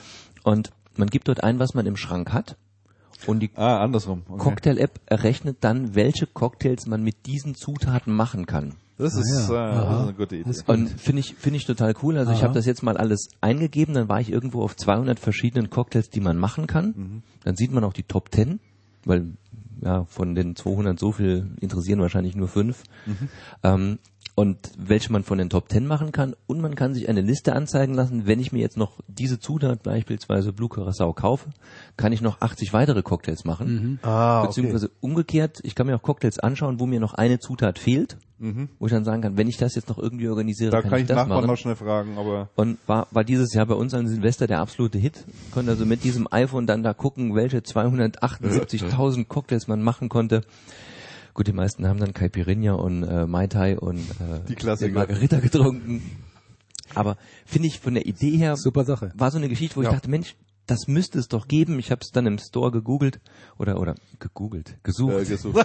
Und man gibt dort ein, was man im Schrank hat. Und die Ah, andersrum. Okay. Cocktail-App errechnet dann, welche Cocktails man mit diesen Zutaten machen kann. Das ist, Ah, ja. äh, das Aha. ist eine gute Idee. Das ist gut. Und finde ich finde ich total cool. Also ich Aha. habe das jetzt mal alles eingegeben, dann war ich irgendwo auf zweihundert verschiedenen Cocktails, die man machen kann. Dann sieht man auch die Top zehn, weil ja von den zweihundert so viel interessieren wahrscheinlich nur fünf. Ähm, und welche man von den Top zehn machen kann. Und man kann sich eine Liste anzeigen lassen, wenn ich mir jetzt noch diese Zutat, beispielsweise Blue Curacao, kaufe, kann ich noch achtzig weitere Cocktails machen. Ah, okay. Beziehungsweise umgekehrt, ich kann mir auch Cocktails anschauen, wo mir noch eine Zutat fehlt, wo ich dann sagen kann, wenn ich das jetzt noch irgendwie organisiere, Da kann, kann ich ich das Nachbarn machen. noch schnell fragen, aber Und war, war dieses Jahr bei uns an Silvester der absolute Hit. Konnte also mit diesem iPhone dann da gucken, welche zweihundertachtundsiebzigtausend Cocktails man machen konnte. Gut, die meisten haben dann Caipirinha und äh, Mai Tai und äh, Die Klassiker. den Margarita getrunken. Aber finde ich von der Idee her, Super Sache. war so eine Geschichte, wo ich Ja. dachte, Mensch, das müsste es doch geben. Ich habe es dann im Store gegoogelt oder oder gegoogelt, gesucht. äh, gesucht.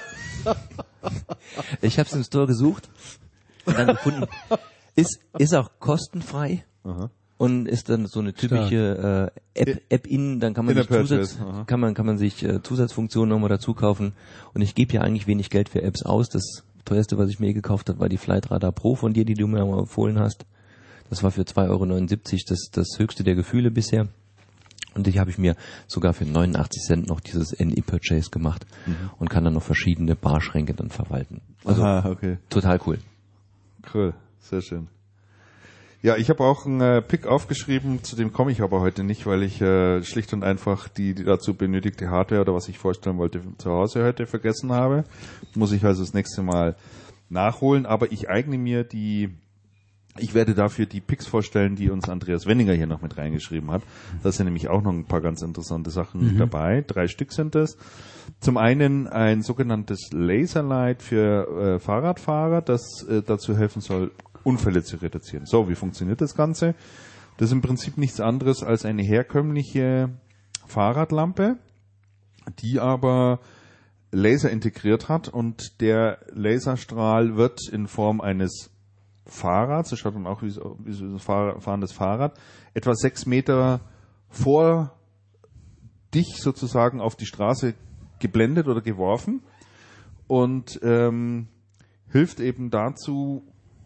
Ich habe es im Store gesucht und dann gefunden. Ist ist auch kostenfrei. Aha. und ist dann so eine typische äh, App, App in, dann kann man sich Zusatz, kann man kann man sich äh, Zusatzfunktionen nochmal dazu kaufen. Und ich gebe ja eigentlich wenig Geld für Apps aus. Das teuerste, was ich mir gekauft habe, war die Flightradar Pro von dir, die du mir mal empfohlen hast. Das war für zwei Euro neunundsiebzig das das höchste der Gefühle bisher. Und die habe ich mir sogar für neunundachtzig Cent noch dieses N E-Purchase gemacht mhm. und kann dann noch verschiedene Barschränke dann verwalten. Also Aha, okay. Total cool. Cool, sehr schön. Ja, ich habe auch einen äh, Pick aufgeschrieben, zu dem komme ich aber heute nicht, weil ich äh, schlicht und einfach die, die dazu benötigte Hardware oder was ich vorstellen wollte zu Hause heute vergessen habe. Muss ich also das nächste Mal nachholen, aber ich eigne mir die Ich werde dafür die Picks vorstellen, die uns Andreas Wenninger hier noch mit reingeschrieben hat. Da sind nämlich auch noch ein paar ganz interessante Sachen mhm. dabei. Drei Stück sind es. Zum einen ein sogenanntes Laserlight für äh, Fahrradfahrer, das äh, dazu helfen soll, Unfälle zu reduzieren. So, wie funktioniert das Ganze? Das ist im Prinzip nichts anderes als eine herkömmliche Fahrradlampe, die aber Laser integriert hat, und der Laserstrahl wird in Form eines Fahrrad, das schaut dann auch wie so, wie so ein fahrendes Fahrrad, etwa sechs Meter vor dich sozusagen auf die Straße geblendet oder geworfen und ähm, hilft eben dazu,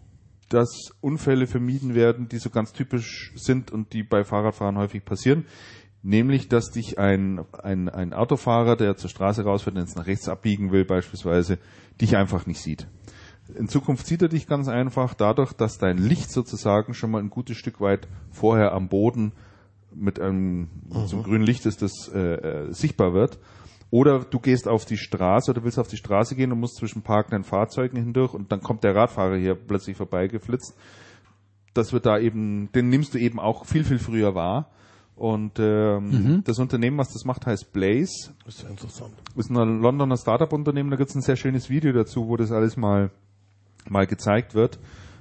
dass Unfälle vermieden werden, die so ganz typisch sind und die bei Fahrradfahren häufig passieren. Nämlich, dass dich ein, ein, ein Autofahrer, der zur Straße rausfährt und jetzt nach rechts abbiegen will beispielsweise, dich einfach nicht sieht. In Zukunft sieht er dich ganz einfach dadurch, dass dein Licht sozusagen schon mal ein gutes Stück weit vorher am Boden mit einem mhm. so grünen Licht ist, das äh, äh, sichtbar wird. Oder du gehst auf die Straße oder willst auf die Straße gehen und musst zwischen parkenden Fahrzeugen hindurch und dann kommt der Radfahrer hier plötzlich vorbeigeflitzt. Das wird da eben, den nimmst du eben auch viel, viel früher wahr. Und ähm, mhm. das Unternehmen, was das macht, heißt Blaze. Das ist ja interessant. Ist ein Londoner Startup-Unternehmen, da gibt es ein sehr schönes Video dazu, wo das alles mal mal gezeigt wird.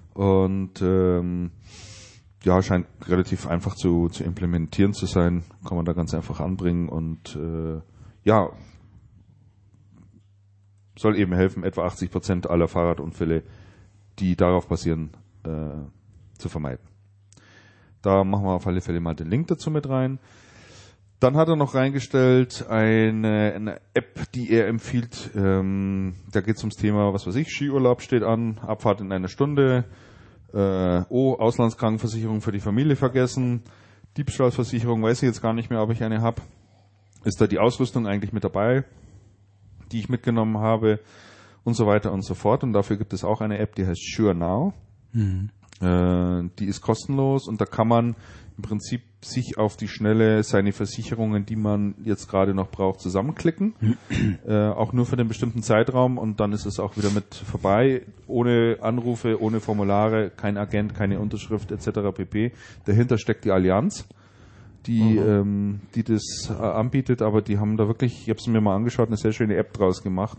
Und ähm, ja, scheint relativ einfach zu, zu implementieren zu sein. Kann man da ganz einfach anbringen und äh, ja, soll eben helfen, etwa achtzig Prozent aller Fahrradunfälle, die darauf basieren, äh, zu vermeiden. Da machen wir auf alle Fälle mal den Link dazu mit rein. Dann hat er noch reingestellt eine, eine App, die er empfiehlt. Ähm, da geht es ums Thema, was weiß ich, Skiurlaub steht an, Abfahrt in einer Stunde, äh, oh, Auslandskrankenversicherung für die Familie vergessen, Diebstahlversicherung, weiß ich jetzt gar nicht mehr, ob ich eine habe. Ist da die Ausrüstung eigentlich mit dabei, die ich mitgenommen habe und so weiter und so fort. Und dafür gibt es auch eine App, die heißt Sure Now. Mhm. Äh, die ist kostenlos und da kann man im Prinzip sich auf die Schnelle seine Versicherungen, die man jetzt gerade noch braucht, zusammenklicken. äh, auch nur für den bestimmten Zeitraum und dann ist es auch wieder mit vorbei. Ohne Anrufe, ohne Formulare, kein Agent, keine Unterschrift et cetera pp. Dahinter steckt die Allianz, die, mhm. ähm, die das äh, anbietet, aber die haben da wirklich, ich habe es mir mal angeschaut, eine sehr schöne App draus gemacht,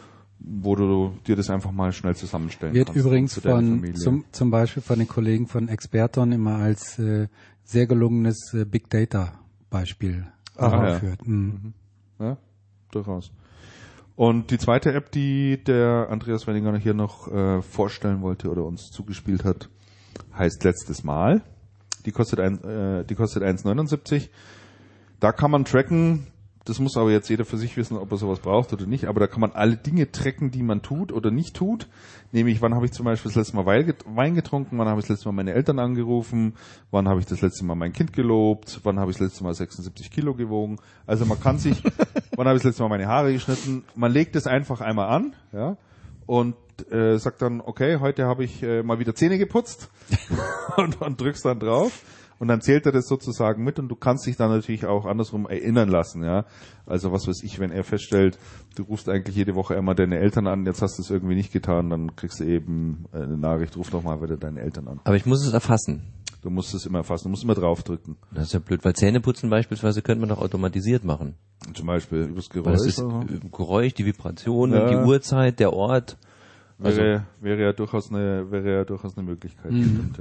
wo du dir das einfach mal schnell zusammenstellen Wird kannst. Wird übrigens von, zum, zum Beispiel von den Kollegen von Experton immer als äh, sehr gelungenes äh, Big Data Beispiel angeführt. Ja. Mhm. Ja, durchaus. Und die zweite App, die der Andreas Wenninger hier noch äh, vorstellen wollte oder uns zugespielt hat, heißt Letztes Mal. Die kostet ein, äh, die kostet eins neunundsiebzig. Da kann man tracken. Das muss aber jetzt jeder für sich wissen, ob er sowas braucht oder nicht. Aber da kann man alle Dinge tracken, die man tut oder nicht tut. Nämlich, wann habe ich zum Beispiel das letzte Mal Wein getrunken, wann habe ich das letzte Mal meine Eltern angerufen, wann habe ich das letzte Mal mein Kind gelobt, wann habe ich das letzte Mal sechsundsiebzig Kilo gewogen. Also man kann sich, wann habe ich das letzte Mal meine Haare geschnitten. Man legt es einfach einmal an, ja, und äh, sagt dann, okay, heute habe ich äh, mal wieder Zähne geputzt und, und drückst dann drauf. Und dann zählt er das sozusagen mit und du kannst dich dann natürlich auch andersrum erinnern lassen, ja. Also was weiß ich, wenn er feststellt, du rufst eigentlich jede Woche einmal deine Eltern an, jetzt hast du es irgendwie nicht getan, dann kriegst du eben eine Nachricht, ruf doch mal wieder deine Eltern an. Aber ich muss es erfassen. Du musst es immer erfassen, du musst immer draufdrücken. Das ist ja blöd, weil Zähneputzen beispielsweise könnte man doch automatisiert machen. Zum Beispiel übers Geräusch. Weil das ist oder? Geräusch, die Vibration, ja. die Uhrzeit, der Ort. Also wäre, wäre ja durchaus eine, wäre ja durchaus eine Möglichkeit. Mhm. Stimmt, ja.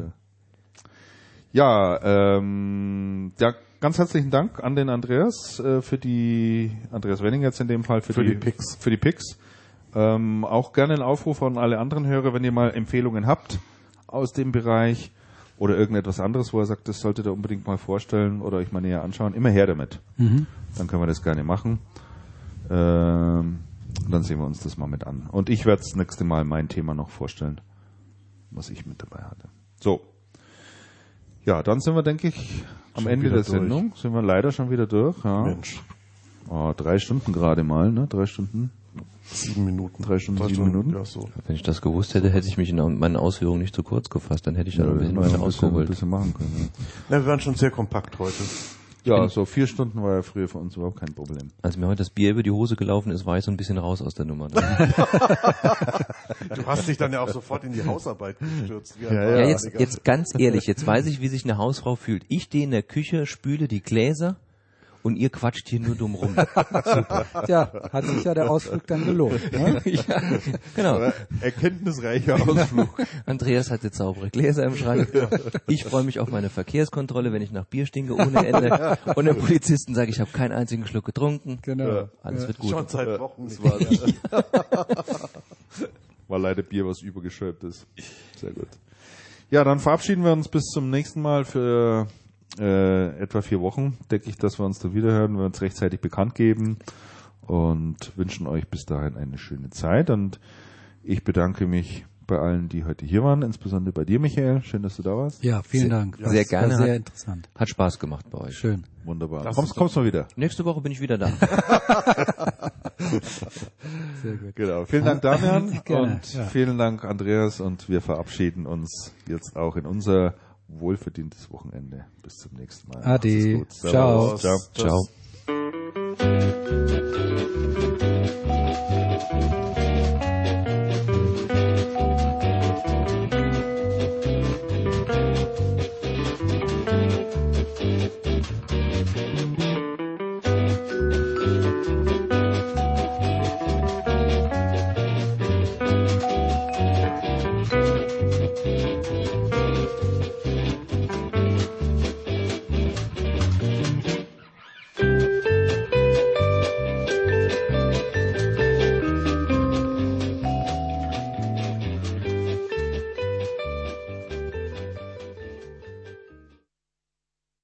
Ja, ähm, ja, ganz herzlichen Dank an den Andreas äh, für die, Andreas Wenninger jetzt in dem Fall, für, für die, die Picks. Für die Picks. Ähm, auch gerne ein Aufruf an alle anderen Hörer, wenn ihr mal Empfehlungen habt aus dem Bereich, oder irgendetwas anderes, wo er sagt, das solltet ihr unbedingt mal vorstellen oder euch mal näher anschauen, immer her damit. Mhm. Dann können wir das gerne machen. Ähm, dann sehen wir uns das mal mit an. Und ich werde das nächste Mal mein Thema noch vorstellen, was ich mit dabei hatte. So. Ja, dann sind wir, denke ich, am schon Ende der durch. Sendung. Sind wir leider schon wieder durch. Ja. Mensch. Oh, drei Stunden gerade mal, ne? Drei Stunden. Sieben Minuten. Drei Stunden, Drei sieben Stunden, Minuten. Ja, so. Wenn ich das gewusst hätte, hätte ich mich in meinen Ausführungen nicht zu kurz gefasst. Dann hätte ich da Ja, ein bisschen wir weiter ein bisschen, ausgeholt. ein bisschen machen können. Ja, wir waren schon sehr kompakt heute. Ja, so vier Stunden war ja früher für uns überhaupt kein Problem. Als mir heute das Bier über die Hose gelaufen ist, war ich so ein bisschen raus aus der Nummer. Du hast dich dann ja auch sofort in die Hausarbeit gestürzt. Wie ein Ja, Ja, Wahnsinniger. jetzt, jetzt ganz ehrlich, jetzt weiß ich, wie sich eine Hausfrau fühlt. Ich stehe in der Küche, spüle die Gläser und ihr quatscht hier nur dumm rum. Ja, hat sich ja der Ausflug dann gelohnt. Ne? Ja, genau. Erkenntnisreicher Ausflug. Andreas hat jetzt saubere Gläser im Schrank. Ich freue mich auf meine Verkehrskontrolle, wenn ich nach Bier stinke ohne Ende. Und dem Polizisten sage, ich habe keinen einzigen Schluck getrunken. Genau. Alles wird gut. Schon seit Wochen nicht. War, war leider Bier, was übergeschäumt ist. Sehr gut. Ja, dann verabschieden wir uns bis zum nächsten Mal für äh, etwa vier Wochen. Denke ich, dass wir uns da wiederhören, wir uns rechtzeitig bekannt geben und wünschen euch bis dahin eine schöne Zeit. Und ich bedanke mich bei allen, die heute hier waren, insbesondere bei dir, Michael. Schön, dass du da warst. Ja, vielen Sehr- Dank. sehr Das gerne. War sehr Hat- interessant. Hat Spaß gemacht bei euch. Schön. Wunderbar. Lass Kommst, uns kommst mal wieder. Nächste Woche bin ich wieder da. Sehr gut. Genau. Vielen Dank, Damian. Gerne, und ja. vielen Dank, Andreas. Und wir verabschieden uns jetzt auch in unser wohlverdientes Wochenende. Bis zum nächsten Mal. Ade. Macht's gut. Ciao. Servus. Ciao. Ciao.